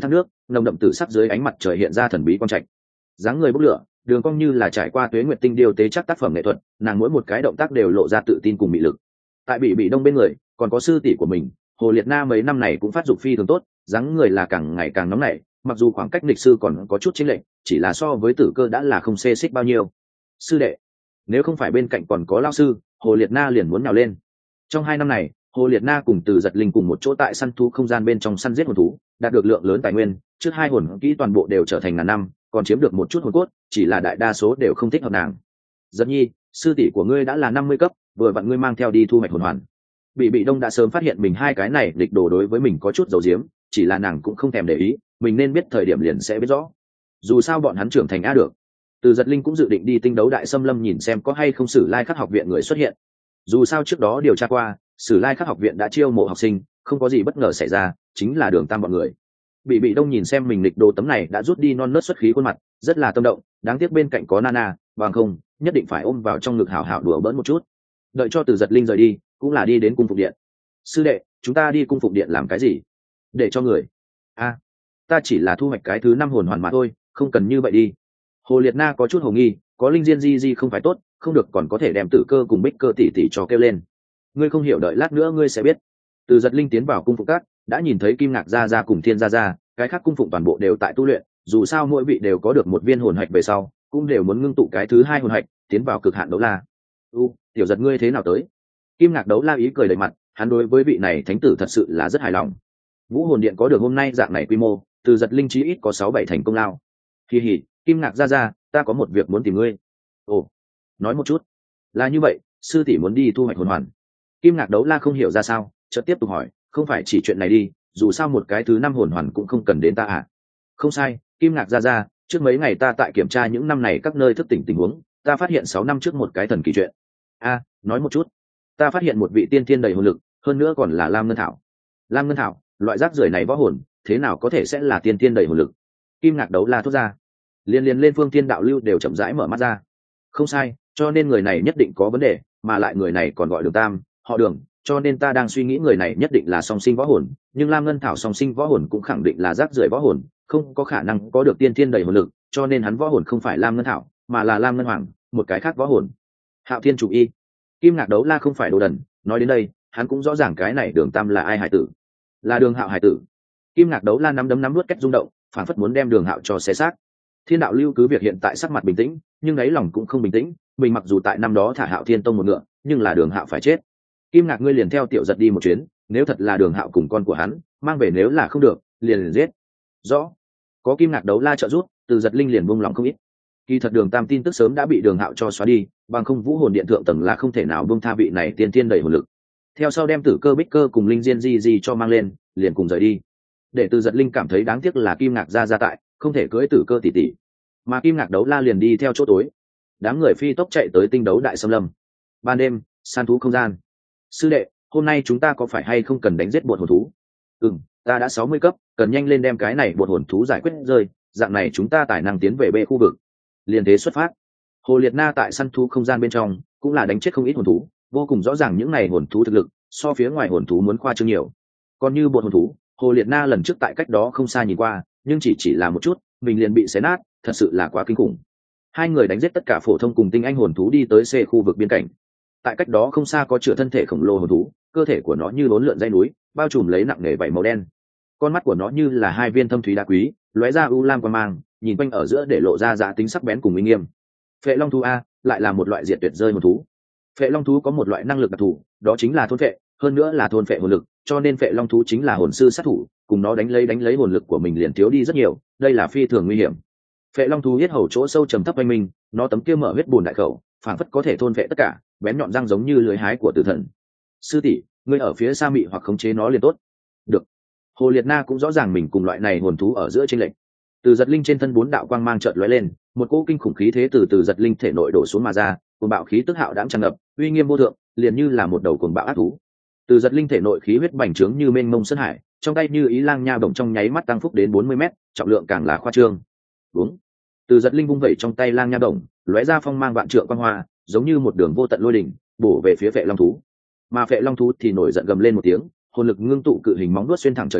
nồng đậm tử sắc dưới ánh mặt trời hiện ra thần bí quang trạch, dáng người bốc lửa, đường cong như là trải qua tuế nguyệt tinh điêu tế chắc tác phẩm nghệ thuật, nàng mỗi một cái động tác đều lộ ra tự tin cùng mị lực. Tại bị bị đông bên người còn có sư tỷ của mình Hồ Liệt Na, mấy năm này cũng phát dục phi thường tốt, dáng người là càng ngày càng nóng nảy, mặc dù khoảng cách lịch sư còn có chút chênh lệch, chỉ là so với Tử Cơ đã là không xê xích bao nhiêu. Sư đệ, nếu không phải bên cạnh còn có lao sư, Hồ Liệt Na liền muốn nhào lên. Trong hai năm này, Hồ Liệt Na cùng Từ Giật Linh cùng một chỗ tại săn thú không gian bên trong săn giết hồn thú, đạt được lượng lớn tài nguyên, trước hai hồn kỹ toàn bộ đều trở thành ngàn năm, còn chiếm được một chút hồn cốt, chỉ là đại đa số đều không thích hợp nàng. Giật Nhi, sư tỷ của ngươi đã là năm mươi cấp, vừa vặn ngươi mang theo đi thu hoạch hồn hoàn. Bị Bị Đông đã sớm phát hiện mình hai cái này địch đồ đối với mình có chút dầu diếm, chỉ là nàng cũng không thèm để ý, mình nên biết thời điểm liền sẽ biết rõ. Dù sao bọn hắn trưởng thành a được. Từ Giật Linh cũng dự định đi Tinh Đấu Đại Xâm Lâm nhìn xem có hay không Sử Lai Khắc học viện người xuất hiện. Dù sao trước đó điều tra qua, Sử Lai Khắc học viện đã chiêu mộ học sinh, không có gì bất ngờ xảy ra, chính là Đường Tam bọn người. Bị Bị Đông nhìn xem mình lịch đồ tấm này đã rút đi non nớt xuất khí khuôn mặt, rất là tâm động, đáng tiếc bên cạnh có Nana, bằng không, nhất định phải ôm vào trong ngực hảo hảo đùa bỡn một chút. Đợi cho Từ Giật Linh rời đi, cũng là đi đến cung phục điện. Sư đệ, chúng ta đi cung phục điện làm cái gì? Để cho người. A, ta chỉ là thu hoạch cái thứ năm hồn hoàn mà thôi, không cần như vậy đi. Hồ Liệt Na có chút hồ nghi, có linh diên di di không phải tốt, không được còn có thể đem Tử Cơ cùng Bích Cơ tỷ tỷ cho kêu lên. Ngươi không hiểu, đợi lát nữa ngươi sẽ biết. Từ Giật Linh tiến vào cung phục các, đã nhìn thấy Kim Ngạc gia gia cùng Thiên gia gia, cái khác cung phụng toàn bộ đều tại tu luyện, dù sao mỗi vị đều có được một viên hồn hạch về sau, cũng đều muốn ngưng tụ cái thứ hai hồn hạch, tiến vào cực hạn đấu la. U, tiểu Giật ngươi thế nào tới? Kim Ngạc đấu la ý cười đầy mặt, hắn đối với vị này thánh tử thật sự là rất hài lòng. Vũ hồn điện có được hôm nay dạng này quy mô, Từ Giật Linh chí ít có sáu bảy thành công lao. Kỳ hỉ, Kim Ngạc gia gia, ta có một việc muốn tìm ngươi. Ồ, nói một chút. Là như vậy, sư tỷ muốn đi thu hoạch hồn hoàn. Kim Ngạc đấu la không hiểu ra sao, chợt tiếp tục hỏi, không phải chỉ chuyện này đi, dù sao một cái thứ năm hồn hoàn cũng không cần đến ta à? Không sai, Kim Ngạc gia gia, trước mấy ngày ta tại kiểm tra những năm này các nơi thức tỉnh tình huống, ta phát hiện sáu năm trước một cái thần kỳ chuyện. A, nói một chút. Ta phát hiện một vị tiên thiên đầy hồn lực, hơn nữa còn là Lam Ngân Thảo. Lam Ngân Thảo, loại rác rưởi này võ hồn, thế nào có thể sẽ là tiên thiên đầy hồn lực? Kim Ngạc đấu la thốt ra. Liên liên lên Phương Thiên đạo lưu đều chậm rãi mở mắt ra. Không sai, cho nên người này nhất định có vấn đề, mà lại người này còn gọi Đường Tam, họ Đường, cho nên ta đang suy nghĩ người này nhất định là song sinh võ hồn, nhưng Lam Ngân Thảo song sinh võ hồn cũng khẳng định là rác rưởi võ hồn, không có khả năng có được tiên thiên đầy hồn lực, cho nên hắn võ hồn không phải Lam Ngân Thảo, mà là Lam Ngân Hoàng, một cái khác võ hồn. Hạo Thiên chủ y. Kim Ngạc đấu la không phải đồ đần, nói đến đây, hắn cũng rõ ràng cái này Đường Tam là ai hải tử, là Đường Hạo hải tử. Kim Ngạc đấu la nắm đấm nắm nuốt cách rung động, phản phất muốn đem Đường Hạo cho xé xác. Thiên đạo lưu cứ việc hiện tại sắc mặt bình tĩnh, nhưng ấy lòng cũng không bình tĩnh, mình mặc dù tại năm đó thả Hạo Thiên tông một ngựa, nhưng là Đường Hạo phải chết. Kim Ngạc ngươi liền theo tiểu Giật đi một chuyến, nếu thật là Đường Hạo cùng con của hắn, mang về, nếu là không được, liền liền giết. Rõ. Có Kim Ngạc đấu la trợ giúp, Từ Giật Linh liền buông lòng không ít. Kỳ thật Đường Tam tin tức sớm đã bị Đường Hạo cho xóa đi, bằng không Vũ hồn điện thượng tầng là không thể nào buông tha vị này tiên tiên đầy hồn lực. Theo sau đem Tử Cơ, Bích Cơ cùng Linh Diên Di Di cho mang lên, liền cùng rời đi. Để Từ Giật Linh cảm thấy đáng tiếc là Kim Ngạc gia gia tại, không thể cưỡi Tử Cơ tỷ tỷ, mà Kim Ngạc đấu la liền đi theo chỗ tối. Đám người phi tốc chạy tới Tinh Đấu Đại Xâm Lâm. Ban đêm, săn thú không gian. Sư đệ, hôm nay chúng ta có phải hay không cần đánh giết bột hồn thú? Ừm, ta đã sáu mươi cấp, cần nhanh lên đem cái này bột hồn thú giải quyết rơi, dạng này chúng ta tài năng tiến về B khu vực. Liền thế xuất phát. Hồ Liệt Na tại săn thú không gian bên trong, cũng là đánh chết không ít hồn thú, vô cùng rõ ràng những này hồn thú thực lực, so phía ngoài hồn thú muốn khoa trương nhiều. Còn như bột hồn thú, Hồ Liệt Na lần trước tại cách đó không xa nhìn qua, nhưng chỉ chỉ là một chút, mình liền bị xé nát, thật sự là quá kinh khủng. Hai người đánh giết tất cả phổ thông cùng tinh anh hồn thú đi tới C khu vực biên cảnh. Tại cách đó không xa có chứa thân thể khổng lồ hồn thú, cơ thể của nó như bốn lượn dây núi, bao trùm lấy nặng nề vảy màu đen. Con mắt của nó như là hai viên thâm thúy đá quý, lóe ra u lam quang mang, nhìn quanh ở giữa để lộ ra giá tính sắc bén cùng uy nghiêm. Phệ Long thú a, lại là một loại diệt tuyệt rơi hồn thú. Phệ Long thú có một loại năng lực đặc thù, đó chính là thôn phệ, hơn nữa là thôn phệ hồn lực, cho nên Phệ Long thú chính là hồn sư sát thủ, cùng nó đánh lấy đánh lấy hồn lực của mình liền thiếu đi rất nhiều, đây là phi thường nguy hiểm. Phệ Long thú huyết hầu chỗ sâu trầm thấp quanh mình, nó tấm kia mở huyết bùn đại khẩu, phảng phất có thể thôn phệ tất cả, bén nhọn răng giống như lưỡi hái của tử thần. Sư tỷ, ngươi ở phía xa mị hoặc khống chế nó liền tốt. Được. Hồ Liệt Na cũng rõ ràng mình cùng loại này hồn thú ở giữa chênh lệch. Từ Giật Linh trên thân bốn đạo quang mang chợt lóe lên, một cỗ kinh khủng khí thế từ từ Giật Linh thể nội đổ xuống mà ra, cuồng bạo khí tức hạo đãng tràn ngập, uy nghiêm vô thượng, liền như là một đầu cuồng bạo ác thú. Từ Giật Linh thể nội khí huyết bành trướng như mênh mông sơn hải, trong tay như ý lang nha bổng trong nháy mắt tăng phúc đến bốn mươi mét, trọng lượng càng là khoa trương. Đúng. Từ Giật Linh vung vẩy trong tay lang nha bổng, lóe ra phong mang vạn trượng quang hoa, giống như một đường vô tận lôi đỉnh, bổ về phía Phệ Long thú. Mà Phệ Long thú thì nổi giận gầm lên một tiếng, hồn lực ngưng tụ cự hình móng vuốt xuyên thẳng trời cao,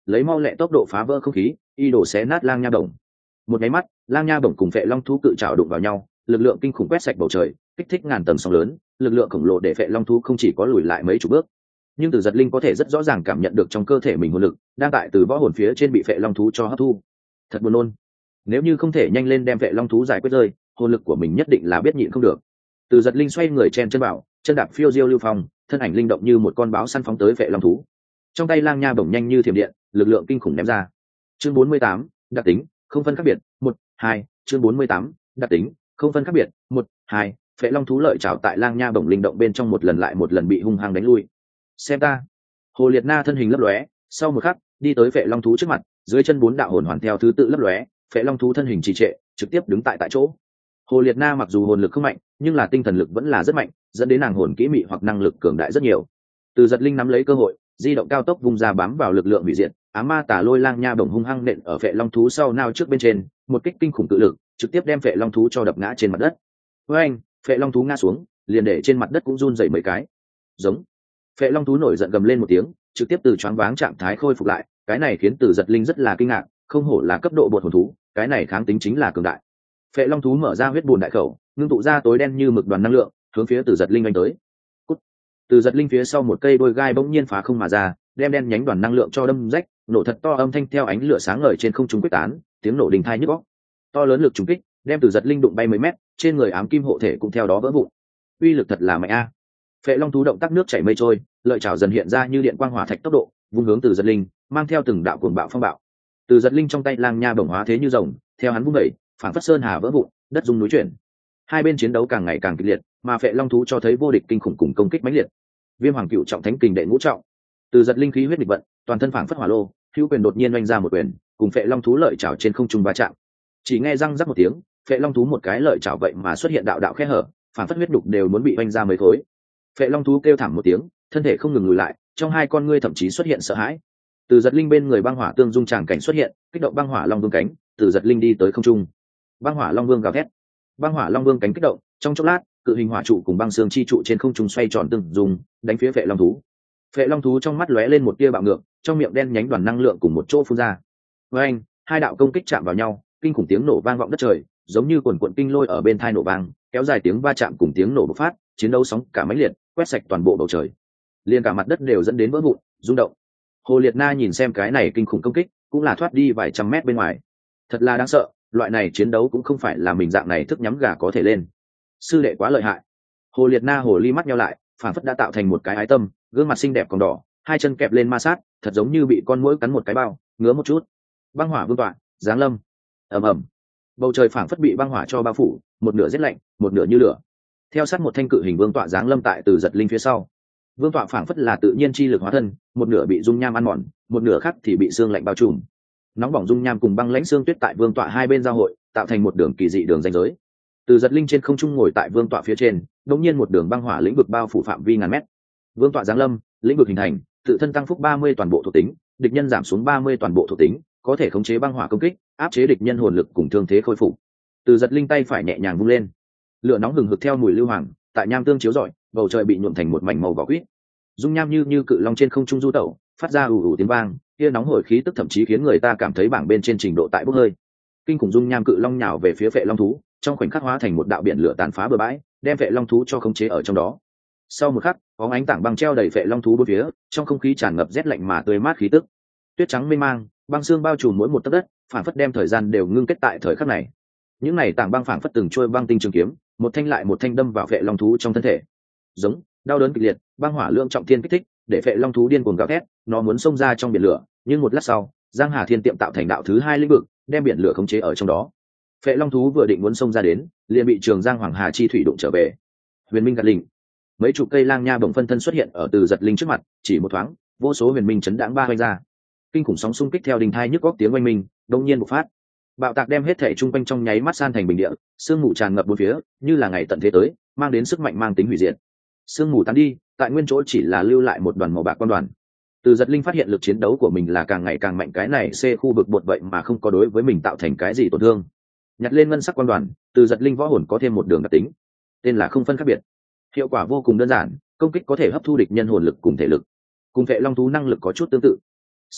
lấy mau lẹ tốc độ phá vỡ không khí, y đổ xé nát lang nha bổng. Một nháy mắt, lang nha bổng cùng phệ long thú cự trảo đụng vào nhau, lực lượng kinh khủng quét sạch bầu trời, kích thích ngàn tầng sóng lớn, lực lượng khổng lồ để phệ long thú không chỉ có lùi lại mấy chục bước, nhưng Từ Giật Linh có thể rất rõ ràng cảm nhận được trong cơ thể mình hồn lực đang tại từ võ hồn phía trên bị phệ long thú cho hấp thu. Thật buồn nôn. Nếu như không thể nhanh lên đem phệ long thú giải quyết rơi, hồn lực của mình nhất định là biết nhịn không được. Từ Giật Linh xoay người chen chân bảo, chân đạp phiêu diêu lưu phong, thân ảnh linh động như một con báo săn phóng tới phệ long thú. Trong tay lang nha bổng nhanh như thiểm điện, lực lượng kinh khủng ném ra. Chương bốn mươi tám, đặc tính, không phân khác biệt, một, hai, chương bốn mươi tám, đặc tính, không phân khác biệt, một, hai, phệ long thú lợi chảo tại lang nha bổng linh động bên trong một lần lại một lần bị hung hăng đánh lui. Xem ta. Hồ Liệt Na thân hình lấp lóe, sau một khắc, đi tới phệ long thú trước mặt, dưới chân bốn đạo hồn hoàn theo thứ tự lấp lóe, phệ long thú thân hình trì trệ, trực tiếp đứng tại tại chỗ. Hồ Liệt Na mặc dù hồn lực không mạnh, nhưng là tinh thần lực vẫn là rất mạnh, dẫn đến nàng hồn kỹ mị hoặc năng lực cường đại rất nhiều. Từ Giật Linh nắm lấy cơ hội, di động cao tốc vùng ra bám vào lực lượng hủy diệt, ám ma tà lôi lang nha bổng hung hăng nện ở phệ long thú sau nao trước bên trên, một kích kinh khủng tự lực, trực tiếp đem phệ long thú cho đập ngã trên mặt đất. Với anh, phệ long thú ngã xuống, liền để trên mặt đất cũng run rẩy mấy cái. Giống. Phệ long thú nổi giận gầm lên một tiếng, trực tiếp từ choáng váng trạng thái khôi phục lại, cái này khiến Từ Giật Linh rất là kinh ngạc, không hổ là cấp độ bột hồn thú, cái này kháng tính chính là cường đại. Phệ long thú mở ra huyết bùn đại khẩu, ngưng tụ ra tối đen như mực đoàn năng lượng, hướng phía Từ Giật Linh anh tới. Cút. Từ Giật Linh phía sau một cây đôi gai bỗng nhiên phá không mà ra, đem đen nhánh đoàn năng lượng cho đâm rách, nổ thật to, âm thanh theo ánh lửa sáng ngời trên không trung quyết tán, tiếng nổ đình thai nhức óc. To lớn lực trùng kích, đem Từ Giật Linh đụng bay mấy mét, trên người ám kim hộ thể cũng theo đó vỡ vụn. Uy lực thật là mạnh a. Phệ long thú động tác nước chảy mây trôi, lợi chảo dần hiện ra như điện quang hỏa thạch tốc độ, vung hướng Từ Giật Linh, mang theo từng đạo cuồng bạo phong bạo. Từ Giật Linh trong tay lang nha bổng hóa thế như rồng, theo hắn vung đẩy, phản phất sơn hà vỡ vụn, đất rung núi chuyển. Hai bên chiến đấu càng ngày càng kịch liệt, mà phệ long thú cho thấy vô địch kinh khủng cùng công kích mãnh liệt. Viêm hoàng cựu trọng thánh kình đệ ngũ trọng. Từ Giật Linh khí huyết địch vận, toàn thân phản phất hỏa lô, hữu quyền đột nhiên oanh ra một quyền, cùng phệ long thú lợi chảo trên không trung va chạm. Chỉ nghe răng rắc một tiếng, phệ long thú một cái lợi chảo vậy mà xuất hiện đạo đạo khe hở, phản phất huyết đục đều muốn bị oanh ra mấy khối. Phệ long thú kêu thảm một tiếng, thân thể không ngừng lùi lại, trong hai con ngươi thậm chí xuất hiện sợ hãi. Từ Giật Linh bên người băng hỏa tương dung tràng cảnh xuất hiện, kích động băng hỏa long vương cánh, Từ Giật Linh đi tới không trung. Băng hỏa long vương gào thét. Băng hỏa long vương cánh kích động, trong chốc lát, cự hình hỏa trụ cùng băng xương chi trụ trên không trung xoay tròn từng dùng, đánh phía phệ long thú. Phệ long thú trong mắt lóe lên một tia bạo ngược, trong miệng đen nhánh đoàn năng lượng cùng một chỗ phun ra. Với anh, hai đạo công kích chạm vào nhau, kinh khủng tiếng nổ vang vọng đất trời, giống như quần quần kinh lôi ở bên tai nổ vang, kéo dài tiếng va chạm cùng tiếng nổ bộc phát, chiến đấu sóng cả mãnh liệt, quét sạch toàn bộ bầu trời. Liên cả mặt đất đều dẫn đến vỡ vụn, rung động. Hồ Liệt Na nhìn xem cái này kinh khủng công kích, cũng là thoát đi vài trăm mét bên ngoài. Thật là đáng sợ, loại này chiến đấu cũng không phải là mình dạng này thức nhắm gà có thể lên. Sư đệ quá lợi hại. Hồ Liệt Na hồ ly mắt nhau lại, phản phất đã tạo thành một cái ái tâm, gương mặt xinh đẹp còn đỏ, hai chân kẹp lên ma sát, thật giống như bị con muỗi cắn một cái bao, ngứa một chút. Băng hỏa vương tọa, giáng lâm. Ầm ầm. Bầu trời phản phất bị băng hỏa cho bao phủ, một nửa rét lạnh, một nửa như lửa. Theo sát một thanh cự hình vương tọa giáng lâm tại Từ Giật Linh phía sau. Vương tọa phản phất là tự nhiên chi lực hóa thân, một nửa bị dung nham ăn mòn, một nửa khác thì bị xương lạnh bao trùm. Nóng bỏng dung nham cùng băng lãnh xương tuyết tại vương tọa hai bên giao hội, tạo thành một đường kỳ dị đường ranh giới. Từ Giật Linh trên không trung ngồi tại vương tọa phía trên, đột nhiên một đường băng hỏa lĩnh vực bao phủ phạm vi ngàn mét. Vương tọa giáng lâm, lĩnh vực hình thành, tự thân tăng phúc ba mươi toàn bộ thuộc tính, địch nhân giảm xuống ba mươi toàn bộ thuộc tính, có thể khống chế băng hỏa công kích, áp chế địch nhân hồn lực cùng thương thế khôi phục. Từ Giật Linh tay phải nhẹ nhàng vung lên, lửa nóng hừng hực theo mùi lưu hoàng, tại nham tương chiếu rọi, bầu trời bị nhuộm thành một mảnh màu vỏ quýt. Dung nham như như cự long trên không trung du tẩu, phát ra ù ù tiếng vang, kia nóng hổi khí tức thậm chí khiến người ta cảm thấy bảng bên trên trình độ tại bốc hơi. Kinh khủng dung nham cự long nhào về phía phệ long thú, trong khoảnh khắc hóa thành một đạo biển lửa tàn phá bờ bãi, đem phệ long thú cho khống chế ở trong đó. Sau một khắc, có ánh tảng băng treo đầy phệ long thú bốn phía, trong không khí tràn ngập rét lạnh mà tươi mát khí tức. Tuyết trắng mênh mang, băng xương bao trùm mỗi một tấc đất, phản phất đem thời gian đều ngưng kết tại thời khắc này. Những này tảng băng phản phất từng trôi băng tinh trường kiếm, một thanh lại một thanh đâm vào phệ long thú trong thân thể. Giống, đau đớn kịch liệt, băng hỏa lượng trọng thiên kích thích, để phệ long thú điên cuồng gào thét, nó muốn xông ra trong biển lửa, nhưng một lát sau, Giang Hà Thiên Tiệm tạo thành đạo thứ hai lĩnh vực, đem biển lửa khống chế ở trong đó. Phệ long thú vừa định muốn xông ra đến, liền bị Trường Giang Hoàng Hà chi thủy đụng trở về. Huyền Minh gạt linh, mấy chục cây lang nha bổng phân thân xuất hiện ở Từ Giật Linh trước mặt, chỉ một thoáng, vô số huyền minh chấn đãng ba hoành ra. Kinh khủng sóng xung kích theo đình thai nhức góc tiếng oanh minh, đột nhiên bộc phát. Bạo tạc đem hết thảy trung quanh trong nháy mắt san thành bình địa, sương mù tràn ngập bốn phía, như là ngày tận thế tới, mang đến sức mạnh mang tính hủy diệt. Sương mù tan đi, tại nguyên chỗ chỉ là lưu lại một đoàn màu bạc quan đoàn. Từ Giật Linh phát hiện lực chiến đấu của mình là càng ngày càng mạnh, cái này C khu vực bột vậy mà không có đối với mình tạo thành cái gì tổn thương. Nhặt lên ngân sắc quan đoàn, Từ Giật Linh võ hồn có thêm một đường đặc tính, tên là không phân khác biệt. Hiệu quả vô cùng đơn giản, công kích có thể hấp thu địch nhân hồn lực cùng thể lực, cùng phệ long thú năng lực có chút tương tự. Sư đệ,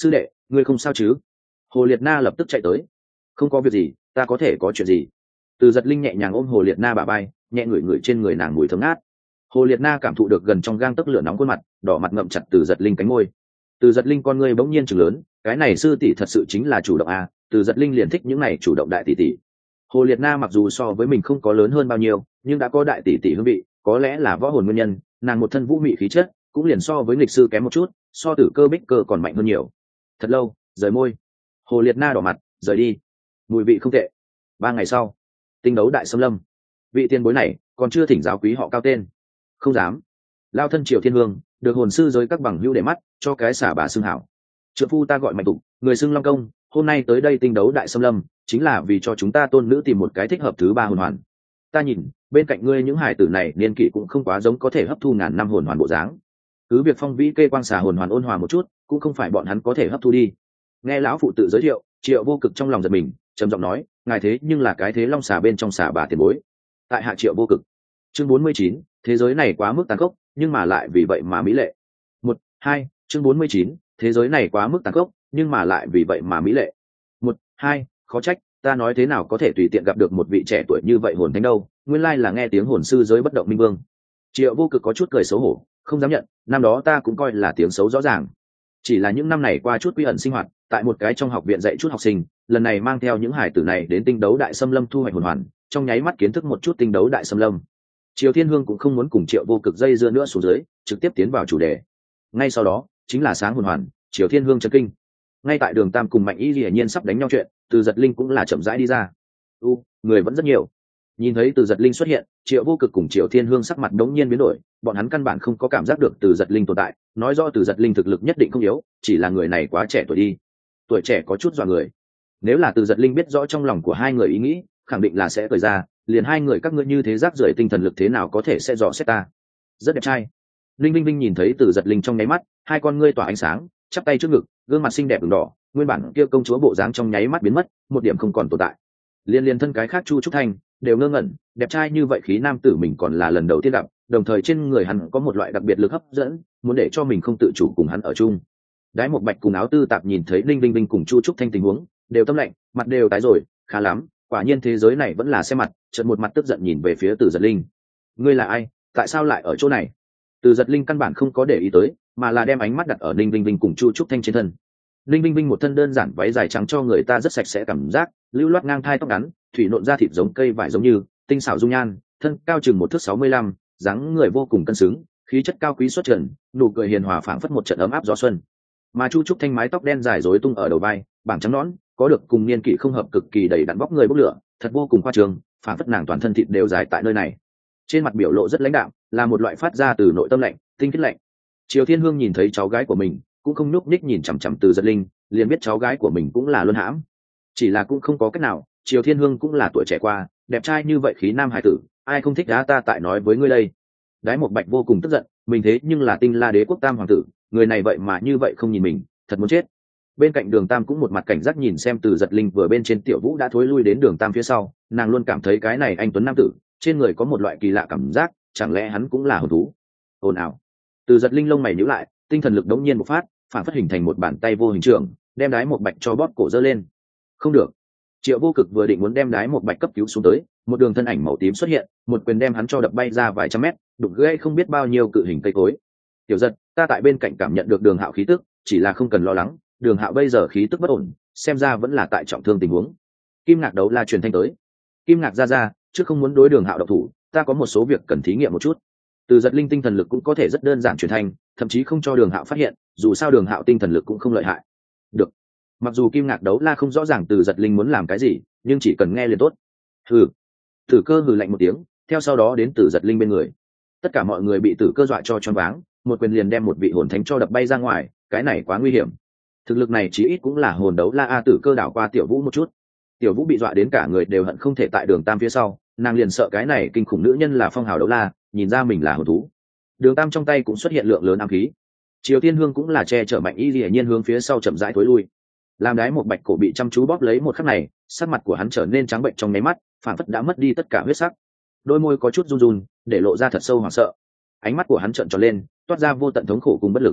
ngươi không sao chứ? Hồ Liệt Na lập tức chạy tới. Không có việc gì, ta có thể có chuyện gì? Từ Giật Linh nhẹ nhàng ôm Hồ Liệt Na bả vai, nhẹ ngửi ngửi trên người nàng mùi thơm ngát. Hồ Liệt Na cảm thụ được gần trong gang tấc lửa nóng khuôn mặt, đỏ mặt ngậm chặt Từ Giật Linh cánh môi. Từ Giật Linh con ngươi bỗng nhiên trừng lớn, cái này sư tỷ thật sự chính là chủ động à? Từ Giật Linh liền thích những này chủ động đại tỷ tỷ. Hồ Liệt Na mặc dù so với mình không có lớn hơn bao nhiêu, nhưng đã có đại tỷ tỷ hương vị, có lẽ là võ hồn nguyên nhân, nàng một thân vũ mị khí chất, cũng liền so với nghịch sư kém một chút, so Tử Cơ Bích Cơ còn mạnh hơn nhiều. Thật lâu, rời môi. Hồ Liệt Na đỏ mặt, rời đi. Mùi vị không tệ. Ba ngày sau, tinh đấu đại xâm lâm. Vị tiền bối này còn chưa thỉnh giáo quý họ cao tên. Không dám. Lao thân Triều Thiên Hương, được hồn sư giới các bằng hữu để mắt, cho cái xả bà xưng hảo. Trượng phu ta gọi Mạnh Tục, người xưng Long Công, hôm nay tới đây tinh đấu đại xâm lâm, chính là vì cho chúng ta tôn nữ tìm một cái thích hợp thứ ba hồn hoàn. Ta nhìn, bên cạnh ngươi những hải tử này niên kỷ cũng không quá giống có thể hấp thu ngàn năm hồn hoàn bộ dáng. Cứ việc phong vĩ kê quang xà hồn hoàn ôn hòa một chút, cũng không phải bọn hắn có thể hấp thu đi. Nghe lão phụ tự giới thiệu, Triệu Vô Cực trong lòng giật mình, trầm giọng nói, ngài thế nhưng là cái thế long xà bên trong xà bà tiền bối. Tại hạ Triệu Vô Cực. Chương bốn mươi chín, thế giới này quá mức tàn khốc, nhưng mà lại vì vậy mà mỹ lệ. Một, hai, chương bốn mươi chín, thế giới này quá mức tàn khốc, nhưng mà lại vì vậy mà mỹ lệ. Một, hai, khó trách, ta nói thế nào có thể tùy tiện gặp được một vị trẻ tuổi như vậy hồn thánh đâu, nguyên lai là nghe tiếng hồn sư giới bất động minh vương. Triệu Vô Cực có chút cười xấu hổ, không dám nhận, năm đó ta cũng coi là tiếng xấu rõ ràng. Chỉ là những năm này qua chút quy ẩn sinh hoạt, tại một cái trong học viện dạy chút học sinh, lần này mang theo những hải tử này đến tinh đấu đại xâm lâm thu hoạch hồn hoàn, trong nháy mắt kiến thức một chút tinh đấu đại xâm lâm. Triều Thiên Hương cũng không muốn cùng Triệu Vô Cực dây dưa nữa xuống dưới, trực tiếp tiến vào chủ đề. Ngay sau đó, chính là sáng hồn hoàn, Triều Thiên Hương chấn kinh. Ngay tại Đường Tam cùng Mạnh Y hiển nhiên sắp đánh nhau chuyện, Từ Giật Linh cũng là chậm rãi đi ra. U, người vẫn rất nhiều. Nhìn thấy Từ Giật Linh xuất hiện, Triệu Vô Cực cùng Triều Thiên Hương sắc mặt đống nhiên biến đổi, bọn hắn căn bản không có cảm giác được Từ Giật Linh tồn tại, nói rõ Từ Giật Linh thực lực nhất định không yếu, chỉ là người này quá trẻ tuổi đi. Tuổi trẻ có chút dọa người. Nếu là Từ Giật Linh biết rõ trong lòng của hai người ý nghĩ, khẳng định là sẽ cười ra, liền hai người các ngươi như thế rác rưởi tinh thần lực thế nào có thể sẽ dò xét ta. Rất đẹp trai. Linh Vinh Vinh nhìn thấy Từ Giật Linh trong nháy mắt, hai con ngươi tỏa ánh sáng, chắp tay trước ngực, gương mặt xinh đẹp ửng đỏ, nguyên bản kia công chúa bộ dáng trong nháy mắt biến mất, một điểm không còn tồn tại. Liên liên thân cái khác Chu Trúc Thanh đều ngơ ngẩn, đẹp trai như vậy khí nam tử mình còn là lần đầu tiên gặp, đồng thời trên người hắn có một loại đặc biệt lực hấp dẫn, muốn để cho mình không tự chủ cùng hắn ở chung. Đái Một Bạch cùng Áo Tư Tạp nhìn thấy Linh Vinh Vinh cùng Chu Trúc Thanh tình huống, đều tâm lạnh, mặt đều tái rồi, khá lắm, quả nhiên thế giới này vẫn là xem mặt, chợt một mặt tức giận nhìn về phía Từ Giật Linh. Ngươi là ai, tại sao lại ở chỗ này? Từ Giật Linh căn bản không có để ý tới, mà là đem ánh mắt đặt ở Linh Vinh Vinh cùng Chu Trúc Thanh trên thân. Linh Vinh Vinh một thân đơn giản váy dài trắng cho người ta rất sạch sẽ cảm giác, lưu loát ngang thai tóc ngắn, thủy nộn da thịt giống cây vải giống như, tinh xảo dung nhan, thân cao chừng một thước sáu mươi lăm, dáng người vô cùng cân xứng, khí chất cao quý xuất trần, nụ cười hiền hòa phảng phất một trận ấm áp gió xuân. Mà Chu Trúc Thanh mái tóc đen dài rối tung ở đầu vai, bảng trắng nõn, có được cùng niên kỷ không hợp cực kỳ đầy đặn bóc người bốc lửa, thật vô cùng khoa trương, phảng phất nàng toàn thân thịt đều dài tại nơi này. Trên mặt biểu lộ rất lãnh đạm, là một loại phát ra từ nội tâm lạnh, tinh khiết lạnh. Triều Thiên Hương nhìn thấy cháu gái của mình, cũng không nhúc nhích nhìn chằm chằm Từ Giật Linh, liền biết cháu gái của mình cũng là luân hãm. Chỉ là cũng không có cách nào, Triều Thiên Hương cũng là tuổi trẻ qua, đẹp trai như vậy khí nam hải tử, ai không thích đá ta tại nói với ngươi đây. Đái Một Bạch vô cùng tức giận, mình thế nhưng là Tinh La Đế quốc tam hoàng tử, người này vậy mà như vậy không nhìn mình, thật muốn chết. Bên cạnh Đường Tam cũng một mặt cảnh giác nhìn xem Từ Giật Linh vừa bên trên Tiểu Vũ đã thối lui đến Đường Tam phía sau, nàng luôn cảm thấy cái này anh tuấn nam tử, trên người có một loại kỳ lạ cảm giác, chẳng lẽ hắn cũng là hồn thú? Ồn ào. Từ Giật Linh lông mày nhíu lại, tinh thần lực đống nhiên bộc phát, phản phất hình thành một bàn tay vô hình trưởng, đem Đái Một Bạch cho bóp cổ giơ lên. Không được. Triệu Vô Cực vừa định muốn đem Đái Một Bạch cấp cứu xuống tới, một đường thân ảnh màu tím xuất hiện, một quyền đem hắn cho đập bay ra vài trăm mét, đụng gãy không biết bao nhiêu cự hình cây cối. Tiểu Giật, ta tại bên cạnh cảm nhận được Đường Hạo khí tức, chỉ là không cần lo lắng, Đường Hạo bây giờ khí tức bất ổn, xem ra vẫn là tại trọng thương tình huống. Kim Ngạc Đấu La truyền thanh tới. Kim Ngạc ra ra, trước không muốn đối Đường Hạo độc thủ, ta có một số việc cần thí nghiệm một chút. Từ Giật Linh tinh thần lực cũng có thể rất đơn giản truyền thanh, thậm chí không cho Đường Hạo phát hiện, dù sao Đường Hạo tinh thần lực cũng không lợi hại. Được. Mặc dù Kim Ngạc Đấu La không rõ ràng Từ Giật Linh muốn làm cái gì, nhưng chỉ cần nghe liền tốt. Hừ. Tử Cơ hừ lạnh một tiếng, theo sau đó đến Từ Giật Linh bên người. Tất cả mọi người bị Tử Cơ dọa cho choáng váng, một quyền liền đem một vị hồn thánh cho đập bay ra ngoài, cái này quá nguy hiểm. Thực lực này chí ít cũng là hồn đấu la a. Tử Cơ đảo qua Tiểu Vũ một chút. Tiểu Vũ bị dọa đến cả người đều hận không thể tại Đường Tam phía sau, nàng liền sợ cái này kinh khủng nữ nhân là phong hào đấu la, nhìn ra mình là hồn thú. Đường Tam trong tay cũng xuất hiện lượng lớn ám khí. Triều Thiên Hương cũng là che chở Mạnh Y hiển nhiên hướng phía sau chậm rãi thối lui. Làm Đái Một Bạch cổ bị chăm chú bóp lấy một khắc này, sắc mặt của hắn trở nên trắng bệnh trong nháy mắt, phản phất đã mất đi tất cả huyết sắc. Đôi môi có chút run run, để lộ ra thật sâu hoảng sợ. Ánh mắt của hắn trợn tròn lên, toát ra vô tận thống khổ cùng bất lực.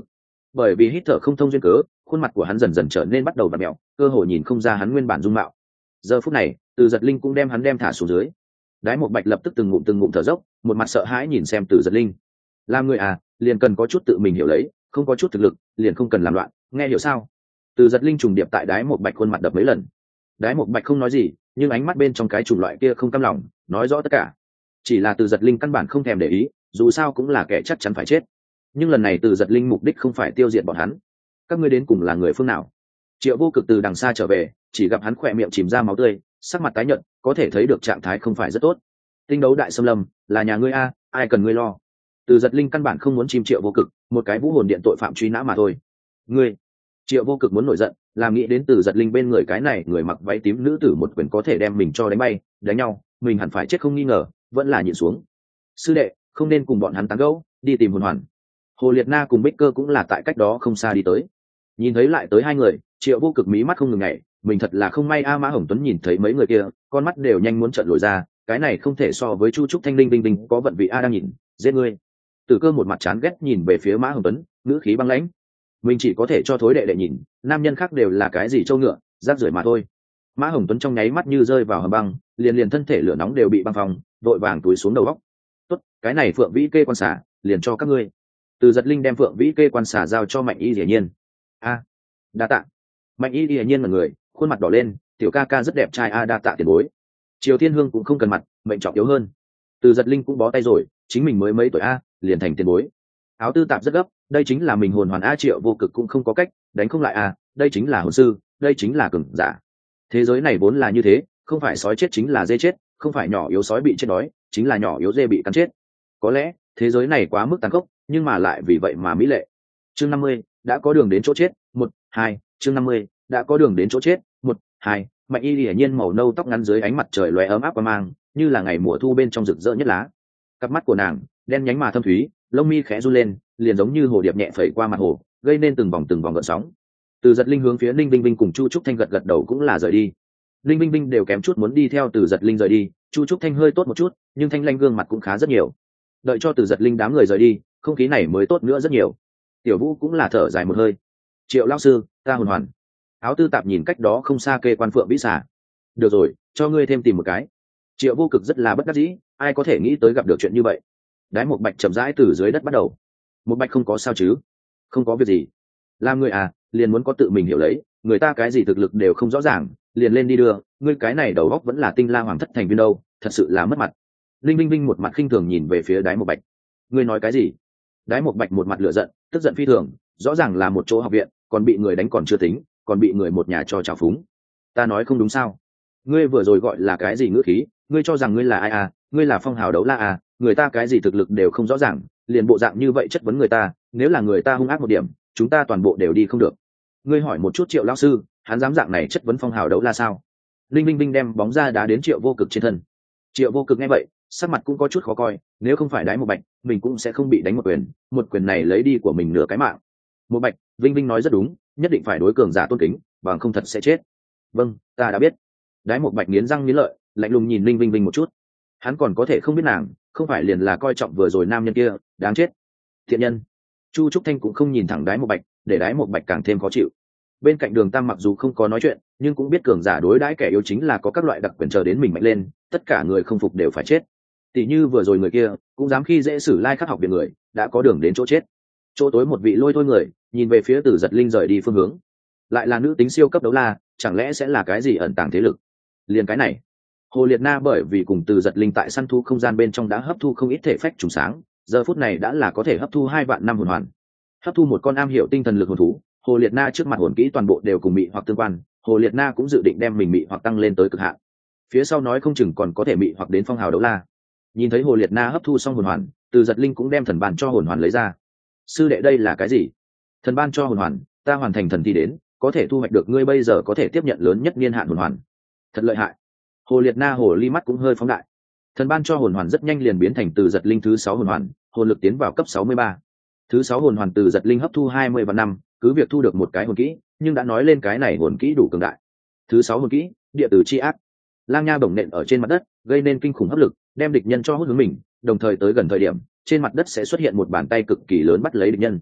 bởi vì hít thở không thông duyên cớ, khuôn mặt của hắn dần dần trở nên bắt đầu vặn mẹo, cơ hồ nhìn không ra hắn nguyên bản dung mạo. Giờ phút này Từ Giật Linh cũng đem hắn đem thả xuống dưới. Đái Một Bạch lập tức từng ngụm từng ngụm thở dốc, một mặt sợ hãi nhìn xem Từ Giật Linh. Làm người à, liền cần có chút tự mình hiểu lấy, không có chút thực lực liền không cần làm loạn, nghe hiểu sao? Từ Giật Linh trùng điệp tại Đái Một Bạch khuôn mặt đập mấy lần. Đái Một Bạch không nói gì, nhưng ánh mắt bên trong cái chủng loại kia không cam lòng nói rõ tất cả. Chỉ là Từ Giật Linh căn bản không thèm để ý, dù sao cũng là kẻ chắc chắn phải chết. Nhưng lần này Từ Giật Linh mục đích không phải tiêu diệt bọn hắn. Các ngươi đến cùng là người phương nào? Triệu Vô Cực từ đằng xa trở về, chỉ gặp hắn khỏe miệng chìm ra máu tươi, sắc mặt tái nhợt, có thể thấy được trạng thái không phải rất tốt. Tinh đấu đại xâm lâm là nhà ngươi a, ai cần ngươi lo? Từ Giật Linh căn bản không muốn chìm Triệu Vô Cực, một cái vũ hồn điện tội phạm truy nã mà thôi. Ngươi! Triệu Vô Cực muốn nổi giận, làm nghĩ đến Từ Giật Linh bên người cái này người mặc váy tím nữ tử một quyền có thể đem mình cho đánh bay, đánh nhau, mình hẳn phải chết không nghi ngờ, vẫn là nhịn xuống. Sư đệ, không nên cùng bọn hắn tán gẫu, đi tìm hồn hoàn. Hồ Liệt Na cùng Bích Cơ cũng là tại cách đó không xa đi tới. Nhìn thấy lại tới hai người, Triệu Vô Cực mí mắt không ngừng nhảy, mình thật là không may a. Mã Hồng Tuấn nhìn thấy mấy người kia, con mắt đều nhanh muốn trợn lồi ra, cái này không thể so với Chu Trúc Thanh Linh Vinh Vinh có vận vị a đang nhìn, giết ngươi. Tử Cơ một mặt chán ghét nhìn về phía Mã Hồng Tuấn, ngữ khí băng lãnh. Mình chỉ có thể cho thối đệ đệ nhìn, nam nhân khác đều là cái gì trâu ngựa, rác rưởi mà thôi. Mã Hồng Tuấn trong nháy mắt như rơi vào hầm băng, liền liền thân thể lửa nóng đều bị băng phòng, vội vàng túi xuống đầu góc. Tốt, cái này Phượng Vĩ kê quan xả, liền cho các ngươi. Từ Giật Linh đem Phượng Vĩ kê quan xả giao cho Mạnh Y Dĩ Nhiên. A, đa tạ. Mạnh Y Dĩ Nhiên là người, khuôn mặt đỏ lên, tiểu ca ca rất đẹp trai a, đa tạ tiền bối. Triều Thiên Hương cũng không cần mặt, mệnh trọng yếu hơn. Từ Giật Linh cũng bó tay rồi, chính mình mới mấy tuổi a, liền thành tiền bối. Áo Tư Tạp rất gấp, đây chính là mình hồn hoàn a. Triệu Vô Cực cũng không có cách, đánh không lại a, đây chính là hồn sư, đây chính là cường giả. Thế giới này vốn là như thế, không phải sói chết chính là dê chết, không phải nhỏ yếu sói bị chết đói, chính là nhỏ yếu dê bị cắn chết. Có lẽ thế giới này quá mức tàn khốc, nhưng mà lại vì vậy mà mỹ lệ. Chương năm mươi, đã có đường đến chỗ chết. Một, hai. Chương năm mươi, đã có đường đến chỗ chết. Một, hai. Mạnh Y hiển nhiên màu nâu tóc ngắn dưới ánh mặt trời lóe ấm áp và mang, như là ngày mùa thu bên trong rực rỡ nhất lá. Cặp mắt của nàng đen nhánh mà thâm thúy, lông mi khẽ run lên, liền giống như hồ điệp nhẹ phẩy qua mặt hồ, gây nên từng vòng từng vòng gợn sóng. Từ Giật Linh hướng phía Ninh Vinh Vinh cùng Chu Trúc Thanh gật gật đầu cũng là rời đi. Ninh Vinh Vinh đều kém chút muốn đi theo Từ Giật Linh rời đi, Chu Trúc Thanh hơi tốt một chút, nhưng Thanh Lanh gương mặt cũng khá rất nhiều. Đợi cho Từ Giật Linh đám người rời đi, không khí này mới tốt nữa rất nhiều. Tiểu Vũ cũng là thở dài một hơi. Triệu lão sư, ta hồn hoàn. Áo Tư Tạp nhìn cách đó không xa kê quan Phượng Vĩ xả. Được rồi, cho ngươi thêm tìm một cái. Triệu Vô Cực rất là bất đắc dĩ, ai có thể nghĩ tới gặp được chuyện như vậy. Đái Một Bạch chậm rãi từ dưới đất bắt đầu. Một Bạch không có sao chứ? Không có việc gì. Làm người à, liền muốn có tự mình hiểu lấy, người ta cái gì thực lực đều không rõ ràng, liền lên đi đưa, ngươi cái này đầu óc vẫn là tinh la hoàng thất thành viên đâu, thật sự là mất mặt. Linh Vinh Vinh một mặt khinh thường nhìn về phía Đái Một Bạch. Ngươi nói cái gì? Đái Một Bạch một mặt lửa giận, tức giận phi thường, rõ ràng là một chỗ học viện, còn bị người đánh còn chưa tính, còn bị người một nhà cho trào phúng. Ta nói không đúng sao? Ngươi vừa rồi gọi là cái gì ngữ khí? Ngươi cho rằng ngươi là ai à? Ngươi là Phong Hào Đấu La à? Người ta cái gì thực lực đều không rõ ràng, liền bộ dạng như vậy chất vấn người ta, nếu là người ta hung ác một điểm, chúng ta toàn bộ đều đi không được. Ngươi hỏi một chút Triệu lão sư, hắn dám dạng này chất vấn Phong Hào Đấu La sao? Linh Vinh Vinh đem bóng ra đá đến Triệu Vô Cực trên thân. Triệu Vô Cực nghe vậy, sắc mặt cũng có chút khó coi, nếu không phải Đái Một Bạch, mình cũng sẽ không bị đánh một quyền, một quyền này lấy đi của mình nửa cái mạng. Một Bạch, Vinh Vinh nói rất đúng, nhất định phải đối cường giả tôn kính, bằng không thật sẽ chết. Vâng, ta đã biết. Đái Một Bạch nghiến răng nghiến lợi, lạnh lùng nhìn Linh Vinh Vinh một chút. Hắn còn có thể không biết nàng, không phải liền là coi trọng vừa rồi nam nhân kia, đáng chết. Thiện nhân. Chu Trúc Thanh cũng không nhìn thẳng Đái Một Bạch, để Đái Một Bạch càng thêm khó chịu. Bên cạnh Đường Tam mặc dù không có nói chuyện, nhưng cũng biết cường giả đối đãi kẻ yếu chính là có các loại đặc quyền chờ đến mình mạnh lên, tất cả người không phục đều phải chết. Tỷ như vừa rồi người kia, cũng dám khi dễ xử lai khắc học viện người, đã có đường đến chỗ chết. Chỗ tối một vị lôi thôi người, nhìn về phía Từ Giật Linh rời đi phương hướng. Lại là nữ tính siêu cấp đấu la, chẳng lẽ sẽ là cái gì ẩn tàng thế lực? Liền cái này. Hồ Liệt Na bởi vì cùng Từ Giật Linh tại săn thu không gian bên trong đã hấp thu không ít thể phách trùng sáng, giờ phút này đã là có thể hấp thu hai vạn năm hồn hoàn. Hấp thu một con am hiểu tinh thần lực hồn thú, Hồ Liệt Na trước mặt hồn kỹ toàn bộ đều cùng mị hoặc tương quan, Hồ Liệt Na cũng dự định đem mình mị hoặc tăng lên tới cực hạn. Phía sau nói không chừng còn có thể mị hoặc đến Phong Hào Đấu La. Nhìn thấy Hồ Liệt Na hấp thu xong hồn hoàn, Từ Giật Linh cũng đem thần bàn cho hồn hoàn lấy ra. Sư đệ đây là cái gì? Thần ban cho hồn hoàn, ta hoàn thành thần thi đến, có thể thu hoạch được ngươi bây giờ có thể tiếp nhận lớn nhất niên hạn hồn hoàn. Thật lợi hại. Hồ Liệt Na hồ ly mắt cũng hơi phóng đại. Thần ban cho hồn hoàn rất nhanh liền biến thành Từ Giật Linh thứ sáu hồn hoàn, hồn lực tiến vào cấp sáu mươi ba. Thứ sáu hồn hoàn Từ Giật Linh hấp thu hai mươi vạn năm, cứ việc thu được một cái hồn kỹ, nhưng đã nói lên cái này hồn kỹ đủ cường đại. Thứ sáu hồn kỹ, địa tử chi ác. Lang nha bổng nện ở trên mặt đất, gây nên kinh khủng hấp lực, đem địch nhân cho hút hướng mình, đồng thời tới gần thời điểm, trên mặt đất sẽ xuất hiện một bàn tay cực kỳ lớn bắt lấy địch nhân.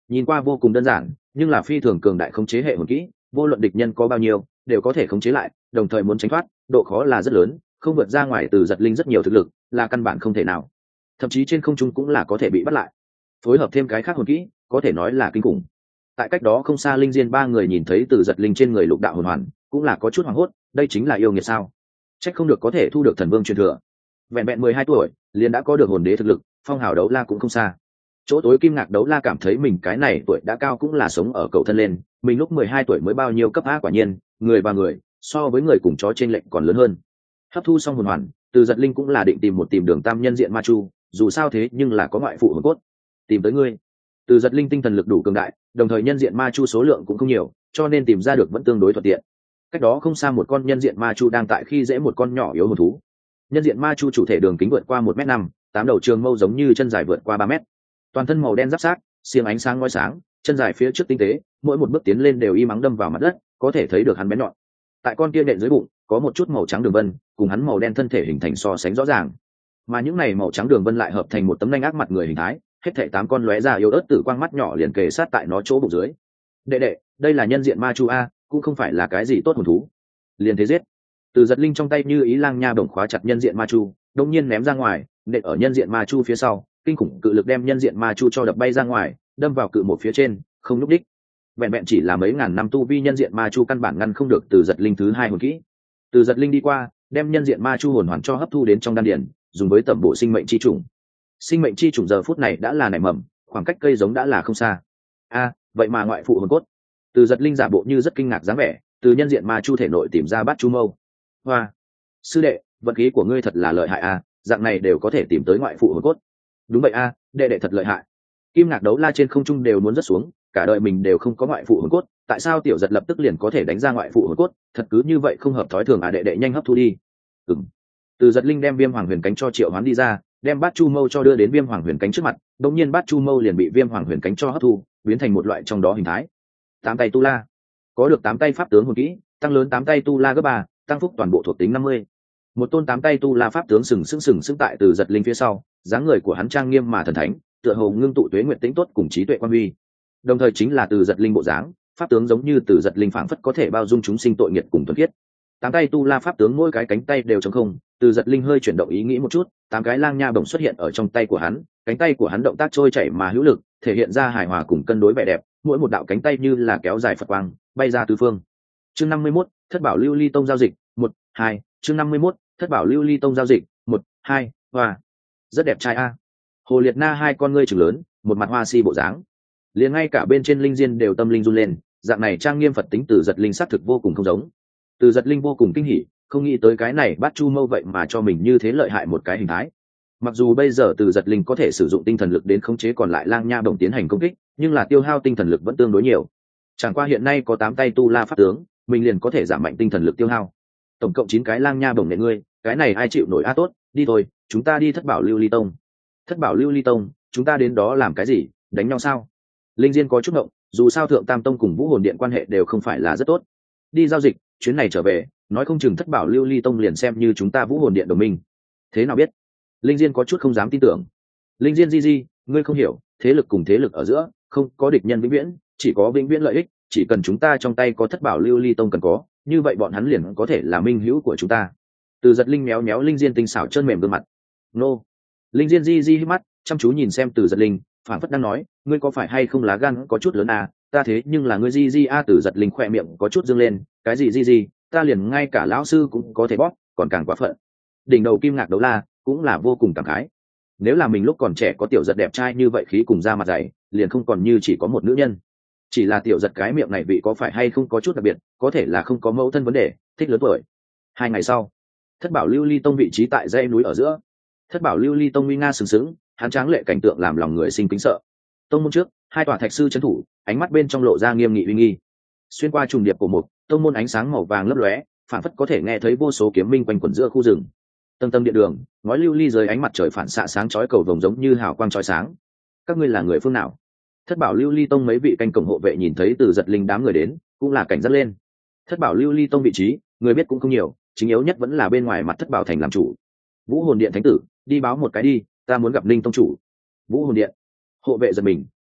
nhìn qua vô cùng đơn giản nhưng là phi thường cường đại khống chế hệ hồn kỹ, vô luận địch nhân có bao nhiêu đều có thể khống chế lại, đồng thời muốn tránh thoát độ khó là rất lớn, không vượt ra ngoài Từ Giật Linh rất nhiều thực lực là căn bản không thể nào, thậm chí trên không trung cũng là có thể bị bắt lại. Phối hợp thêm cái khác hồn kỹ có thể nói là kinh khủng. Tại cách đó không xa linh diên ba người nhìn thấy Từ Giật Linh trên người lục đạo hồn hoàn cũng là có chút hoảng hốt, đây chính là yêu nghiệt sao? Chắc không được có thể thu được thần vương truyền thừa. Vẹn vẹn mười hai tuổi liền đã có được hồn đế thực lực, phong hào đấu la cũng không xa. Chỗ tối Kim Ngạc đấu la cảm thấy mình cái này tuổi đã cao cũng là sống ở cầu thân lên, mình lúc mười hai tuổi mới bao nhiêu cấp a, quả nhiên người và người so với người cùng chó trên lệnh còn lớn hơn. Hấp thu xong hồn hoàn, Từ Giật Linh cũng là định tìm một tìm đường tam nhân diện ma chu, dù sao thế nhưng là có ngoại phụ hồn cốt. Tìm tới ngươi. Từ Giật Linh tinh thần lực đủ cường đại, đồng thời nhân diện ma chu số lượng cũng không nhiều, cho nên tìm ra được vẫn tương đối thuận tiện. Cách đó không xa một con nhân diện ma chu đang tại khi dễ một con nhỏ yếu hồn thú. Nhân diện ma chu chủ thể đường kính vượt qua một mét năm, tám đầu trường mâu giống như chân dài vượt qua ba mét, toàn thân màu đen giáp sát, xiềng ánh sáng ngói sáng, chân dài phía trước tinh tế, mỗi một bước tiến lên đều y mắng đâm vào mặt đất, có thể thấy được hắn bén nhọn. Tại con kia nện dưới bụng có một chút màu trắng đường vân, cùng hắn màu đen thân thể hình thành so sánh rõ ràng, mà những này màu trắng đường vân lại hợp thành một tấm nanh ác mặt người hình thái, hết thảy tám con lóe ra yếu ớt tử quang mắt nhỏ liền kề sát tại nó chỗ bụng dưới. Đệ đệ, đây là nhân diện ma chu a, cũng không phải là cái gì tốt hồn thú. Liền thế giết. Từ Giật Linh trong tay như ý lang nha bổng khóa chặt nhân diện ma chu, đột nhiên ném ra ngoài, nện ở nhân diện ma chu phía sau, kinh khủng cự lực đem nhân diện ma chu cho đập bay ra ngoài, đâm vào cự một phía trên, không lúc đích. Vẹn vẹn chỉ là mấy ngàn năm tu vi nhân diện ma chu căn bản ngăn không được Từ Giật Linh thứ hai hồn kỹ. Từ Giật Linh đi qua, đem nhân diện ma chu hồn hoàn cho hấp thu đến trong đan điền, dùng với tẩm bổ sinh mệnh chi trùng. Sinh mệnh chi trùng giờ phút này đã là nảy mầm, khoảng cách cây giống đã là không xa. A, vậy mà ngoại phụ hồn cốt. Từ Giật Linh giả bộ như rất kinh ngạc dáng vẻ, từ nhân diện ma chu thể nội tìm ra bát chu mâu. Hoa, sư đệ, vận khí của ngươi thật là lợi hại a, dạng này đều có thể tìm tới ngoại phụ hồn cốt. Đúng vậy a, đệ đệ thật lợi hại. Kim Ngạc đấu la trên không trung đều muốn rớt xuống, cả đời mình đều không có ngoại phụ hồn cốt, tại sao Tiểu Giật lập tức liền có thể đánh ra ngoại phụ hồn cốt, thật cứ như vậy không hợp thói thường à, đệ đệ nhanh hấp thu đi. Ừm. Từ Giật Linh đem Viêm Hoàng Huyền Cánh cho triệu hoán đi ra, đem bát chu mâu cho đưa đến Viêm Hoàng Huyền Cánh trước mặt, đột nhiên bát chu mâu liền bị Viêm Hoàng Huyền Cánh cho hấp thu, biến thành một loại trong đó hình thái. Tám tay tu la. Có được tám tay pháp tướng hồn kỹ, tăng lớn tám tay tu la gấp ba, tăng phúc toàn bộ thuộc tính năm mươi. Một tôn tám tay tu la pháp tướng sừng sững sừng sững tại Từ Giật Linh phía sau, dáng người của hắn trang nghiêm mà thần thánh, tựa hồ ngưng tụ tuế nguyệt tĩnh tốt cùng trí tuệ quan huy. Đồng thời chính là Từ Giật Linh bộ dáng, pháp tướng giống như Từ Giật Linh phảng phất có thể bao dung chúng sinh tội nghiệp cùng thuần khiết. Tám tay tu la pháp tướng mỗi cái cánh tay đều trống không, Từ Giật Linh hơi chuyển động ý nghĩ một chút, tám cái lang nha bổng xuất hiện ở trong tay của hắn, cánh tay của hắn động tác trôi chảy mà hữu lực, thể hiện ra hài hòa cùng cân đối vẻ đẹp, mỗi một đạo cánh tay như là kéo dài Phật quang, bay ra tứ phương. Chương năm mươi mốt, Thất Bảo Lưu Ly Tông giao dịch, một, hai, chương năm mươi mốt, Thất Bảo Lưu Ly Tông giao dịch, một, hai, hoa. Rất đẹp trai a. Hồ Liệt Na hai con ngươi trừng lớn, một mặt hoa si bộ dáng. Liền ngay cả bên trên linh diên đều tâm linh run lên, dạng này trang nghiêm Phật tính Từ Giật Linh xác thực vô cùng không giống. Từ Giật Linh vô cùng kinh hỉ, không nghĩ tới cái này bát chu mâu vậy mà cho mình như thế lợi hại một cái hình thái. Mặc dù bây giờ Từ Giật Linh có thể sử dụng tinh thần lực đến khống chế còn lại lang nha bổng tiến hành công kích, nhưng là tiêu hao tinh thần lực vẫn tương đối nhiều. Chẳng qua hiện nay có tám tay tu la pháp tướng, mình liền có thể giảm mạnh tinh thần lực tiêu hao. Tổng cộng chín cái lang nha bổng nện ngươi, cái này ai chịu nổi a, tốt, đi thôi, chúng ta đi Thất Bảo Lưu Ly Tông. Thất Bảo Lưu Ly Tông, chúng ta đến đó làm cái gì, đánh nhau sao? Linh Diên có chút ngộng, dù sao Thượng Tam Tông cùng Vũ Hồn Điện quan hệ đều không phải là rất tốt. Đi giao dịch, chuyến này trở về, nói không chừng Thất Bảo Lưu Ly Tông liền xem như chúng ta Vũ Hồn Điện đồng minh. Thế nào biết? Linh Diên có chút không dám tin tưởng. Linh Diên di di, ngươi không hiểu, thế lực cùng thế lực ở giữa, không có địch nhân vĩnh viễn, chỉ có vĩnh viễn lợi ích, chỉ cần chúng ta trong tay có Thất Bảo Lưu Ly Tông cần có, như vậy bọn hắn liền có thể là minh hữu của chúng ta. Từ Giật Linh méo méo Linh Diên tinh xảo trơn mềm gương mặt. Nô. Linh Diên di di hít mắt, chăm chú nhìn xem Từ Giật Linh, phản phất đang nói, ngươi có phải hay không lá gan có chút lớn à, ta thế nhưng là ngươi di di a. Từ Giật Linh khỏe miệng có chút dương lên, cái gì di di, ta liền ngay cả lão sư cũng có thể bóp, còn càng quá phận. Đỉnh đầu Kim Ngạc đấu la cũng là vô cùng cảm khái. Nếu là mình lúc còn trẻ có Tiểu Giật đẹp trai như vậy khí cùng da mặt dày, liền không còn như chỉ có một nữ nhân. Chỉ là Tiểu Giật cái miệng này vị có phải hay không có chút đặc biệt, có thể là không có mẫu thân vấn đề, thích lớn tuổi. Hai ngày sau, Thất Bảo Lưu Ly Tông vị trí tại dãy núi ở giữa. Thất Bảo Lưu Ly Tông uy nga sừng sững, hắn tráng lệ cảnh tượng làm lòng người sinh kính sợ. Tông môn trước, hai tòa thạch sư trấn thủ, ánh mắt bên trong lộ ra nghiêm nghị uy nghi. Xuyên qua trùng điệp của một tông môn, ánh sáng màu vàng lấp lóe, phản phất có thể nghe thấy vô số kiếm minh quanh quẩn giữa khu rừng. Tầng tầng điện đường, ngói lưu ly dưới ánh mặt trời phản xạ sáng chói cầu vồng giống như hào quang chói sáng. Các ngươi là người phương nào? Thất Bảo Lưu Ly Tông mấy vị canh cổng hộ vệ nhìn thấy Từ Giật Linh đám người đến, cũng là cảnh giác lên. Thất Bảo Lưu Ly Tông vị trí, người biết cũng không nhiều, chính yếu nhất vẫn là bên ngoài mặt Thất Bảo thành làm chủ. Vũ Hồn Điện thánh tử, đi báo một cái đi, ta muốn gặp Linh tông chủ. Vũ Hồn Điện. Hộ vệ giật mình,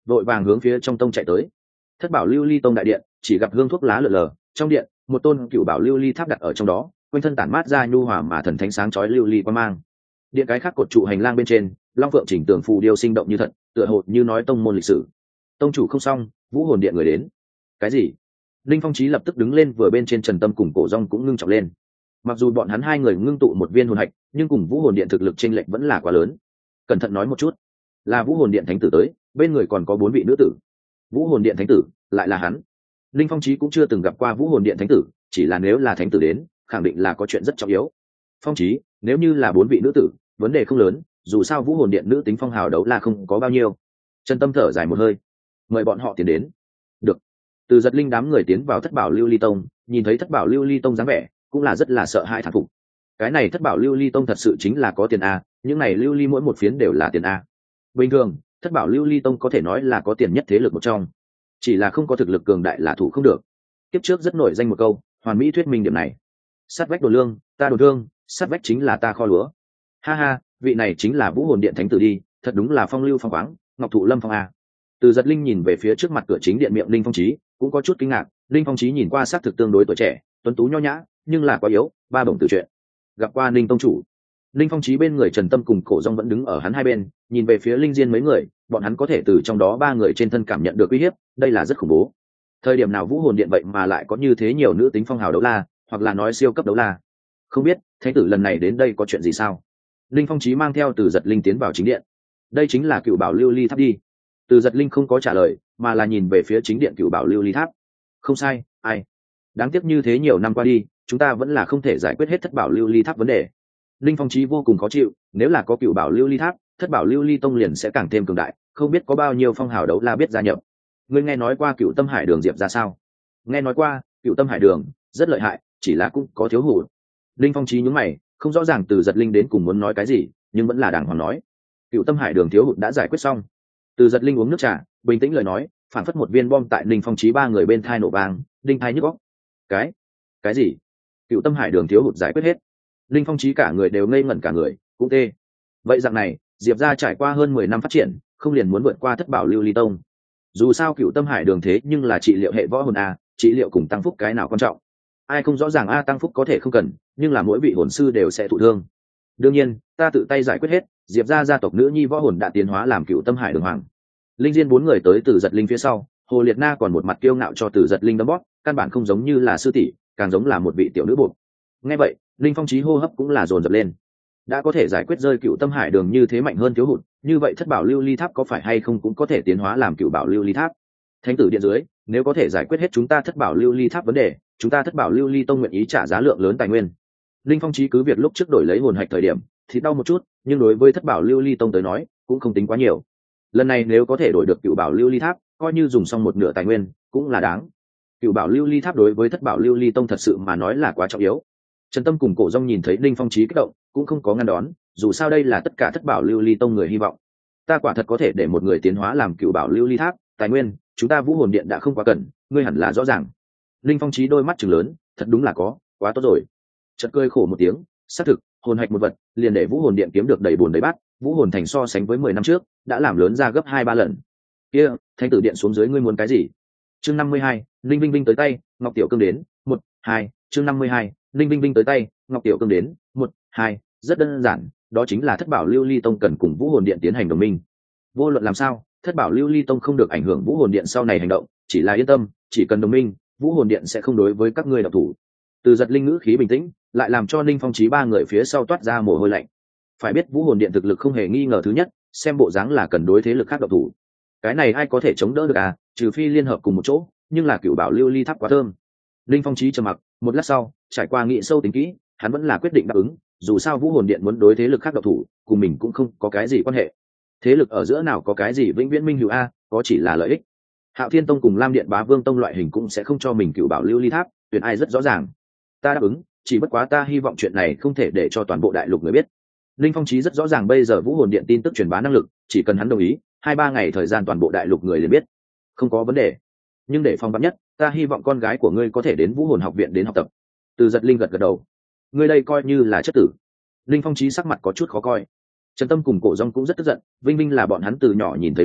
vội vàng hướng phía trong tông chạy tới. Thất bảo lưu ly tông đại điện, chỉ gặp hương thuốc lá lờ lờ, trong điện một tôn cựu bảo lưu ly tháp đặt ở trong đó, quanh thân tản mát ra nhu hòa mà thần thánh sáng chói lưu ly quang mang. Điện cái khác cột trụ hành lang bên trên, long phượng chỉnh tường phù điêu sinh động như thật, tựa hồ như nói tông môn lịch sử. Tông chủ không xong, vũ hồn điện người đến. Cái gì? Linh Phong Chí lập tức đứng lên, vừa bên trên Trần Tâm cùng Cổ Dung cũng ngưng trọng lên. Mặc dù bọn hắn hai người ngưng tụ một viên hồn hạch, nhưng cùng vũ hồn điện thực lực chênh lệch vẫn là quá lớn. Cẩn thận nói một chút, là vũ hồn điện thánh tử tới, bên người còn có bốn vị nữ tử. Vũ hồn điện thánh tử, lại là hắn. Linh Phong Chí cũng chưa từng gặp qua vũ hồn điện thánh tử, chỉ là nếu là thánh tử đến, khẳng định là có chuyện rất trọng yếu. Phong Chí, nếu như là bốn vị nữ tử, vấn đề không lớn, dù sao vũ hồn điện nữ tính phong hào đấu là không có bao nhiêu. Trần Tâm thở dài một hơi, mời bọn họ tiến đến. Được. Từ Giật Linh đám người tiến vào Thất Bảo Lưu Ly Tông, nhìn thấy Thất Bảo Lưu Ly Tông dáng vẻ, cũng là rất là sợ hãi thán phục. Cái này Thất Bảo Lưu Ly Tông thật sự chính là có tiền a, những này lưu ly mỗi một phiến đều là tiền a. Bình thường, Thất Bảo Lưu Ly Tông có thể nói là có tiền nhất thế lực một trong, chỉ là không có thực lực cường đại là thủ không được. Kiếp trước rất nổi danh một câu, hoàn mỹ thuyết minh điểm này. Sát vách đồ lương, ta đồ thương, sát vách chính là ta kho lúa. Ha ha, vị này chính là vũ hồn điện thánh tử đi, thật đúng là phong lưu phong khoáng, ngọc thụ lâm phong a. Từ Giật Linh nhìn về phía trước mặt cửa chính điện miệng Linh Phong Chí, cũng có chút kinh ngạc. Linh Phong Chí nhìn qua xác thực tương đối tuổi trẻ, tuấn tú nho nhã, nhưng là quá yếu, ba bổng từ chuyện. Gặp qua Linh tông chủ. Linh Phong Chí bên người Trần Tâm cùng Cổ Dung vẫn đứng ở hắn hai bên, nhìn về phía Linh Diên mấy người, bọn hắn có thể từ trong đó ba người trên thân cảm nhận được uy hiếp, đây là rất khủng bố. Thời điểm nào vũ hồn điện vậy mà lại có như thế nhiều nữ tính phong hào đấu la, hoặc là nói siêu cấp đấu la. Không biết, thánh tử lần này đến đây có chuyện gì sao? Linh Phong Chí mang theo Từ Giật Linh tiến vào chính điện. Đây chính là Cựu Bảo Lưu Ly Tháp đi. Từ Giật Linh không có trả lời, mà là nhìn về phía chính điện Cựu Bảo Lưu Ly Tháp. Không sai, ai? Đáng tiếc như thế nhiều năm qua đi, chúng ta vẫn là không thể giải quyết hết Thất Bảo Lưu Ly Tháp vấn đề. Linh Phong Chí vô cùng khó chịu, nếu là có Cựu Bảo Lưu Ly Tháp, Thất Bảo Lưu Ly Tông liền sẽ càng thêm cường đại, không biết có bao nhiêu phong hào đấu la biết gia nhập. Ngươi nghe nói qua Cựu Tâm Hải Đường Diệp ra sao? Nghe nói qua, Cựu Tâm Hải Đường rất lợi hại, chỉ là cũng có thiếu hụt. Linh Phong Chí nhướng mày, không rõ ràng Từ Giật Linh đến cùng muốn nói cái gì, nhưng vẫn là đàng hoàng nói. Cựu Tâm Hải Đường thiếu hụt đã giải quyết xong. Từ Giật Linh uống nước trà, bình tĩnh lời nói, phản phất một viên bom tại Linh Phong Chí ba người bên thai nổ vang, đinh thai nhức óc. Cái, cái gì? Cựu Tâm Hải Đường thiếu hụt giải quyết hết? Linh Phong Chí cả người đều ngây ngẩn cả người, cũng tê. Vậy dạng này, Diệp gia trải qua hơn mười năm phát triển, không liền muốn vượt qua Thất Bảo Lưu Ly Tông? Dù sao Cựu Tâm Hải Đường thế nhưng là trị liệu hệ võ hồn a, trị liệu cùng tăng phúc cái nào quan trọng? Ai không rõ ràng a, tăng phúc có thể không cần, nhưng là mỗi vị hồn sư đều sẽ thụ thương. Đương nhiên, ta tự tay giải quyết hết. Diệp gia gia tộc nữ nhi võ hồn đã tiến hóa làm Cựu Tâm Hải Đường hoàng. Linh Diên bốn người tới Từ Giật Linh phía sau, Hồ Liệt Na còn một mặt kiêu ngạo cho Từ Giật Linh đấm bóp, căn bản không giống như là sư tỷ, càng giống là một vị tiểu nữ buộc. Nghe vậy, Linh Phong Chí hô hấp cũng là dồn dập lên. Đã có thể giải quyết rơi Cựu Tâm Hải Đường như thế mạnh hơn thiếu hụt, như vậy Thất Bảo Lưu Ly Tháp có phải hay không cũng có thể tiến hóa làm Cựu Bảo Lưu Ly Tháp? Thánh tử điện dưới, nếu có thể giải quyết hết chúng ta Thất Bảo Lưu Ly Tháp vấn đề, chúng ta Thất Bảo Lưu Ly Tông nguyện ý trả giá lượng lớn tài nguyên. Linh Phong Chí cứ việc lúc trước đổi lấy hồn hạch thời điểm thì đau một chút, nhưng đối với Thất Bảo Lưu Ly Tông tới nói, cũng không tính quá nhiều. Lần này nếu có thể đổi được Cựu Bảo Lưu Ly Tháp, coi như dùng xong một nửa tài nguyên, cũng là đáng. Cựu Bảo Lưu Ly Tháp đối với Thất Bảo Lưu Ly Tông thật sự mà nói là quá trọng yếu. Trần Tâm cùng Cổ Dung nhìn thấy Linh Phong Chí kích động, cũng không có ngăn đón, dù sao đây là tất cả Thất Bảo Lưu Ly Tông người hy vọng. Ta quả thật có thể để một người tiến hóa làm Cựu Bảo Lưu Ly Tháp, tài nguyên, chúng ta Vũ Hồn Điện đã không quá cần, ngươi hẳn là rõ ràng. Linh Phong Chí đôi mắt trừng lớn, thật đúng là có, quá tốt rồi. Chợt cười khổ một tiếng, xác thực, hồn hạch một vật, liền để Vũ Hồn Điện kiếm được đầy buồn đầy bát, Vũ Hồn Thành so sánh với mười năm trước, đã làm lớn ra gấp hai ba lần. Kia, Thánh tử điện xuống dưới ngươi muốn cái gì? Chương năm mươi hai, Linh Vinh Vinh tới tay, Ngọc Tiểu Cương đến, một, hai, chương năm mươi hai, Linh Vinh Vinh tới tay, Ngọc Tiểu Cương đến, một, hai, rất đơn giản, đó chính là Thất Bảo Lưu Ly Tông cần cùng Vũ Hồn Điện tiến hành đồng minh. Vô luận làm sao, Thất Bảo Lưu Ly Tông không được ảnh hưởng Vũ Hồn Điện sau này hành động, chỉ là yên tâm, chỉ cần đồng minh, Vũ Hồn Điện sẽ không đối với các ngươi động thủ. Từ Giật Linh ngữ khí bình tĩnh, lại làm cho Ninh Phong Chí ba người phía sau toát ra mồ hôi lạnh. Phải biết Vũ Hồn Điện thực lực không hề nghi ngờ thứ nhất, xem bộ dáng là cần đối thế lực khác động thủ. Cái này ai có thể chống đỡ được à, trừ phi liên hợp cùng một chỗ, nhưng là Cựu Bảo Lưu Ly Tháp quá thơm. Ninh Phong Chí trầm mặc, một lát sau, trải qua nghĩ sâu tính kỹ, hắn vẫn là quyết định đáp ứng, dù sao Vũ Hồn Điện muốn đối thế lực khác động thủ, cùng mình cũng không có cái gì quan hệ. Thế lực ở giữa nào có cái gì vĩnh viễn minh hữu a, có chỉ là lợi ích. Hạo Thiên Tông cùng Lam Điện Bá Vương Tông loại hình cũng sẽ không cho mình Cựu Bảo Lưu Ly Tháp, tuyển ai rất rõ ràng. Ta đáp ứng, chỉ bất quá ta hy vọng chuyện này không thể để cho toàn bộ đại lục người biết. Linh Phong Chí rất rõ ràng bây giờ Vũ Hồn Điện tin tức truyền bá năng lực, chỉ cần hắn đồng ý, hai ba ngày thời gian toàn bộ đại lục người liền biết, không có vấn đề. Nhưng để phòng vắn nhất, ta hy vọng con gái của ngươi có thể đến Vũ Hồn học viện đến học tập. Từ Giật Linh gật gật đầu. Ngươi đây coi như là chất tử. Linh Phong Chí sắc mặt có chút khó coi. Trần Tâm cùng Cổ Dung cũng rất tức giận, Vinh Vinh là bọn hắn từ nhỏ nhìn thấy lớn,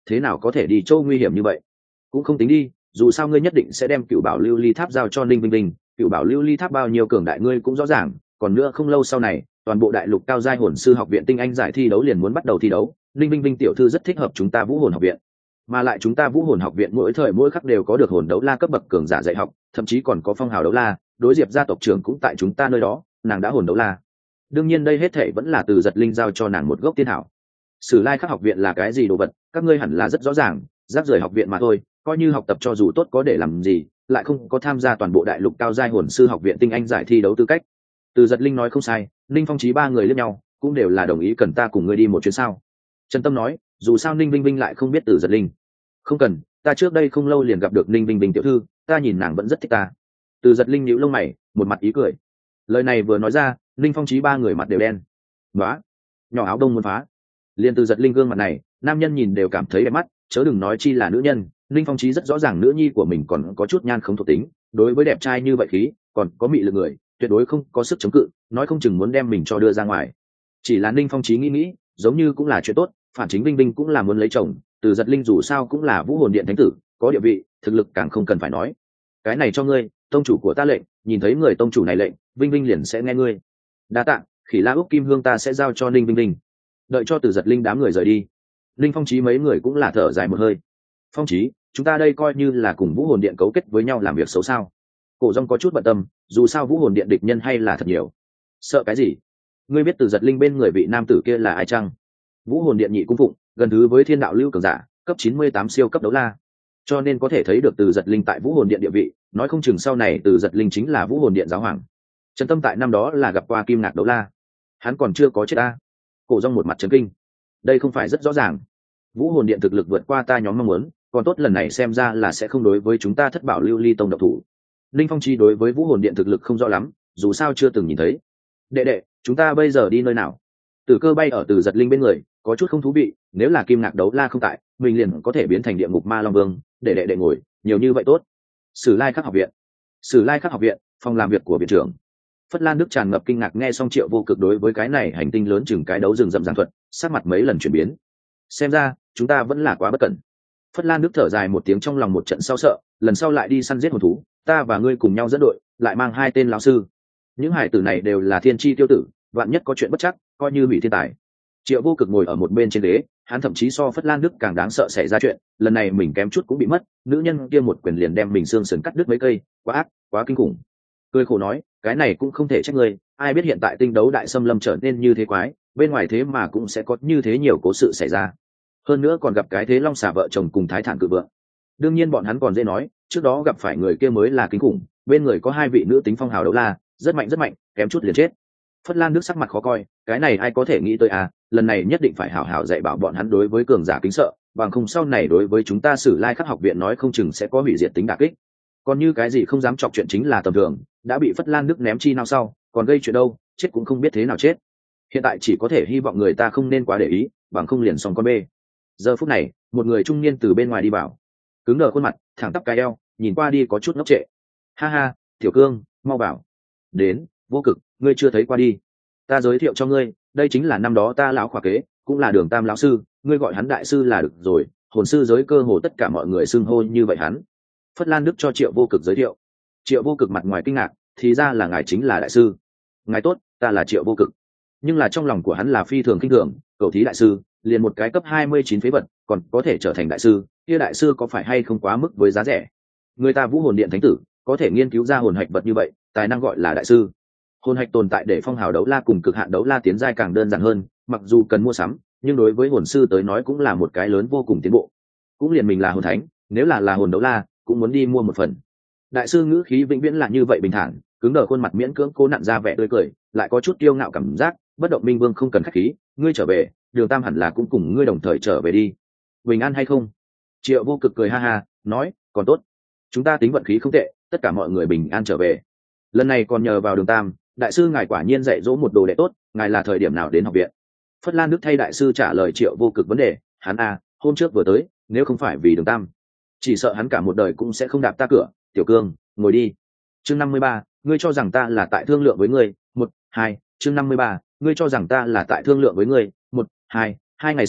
thế nào có thể đi chỗ nguy hiểm như vậy? Cũng không tính đi, dù sao ngươi nhất định sẽ đem cựu bảo lưu ly tháp giao cho ninh vinh vinh. Cựu bảo lưu ly tháp bao nhiêu cường đại ngươi cũng rõ ràng, còn nữa không lâu sau này toàn bộ đại lục cao giai hồn sư học viện tinh anh giải thi đấu liền muốn bắt đầu thi đấu. Ninh vinh vinh tiểu thư rất thích hợp chúng ta vũ hồn học viện, mà lại chúng ta vũ hồn học viện mỗi thời mỗi khắc đều có được hồn đấu la cấp bậc cường giả dạy học, thậm chí còn có phong hào đấu la. Đối diệp gia tộc trưởng cũng tại chúng ta nơi đó, nàng đã hồn đấu la. Đương nhiên đây hết thể vẫn là từ giật linh giao cho nàng một gốc tiên thảo. Sử lai khắc học viện là cái gì đồ vật các ngươi hẳn là rất rõ ràng, rác rưởi học viện mà thôi, coi như học tập cho dù tốt có để làm gì, lại không có tham gia toàn bộ đại lục cao giai hồn sư học viện tinh anh giải thi đấu tư cách. Từ giật linh nói không sai, ninh phong trí ba người lẫn nhau cũng đều là đồng ý cần ta cùng ngươi đi một chuyến. Sao? Trần Tâm nói, dù sao ninh vinh vinh lại không biết từ giật linh. Không cần, ta trước đây không lâu liền gặp được ninh vinh vinh tiểu thư, ta nhìn nàng vẫn rất thích ta. Từ giật linh nhíu lông mày, một mặt ý cười. Lời này vừa nói ra, ninh phong trí ba người mặt đều đen. Nói, nhỏ áo đông muốn phá. Liên từ giật linh gương mặt này, nam nhân nhìn đều cảm thấy đẹp mắt, chớ đừng nói chi là nữ nhân. Ninh phong trí rất rõ ràng nữ nhi của mình còn có chút nhan không thuộc tính, đối với đẹp trai như vậy khí còn có mị lực người tuyệt đối không có sức chống cự, nói không chừng muốn đem mình cho đưa ra ngoài. Chỉ là ninh phong trí nghĩ nghĩ, giống như cũng là chuyện tốt, phản chính vinh vinh cũng là muốn lấy chồng. Từ giật linh dù sao cũng là vũ hồn điện thánh tử, có địa vị thực lực càng không cần phải nói. Cái này cho ngươi, tông chủ của ta lệnh, nhìn thấy người tông chủ này lệnh, vinh vinh liền sẽ nghe ngươi. Đa tạ, khỉ la úc kim hương ta sẽ giao cho ninh vinh vinh. Đợi cho từ giật linh đám người rời đi, linh phong trí mấy người cũng là thở dài một hơi. Phong trí, chúng ta đây coi như là cùng vũ hồn điện cấu kết với nhau làm việc xấu sao? Cổ Dung có chút bận tâm, dù sao vũ hồn điện địch nhân hay là thật nhiều. Sợ cái gì? Ngươi biết từ giật linh bên người vị nam tử kia là ai chăng? Vũ hồn điện nhị cung phụng, gần thứ với thiên đạo lưu cường giả, cấp chín mươi tám siêu cấp đấu la. Cho nên có thể thấy được từ giật linh tại vũ hồn điện địa vị, nói không chừng sau này từ giật linh chính là vũ hồn điện giáo hoàng. Trần Tâm tại năm đó là gặp qua kim ngạc đấu la, hắn còn chưa có chết ta. Cổ Dung một mặt chấn kinh, đây không phải rất rõ ràng? Vũ hồn điện thực lực vượt qua ta nhóm mong muốn, còn tốt lần này xem ra là sẽ không đối với chúng ta thất bảo lưu ly tông độc thủ. Linh phong chi đối với vũ hồn điện thực lực không rõ lắm, dù sao chưa từng nhìn thấy. Đệ đệ, chúng ta bây giờ đi nơi nào? Tử Cơ bay ở từ giật linh bên người, có chút không thú vị. Nếu là kim ngạc đấu la không tại, mình liền có thể biến thành địa ngục ma long vương, để đệ đệ ngồi nhiều như vậy tốt. Sử lai khắc học viện, Sử lai khắc học viện, phòng làm việc của viện trưởng. Phất Lan Đức tràn ngập kinh ngạc nghe xong Triệu Vô Cực đối với cái này hành tinh lớn chừng cái đấu rừng rậm giảng thuật, sắc mặt mấy lần chuyển biến. Xem ra chúng ta vẫn là quá bất cẩn. Phất Lan Đức thở dài một tiếng trong lòng một trận sau sợ, lần sau lại đi săn giết hồn thú, ta và ngươi cùng nhau dẫn đội, lại mang hai tên lão sư. Những hải tử này đều là thiên chi tiêu tử, vạn nhất có chuyện bất chắc, coi như hủy thiên tài. Triệu Vô Cực ngồi ở một bên trên ghế, hắn thậm chí so Phất Lan Đức càng đáng sợ xảy ra chuyện, lần này mình kém chút cũng bị mất, nữ nhân kia một quyền liền đem mình xương sườn cắt đứt mấy cây, quá ác, quá kinh khủng. Cười khổ nói, cái này cũng không thể trách ngươi, ai biết hiện tại tinh đấu đại xâm lâm trở nên như thế quái, bên ngoài thế mà cũng sẽ có như thế nhiều cố sự xảy ra. Hơn nữa còn gặp cái thế long xà vợ chồng cùng thái thản cự vượng. Đương nhiên bọn hắn còn dễ nói, trước đó gặp phải người kia mới là kinh khủng, bên người có hai vị nữ tính phong hào đấu la, rất mạnh rất mạnh, kém chút liền chết. Phất Lan Đức sắc mặt khó coi, cái này ai có thể nghĩ tới à, lần này nhất định phải hảo hảo dạy bảo bọn hắn đối với cường giả kính sợ, bằng không sau này đối với chúng ta Sử lai khắc học viện nói không chừng sẽ có hủy diệt tính đả kích. Còn như cái gì không dám chọc chuyện chính là tầm thường, đã bị Phất Lan Đức ném chi nào sau, còn gây chuyện đâu, chết cũng không biết thế nào chết. Hiện tại chỉ có thể hy vọng người ta không nên quá để ý, bằng không liền xong con bê. Giờ phút này, một người trung niên từ bên ngoài đi vào, cứng đờ khuôn mặt, thẳng tắp cái eo, nhìn qua đi có chút ngốc trệ. Ha ha, Tiểu Cương, mau bảo. Đến, Vô Cực, ngươi chưa thấy qua đi. Ta giới thiệu cho ngươi, đây chính là năm đó ta lão khỏa kế, cũng là Đường Tam lão sư, ngươi gọi hắn đại sư là được rồi, hồn sư giới cơ hồ tất cả mọi người xưng hô như vậy hắn. Phất Lan Đức cho Triệu Vô Cực giới thiệu. Triệu Vô Cực mặt ngoài kinh ngạc, thì ra là ngài chính là đại sư. Ngài tốt, ta là Triệu Vô Cực. Nhưng là trong lòng của hắn là phi thường kinh thường, cầu thí đại sư, liền một cái cấp hai mươi chín phế vật, còn có thể trở thành đại sư, kia đại sư có phải hay không quá mức với giá rẻ? Người ta Vũ Hồn Điện thánh tử, có thể nghiên cứu ra hồn hạch vật như vậy, tài năng gọi là đại sư. Hồn hạch tồn tại để phong hào đấu la cùng cực hạn đấu la tiến giai càng đơn giản hơn, mặc dù cần mua sắm, nhưng đối với hồn sư tới nói cũng là một cái lớn vô cùng tiến bộ. Cũng liền mình là hồn thánh, nếu là là hồn đấu la, cũng muốn đi mua một phần. Đại sư ngữ khí vĩnh viễn là như vậy bình thản, cứng đờ khuôn mặt miễn cưỡng cố nặn ra vẻ tươi cười, lại có chút kiêu ngạo cảm giác. Bất động minh vương không cần khách khí, ngươi trở về, Đường Tam hẳn là cũng cùng ngươi đồng thời trở về đi. Bình an hay không? Triệu Vô Cực cười ha ha, nói, còn tốt, chúng ta tính vận khí không tệ, tất cả mọi người bình an trở về. Lần này còn nhờ vào Đường Tam, đại sư ngài quả nhiên dạy dỗ một đồ đệ tốt, ngài là thời điểm nào đến học viện? Phất Lan Đức thay đại sư trả lời Triệu Vô Cực vấn đề, hắn à, hôm trước vừa tới, nếu không phải vì Đường Tam, chỉ sợ hắn cả một đời cũng sẽ không đạp ta cửa. Tiểu Cương, ngồi đi. Chương năm mươi ba, ngươi cho rằng ta là tại thương lượng với ngươi, một, hai, chương năm mươi ba, ngươi cho rằng ta là tại thương lượng với ngươi, một, hai, hai ngày sau,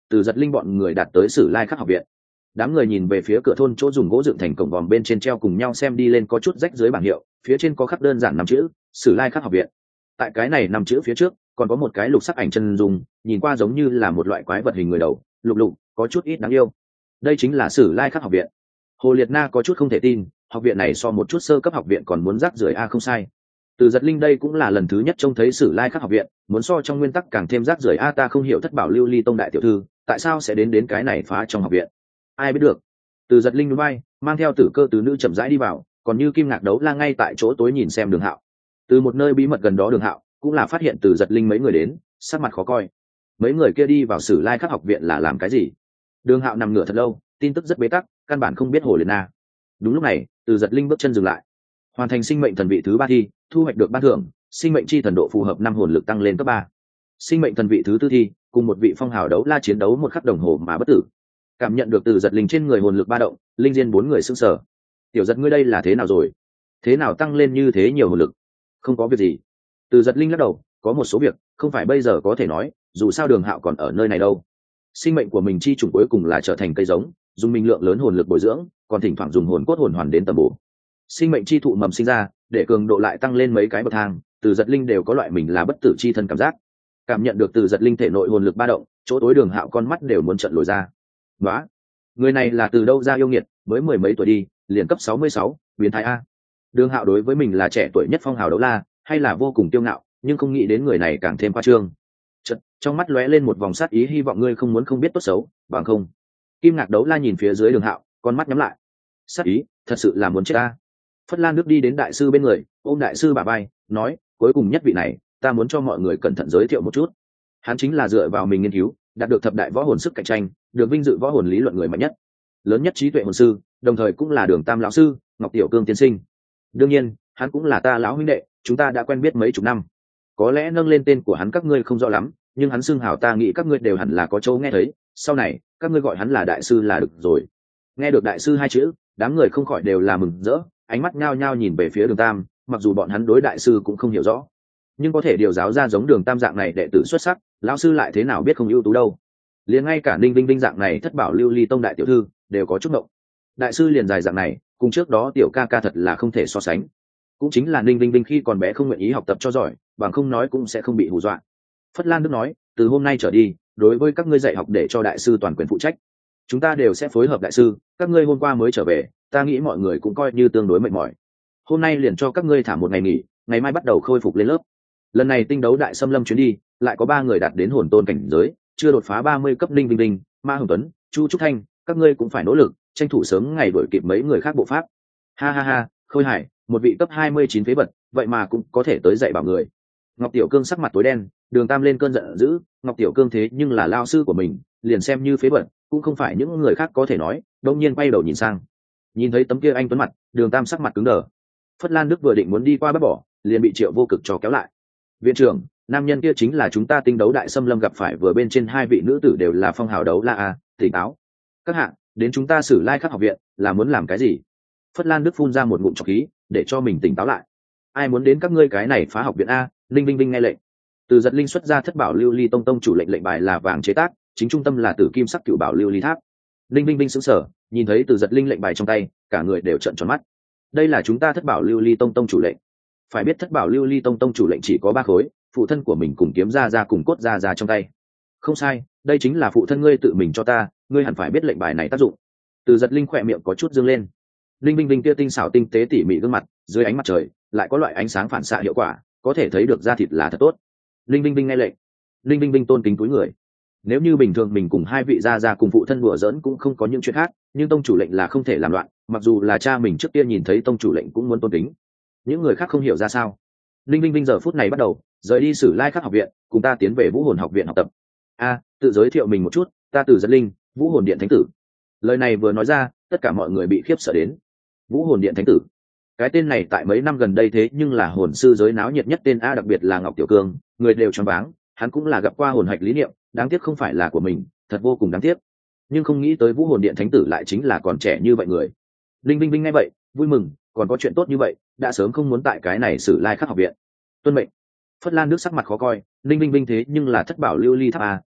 Từ Giật Linh bọn người đạt tới Sử Lai Khắc học viện. Đám người nhìn về phía cửa thôn chỗ dùng gỗ dựng thành cổng vòm bên trên treo cùng nhau xem đi lên có chút rách dưới bảng hiệu, phía trên có khắc đơn giản năm chữ Sử Lai Khắc học viện. Tại cái này năm chữ phía trước còn có một cái lục sắc ảnh chân dung, nhìn qua giống như là một loại quái vật hình người đầu, lục lục có chút ít đáng yêu. Đây chính là Sử Lai Khắc học viện. Hồ Liệt Na có chút không thể tin, học viện này so một chút sơ cấp học viện còn muốn rác rưởi a. Không sai, Từ Giật Linh đây cũng là lần thứ nhất trông thấy Sử Lai Khắc học viện, muốn so trong nguyên tắc càng thêm rác rưởi a. Ta không hiểu Thất Bảo Lưu Ly Tông đại tiểu thư tại sao sẽ đến đến cái này phá trong học viện, ai biết được. Từ Giật Linh núi bay mang theo Tử Cơ tứ nữ chậm rãi đi vào, còn Như Kim Ngạc Đấu La ngay tại chỗ tối nhìn xem Đường Hạo. Từ một nơi bí mật gần đó Đường Hạo cũng là phát hiện Từ Giật Linh mấy người đến, sắc mặt khó coi. Mấy người kia đi vào Sử Lai Khắc học viện là làm cái gì? Đường Hạo nằm ngửa thật lâu, tin tức rất bế tắc, căn bản không biết Hồ Liệt Na. Đúng lúc này, Từ Giật Linh bước chân dừng lại. Hoàn thành sinh mệnh thần vị thứ ba thi, thu hoạch được ban thưởng sinh mệnh chi thần độ phù hợp năm hồn lực tăng lên cấp ba. Sinh mệnh thần vị thứ tư thi, cùng một vị phong hào đấu la chiến đấu một khắc đồng hồ mà bất tử. Cảm nhận được Từ Giật Linh trên người hồn lực ba động, linh diên bốn người sững sờ. Tiểu Giật ngươi đây là thế nào rồi? Thế nào tăng lên như thế nhiều hồn lực? Không có việc gì. Từ Giật Linh lắc đầu, có một số việc không phải bây giờ có thể nói, dù sao Đường Hạo còn ở nơi này đâu. Sinh mệnh của mình chi chủng cuối cùng là trở thành cây giống, dùng minh lượng lớn hồn lực bồi dưỡng, còn thỉnh thoảng dùng hồn cốt hồn hoàn đến tầm bổ. Sinh mệnh chi thụ mầm sinh ra, để cường độ lại tăng lên mấy cái bậc thang, Từ Giật Linh đều có loại mình là bất tử chi thân cảm giác. Cảm nhận được Từ Giật Linh thể nội hồn lực ba động, chỗ tối Đường Hạo con mắt đều muốn trợn lồi ra. Nóa, người này là từ đâu ra yêu nghiệt, mới mười mấy tuổi đi, liền cấp sáu mươi sáu, biến thái a. Đường Hạo đối với mình là trẻ tuổi nhất phong hào đấu la, hay là vô cùng kiêu ngạo, nhưng không nghĩ đến người này càng thêm khoa trương. Chợt, trong mắt lóe lên một vòng sát ý, hy vọng ngươi không muốn không biết tốt xấu, bằng không. Kim Ngạc Đấu La nhìn phía dưới Đường Hạo, con mắt nhắm lại. Sát ý, thật sự là muốn chết ta. Phất Lan nước đi đến đại sư bên người, ôm đại sư bả vai, nói, cuối cùng nhất vị này, ta muốn cho mọi người cẩn thận giới thiệu một chút. Hắn chính là dựa vào mình nghiên cứu, đạt được thập đại võ hồn sức cạnh tranh, được vinh dự võ hồn lý luận người mạnh nhất, lớn nhất trí tuệ hồn sư, đồng thời cũng là Đường Tam lão sư, Ngọc Tiểu Cương tiên sinh. Đương nhiên, hắn cũng là ta lão huynh đệ, chúng ta đã quen biết mấy chục năm. Có lẽ nâng lên tên của hắn các ngươi không rõ lắm, nhưng hắn xưng hào ta nghĩ các ngươi đều hẳn là có chỗ nghe thấy, sau này các ngươi gọi hắn là đại sư là được rồi. Nghe được đại sư hai chữ, đám người không khỏi đều là mừng rỡ, ánh mắt nhao nhao nhìn về phía Đường Tam, mặc dù bọn hắn đối đại sư cũng không hiểu rõ, nhưng có thể điều giáo ra giống Đường Tam dạng này đệ tử xuất sắc, lão sư lại thế nào biết không ưu tú đâu. Liền ngay cả Ninh Vinh Vinh dạng này Thất Bảo Lưu Ly Tông đại tiểu thư đều có chút động. Đại sư liền dài dạng này, cùng trước đó tiểu ca ca thật là không thể so sánh. Cũng chính là Ninh Vinh Vinh khi còn bé không nguyện ý học tập cho giỏi, bằng không nói cũng sẽ không bị hù dọa. Phất Lan Đức nói, từ hôm nay trở đi, đối với các ngươi dạy học để cho đại sư toàn quyền phụ trách. Chúng ta đều sẽ phối hợp đại sư, các ngươi hôm qua mới trở về, ta nghĩ mọi người cũng coi như tương đối mệt mỏi. Hôm nay liền cho các ngươi thả một ngày nghỉ, ngày mai bắt đầu khôi phục lên lớp. Lần này tinh đấu đại xâm lâm chuyến đi, lại có ba người đạt đến hồn tôn cảnh giới, chưa đột phá ba mươi cấp. Ninh Vinh Vinh, Ma Hồng Tuấn, Chu Trúc Thanh, các ngươi cũng phải nỗ lực, tranh thủ sớm ngày đuổi kịp mấy người khác bộ pháp. Ha ha ha, Khôi Hải, một vị cấp hai mươi chín phế vật, vậy mà cũng có thể tới dạy bảo người. Ngọc Tiểu Cương sắc mặt tối đen, Đường Tam lên cơn giận dữ, Ngọc Tiểu Cương thế nhưng là lao sư của mình, liền xem như phế vật, cũng không phải những người khác có thể nói. Đông nhiên quay đầu nhìn sang, nhìn thấy tấm kia anh tuấn mặt, Đường Tam sắc mặt cứng đờ. Phất Lan Đức vừa định muốn đi qua bắt bỏ, liền bị Triệu Vô Cực cho kéo lại. Viện trưởng, nam nhân kia chính là chúng ta tinh đấu đại xâm lâm gặp phải, vừa bên trên hai vị nữ tử đều là phong hào đấu la a. Tỉnh táo các hạng, đến chúng ta Sử Lai Khắc học viện là muốn làm cái gì? Phất Lan Đức phun ra một ngụm trọc khí, để cho mình tỉnh táo lại. Ai muốn đến các ngươi cái này phá học viện a? Linh Vinh Vinh nghe lệnh. Từ Giật Linh xuất ra Thất Bảo Lưu Ly Tông tông chủ lệnh, lệnh bài là vàng chế tác, chính trung tâm là tử kim sắc Cửu Bảo Lưu Ly Tháp. Linh Vinh Vinh sững sờ, nhìn thấy Từ Giật Linh lệnh bài trong tay, cả người đều trợn tròn mắt. Đây là chúng ta Thất Bảo Lưu Ly Tông tông chủ lệnh. Phải biết Thất Bảo Lưu Ly Tông tông chủ lệnh chỉ có ba khối, phụ thân của mình cùng kiếm ra ra cùng cốt ra ra trong tay. Không sai, đây chính là phụ thân ngươi tự mình cho ta, ngươi hẳn phải biết lệnh bài này tác dụng. Từ Giật Linh khỏe miệng có chút dương lên. Linh Vinh Vinh kia tinh xảo tinh tế tỉ mỉ gương mặt, dưới ánh mặt trời lại có loại ánh sáng phản xạ hiệu quả, có thể thấy được da thịt là thật tốt. Linh Vinh Vinh nghe lệnh. Linh Vinh Vinh tôn kính cúi người. Nếu như bình thường mình cùng hai vị gia gia cùng phụ thân đùa giỡn cũng không có những chuyện khác, nhưng tông chủ lệnh là không thể làm loạn, mặc dù là cha mình trước kia nhìn thấy tông chủ lệnh cũng muốn tôn kính. Những người khác không hiểu ra sao. Linh Vinh Vinh giờ phút này bắt đầu rời đi Sử Lai Khắc học viện, cùng ta tiến về Vũ Hồn học viện học tập. A, tự giới thiệu mình một chút, ta Từ Giật Linh, Vũ Hồn Điện thánh tử. Lời này vừa nói ra, tất cả mọi người bị khiếp sợ đến. Vũ Hồn Điện thánh tử, cái tên này tại mấy năm gần đây thế nhưng là hồn sư giới náo nhiệt nhất tên a, đặc biệt là Ngọc Tiểu Cương, người đều choáng váng. Hắn cũng là gặp qua hồn hạch lý niệm, đáng tiếc không phải là của mình, thật vô cùng đáng tiếc. Nhưng không nghĩ tới Vũ Hồn Điện thánh tử lại chính là còn trẻ như vậy người. Linh Vinh Vinh nghe vậy, vui mừng, còn có chuyện tốt như vậy, đã sớm không muốn tại cái này Sử Lai Khắc học viện. Tuân mệnh. Phất Lan nước sắc mặt khó coi, Linh Vinh Vinh thế nhưng là Thất Bảo Lưu Ly Tháp a,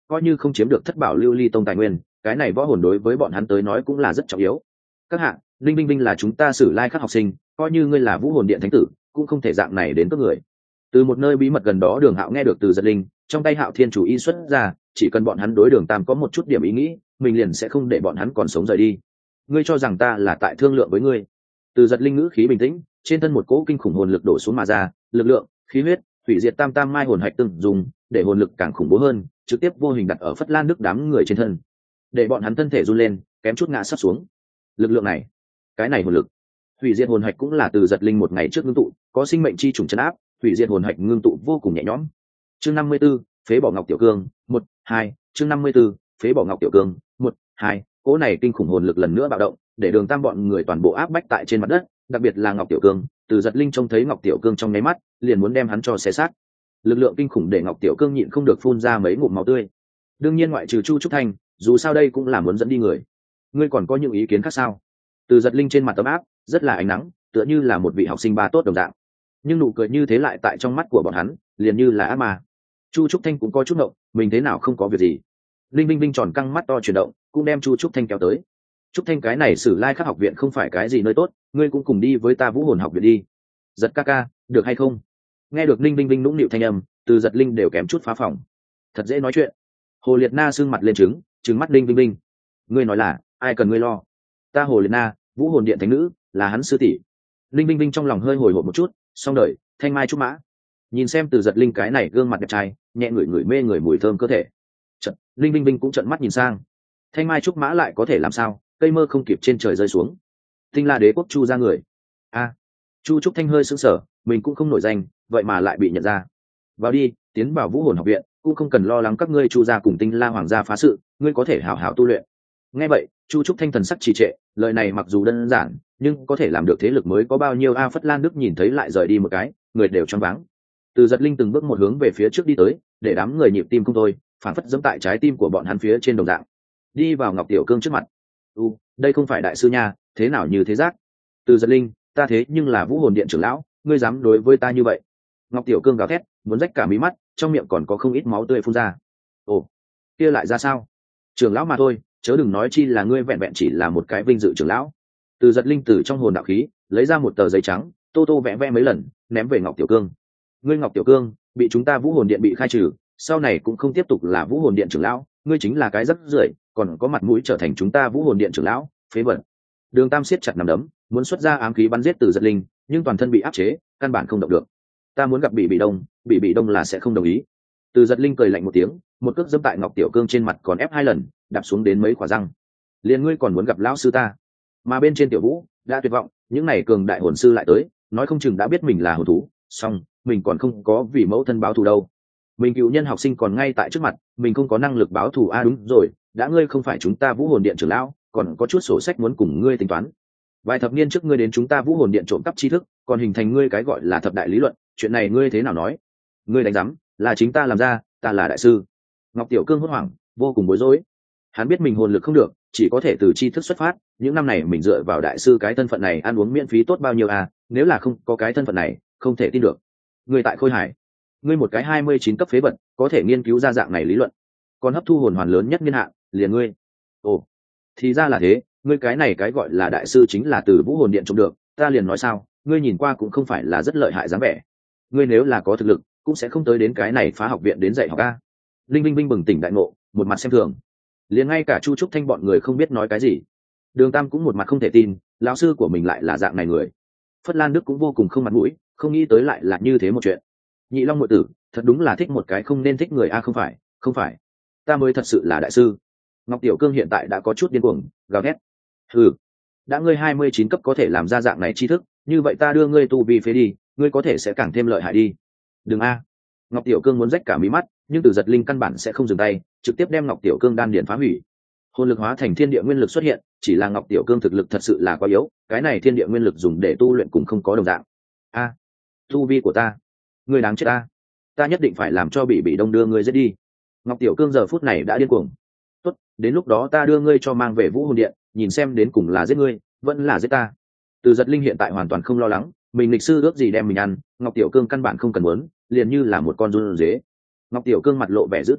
coi như không chiếm được thất bảo lưu ly tông tài nguyên, cái này võ hồn đối với bọn hắn tới nói cũng là rất trọng yếu. Các hạ, linh vinh vinh là chúng ta sử lai khắc học sinh, coi như ngươi là vũ hồn điện thánh tử cũng không thể dạng này đến các người. Từ một nơi bí mật gần đó Đường Hạo nghe được từ Giật Linh, trong tay Hạo Thiên chủ y xuất ra, chỉ cần bọn hắn đối Đường Tam có một chút điểm ý nghĩ, mình liền sẽ không để bọn hắn còn sống rời đi. Ngươi cho rằng ta là tại thương lượng với ngươi? Từ Giật Linh ngữ khí bình tĩnh, trên thân một cỗ kinh khủng hồn lực đổ xuống mà ra, lực lượng, khí huyết, hủy diệt tam tam mai hồn hạch từng dùng, để hồn lực càng khủng bố hơn, trực tiếp vô hình đặt ở Phất Lan Đức đám người trên thân, để bọn hắn thân thể run lên, kém chút ngã sắp xuống. Lực lượng này, cái này hồn lực, hủy diệt hồn hạch cũng là Từ Giật Linh một ngày trước ngưng tụ, có sinh mệnh chi trùng trấn áp, hủy diệt hồn hạch ngưng tụ vô cùng nhẹ nhõm. Chương năm mươi 54, phế bỏ Ngọc Tiểu Cương, một, hai, chương năm mươi 54, phế bỏ Ngọc Tiểu Cương, một, hai, cỗ này kinh khủng hồn lực lần nữa bạo động, để Đường Tam bọn người toàn bộ áp bách tại trên mặt đất, đặc biệt là Ngọc Tiểu Cương, Từ Giật Linh trông thấy Ngọc Tiểu Cương trong nháy mắt, liền muốn đem hắn cho xé xác. Lực lượng kinh khủng để Ngọc Tiểu Cương nhịn không được phun ra mấy ngụm máu tươi. Đương nhiên ngoại trừ Chu Trúc Thanh, dù sao đây cũng là muốn dẫn đi người. Ngươi còn có những ý kiến khác sao? Từ Giật Linh trên mặt tấm áp, rất là ánh nắng, tựa như là một vị học sinh ba tốt đồng dạng. Nhưng nụ cười như thế lại tại trong mắt của bọn hắn, liền như là ác ma. Chu Trúc Thanh cũng có chút ngộng, mình thế nào không có việc gì. Linh Vinh Vinh tròn căng mắt to chuyển động, cũng đem Chu Trúc Thanh kéo tới. Trúc Thanh, cái này Sử Lai Khắc học viện không phải cái gì nơi tốt, ngươi cũng cùng đi với ta Vũ Hồn học viện đi. Giật ca ca, được hay không? Nghe được Linh Vinh Vinh nũng nịu thanh âm, Từ Giật Linh đều kém chút phá phòng. Thật dễ nói chuyện. Hồ Liệt Na sưng mặt lên trứng, trừng mắt Linh Vinh Vinh. Ngươi nói là, ai cần ngươi lo? Ta Hồ Liệt Na, Vũ Hồn điện thánh nữ, là hắn sư tỷ. Linh Vinh Vinh trong lòng hơi hồi hộp một chút, xong đời, thanh mai trúc mã. Nhìn xem Từ Giật Linh cái này gương mặt đẹp trai, nhẹ ngửi ngửi mê người mùi thơm cơ thể. Trận, Linh Vinh Vinh cũng trợn mắt nhìn sang. Thanh mai trúc mã lại có thể làm sao? Cây mơ không kịp trên trời rơi xuống. Tinh La Đế quốc Chu ra người. A, Chu Trúc Thanh hơi sững sờ, mình cũng không nổi danh, vậy mà lại bị nhận ra. Vào đi, tiến vào Vũ Hồn học viện, cũng không cần lo lắng các ngươi Chu gia cùng Tinh La hoàng gia phá sự, ngươi có thể hảo hảo tu luyện. Nghe vậy, Chu Trúc Thanh thần sắc trì trệ, lời này mặc dù đơn giản, nhưng có thể làm được thế lực mới có bao nhiêu a? Phất Lan Đức nhìn thấy lại rời đi một cái, người đều choáng váng. Từ Giật Linh từng bước một hướng về phía trước đi tới, để đám người nhịp tim không thôi, phản phất giẫm tại trái tim của bọn hắn phía trên đồng dạng. Đi vào Ngọc Tiểu Cương trước mặt. "U, đây không phải đại sư nha, thế nào như thế giác?" Từ Giật Linh, ta thế nhưng là Vũ Hồn điện trưởng lão, ngươi dám đối với ta như vậy? Ngọc Tiểu Cương gào thét, muốn rách cả mí mắt, trong miệng còn có không ít máu tươi phun ra. Ồ, kia lại ra sao? Trưởng lão mà thôi, chớ đừng nói chi là ngươi vẹn vẹn chỉ là một cái vinh dự trưởng lão. Từ Giật Linh từ trong hồn đạo khí lấy ra một tờ giấy trắng, tô tô vẽ vẽ mấy lần, ném về Ngọc Tiểu Cương. Ngươi Ngọc Tiểu Cương, bị chúng ta Vũ Hồn điện bị khai trừ, sau này cũng không tiếp tục là Vũ Hồn điện trưởng lão, ngươi chính là cái rắc rưởi, còn có mặt mũi trở thành chúng ta Vũ Hồn điện trưởng lão, phế vật. Đường Tam siết chặt nắm đấm, muốn xuất ra ám khí bắn giết Từ Giật Linh, nhưng toàn thân bị áp chế, căn bản không động được. Ta muốn gặp Bị Bị Đông, Bị Bị Đông là sẽ không đồng ý. Từ Giật Linh cười lạnh một tiếng, một cước dẫm tại Ngọc Tiểu Cương trên mặt còn ép hai lần, đạp xuống đến mấy quả răng. Liền ngươi còn muốn gặp lão sư ta? Mà bên trên Tiểu Vũ đã tuyệt vọng, những này cường đại hồn sư lại tới, nói không chừng đã biết mình là hồn thú, xong, mình còn không có vì mẫu thân báo thù đâu. Mình cựu nhân học sinh còn ngay tại trước mặt, mình không có năng lực báo thù. À đúng rồi, đã ngươi không phải chúng ta Vũ Hồn điện trưởng lão, còn có chút sổ sách muốn cùng ngươi tính toán. Vài thập niên trước ngươi đến chúng ta Vũ Hồn điện trộm cắp tri thức, còn hình thành ngươi cái gọi là thập đại lý luận, chuyện này ngươi thế nào nói? Ngươi đánh giám, là chính ta làm ra, ta là đại sư. Ngọc Tiểu Cương hốt hoảng, vô cùng bối rối. Hắn biết mình hồn lực không được, chỉ có thể từ tri thức xuất phát, những năm này mình dựa vào đại sư cái thân phận này ăn uống miễn phí tốt bao nhiêu à, nếu là không có cái thân phận này, không thể tin được. Ngươi tại Khôi Hải, ngươi một cái hai mươi chín cấp phế vật, có thể nghiên cứu ra dạng này lý luận, còn hấp thu hồn hoàn lớn nhất niên hạn, liền ngươi. Ồ, thì ra là thế, ngươi cái này cái gọi là đại sư chính là từ Vũ Hồn điện trộm được, ta liền nói sao, ngươi nhìn qua cũng không phải là rất lợi hại dáng vẻ. Ngươi nếu là có thực lực, cũng sẽ không tới đến cái này phá học viện đến dạy học a. Linh Vinh Vinh bừng tỉnh đại ngộ, một mặt xem thường. Liền ngay cả Chu Trúc Thanh bọn người không biết nói cái gì. Đường Tam cũng một mặt không thể tin, lão sư của mình lại là dạng này người. Phất Lan Đức cũng vô cùng không mặt mũi, không nghĩ tới lại là như thế một chuyện. Nhị Long muội tử, thật đúng là thích một cái không nên thích người a. Không phải, không phải, ta mới thật sự là đại sư. Ngọc Tiểu Cương hiện tại đã có chút điên cuồng, gào thét. Hừ, đã ngươi hai mươi chín cấp có thể làm ra dạng này tri thức, như vậy ta đưa ngươi tu vi phế đi, ngươi có thể sẽ càng thêm lợi hại đi. Đừng a. Ngọc Tiểu Cương muốn rách cả mí mắt, nhưng Từ Giật Linh căn bản sẽ không dừng tay, trực tiếp đem Ngọc Tiểu Cương đan điền phá hủy. Hồn lực hóa thành thiên địa nguyên lực xuất hiện, chỉ là Ngọc Tiểu Cương thực lực thật sự là quá yếu, cái này thiên địa nguyên lực dùng để tu luyện cũng không có đồng dạng. A, tu vi của ta, ngươi đáng chết a. Ta nhất định phải làm cho Bị Bị Đông đưa ngươi giết đi. Ngọc Tiểu Cương giờ phút này đã điên cuồng. Tốt, đến lúc đó ta đưa ngươi cho mang về Vũ Hồn điện, nhìn xem đến cùng là giết ngươi, vẫn là giết ta. Từ Giật Linh hiện tại hoàn toàn không lo lắng, mình lịch sư ước gì đem mình ăn, Ngọc Tiểu Cương căn bản không cần muốn, liền như là một con run dế. Ngọc Tiểu Cương mặt lộ vẻ dữ tợn,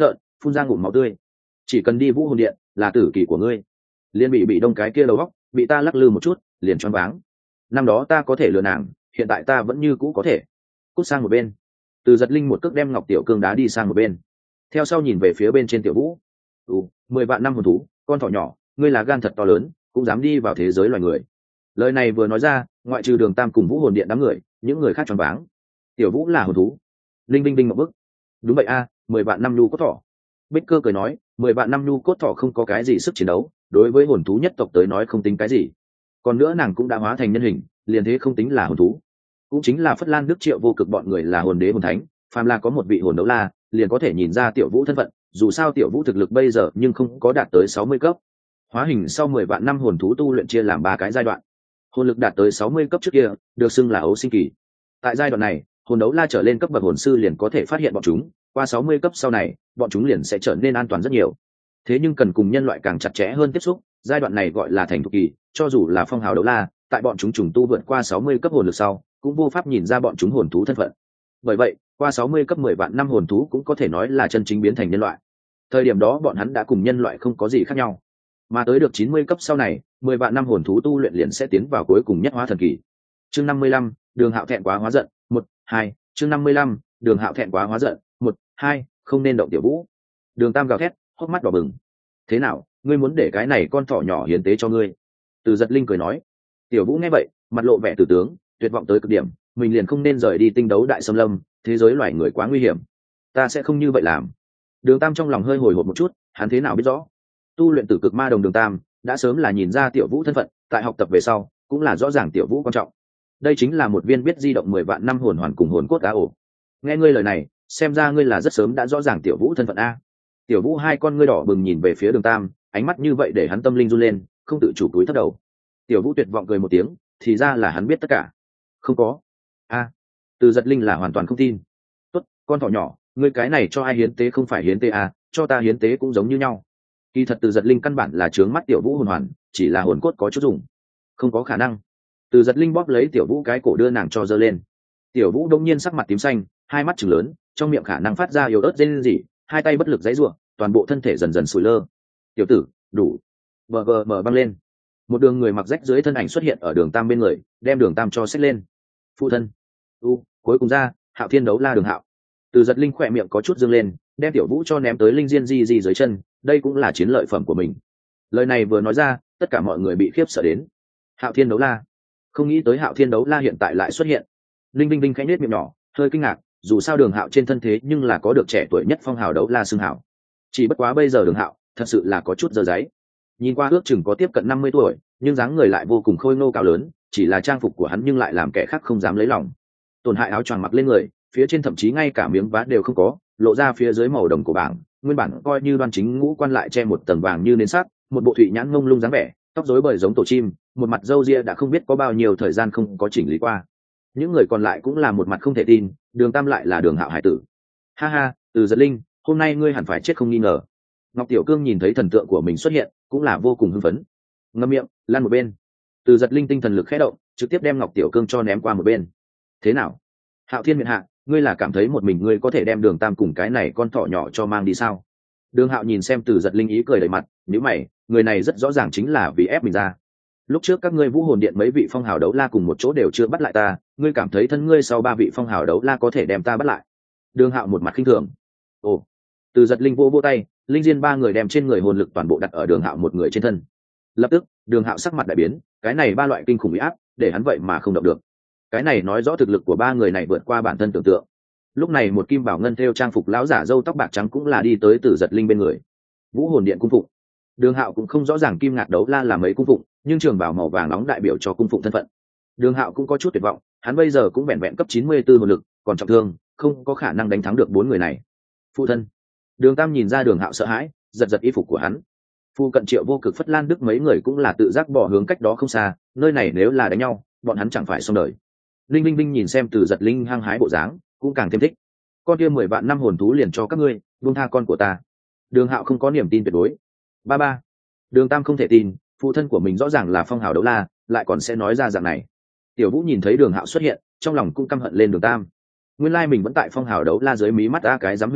phun ra ngụm máu tươi. Chỉ cần đi vũ hồn điện là tử kỳ của ngươi. Liên bị bị đông cái kia đầu góc bị ta lắc lư một chút liền choáng váng. Năm đó ta có thể lừa nàng, hiện tại ta vẫn như cũ có thể. Cút sang một bên. Từ Giật Linh một cước đem Ngọc Tiểu Cương đá đi sang một bên, theo sau nhìn về phía bên trên Tiểu Vũ. ừ, mười vạn năm hồn thú, con thỏ nhỏ, ngươi là gan thật to lớn, cũng dám đi vào thế giới loài người. Lời này vừa nói ra, ngoại trừ Đường Tam cùng vũ hồn điện đám người, những người khác choáng váng. Tiểu Vũ là hồn thú? Linh Binh Binh một bức. Đúng vậy a, mười vạn năm nhu cốt thỏ. Bích Cơ cười nói, mười vạn năm nhu cốt thỏ không có cái gì sức chiến đấu, đối với hồn thú nhất tộc tới nói không tính cái gì. Còn nữa nàng cũng đã hóa thành nhân hình, liền thế không tính là hồn thú. Cũng chính là Phất Lan Đức Triệu Vô Cực bọn người là hồn đế hồn thánh, phàm là có một vị hồn đấu la, liền có thể nhìn ra Tiểu Vũ thân phận, dù sao Tiểu Vũ thực lực bây giờ nhưng không có đạt tới sáu mươi cấp. Hóa hình sau mười vạn năm hồn thú tu luyện chia làm ba cái giai đoạn. Hồn lực đạt tới sáu mươi cấp trước kia, được xưng là ấu sinh kỳ. Tại giai đoạn này, hồn đấu la trở lên cấp bậc hồn sư liền có thể phát hiện bọn chúng, qua sáu mươi cấp sau này, bọn chúng liền sẽ trở nên an toàn rất nhiều. Thế nhưng cần cùng nhân loại càng chặt chẽ hơn tiếp xúc, giai đoạn này gọi là thành thục kỳ, cho dù là phong hào đấu la, tại bọn chúng trùng tu vượt qua sáu mươi cấp hồn lực sau, cũng vô pháp nhìn ra bọn chúng hồn thú thân phận. Bởi vậy, qua sáu mươi cấp mười vạn năm hồn thú cũng có thể nói là chân chính biến thành nhân loại. Thời điểm đó bọn hắn đã cùng nhân loại không có gì khác nhau. Mà tới được chín mươi cấp sau này, mười vạn năm hồn thú tu luyện liền sẽ tiến vào cuối cùng nhất hóa thần kỳ. Chương năm mươi lăm, Đường Hạo thẹn quá hóa giận, một, hai, chương năm mươi lăm, Đường Hạo thẹn quá hóa giận, một, hai, không nên động Tiểu Vũ. Đường Tam gào thét, hốc mắt đỏ bừng. Thế nào, ngươi muốn để cái này con thỏ nhỏ hiến tế cho ngươi? Từ Giật Linh cười nói. Tiểu Vũ nghe vậy, mặt lộ vẻ tử tướng, tuyệt vọng tới cực điểm, mình liền không nên rời đi tinh đấu đại xâm lâm, thế giới loài người quá nguy hiểm. Ta sẽ không như vậy làm. Đường Tam trong lòng hơi hồi hộp một chút, hắn thế nào biết rõ? Tu luyện Tử Cực Ma Đồng Đường Tam đã sớm là nhìn ra Tiểu Vũ thân phận, tại học tập về sau, cũng là rõ ràng Tiểu Vũ quan trọng. Đây chính là một viên biết di động mười vạn năm hồn hoàn cùng hồn cốt cá ổ. Nghe ngươi lời này, xem ra ngươi là rất sớm đã rõ ràng Tiểu Vũ thân phận a. Tiểu Vũ hai con ngươi đỏ bừng nhìn về phía Đường Tam, ánh mắt như vậy để hắn tâm linh run lên, không tự chủ cúi thấp đầu. Tiểu Vũ tuyệt vọng cười một tiếng, thì ra là hắn biết tất cả. Không có. A. Từ Giật Linh là hoàn toàn không tin. Tốt, con thỏ nhỏ, ngươi cái này cho ai hiến tế không phải hiến tế à, cho ta hiến tế cũng giống như nhau. Kỳ thật Từ Giật Linh căn bản là trướng mắt Tiểu Vũ hồn hoàn, chỉ là hồn cốt có chút dùng. Không có khả năng. Từ Giật Linh bóp lấy Tiểu Vũ cái cổ đưa nàng cho giơ lên. Tiểu Vũ đông nhiên sắc mặt tím xanh, hai mắt trừng lớn, trong miệng khả năng phát ra yếu ớt rên rỉ, hai tay bất lực giãy giụa, toàn bộ thân thể dần dần sùi lơ. Tiểu tử, đủ. Bờ bờ bờ băng lên. Một đường người mặc rách dưới thân ảnh xuất hiện ở Đường Tam bên người, đem Đường Tam cho xách lên. Phụ thân. U, cuối cùng ra, Hạo Thiên đấu la Đường Hạo. Từ Giật Linh khỏe miệng có chút dương lên, đem Tiểu Vũ cho ném tới linh diên di di dưới chân, đây cũng là chiến lợi phẩm của mình. Lời này vừa nói ra, tất cả mọi người bị khiếp sợ đến. Hạo Thiên đấu la, không nghĩ tới Hạo Thiên đấu la hiện tại lại xuất hiện. Linh Vinh Vinh khẽ nhếch miệng nhỏ, hơi kinh ngạc, dù sao Đường Hạo trên thân thế nhưng là có được trẻ tuổi nhất phong hào đấu la xưng hảo. Chỉ bất quá bây giờ Đường Hạo thật sự là có chút dơ dáy. Nhìn qua ước chừng có tiếp cận năm mươi tuổi, nhưng dáng người lại vô cùng khôi ngô cao lớn, chỉ là trang phục của hắn nhưng lại làm kẻ khác không dám lấy lòng. Tổn hại áo choàng mặc lên người, phía trên thậm chí ngay cả miếng vá đều không có, lộ ra phía dưới màu đồng của bảng, nguyên bản coi như đoan chính ngũ quan lại che một tầng vàng như nến sắt, một bộ thụy nhãn ngông lung dáng vẻ, tóc rối bời giống tổ chim, một mặt râu ria đã không biết có bao nhiêu thời gian không có chỉnh lý qua. Những người còn lại cũng là một mặt không thể tin, Đường Tam lại là Đường Hạo hải tử. Ha ha, Từ Giật Linh, hôm nay ngươi hẳn phải chết không nghi ngờ. Ngọc Tiểu Cương nhìn thấy thần tượng của mình xuất hiện, cũng là vô cùng hưng phấn. Ngậm miệng, lăn một bên. Từ Giật Linh tinh thần lực khẽ động, trực tiếp đem Ngọc Tiểu Cương cho ném qua một bên. Thế nào? Hạo Thiên miện hạ, ngươi là cảm thấy một mình ngươi có thể đem Đường Tam cùng cái này con thỏ nhỏ cho mang đi sao? Đường Hạo nhìn xem Từ Giật Linh ý cười đầy mặt, nhíu mày, người này rất rõ ràng chính là vì ép mình ra. Lúc trước các ngươi Vũ Hồn Điện mấy vị phong hào đấu la cùng một chỗ đều chưa bắt lại ta, ngươi cảm thấy thân ngươi sau ba vị phong hào đấu la có thể đem ta bắt lại? Đường Hạo một mặt khinh thường. Ồ. Từ Giật Linh vô vô tay, linh diên ba người đem trên người hồn lực toàn bộ đặt ở Đường Hạo một người trên thân. Lập tức, Đường Hạo sắc mặt đại biến, cái này ba loại kinh khủng uy áp, để hắn vậy mà không động được. Cái này nói rõ thực lực của ba người này vượt qua bản thân tưởng tượng. Lúc này một kim bảo ngân thêu trang phục lão giả râu tóc bạc trắng cũng là đi tới Từ Giật Linh bên người. Vũ Hồn Điện cung phụng. Đường Hạo cũng không rõ ràng kim ngạc đấu la là mấy cung phụng, nhưng trường bảo màu vàng nóng đại biểu cho cung phụng thân phận. Đường Hạo cũng có chút tuyệt vọng, hắn bây giờ cũng vẹn vẹn cấp chín mươi tư hồn lực, còn trọng thương, không có khả năng đánh thắng được bốn người này. Phụ thân. Đường Tam nhìn ra Đường Hạo sợ hãi, giật giật y phục của hắn. Phu cận Triệu Vô Cực, Phất Lan Đức mấy người cũng là tự giác bỏ hướng cách đó không xa, nơi này nếu là đánh nhau, bọn hắn chẳng phải xong đời. Linh Linh Linh nhìn xem Từ Giật Linh hăng hái bộ dáng, cũng càng thêm thích. Con kia mười vạn năm hồn thú liền cho các ngươi, buông tha con của ta. Đường Hạo không có niềm tin tuyệt đối. Ba ba. Đường Tam không thể tin, phụ thân của mình rõ ràng là phong hào đấu la, lại còn sẽ nói ra dạng này. Tiểu Vũ nhìn thấy Đường Hạo xuất hiện, trong lòng cũng căm hận lên Đường Tam. Nguyên lai mình vẫn tại phong hào đấu la dưới mí mắt a cái dám huynh muội,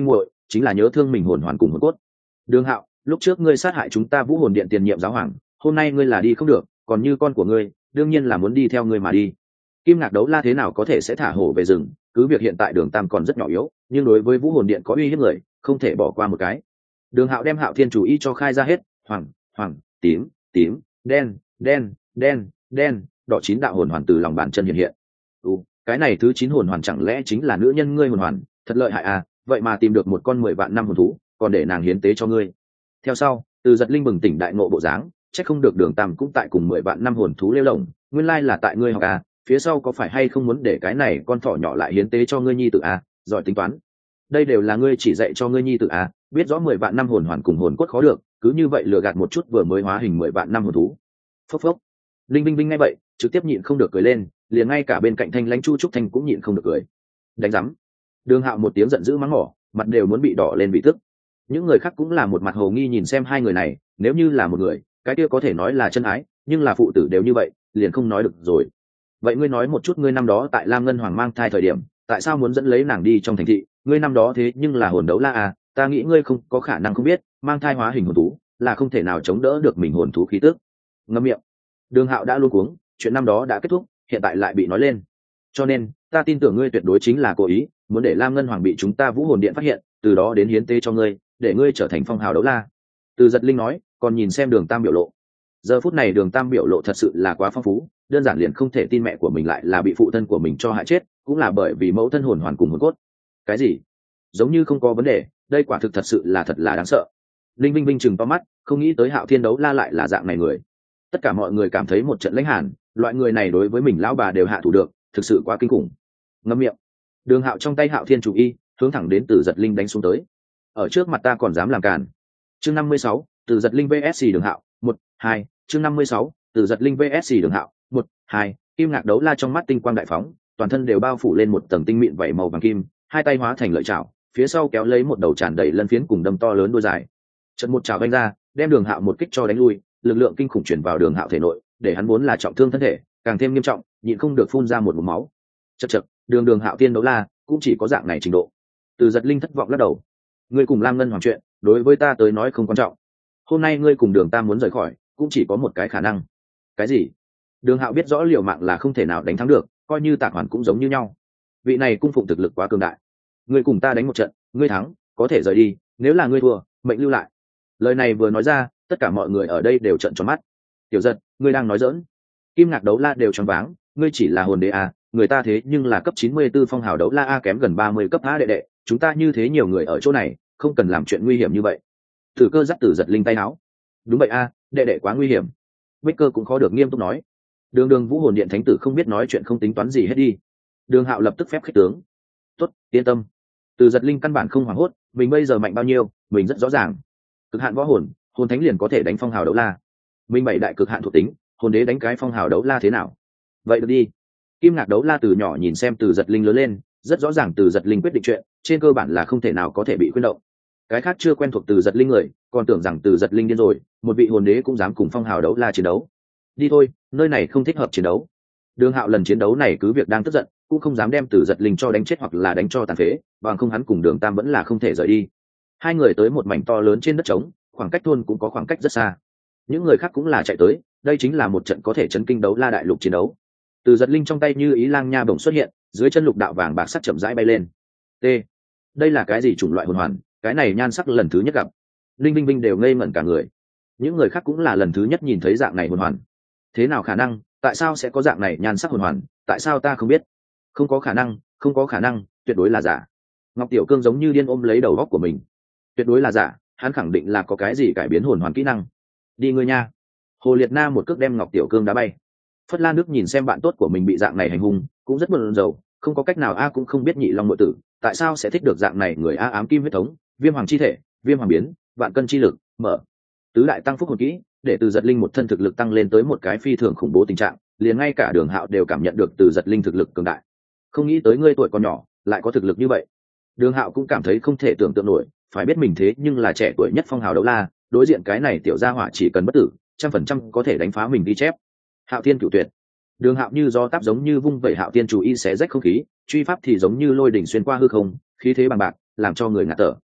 chính là nhớ thương mình hồn hoàn cùng hồn cốt. Đường Hạo, lúc trước ngươi sát hại chúng ta Vũ Hồn Điện tiền nhiệm giáo hoàng, hôm nay ngươi là đi không được, còn như con của ngươi đương nhiên là muốn đi theo ngươi mà đi. Kim Ngạc Đấu La thế nào có thể sẽ thả hổ về rừng, cứ việc hiện tại Đường Tam còn rất nhỏ yếu, nhưng đối với Vũ Hồn Điện có uy hiếp người, không thể bỏ qua một cái. Đường Hạo đem Hạo Thiên chủ ý cho khai ra hết, hoàng, hoàng, tím, tím, đen, đen, đen, đen, đỏ chín đạo hồn hoàn từ lòng bàn chân hiện hiện. Ừ, cái này thứ chín hồn hoàn chẳng lẽ chính là nữ nhân ngươi hồn hoàn, thật lợi hại à, vậy mà tìm được một con mười vạn năm hồn thú, còn để nàng hiến tế cho ngươi. Theo sau, Từ Giật Linh bừng tỉnh đại ngộ bộ dáng, chắc không được Đường Tam cũng tại cùng mười vạn năm hồn thú lêu lồng, nguyên lai là tại ngươi học à, phía sau có phải hay không muốn để cái này con thỏ nhỏ lại hiến tế cho ngươi nhi tử à, giỏi tính toán. Đây đều là ngươi chỉ dạy cho ngươi nhi tử à, biết rõ mười vạn năm hồn hoàn cùng hồn cốt khó được, cứ như vậy lừa gạt một chút vừa mới hóa hình mười vạn năm hồn thú. Phốc phốc. Linh Vinh Vinh nghe vậy, trực tiếp nhịn không được cười lên, liền ngay cả bên cạnh Thanh Lãnh Chu Trúc Thanh cũng nhịn không được cười. Đánh rắm. Đường Hạo một tiếng giận dữ mắng mỏ, mặt đều muốn bị đỏ lên bị tức. Những người khác cũng là một mặt hồ nghi nhìn xem hai người này, nếu như là một người, cái kia có thể nói là chân ái, nhưng là phụ tử đều như vậy, liền không nói được rồi. Vậy ngươi nói một chút ngươi năm đó tại Lam Ngân Hoàng mang thai thời điểm, tại sao muốn dẫn lấy nàng đi trong thành thị, ngươi năm đó thế nhưng là hồn đấu la à, ta nghĩ ngươi không có khả năng không biết, mang thai hóa hình hồn thú, là không thể nào chống đỡ được mình hồn thú khí tức. Ngậm miệng. Đường Hạo đã luôn cuống, chuyện năm đó đã kết thúc, hiện tại lại bị nói lên. Cho nên, ta tin tưởng ngươi tuyệt đối chính là cố ý, muốn để Lam Ngân Hoàng bị chúng ta Vũ Hồn Điện phát hiện, từ đó đến hiến tế cho ngươi, để ngươi trở thành phong hào đấu la. Từ Giật Linh nói, còn nhìn xem Đường Tam biểu lộ. Giờ phút này Đường Tam biểu lộ thật sự là quá phong phú, đơn giản liền không thể tin mẹ của mình lại là bị phụ thân của mình cho hại chết, cũng là bởi vì mẫu thân hồn hoàn cùng hồn cốt. Cái gì? Giống như không có vấn đề, đây quả thực thật sự là thật là đáng sợ. Linh Vinh Vinh chừng to mắt, không nghĩ tới Hạo Thiên Đấu La lại là dạng này người. Tất cả mọi người cảm thấy một trận lãnh hàn, loại người này đối với mình lão bà đều hạ thủ được, thực sự quá kinh khủng. Ngậm miệng. Đường Hạo trong tay Hạo Thiên chủ y, hướng thẳng đến Từ Giật Linh đánh xuống tới. Ở trước mặt ta còn dám làm càn. Chương năm mươi sáu, Từ Giật Linh vs Đường Hạo, một, hai, chương năm mươi sáu, Từ Giật Linh vs Đường Hạo, một, hai, Kim Ngạc Đấu La trong mắt tinh quang đại phóng, toàn thân đều bao phủ lên một tầng tinh mịn vảy màu vàng kim, hai tay hóa thành lợi chảo, phía sau kéo lấy một đầu tràn đầy lân phiến cùng đâm to lớn đuôi dài. Trận một chảo vung ra, đem Đường Hạo một kích cho đánh lui, lực lượng kinh khủng truyền vào Đường Hạo thể nội, để hắn vốn là trọng thương thân thể, càng thêm nghiêm trọng, nhịn không được phun ra một ngụm máu. Chậc chậc, Đường Đường Hạo Tiên Đấu La, cũng chỉ có dạng này trình độ. Từ Giật Linh thất vọng lắc đầu. Ngươi cùng Lam Ngân Hoàng chuyện, đối với ta tới nói không quan trọng. Hôm nay ngươi cùng Đường Tam muốn rời khỏi, cũng chỉ có một cái khả năng. Cái gì? Đường Hạo biết rõ liều mạng là không thể nào đánh thắng được, coi như Tạc Hoàn cũng giống như nhau. Vị này cung phụng thực lực quá cường đại. Ngươi cùng ta đánh một trận, ngươi thắng, có thể rời đi, nếu là ngươi thua, mệnh lưu lại. Lời này vừa nói ra, tất cả mọi người ở đây đều trợn tròn mắt. Tiểu Giật, ngươi đang nói giỡn? Kim Ngạc Đấu La đều choáng váng, ngươi chỉ là hồn đế à, người ta thế nhưng là cấp chín mươi tư phong hào đấu la a, kém gần ba mươi cấp a đệ đệ, chúng ta như thế nhiều người ở chỗ này, không cần làm chuyện nguy hiểm như vậy. Tử Cơ dắt Từ Giật Linh tay áo. Đúng vậy a, đệ đệ quá nguy hiểm. Bích Cơ cũng khó được nghiêm túc nói. Đường Đường Vũ Hồn Điện thánh tử không biết nói chuyện không tính toán gì hết đi. Đường Hạo lập tức phép khích tướng. Tốt, yên tâm. Từ Giật Linh căn bản không hoảng hốt, mình bây giờ mạnh bao nhiêu, mình rất rõ ràng. Cực hạn võ hồn, hồn thánh liền có thể đánh phong hào đấu la. Mình bảy đại cực hạn thuộc tính, hồn đế đánh cái phong hào đấu la thế nào? Vậy được đi. Kim Ngạc Đấu La từ nhỏ nhìn xem Từ Giật Linh lớn lên, rất rõ ràng Từ Giật Linh quyết định chuyện, trên cơ bản là không thể nào có thể bị khuyên động. Cái khác chưa quen thuộc Từ Giật Linh người, còn tưởng rằng Từ Giật Linh điên rồi, một vị hồn đế cũng dám cùng phong hào đấu la chiến đấu. Đi thôi, nơi này không thích hợp chiến đấu. Đường Hạo lần chiến đấu này cứ việc đang tức giận, cũng không dám đem Từ Giật Linh cho đánh chết hoặc là đánh cho tàn phế, bằng không hắn cùng Đường Tam vẫn là không thể rời đi. Hai người tới một mảnh to lớn trên đất trống, khoảng cách thôn cũng có khoảng cách rất xa. Những người khác cũng là chạy tới, đây chính là một trận có thể chấn kinh đấu la đại lục chiến đấu. Từ Giật Linh trong tay như ý lang nha bổng xuất hiện, dưới chân lục đạo vàng bạc sắc chậm rãi bay lên. T. Đây là cái gì chủng loại hồn hoàn, cái này nhan sắc lần thứ nhất gặp. Linh Vinh Vinh đều ngây ngẩn cả người. Những người khác cũng là lần thứ nhất nhìn thấy dạng này hồn hoàn. Thế nào khả năng, tại sao sẽ có dạng này nhan sắc hồn hoàn, tại sao ta không biết? Không có khả năng, không có khả năng, tuyệt đối là giả. Ngọc Tiểu Cương giống như điên ôm lấy đầu góc của mình. Tuyệt đối là giả, hắn khẳng định là có cái gì cải biến hồn hoàn kỹ năng. Đi ngươi nha. Hồ Liệt Na một cước đem Ngọc Tiểu Cương đá bay. Phất Lan Đức nhìn xem bạn tốt của mình bị dạng này hành hung, cũng rất buồn rầu, không có cách nào a cũng không biết nhị long nội tử tại sao sẽ thích được dạng này người a, ám kim huyết thống, viêm hoàng chi thể, viêm hoàng biến, vạn cân chi lực, mở tứ đại tăng phúc hồn kỹ, để Từ Giật Linh một thân thực lực tăng lên tới một cái phi thường khủng bố tình trạng, liền ngay cả Đường Hạo đều cảm nhận được Từ Giật Linh thực lực cường đại. Không nghĩ tới ngươi tuổi còn nhỏ, lại có thực lực như vậy. Đường Hạo cũng cảm thấy không thể tưởng tượng nổi, phải biết mình thế nhưng là trẻ tuổi nhất phong hào đấu la, đối diện cái này tiểu gia hỏa chỉ cần bất tử, trăm phần trăm có thể đánh phá mình đi chép. Hạo Thiên Cửu Tuyệt. Đường Hạo như gió táp giống như vung vẩy Hạo Thiên chủ y xé rách không khí, truy pháp thì giống như lôi đỉnh xuyên qua hư không, khí thế bằng bạc, làm cho người ngạt thở.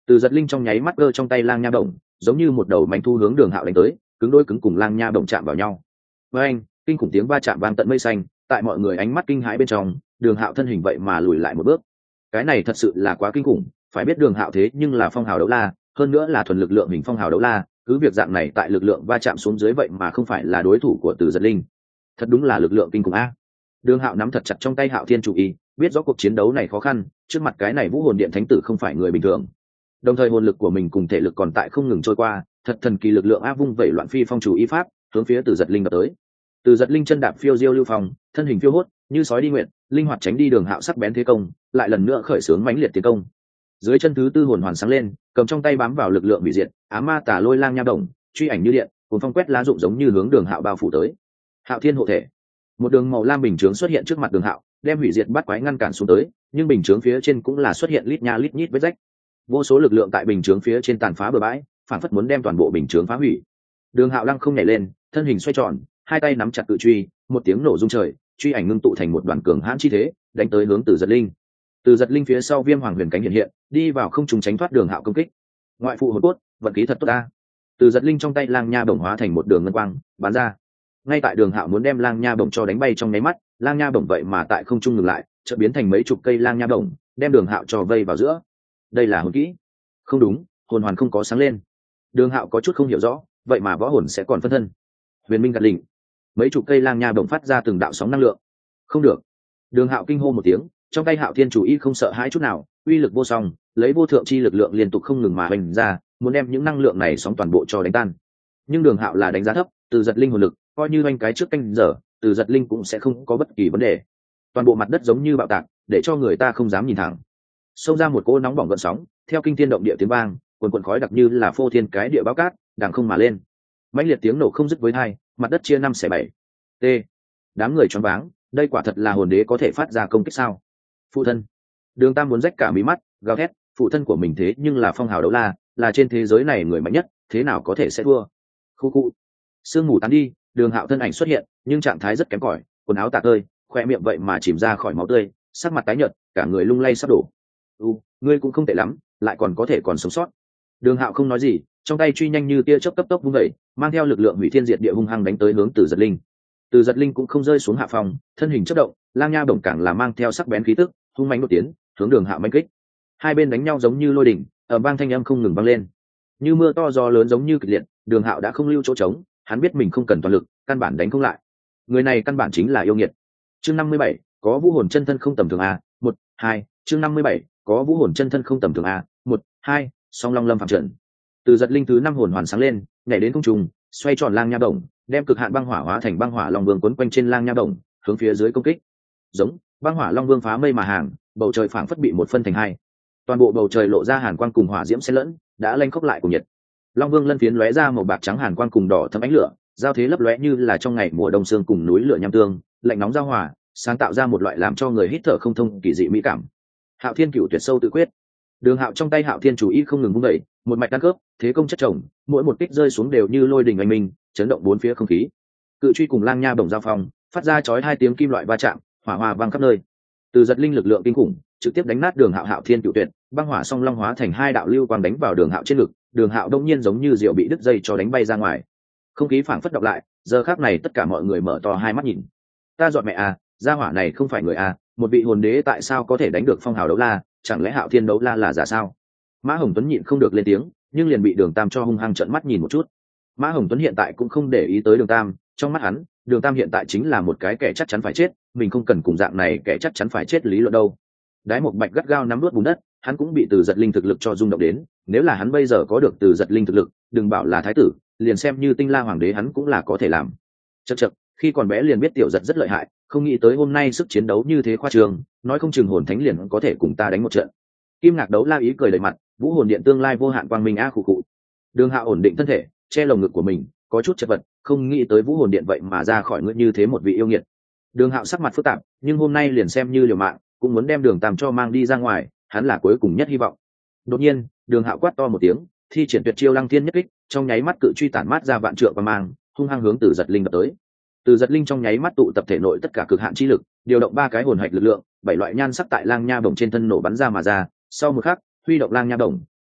Từ Giật Linh trong nháy mắt cơ trong tay lang nha bổng, giống như một đầu mánh thu hướng Đường Hạo đánh tới, cứng đôi cứng cùng lang nha bổng chạm vào nhau. Với anh, kinh khủng tiếng va chạm vang tận mây xanh, tại mọi người ánh mắt kinh hãi bên trong, Đường Hạo thân hình vậy mà lùi lại một bước. Cái này thật sự là quá kinh khủng, phải biết Đường Hạo thế nhưng là phong hào đấu la, hơn nữa là thuần lực lượng hình phong hào đấu la, cứ việc dạng này tại lực lượng va chạm xuống dưới vậy mà không phải là đối thủ của Từ Giật Linh. Thật đúng là lực lượng kinh khủng a. Đường Hạo nắm thật chặt trong tay Hạo Thiên chủ y, biết rõ cuộc chiến đấu này khó khăn, trước mặt cái này Vũ Hồn Điện Thánh tử không phải người bình thường. Đồng thời hồn lực của mình cùng thể lực còn tại không ngừng trôi qua, thật thần kỳ lực lượng áp vung vẩy loạn phi phong chủ y pháp, hướng phía Từ Giật Linh đập tới. Từ Giật Linh chân đạp phiêu diêu lưu phong, thân hình phiêu hốt, như sói đi nguyện, linh hoạt tránh đi Đường Hạo sắc bén thế công, lại lần nữa khởi xướng mãnh liệt tiến công. Dưới chân thứ tư hồn hoàn sáng lên, cầm trong tay bám vào lực lượng hủy diệt, ám ma tà lôi lang nha đồng, truy ảnh như điện, cuốn phong quét lá rụng giống như hướng Đường Hạo bao phủ tới. Hạo Thiên hộ thể. Một đường màu lam bình chướng xuất hiện trước mặt Đường Hạo, đem hủy diệt bắt quái ngăn cản xuống tới, nhưng bình chướng phía trên cũng là xuất hiện lít nha lít nhít vết rách. Vô số lực lượng tại bình chướng phía trên tàn phá bừa bãi, phản phất muốn đem toàn bộ bình chướng phá hủy. Đường Hạo lăng không nhảy lên, thân hình xoay tròn, hai tay nắm chặt cự truy, một tiếng nổ rung trời, truy ảnh ngưng tụ thành một đoàn cường hãn chi thế, đánh tới hướng Từ Giật Linh. Từ Giật Linh phía sau Viêm Hoàng Huyền cánh hiện hiện, đi vào không trùng tránh thoát Đường Hạo công kích. Ngoại phụ hồn cốt, vận khí thật tốt ta. Từ Giật Linh trong tay lang nha bổng hóa thành một đường ngân quang, bắn ra. Ngay tại Đường Hạo muốn đem lang nha bổng cho đánh bay trong nháy mắt, lang nha bổng vậy mà tại không trung ngừng lại, chợt biến thành mấy chục cây lang nha bổng, đem Đường Hạo cho vây vào giữa. Đây là hồn kỹ? Không đúng, hồn hoàn không có sáng lên. Đường Hạo có chút không hiểu rõ, vậy mà võ hồn sẽ còn phân thân. Huyền Minh gật lỉnh, mấy chục cây lang nha bổng phát ra từng đạo sóng năng lượng. Không được. Đường Hạo kinh hô một tiếng, trong tay Hạo Thiên chủ y không sợ hãi chút nào, uy lực vô song, lấy vô thượng chi lực lượng liên tục không ngừng mà hoành ra, muốn đem những năng lượng này sóng toàn bộ cho đánh tan. Nhưng Đường Hạo là đánh giá thấp, Từ Giật Linh hồn lực, coi như anh cái trước canh giờ, Từ Giật Linh cũng sẽ không có bất kỳ vấn đề. Toàn bộ mặt đất giống như bạo tạc, để cho người ta không dám nhìn thẳng. Xông ra một cỗ nóng bỏng gợn sóng, theo kinh thiên động địa tiếng vang, quần quần khói đặc như là phô thiên cái địa báo cát, đằng không mà lên. Mãnh liệt tiếng nổ không dứt với hai, mặt đất chia năm xẻ bảy. T. Đám người choáng váng, đây quả thật là hồn đế có thể phát ra công kích sao? Phụ thân. Đường Tam muốn rách cả mí mắt, gào thét, phụ thân của mình thế nhưng là phong hào đấu la, là trên thế giới này người mạnh nhất, thế nào có thể sẽ thua? Khu khu. Sương mù tán đi, Đường Hạo thân ảnh xuất hiện, nhưng trạng thái rất kém cỏi, quần áo tả tơi, khoe miệng vậy mà chìm ra khỏi máu tươi, sắc mặt tái nhợt, cả người lung lay sắp đổ. "U, ngươi cũng không tệ lắm, lại còn có thể còn sống sót." Đường Hạo không nói gì, trong tay truy nhanh như tia chớp cấp tốc vung dậy, mang theo lực lượng hủy thiên diệt địa hung hăng đánh tới hướng Từ Giật Linh. Từ Giật Linh cũng không rơi xuống hạ phòng, thân hình chớp động, lang nha bổng càng là mang theo sắc bén khí tức, hung mãnh đột tiến, hướng Đường Hạo mãnh kích. Hai bên đánh nhau giống như lôi đỉnh, ầm vang thanh âm không ngừng vang lên. Như mưa to gió lớn giống như kịch liệt, Đường Hạo đã không lưu chỗ trống, hắn biết mình không cần toàn lực, căn bản đánh không lại. Người này căn bản chính là yêu nghiệt. Chương năm mươi bảy, có vũ hồn chân thân không tầm thường a, một, hai, chương năm mươi bảy, có vũ hồn chân thân không tầm thường a, một, hai, song long lâm phạm trận. Từ Giật Linh thứ năm hồn hoàn sáng lên, nhảy đến không trung, xoay tròn lang nha bổng, đem cực hạn băng hỏa hóa thành băng hỏa long vương quấn quanh trên lang nha bổng, hướng phía dưới công kích. Giống, băng hỏa long vương phá mây mà hàng, bầu trời phảng phất bị một phân thành hai. Toàn bộ bầu trời lộ ra hàn quang cùng hỏa diễm xen lẫn, đã lanh khốc lại cùng nhiệt. Long vương lân phiến lóe ra màu bạc trắng hàn quang cùng đỏ thẫm ánh lửa, giao thế lấp lóe như là trong ngày mùa đông sương cùng núi lửa nham tương, lạnh nóng giao hòa, sáng tạo ra một loại làm cho người hít thở không thông kỳ dị mỹ cảm. Hạo Thiên Cửu tuyệt sâu tự quyết. Đường Hạo trong tay Hạo Thiên chủ ý không ngừng vung dậy, một mạch đan cướp, thế công chất chồng, mỗi một kích rơi xuống đều như lôi đình oanh minh, chấn động bốn phía không khí. Cự truy cùng lang nha bổng giao phong, phát ra chói hai tiếng kim loại va chạm, hỏa hoa vang khắp nơi. Từ Giật Linh lực lượng kinh khủng, trực tiếp đánh nát Đường Hạo Hạo Thiên Cửu tuyệt, băng hỏa song long hóa thành hai đạo lưu quang đánh vào Đường Hạo trên ngực, Đường Hạo đông nhiên giống như diều bị đứt dây cho đánh bay ra ngoài. Không khí phảng phất đọc lại, giờ khắc này tất cả mọi người mở to hai mắt nhìn. Ta dọn mẹ à, gia hỏa này không phải người à, một vị hồn đế tại sao có thể đánh được phong hào đấu la, chẳng lẽ Hạo Thiên đấu la là giả sao? Mã Hồng Tuấn nhịn không được lên tiếng, nhưng liền bị Đường Tam cho hung hăng trợn mắt nhìn một chút. Mã Hồng Tuấn hiện tại cũng không để ý tới Đường Tam, trong mắt hắn, Đường Tam hiện tại chính là một cái kẻ chắc chắn phải chết, mình không cần cùng dạng này kẻ chắc chắn phải chết lý luận đâu. Đái Một Bạch gắt gao nắm nuốt bùn đất, hắn cũng bị Từ Giật Linh thực lực cho rung động đến, nếu là hắn bây giờ có được Từ Giật Linh thực lực, đừng bảo là thái tử, liền xem như Tinh La hoàng đế hắn cũng là có thể làm. Chậc chậc, khi còn bé liền biết Tiểu Giật rất lợi hại, không nghĩ tới hôm nay sức chiến đấu như thế khoa trương, nói không chừng hồn thánh liền có thể cùng ta đánh một trận. Kim Ngạc Đấu La ý cười đầy mặt, vũ hồn điện tương lai vô hạn quang minh a khụ khụ. Đường Hạo ổn định thân thể, che lồng ngực của mình, có chút chật vật, không nghĩ tới vũ hồn điện vậy mà ra khỏi ngựa như thế một vị yêu nghiệt. Đường Hạo sắc mặt phức tạp, nhưng hôm nay liền xem như liều mạng, cũng muốn đem Đường Tam cho mang đi ra ngoài, hắn là cuối cùng nhất hy vọng. Đột nhiên, Đường Hạo quát to một tiếng, thi triển tuyệt chiêu Lăng Thiên nhất kích, trong nháy mắt cự truy tản mát ra vạn trượng quang mang, hung hăng hướng Từ Giật Linh đập tới. Từ Giật Linh trong nháy mắt tụ tập thể nội tất cả cực hạn chi lực, điều động ba cái hồn hạch lực lượng, bảy loại nhan sắc tại lang nha bổng trên thân nổ bắn ra mà ra, sau một khắc, huy động lang nha bổng,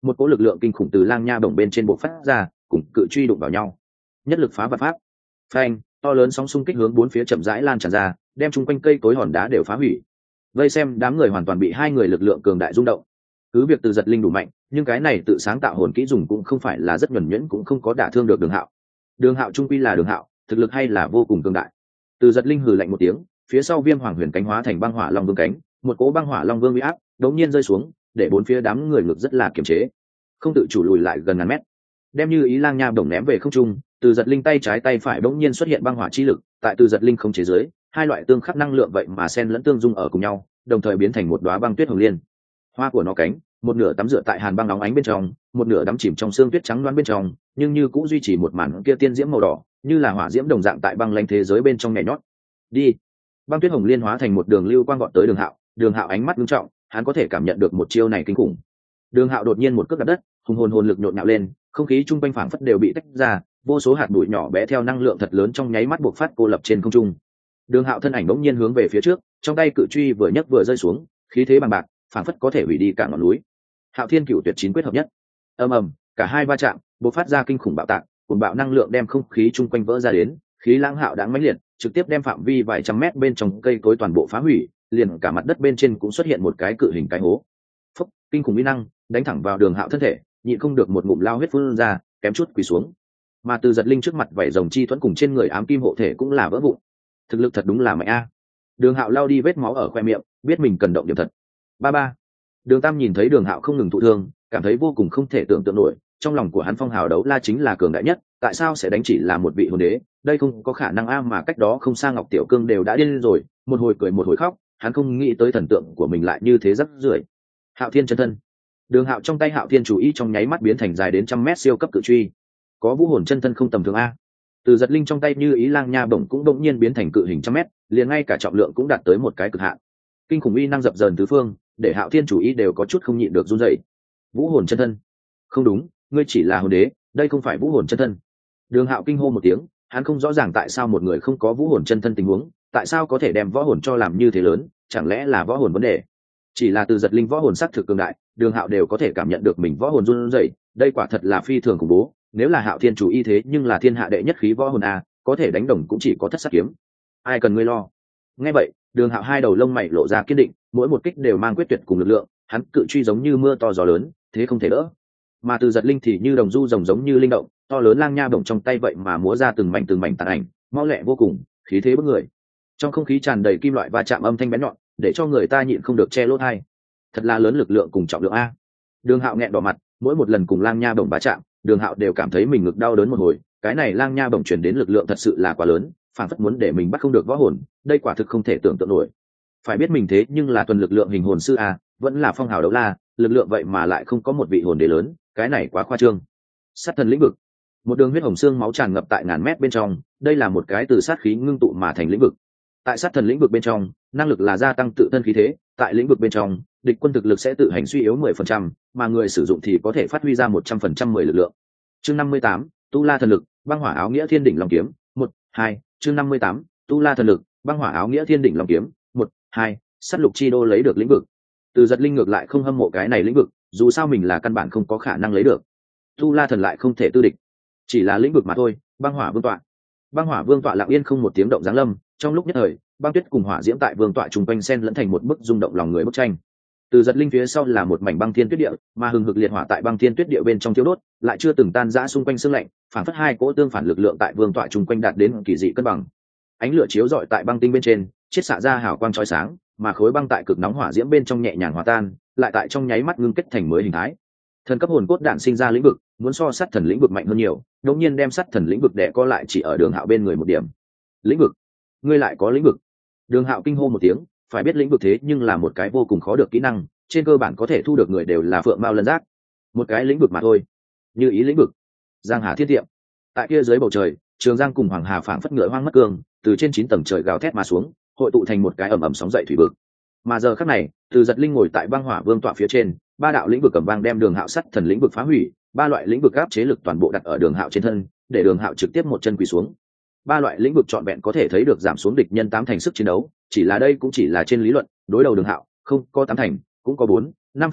một cỗ lực lượng kinh khủng từ lang nha bổng bên trên bộ phát ra cùng cự truy đụng vào nhau, nhất lực phá vật pháp. Phanh, to lớn sóng xung kích hướng bốn phía chậm rãi lan tràn ra, đem chung quanh cây cối hòn đá đều phá hủy. Vây xem đám người hoàn toàn bị hai người lực lượng cường đại rung động. Cứ việc Từ Giật Linh đủ mạnh, nhưng cái này tự sáng tạo hồn kỹ dùng cũng không phải là rất nhuần nhuyễn, cũng không có đả thương được Đường Hạo. Đường Hạo trung quy là Đường Hạo, thực lực hay là vô cùng cường đại. Từ Giật Linh hừ lạnh một tiếng, phía sau Viêm Hoàng Huyền cánh hóa thành băng hỏa long vương cánh, một cỗ băng hỏa long vương uy áp đột nhiên rơi xuống, để bốn phía đám người ngực rất là kiềm chế, không tự chủ lùi lại gần ngàn mét. Đem Như Ý Lang Nha bổng ném về không trung, Từ Giật Linh tay trái tay phải bỗng nhiên xuất hiện băng hỏa chi lực, tại Từ Giật Linh không chế dưới, hai loại tương khắc năng lượng vậy mà xen lẫn tương dung ở cùng nhau, đồng thời biến thành một đóa băng tuyết hồng liên. Hoa của nó cánh, một nửa tắm rửa tại hàn băng nóng ánh bên trong, một nửa đắm chìm trong sương tuyết trắng loáng bên trong, nhưng như cũng duy trì một màn kia tiên diễm màu đỏ, như là hỏa diễm đồng dạng tại băng lãnh thế giới bên trong nhảy nhót. Đi. Băng tuyết hồng liên hóa thành một đường lưu quang vọt tới Đường Hạo, Đường Hạo ánh mắt nghiêm trọng, hắn có thể cảm nhận được một chiêu này kinh khủng. Đường Hạo đột nhiên một cước đạp đất, hùng hồn hồn lực nhộn nhạo lên, không khí trung quanh phảng phất đều bị tách ra, vô số hạt bụi nhỏ bé theo năng lượng thật lớn trong nháy mắt bộc phát cô lập trên không trung. Đường Hạo thân ảnh bỗng nhiên hướng về phía trước, trong tay cự truy vừa nhấc vừa rơi xuống, khí thế bằng bạc, phảng phất có thể hủy đi cả ngọn núi. Hạo Thiên Cửu Tuyệt chín quyết hợp nhất. Ầm ầm, cả hai va chạm, bộc phát ra kinh khủng bạo tạc, cuồng bạo năng lượng đem không khí chung quanh vỡ ra đến, khí lãng hạo đáng mãnh liệt, trực tiếp đem phạm vi vài trăm mét bên trong cây cối toàn bộ phá hủy, liền cả mặt đất bên trên cũng xuất hiện một cái cự hình cái hố. Phốc, kinh khủng uy năng, đánh thẳng vào Đường Hạo thân thể, nhịn không được một ngụm lao huyết phun ra, kém chút quỳ xuống. Mà Từ Giật Linh trước mặt vảy rồng chi thuẫn cùng trên người ám kim hộ thể cũng là vỡ vụn. Thực lực thật đúng là mạnh a. Đường Hạo lao đi vết máu ở khoe miệng, biết mình cần động điểm thật. Ba ba. Đường Tam nhìn thấy Đường Hạo không ngừng thụ thương, cảm thấy vô cùng không thể tưởng tượng nổi, trong lòng của hắn phong hào đấu la chính là cường đại nhất, tại sao sẽ đánh chỉ là một vị hồn đế, đây không có khả năng a. Mà cách đó không xa Ngọc Tiểu Cương đều đã điên rồi, một hồi cười một hồi khóc, hắn không nghĩ tới thần tượng của mình lại như thế rắc rưởi. Hạo Thiên chân thân. Đường Hạo trong tay Hạo Thiên chủ ý trong nháy mắt biến thành dài đến trăm mét siêu cấp cự truy, có vũ hồn chân thân không tầm thường a. Từ Giật Linh trong tay Như Ý Lang Nha bổng cũng bỗng nhiên biến thành cự hình trăm mét, liền ngay cả trọng lượng cũng đạt tới một cái cực hạn. Kinh khủng uy năng dập dờn tứ phương, để Hạo Thiên chủ ý đều có chút không nhịn được run rẩy. Vũ hồn chân thân? Không đúng, ngươi chỉ là hồn đế, đây không phải vũ hồn chân thân. Đường Hạo kinh hô một tiếng, hắn không rõ ràng tại sao một người không có vũ hồn chân thân tình huống, tại sao có thể đem võ hồn cho làm như thế lớn, chẳng lẽ là võ hồn vấn đề? Chỉ là Từ Giật Linh võ hồn sắc thực cường đại, Đường Hạo đều có thể cảm nhận được mình võ hồn run rẩy, đây quả thật là phi thường khủng bố. Nếu là Hạo Thiên chủ y thế nhưng là thiên hạ đệ nhất khí võ hồn a, có thể đánh đồng cũng chỉ có Thất Sát kiếm. Ai cần ngươi lo. Nghe vậy, Đường Hạo hai đầu lông mày lộ ra kiên định, mỗi một kích đều mang quyết tuyệt cùng lực lượng, hắn cự truy giống như mưa to gió lớn, thế không thể đỡ. Mà Từ Giật Linh thì như đồng du rồng giống như linh động, to lớn lang nha bổng trong tay vậy mà múa ra từng mảnh từng mảnh tàn ảnh, mau lẹ vô cùng, khí thế bức người. Trong không khí tràn đầy kim loại va chạm âm thanh bén nhọn, để cho người ta nhịn không được che lỗ tai. Thật là lớn lực lượng cùng trọng lượng a. Đường Hạo nghẹn đỏ mặt, mỗi một lần cùng lang nha bổng va chạm, Đường Hạo đều cảm thấy mình ngực đau đớn một hồi, cái này lang nha bổng truyền đến lực lượng thật sự là quá lớn, phản phất muốn để mình bắt không được võ hồn, đây quả thực không thể tưởng tượng nổi. Phải biết mình thế nhưng là tuần lực lượng hình hồn sư a, vẫn là phong hào đấu la, lực lượng vậy mà lại không có một vị hồn đế lớn, cái này quá khoa trương. Sát thần lĩnh vực, một đường huyết hồng xương máu tràn ngập tại ngàn mét bên trong, đây là một cái từ sát khí ngưng tụ mà thành lĩnh vực. Tại sát thần lĩnh vực bên trong, năng lực là gia tăng tự thân khí thế, tại lĩnh vực bên trong, địch quân thực lực sẽ tự hành suy yếu mười phần trăm, mà người sử dụng thì có thể phát huy ra một trăm phần trăm mười lực lượng. Chương năm mươi tám, Tu La thần lực, băng hỏa áo nghĩa thiên đỉnh long kiếm, một, hai, chương năm mươi tám, Tu La thần lực, băng hỏa áo nghĩa thiên đỉnh long kiếm, một, hai, sát lục chi đô lấy được lĩnh vực. Từ Giật Linh ngược lại không hâm mộ cái này lĩnh vực, dù sao mình là căn bản không có khả năng lấy được. Tu La thần lại không thể tư địch, chỉ là lĩnh vực mà thôi. Băng hỏa vương tọa, băng hỏa vương tọa lặng yên không một tiếng động giáng lâm, trong lúc nhất thời, băng tuyết cùng hỏa diễm tại vương tọa trùng quanh xen lẫn thành một bức rung động lòng người bức tranh. Từ Giật Linh phía sau là một mảnh băng thiên tuyết địa, mà hừng hực liệt hỏa tại băng thiên tuyết địa bên trong thiêu đốt, lại chưa từng tan rã xung quanh sương lạnh, phản phất hai cỗ tương phản lực lượng tại vương tọa trùng quanh đạt đến kỳ dị cân bằng. Ánh lửa chiếu rọi tại băng tinh bên trên, chiết xạ ra hào quang chói sáng, mà khối băng tại cực nóng hỏa diễm bên trong nhẹ nhàng hòa tan, lại tại trong nháy mắt ngưng kết thành mới hình thái. Thần cấp hồn cốt đạn sinh ra lĩnh vực, muốn so sát thần lĩnh vực mạnh hơn nhiều, đột nhiên đem sát thần lĩnh vực đè co lại chỉ ở Đường Hạo bên người một điểm. Lĩnh vực? Ngươi lại có lĩnh vực? Đường Hạo kinh hô một tiếng, phải biết lĩnh vực thế nhưng là một cái vô cùng khó được kỹ năng, trên cơ bản có thể thu được người đều là phượng mao lân giác. Một cái lĩnh vực mà thôi. Như ý lĩnh vực. Giang Hà Thiên Tiệm. Tại kia dưới bầu trời, Trường Giang cùng Hoàng Hà phảng phất ngựa hoang mất cương, từ trên chín tầng trời gào thét mà xuống, hội tụ thành một cái ầm ầm sóng dậy thủy vực. Mà giờ khắc này, Từ Giật Linh ngồi tại băng hỏa vương tọa phía trên, ba đạo lĩnh vực cầm vang đem Đường Hạo sắt thần lĩnh vực phá hủy, ba loại lĩnh vực áp chế lực toàn bộ đặt ở Đường Hạo trên thân, để Đường Hạo trực tiếp một chân quỳ xuống. Ba loại lĩnh vực trọn vẹn có thể thấy được giảm xuống địch nhân tám thành sức chiến đấu, chỉ là đây cũng chỉ là trên lý luận, đối đầu Đường Hạo, không có tám thành, cũng có bốn, năm phần mười,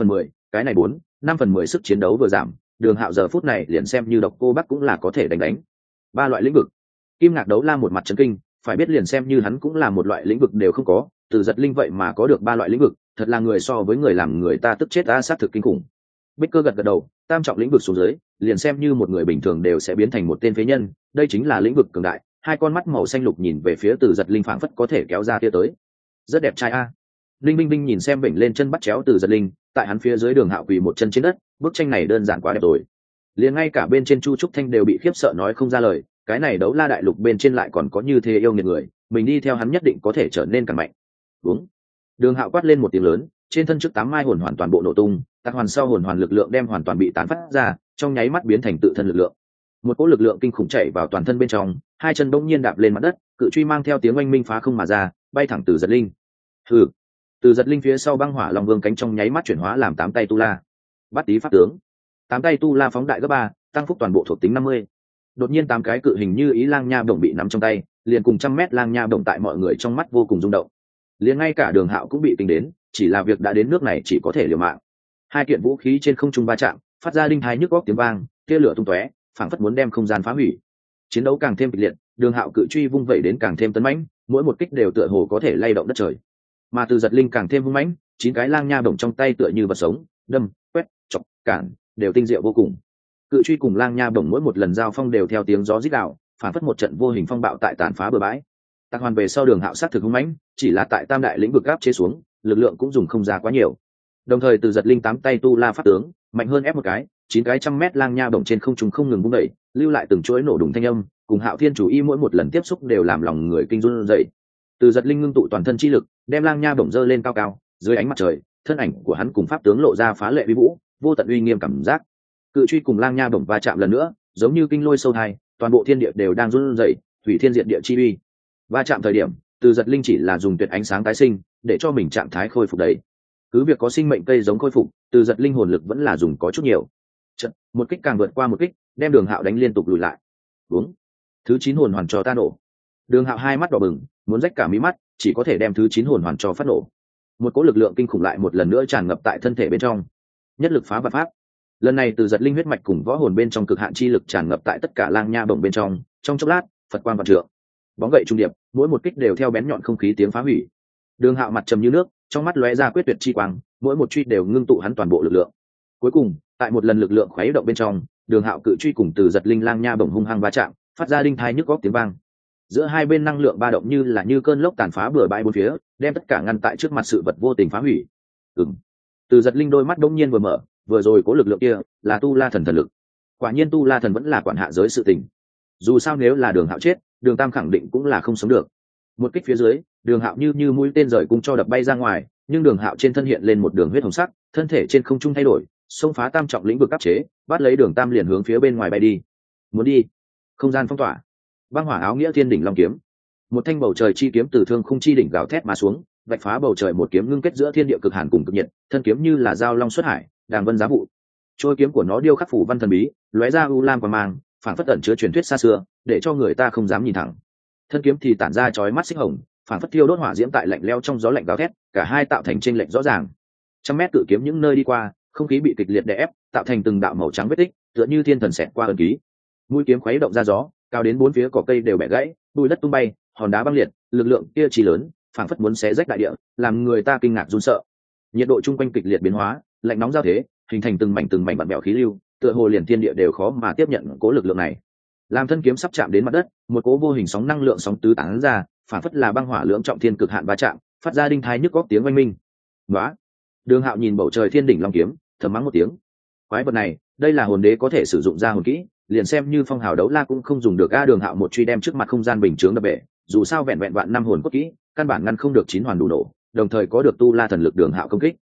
cái này bốn năm phần mười sức chiến đấu vừa giảm, đường hạo giờ phút này liền xem như độc cô bắc cũng là có thể đánh đánh ba loại lĩnh vực. Kim Ngạc Đấu La một mặt chấn kinh, phải biết liền xem như hắn cũng là một loại lĩnh vực đều không có, Từ Giật Linh vậy mà có được ba loại lĩnh vực, thật là người so với người làm người ta tức chết ta, sát thực kinh khủng. Bích Cơ gật gật đầu, tam trọng lĩnh vực xuống dưới, liền xem như một người bình thường đều sẽ biến thành một tên phế nhân, đây chính là lĩnh vực cường đại. Hai con mắt màu xanh lục nhìn về phía Từ Giật Linh, phảng phất có thể kéo ra tia tới. Rất đẹp trai a. Linh Binh Binh nhìn xem bệnh lên chân bắt chéo Từ Giật Linh, tại hắn phía dưới Đường Hạo quỳ một chân trên đất, bức tranh này đơn giản quá đẹp rồi. Liền ngay cả bên trên Chu Trúc Thanh đều bị khiếp sợ nói không ra lời, cái này Đấu La đại lục bên trên lại còn có như thế yêu nghiệt người, mình đi theo hắn nhất định có thể trở nên càng mạnh. Đúng. Đường Hạo quát lên một tiếng lớn, trên thân trước tám mai hồn hoàn toàn bộ nổ tung, tạc hoàn sau hồn hoàn lực lượng đem hoàn toàn bị tán phát ra, trong nháy mắt biến thành tự thân lực lượng. Một cỗ lực lượng kinh khủng chảy vào toàn thân bên trong, hai chân bỗng nhiên đạp lên mặt đất, cự truy mang theo tiếng oanh minh phá không mà ra, bay thẳng Từ Giật Linh. Hừ. Từ Giật Linh phía sau băng hỏa long vương cánh trong nháy mắt chuyển hóa làm tám tay tu la. Bắt tí pháp tướng. Tám tay tu la phóng đại gấp ba, tăng phúc toàn bộ thuộc tính năm mươi. Đột nhiên tám cái cự hình như ý lang nha bổng bị nắm trong tay, liền cùng trăm mét lang nha bổng tại mọi người trong mắt vô cùng rung động. Liền ngay cả Đường Hạo cũng bị kinh đến, chỉ là việc đã đến nước này chỉ có thể liều mạng. Hai kiện vũ khí trên không trung va chạm, phát ra đinh thái nhức góc tiếng vang, tia lửa tung tóe, phảng phất muốn đem không gian phá hủy. Chiến đấu càng thêm kịch liệt, Đường Hạo cự truy vung vẩy đến càng thêm tấn mãnh, mỗi một kích đều tựa hồ có thể lay động đất trời. Mà Từ Giật Linh càng thêm hung mãnh, chín cái lang nha bổng trong tay tựa như vật sống, đâm, quét, chọc, cản, đều tinh diệu vô cùng. Cự truy cùng lang nha bổng mỗi một lần giao phong đều theo tiếng gió rít gào, phản phất một trận vô hình phong bạo tại tàn phá bờ bãi. Tạc hoàn về sau Đường Hạo sát thực hung mãnh, chỉ là tại tam đại lĩnh vực áp chế xuống, lực lượng cũng dùng không ra quá nhiều. Đồng thời Từ Giật Linh tám tay tu la pháp tướng, mạnh hơn ép một cái, chín cái trăm mét lang nha bổng trên không trung không ngừng vung đẩy, lưu lại từng chuỗi nổ đùng thanh âm, cùng Hạo Thiên chủ y mỗi một lần tiếp xúc đều làm lòng người kinh run rẩy. Từ Giật Linh ngưng tụ toàn thân chi lực, đem lang nha bổng dơ lên cao cao, dưới ánh mặt trời, thân ảnh của hắn cùng pháp tướng lộ ra phá lệ uy vũ, vô tận uy nghiêm cảm giác. Cự truy cùng lang nha bổng va chạm lần nữa, giống như kinh lôi sâu thai, toàn bộ thiên địa đều đang run rẩy, hủy thiên diệt địa chi uy. Va chạm thời điểm, Từ Giật Linh chỉ là dùng tuyệt ánh sáng tái sinh, để cho mình trạng thái khôi phục đấy. Cứ việc có sinh mệnh cây giống khôi phục, Từ Giật Linh hồn lực vẫn là dùng có chút nhiều. Chật, một kích càng vượt qua một kích, đem Đường Hạo đánh liên tục lùi lại. Đúng. Thứ chín hồn hoàn cho ta nổ. Đường Hạo hai mắt đỏ bừng, muốn rách cả mí mắt, chỉ có thể đem thứ chín hồn hoàn cho phát nổ. Một cỗ lực lượng kinh khủng lại một lần nữa tràn ngập tại thân thể bên trong. Nhất lực phá vạn pháp. Lần này Từ Giật Linh huyết mạch cùng võ hồn bên trong cực hạn chi lực tràn ngập tại tất cả lang nha bổng bên trong, trong chốc lát, Phật quang vạn trượng. Bóng gậy trung điệp, mỗi một kích đều theo bén nhọn không khí tiếng phá hủy. Đường Hạo mặt trầm như nước, trong mắt lóe ra quyết tuyệt chi quang, mỗi một truy đều ngưng tụ hắn toàn bộ lực lượng. Cuối cùng, tại một lần lực lượng khuấy động bên trong, Đường Hạo cự truy cùng Từ Giật Linh lang nha bổng hung hăng va chạm, phát ra đinh thai nhức góc tiếng vang. Giữa hai bên năng lượng ba động như là như cơn lốc tàn phá bừa bãi bốn phía, đem tất cả ngăn tại trước mặt sự vật vô tình phá hủy. Ừm. Từ Giật Linh đôi mắt đông nhiên vừa mở, vừa rồi có lực lượng kia, là tu la thần thần lực. Quả nhiên tu la thần vẫn là quản hạ giới sự tình. Dù sao nếu là Đường Hạo chết, Đường Tam khẳng định cũng là không sống được. Một kích phía dưới, Đường Hạo như như mũi tên rời cung cho đập bay ra ngoài, nhưng Đường Hạo trên thân hiện lên một đường huyết hồng sắc, thân thể trên không trung thay đổi, xông phá tam trọng lĩnh vực áp chế, bắt lấy Đường Tam liền hướng phía bên ngoài bay đi. Muốn đi? Không gian phong tỏa. Băng hỏa áo nghĩa thiên đỉnh long kiếm. Một thanh bầu trời chi kiếm từ thương khung chi đỉnh gào thét mà xuống, vạch phá bầu trời một kiếm ngưng kết giữa thiên địa cực hàn cùng cực nhiệt, thân kiếm như là dao long xuất hải, đàng vân giá vụ. Trôi kiếm của nó điêu khắc phủ văn thần bí, lóe ra u lam quang mang, phản phất ẩn chứa truyền thuyết xa xưa, để cho người ta không dám nhìn thẳng. Thân kiếm thì tản ra chói mắt xích hồng, phản phất thiêu đốt hỏa diễm tại lạnh lẽo trong gió lạnh gào thét, cả hai tạo thành chênh lệch rõ ràng. Trăm mét cự kiếm những nơi đi qua, không khí bị kịch liệt đè ép, tạo thành từng đạo màu trắng vết tích, tựa như thiên thần xẹt qua ấn ký. Mũi kiếm khuấy động ra gió, cao đến bốn phía cỏ cây đều bẻ gãy, bụi đất tung bay, hòn đá băng liệt, lực lượng kia chỉ lớn, phảng phất muốn xé rách đại địa, làm người ta kinh ngạc run sợ. Nhiệt độ chung quanh kịch liệt biến hóa, lạnh nóng giao thế, hình thành từng mảnh từng mảnh vặn bèo khí lưu, tựa hồ liền thiên địa đều khó mà tiếp nhận cố lực lượng này. Làm thân kiếm sắp chạm đến mặt đất, một cỗ vô hình sóng năng lượng sóng tứ tán ra, phảng phất là băng hỏa lưỡng trọng thiên cực hạn va chạm, phát ra đinh thái nhức góc tiếng oanh minh. Đó. Đường Hạo nhìn bầu trời thiên đỉnh long kiếm, thầm mắng một tiếng. Quái vật này, đây là hồn đế có thể sử dụng ra hồn kỹ, liền xem như phong hào đấu la cũng không dùng được. A Đường Hạo một truy đem trước mặt không gian bình chướng đập bể, dù sao vẹn vẹn vạn năm hồn cốt kỹ, căn bản ngăn không được chín hoàn đủ nổ, đồng thời có được tu la thần lực Đường Hạo công kích.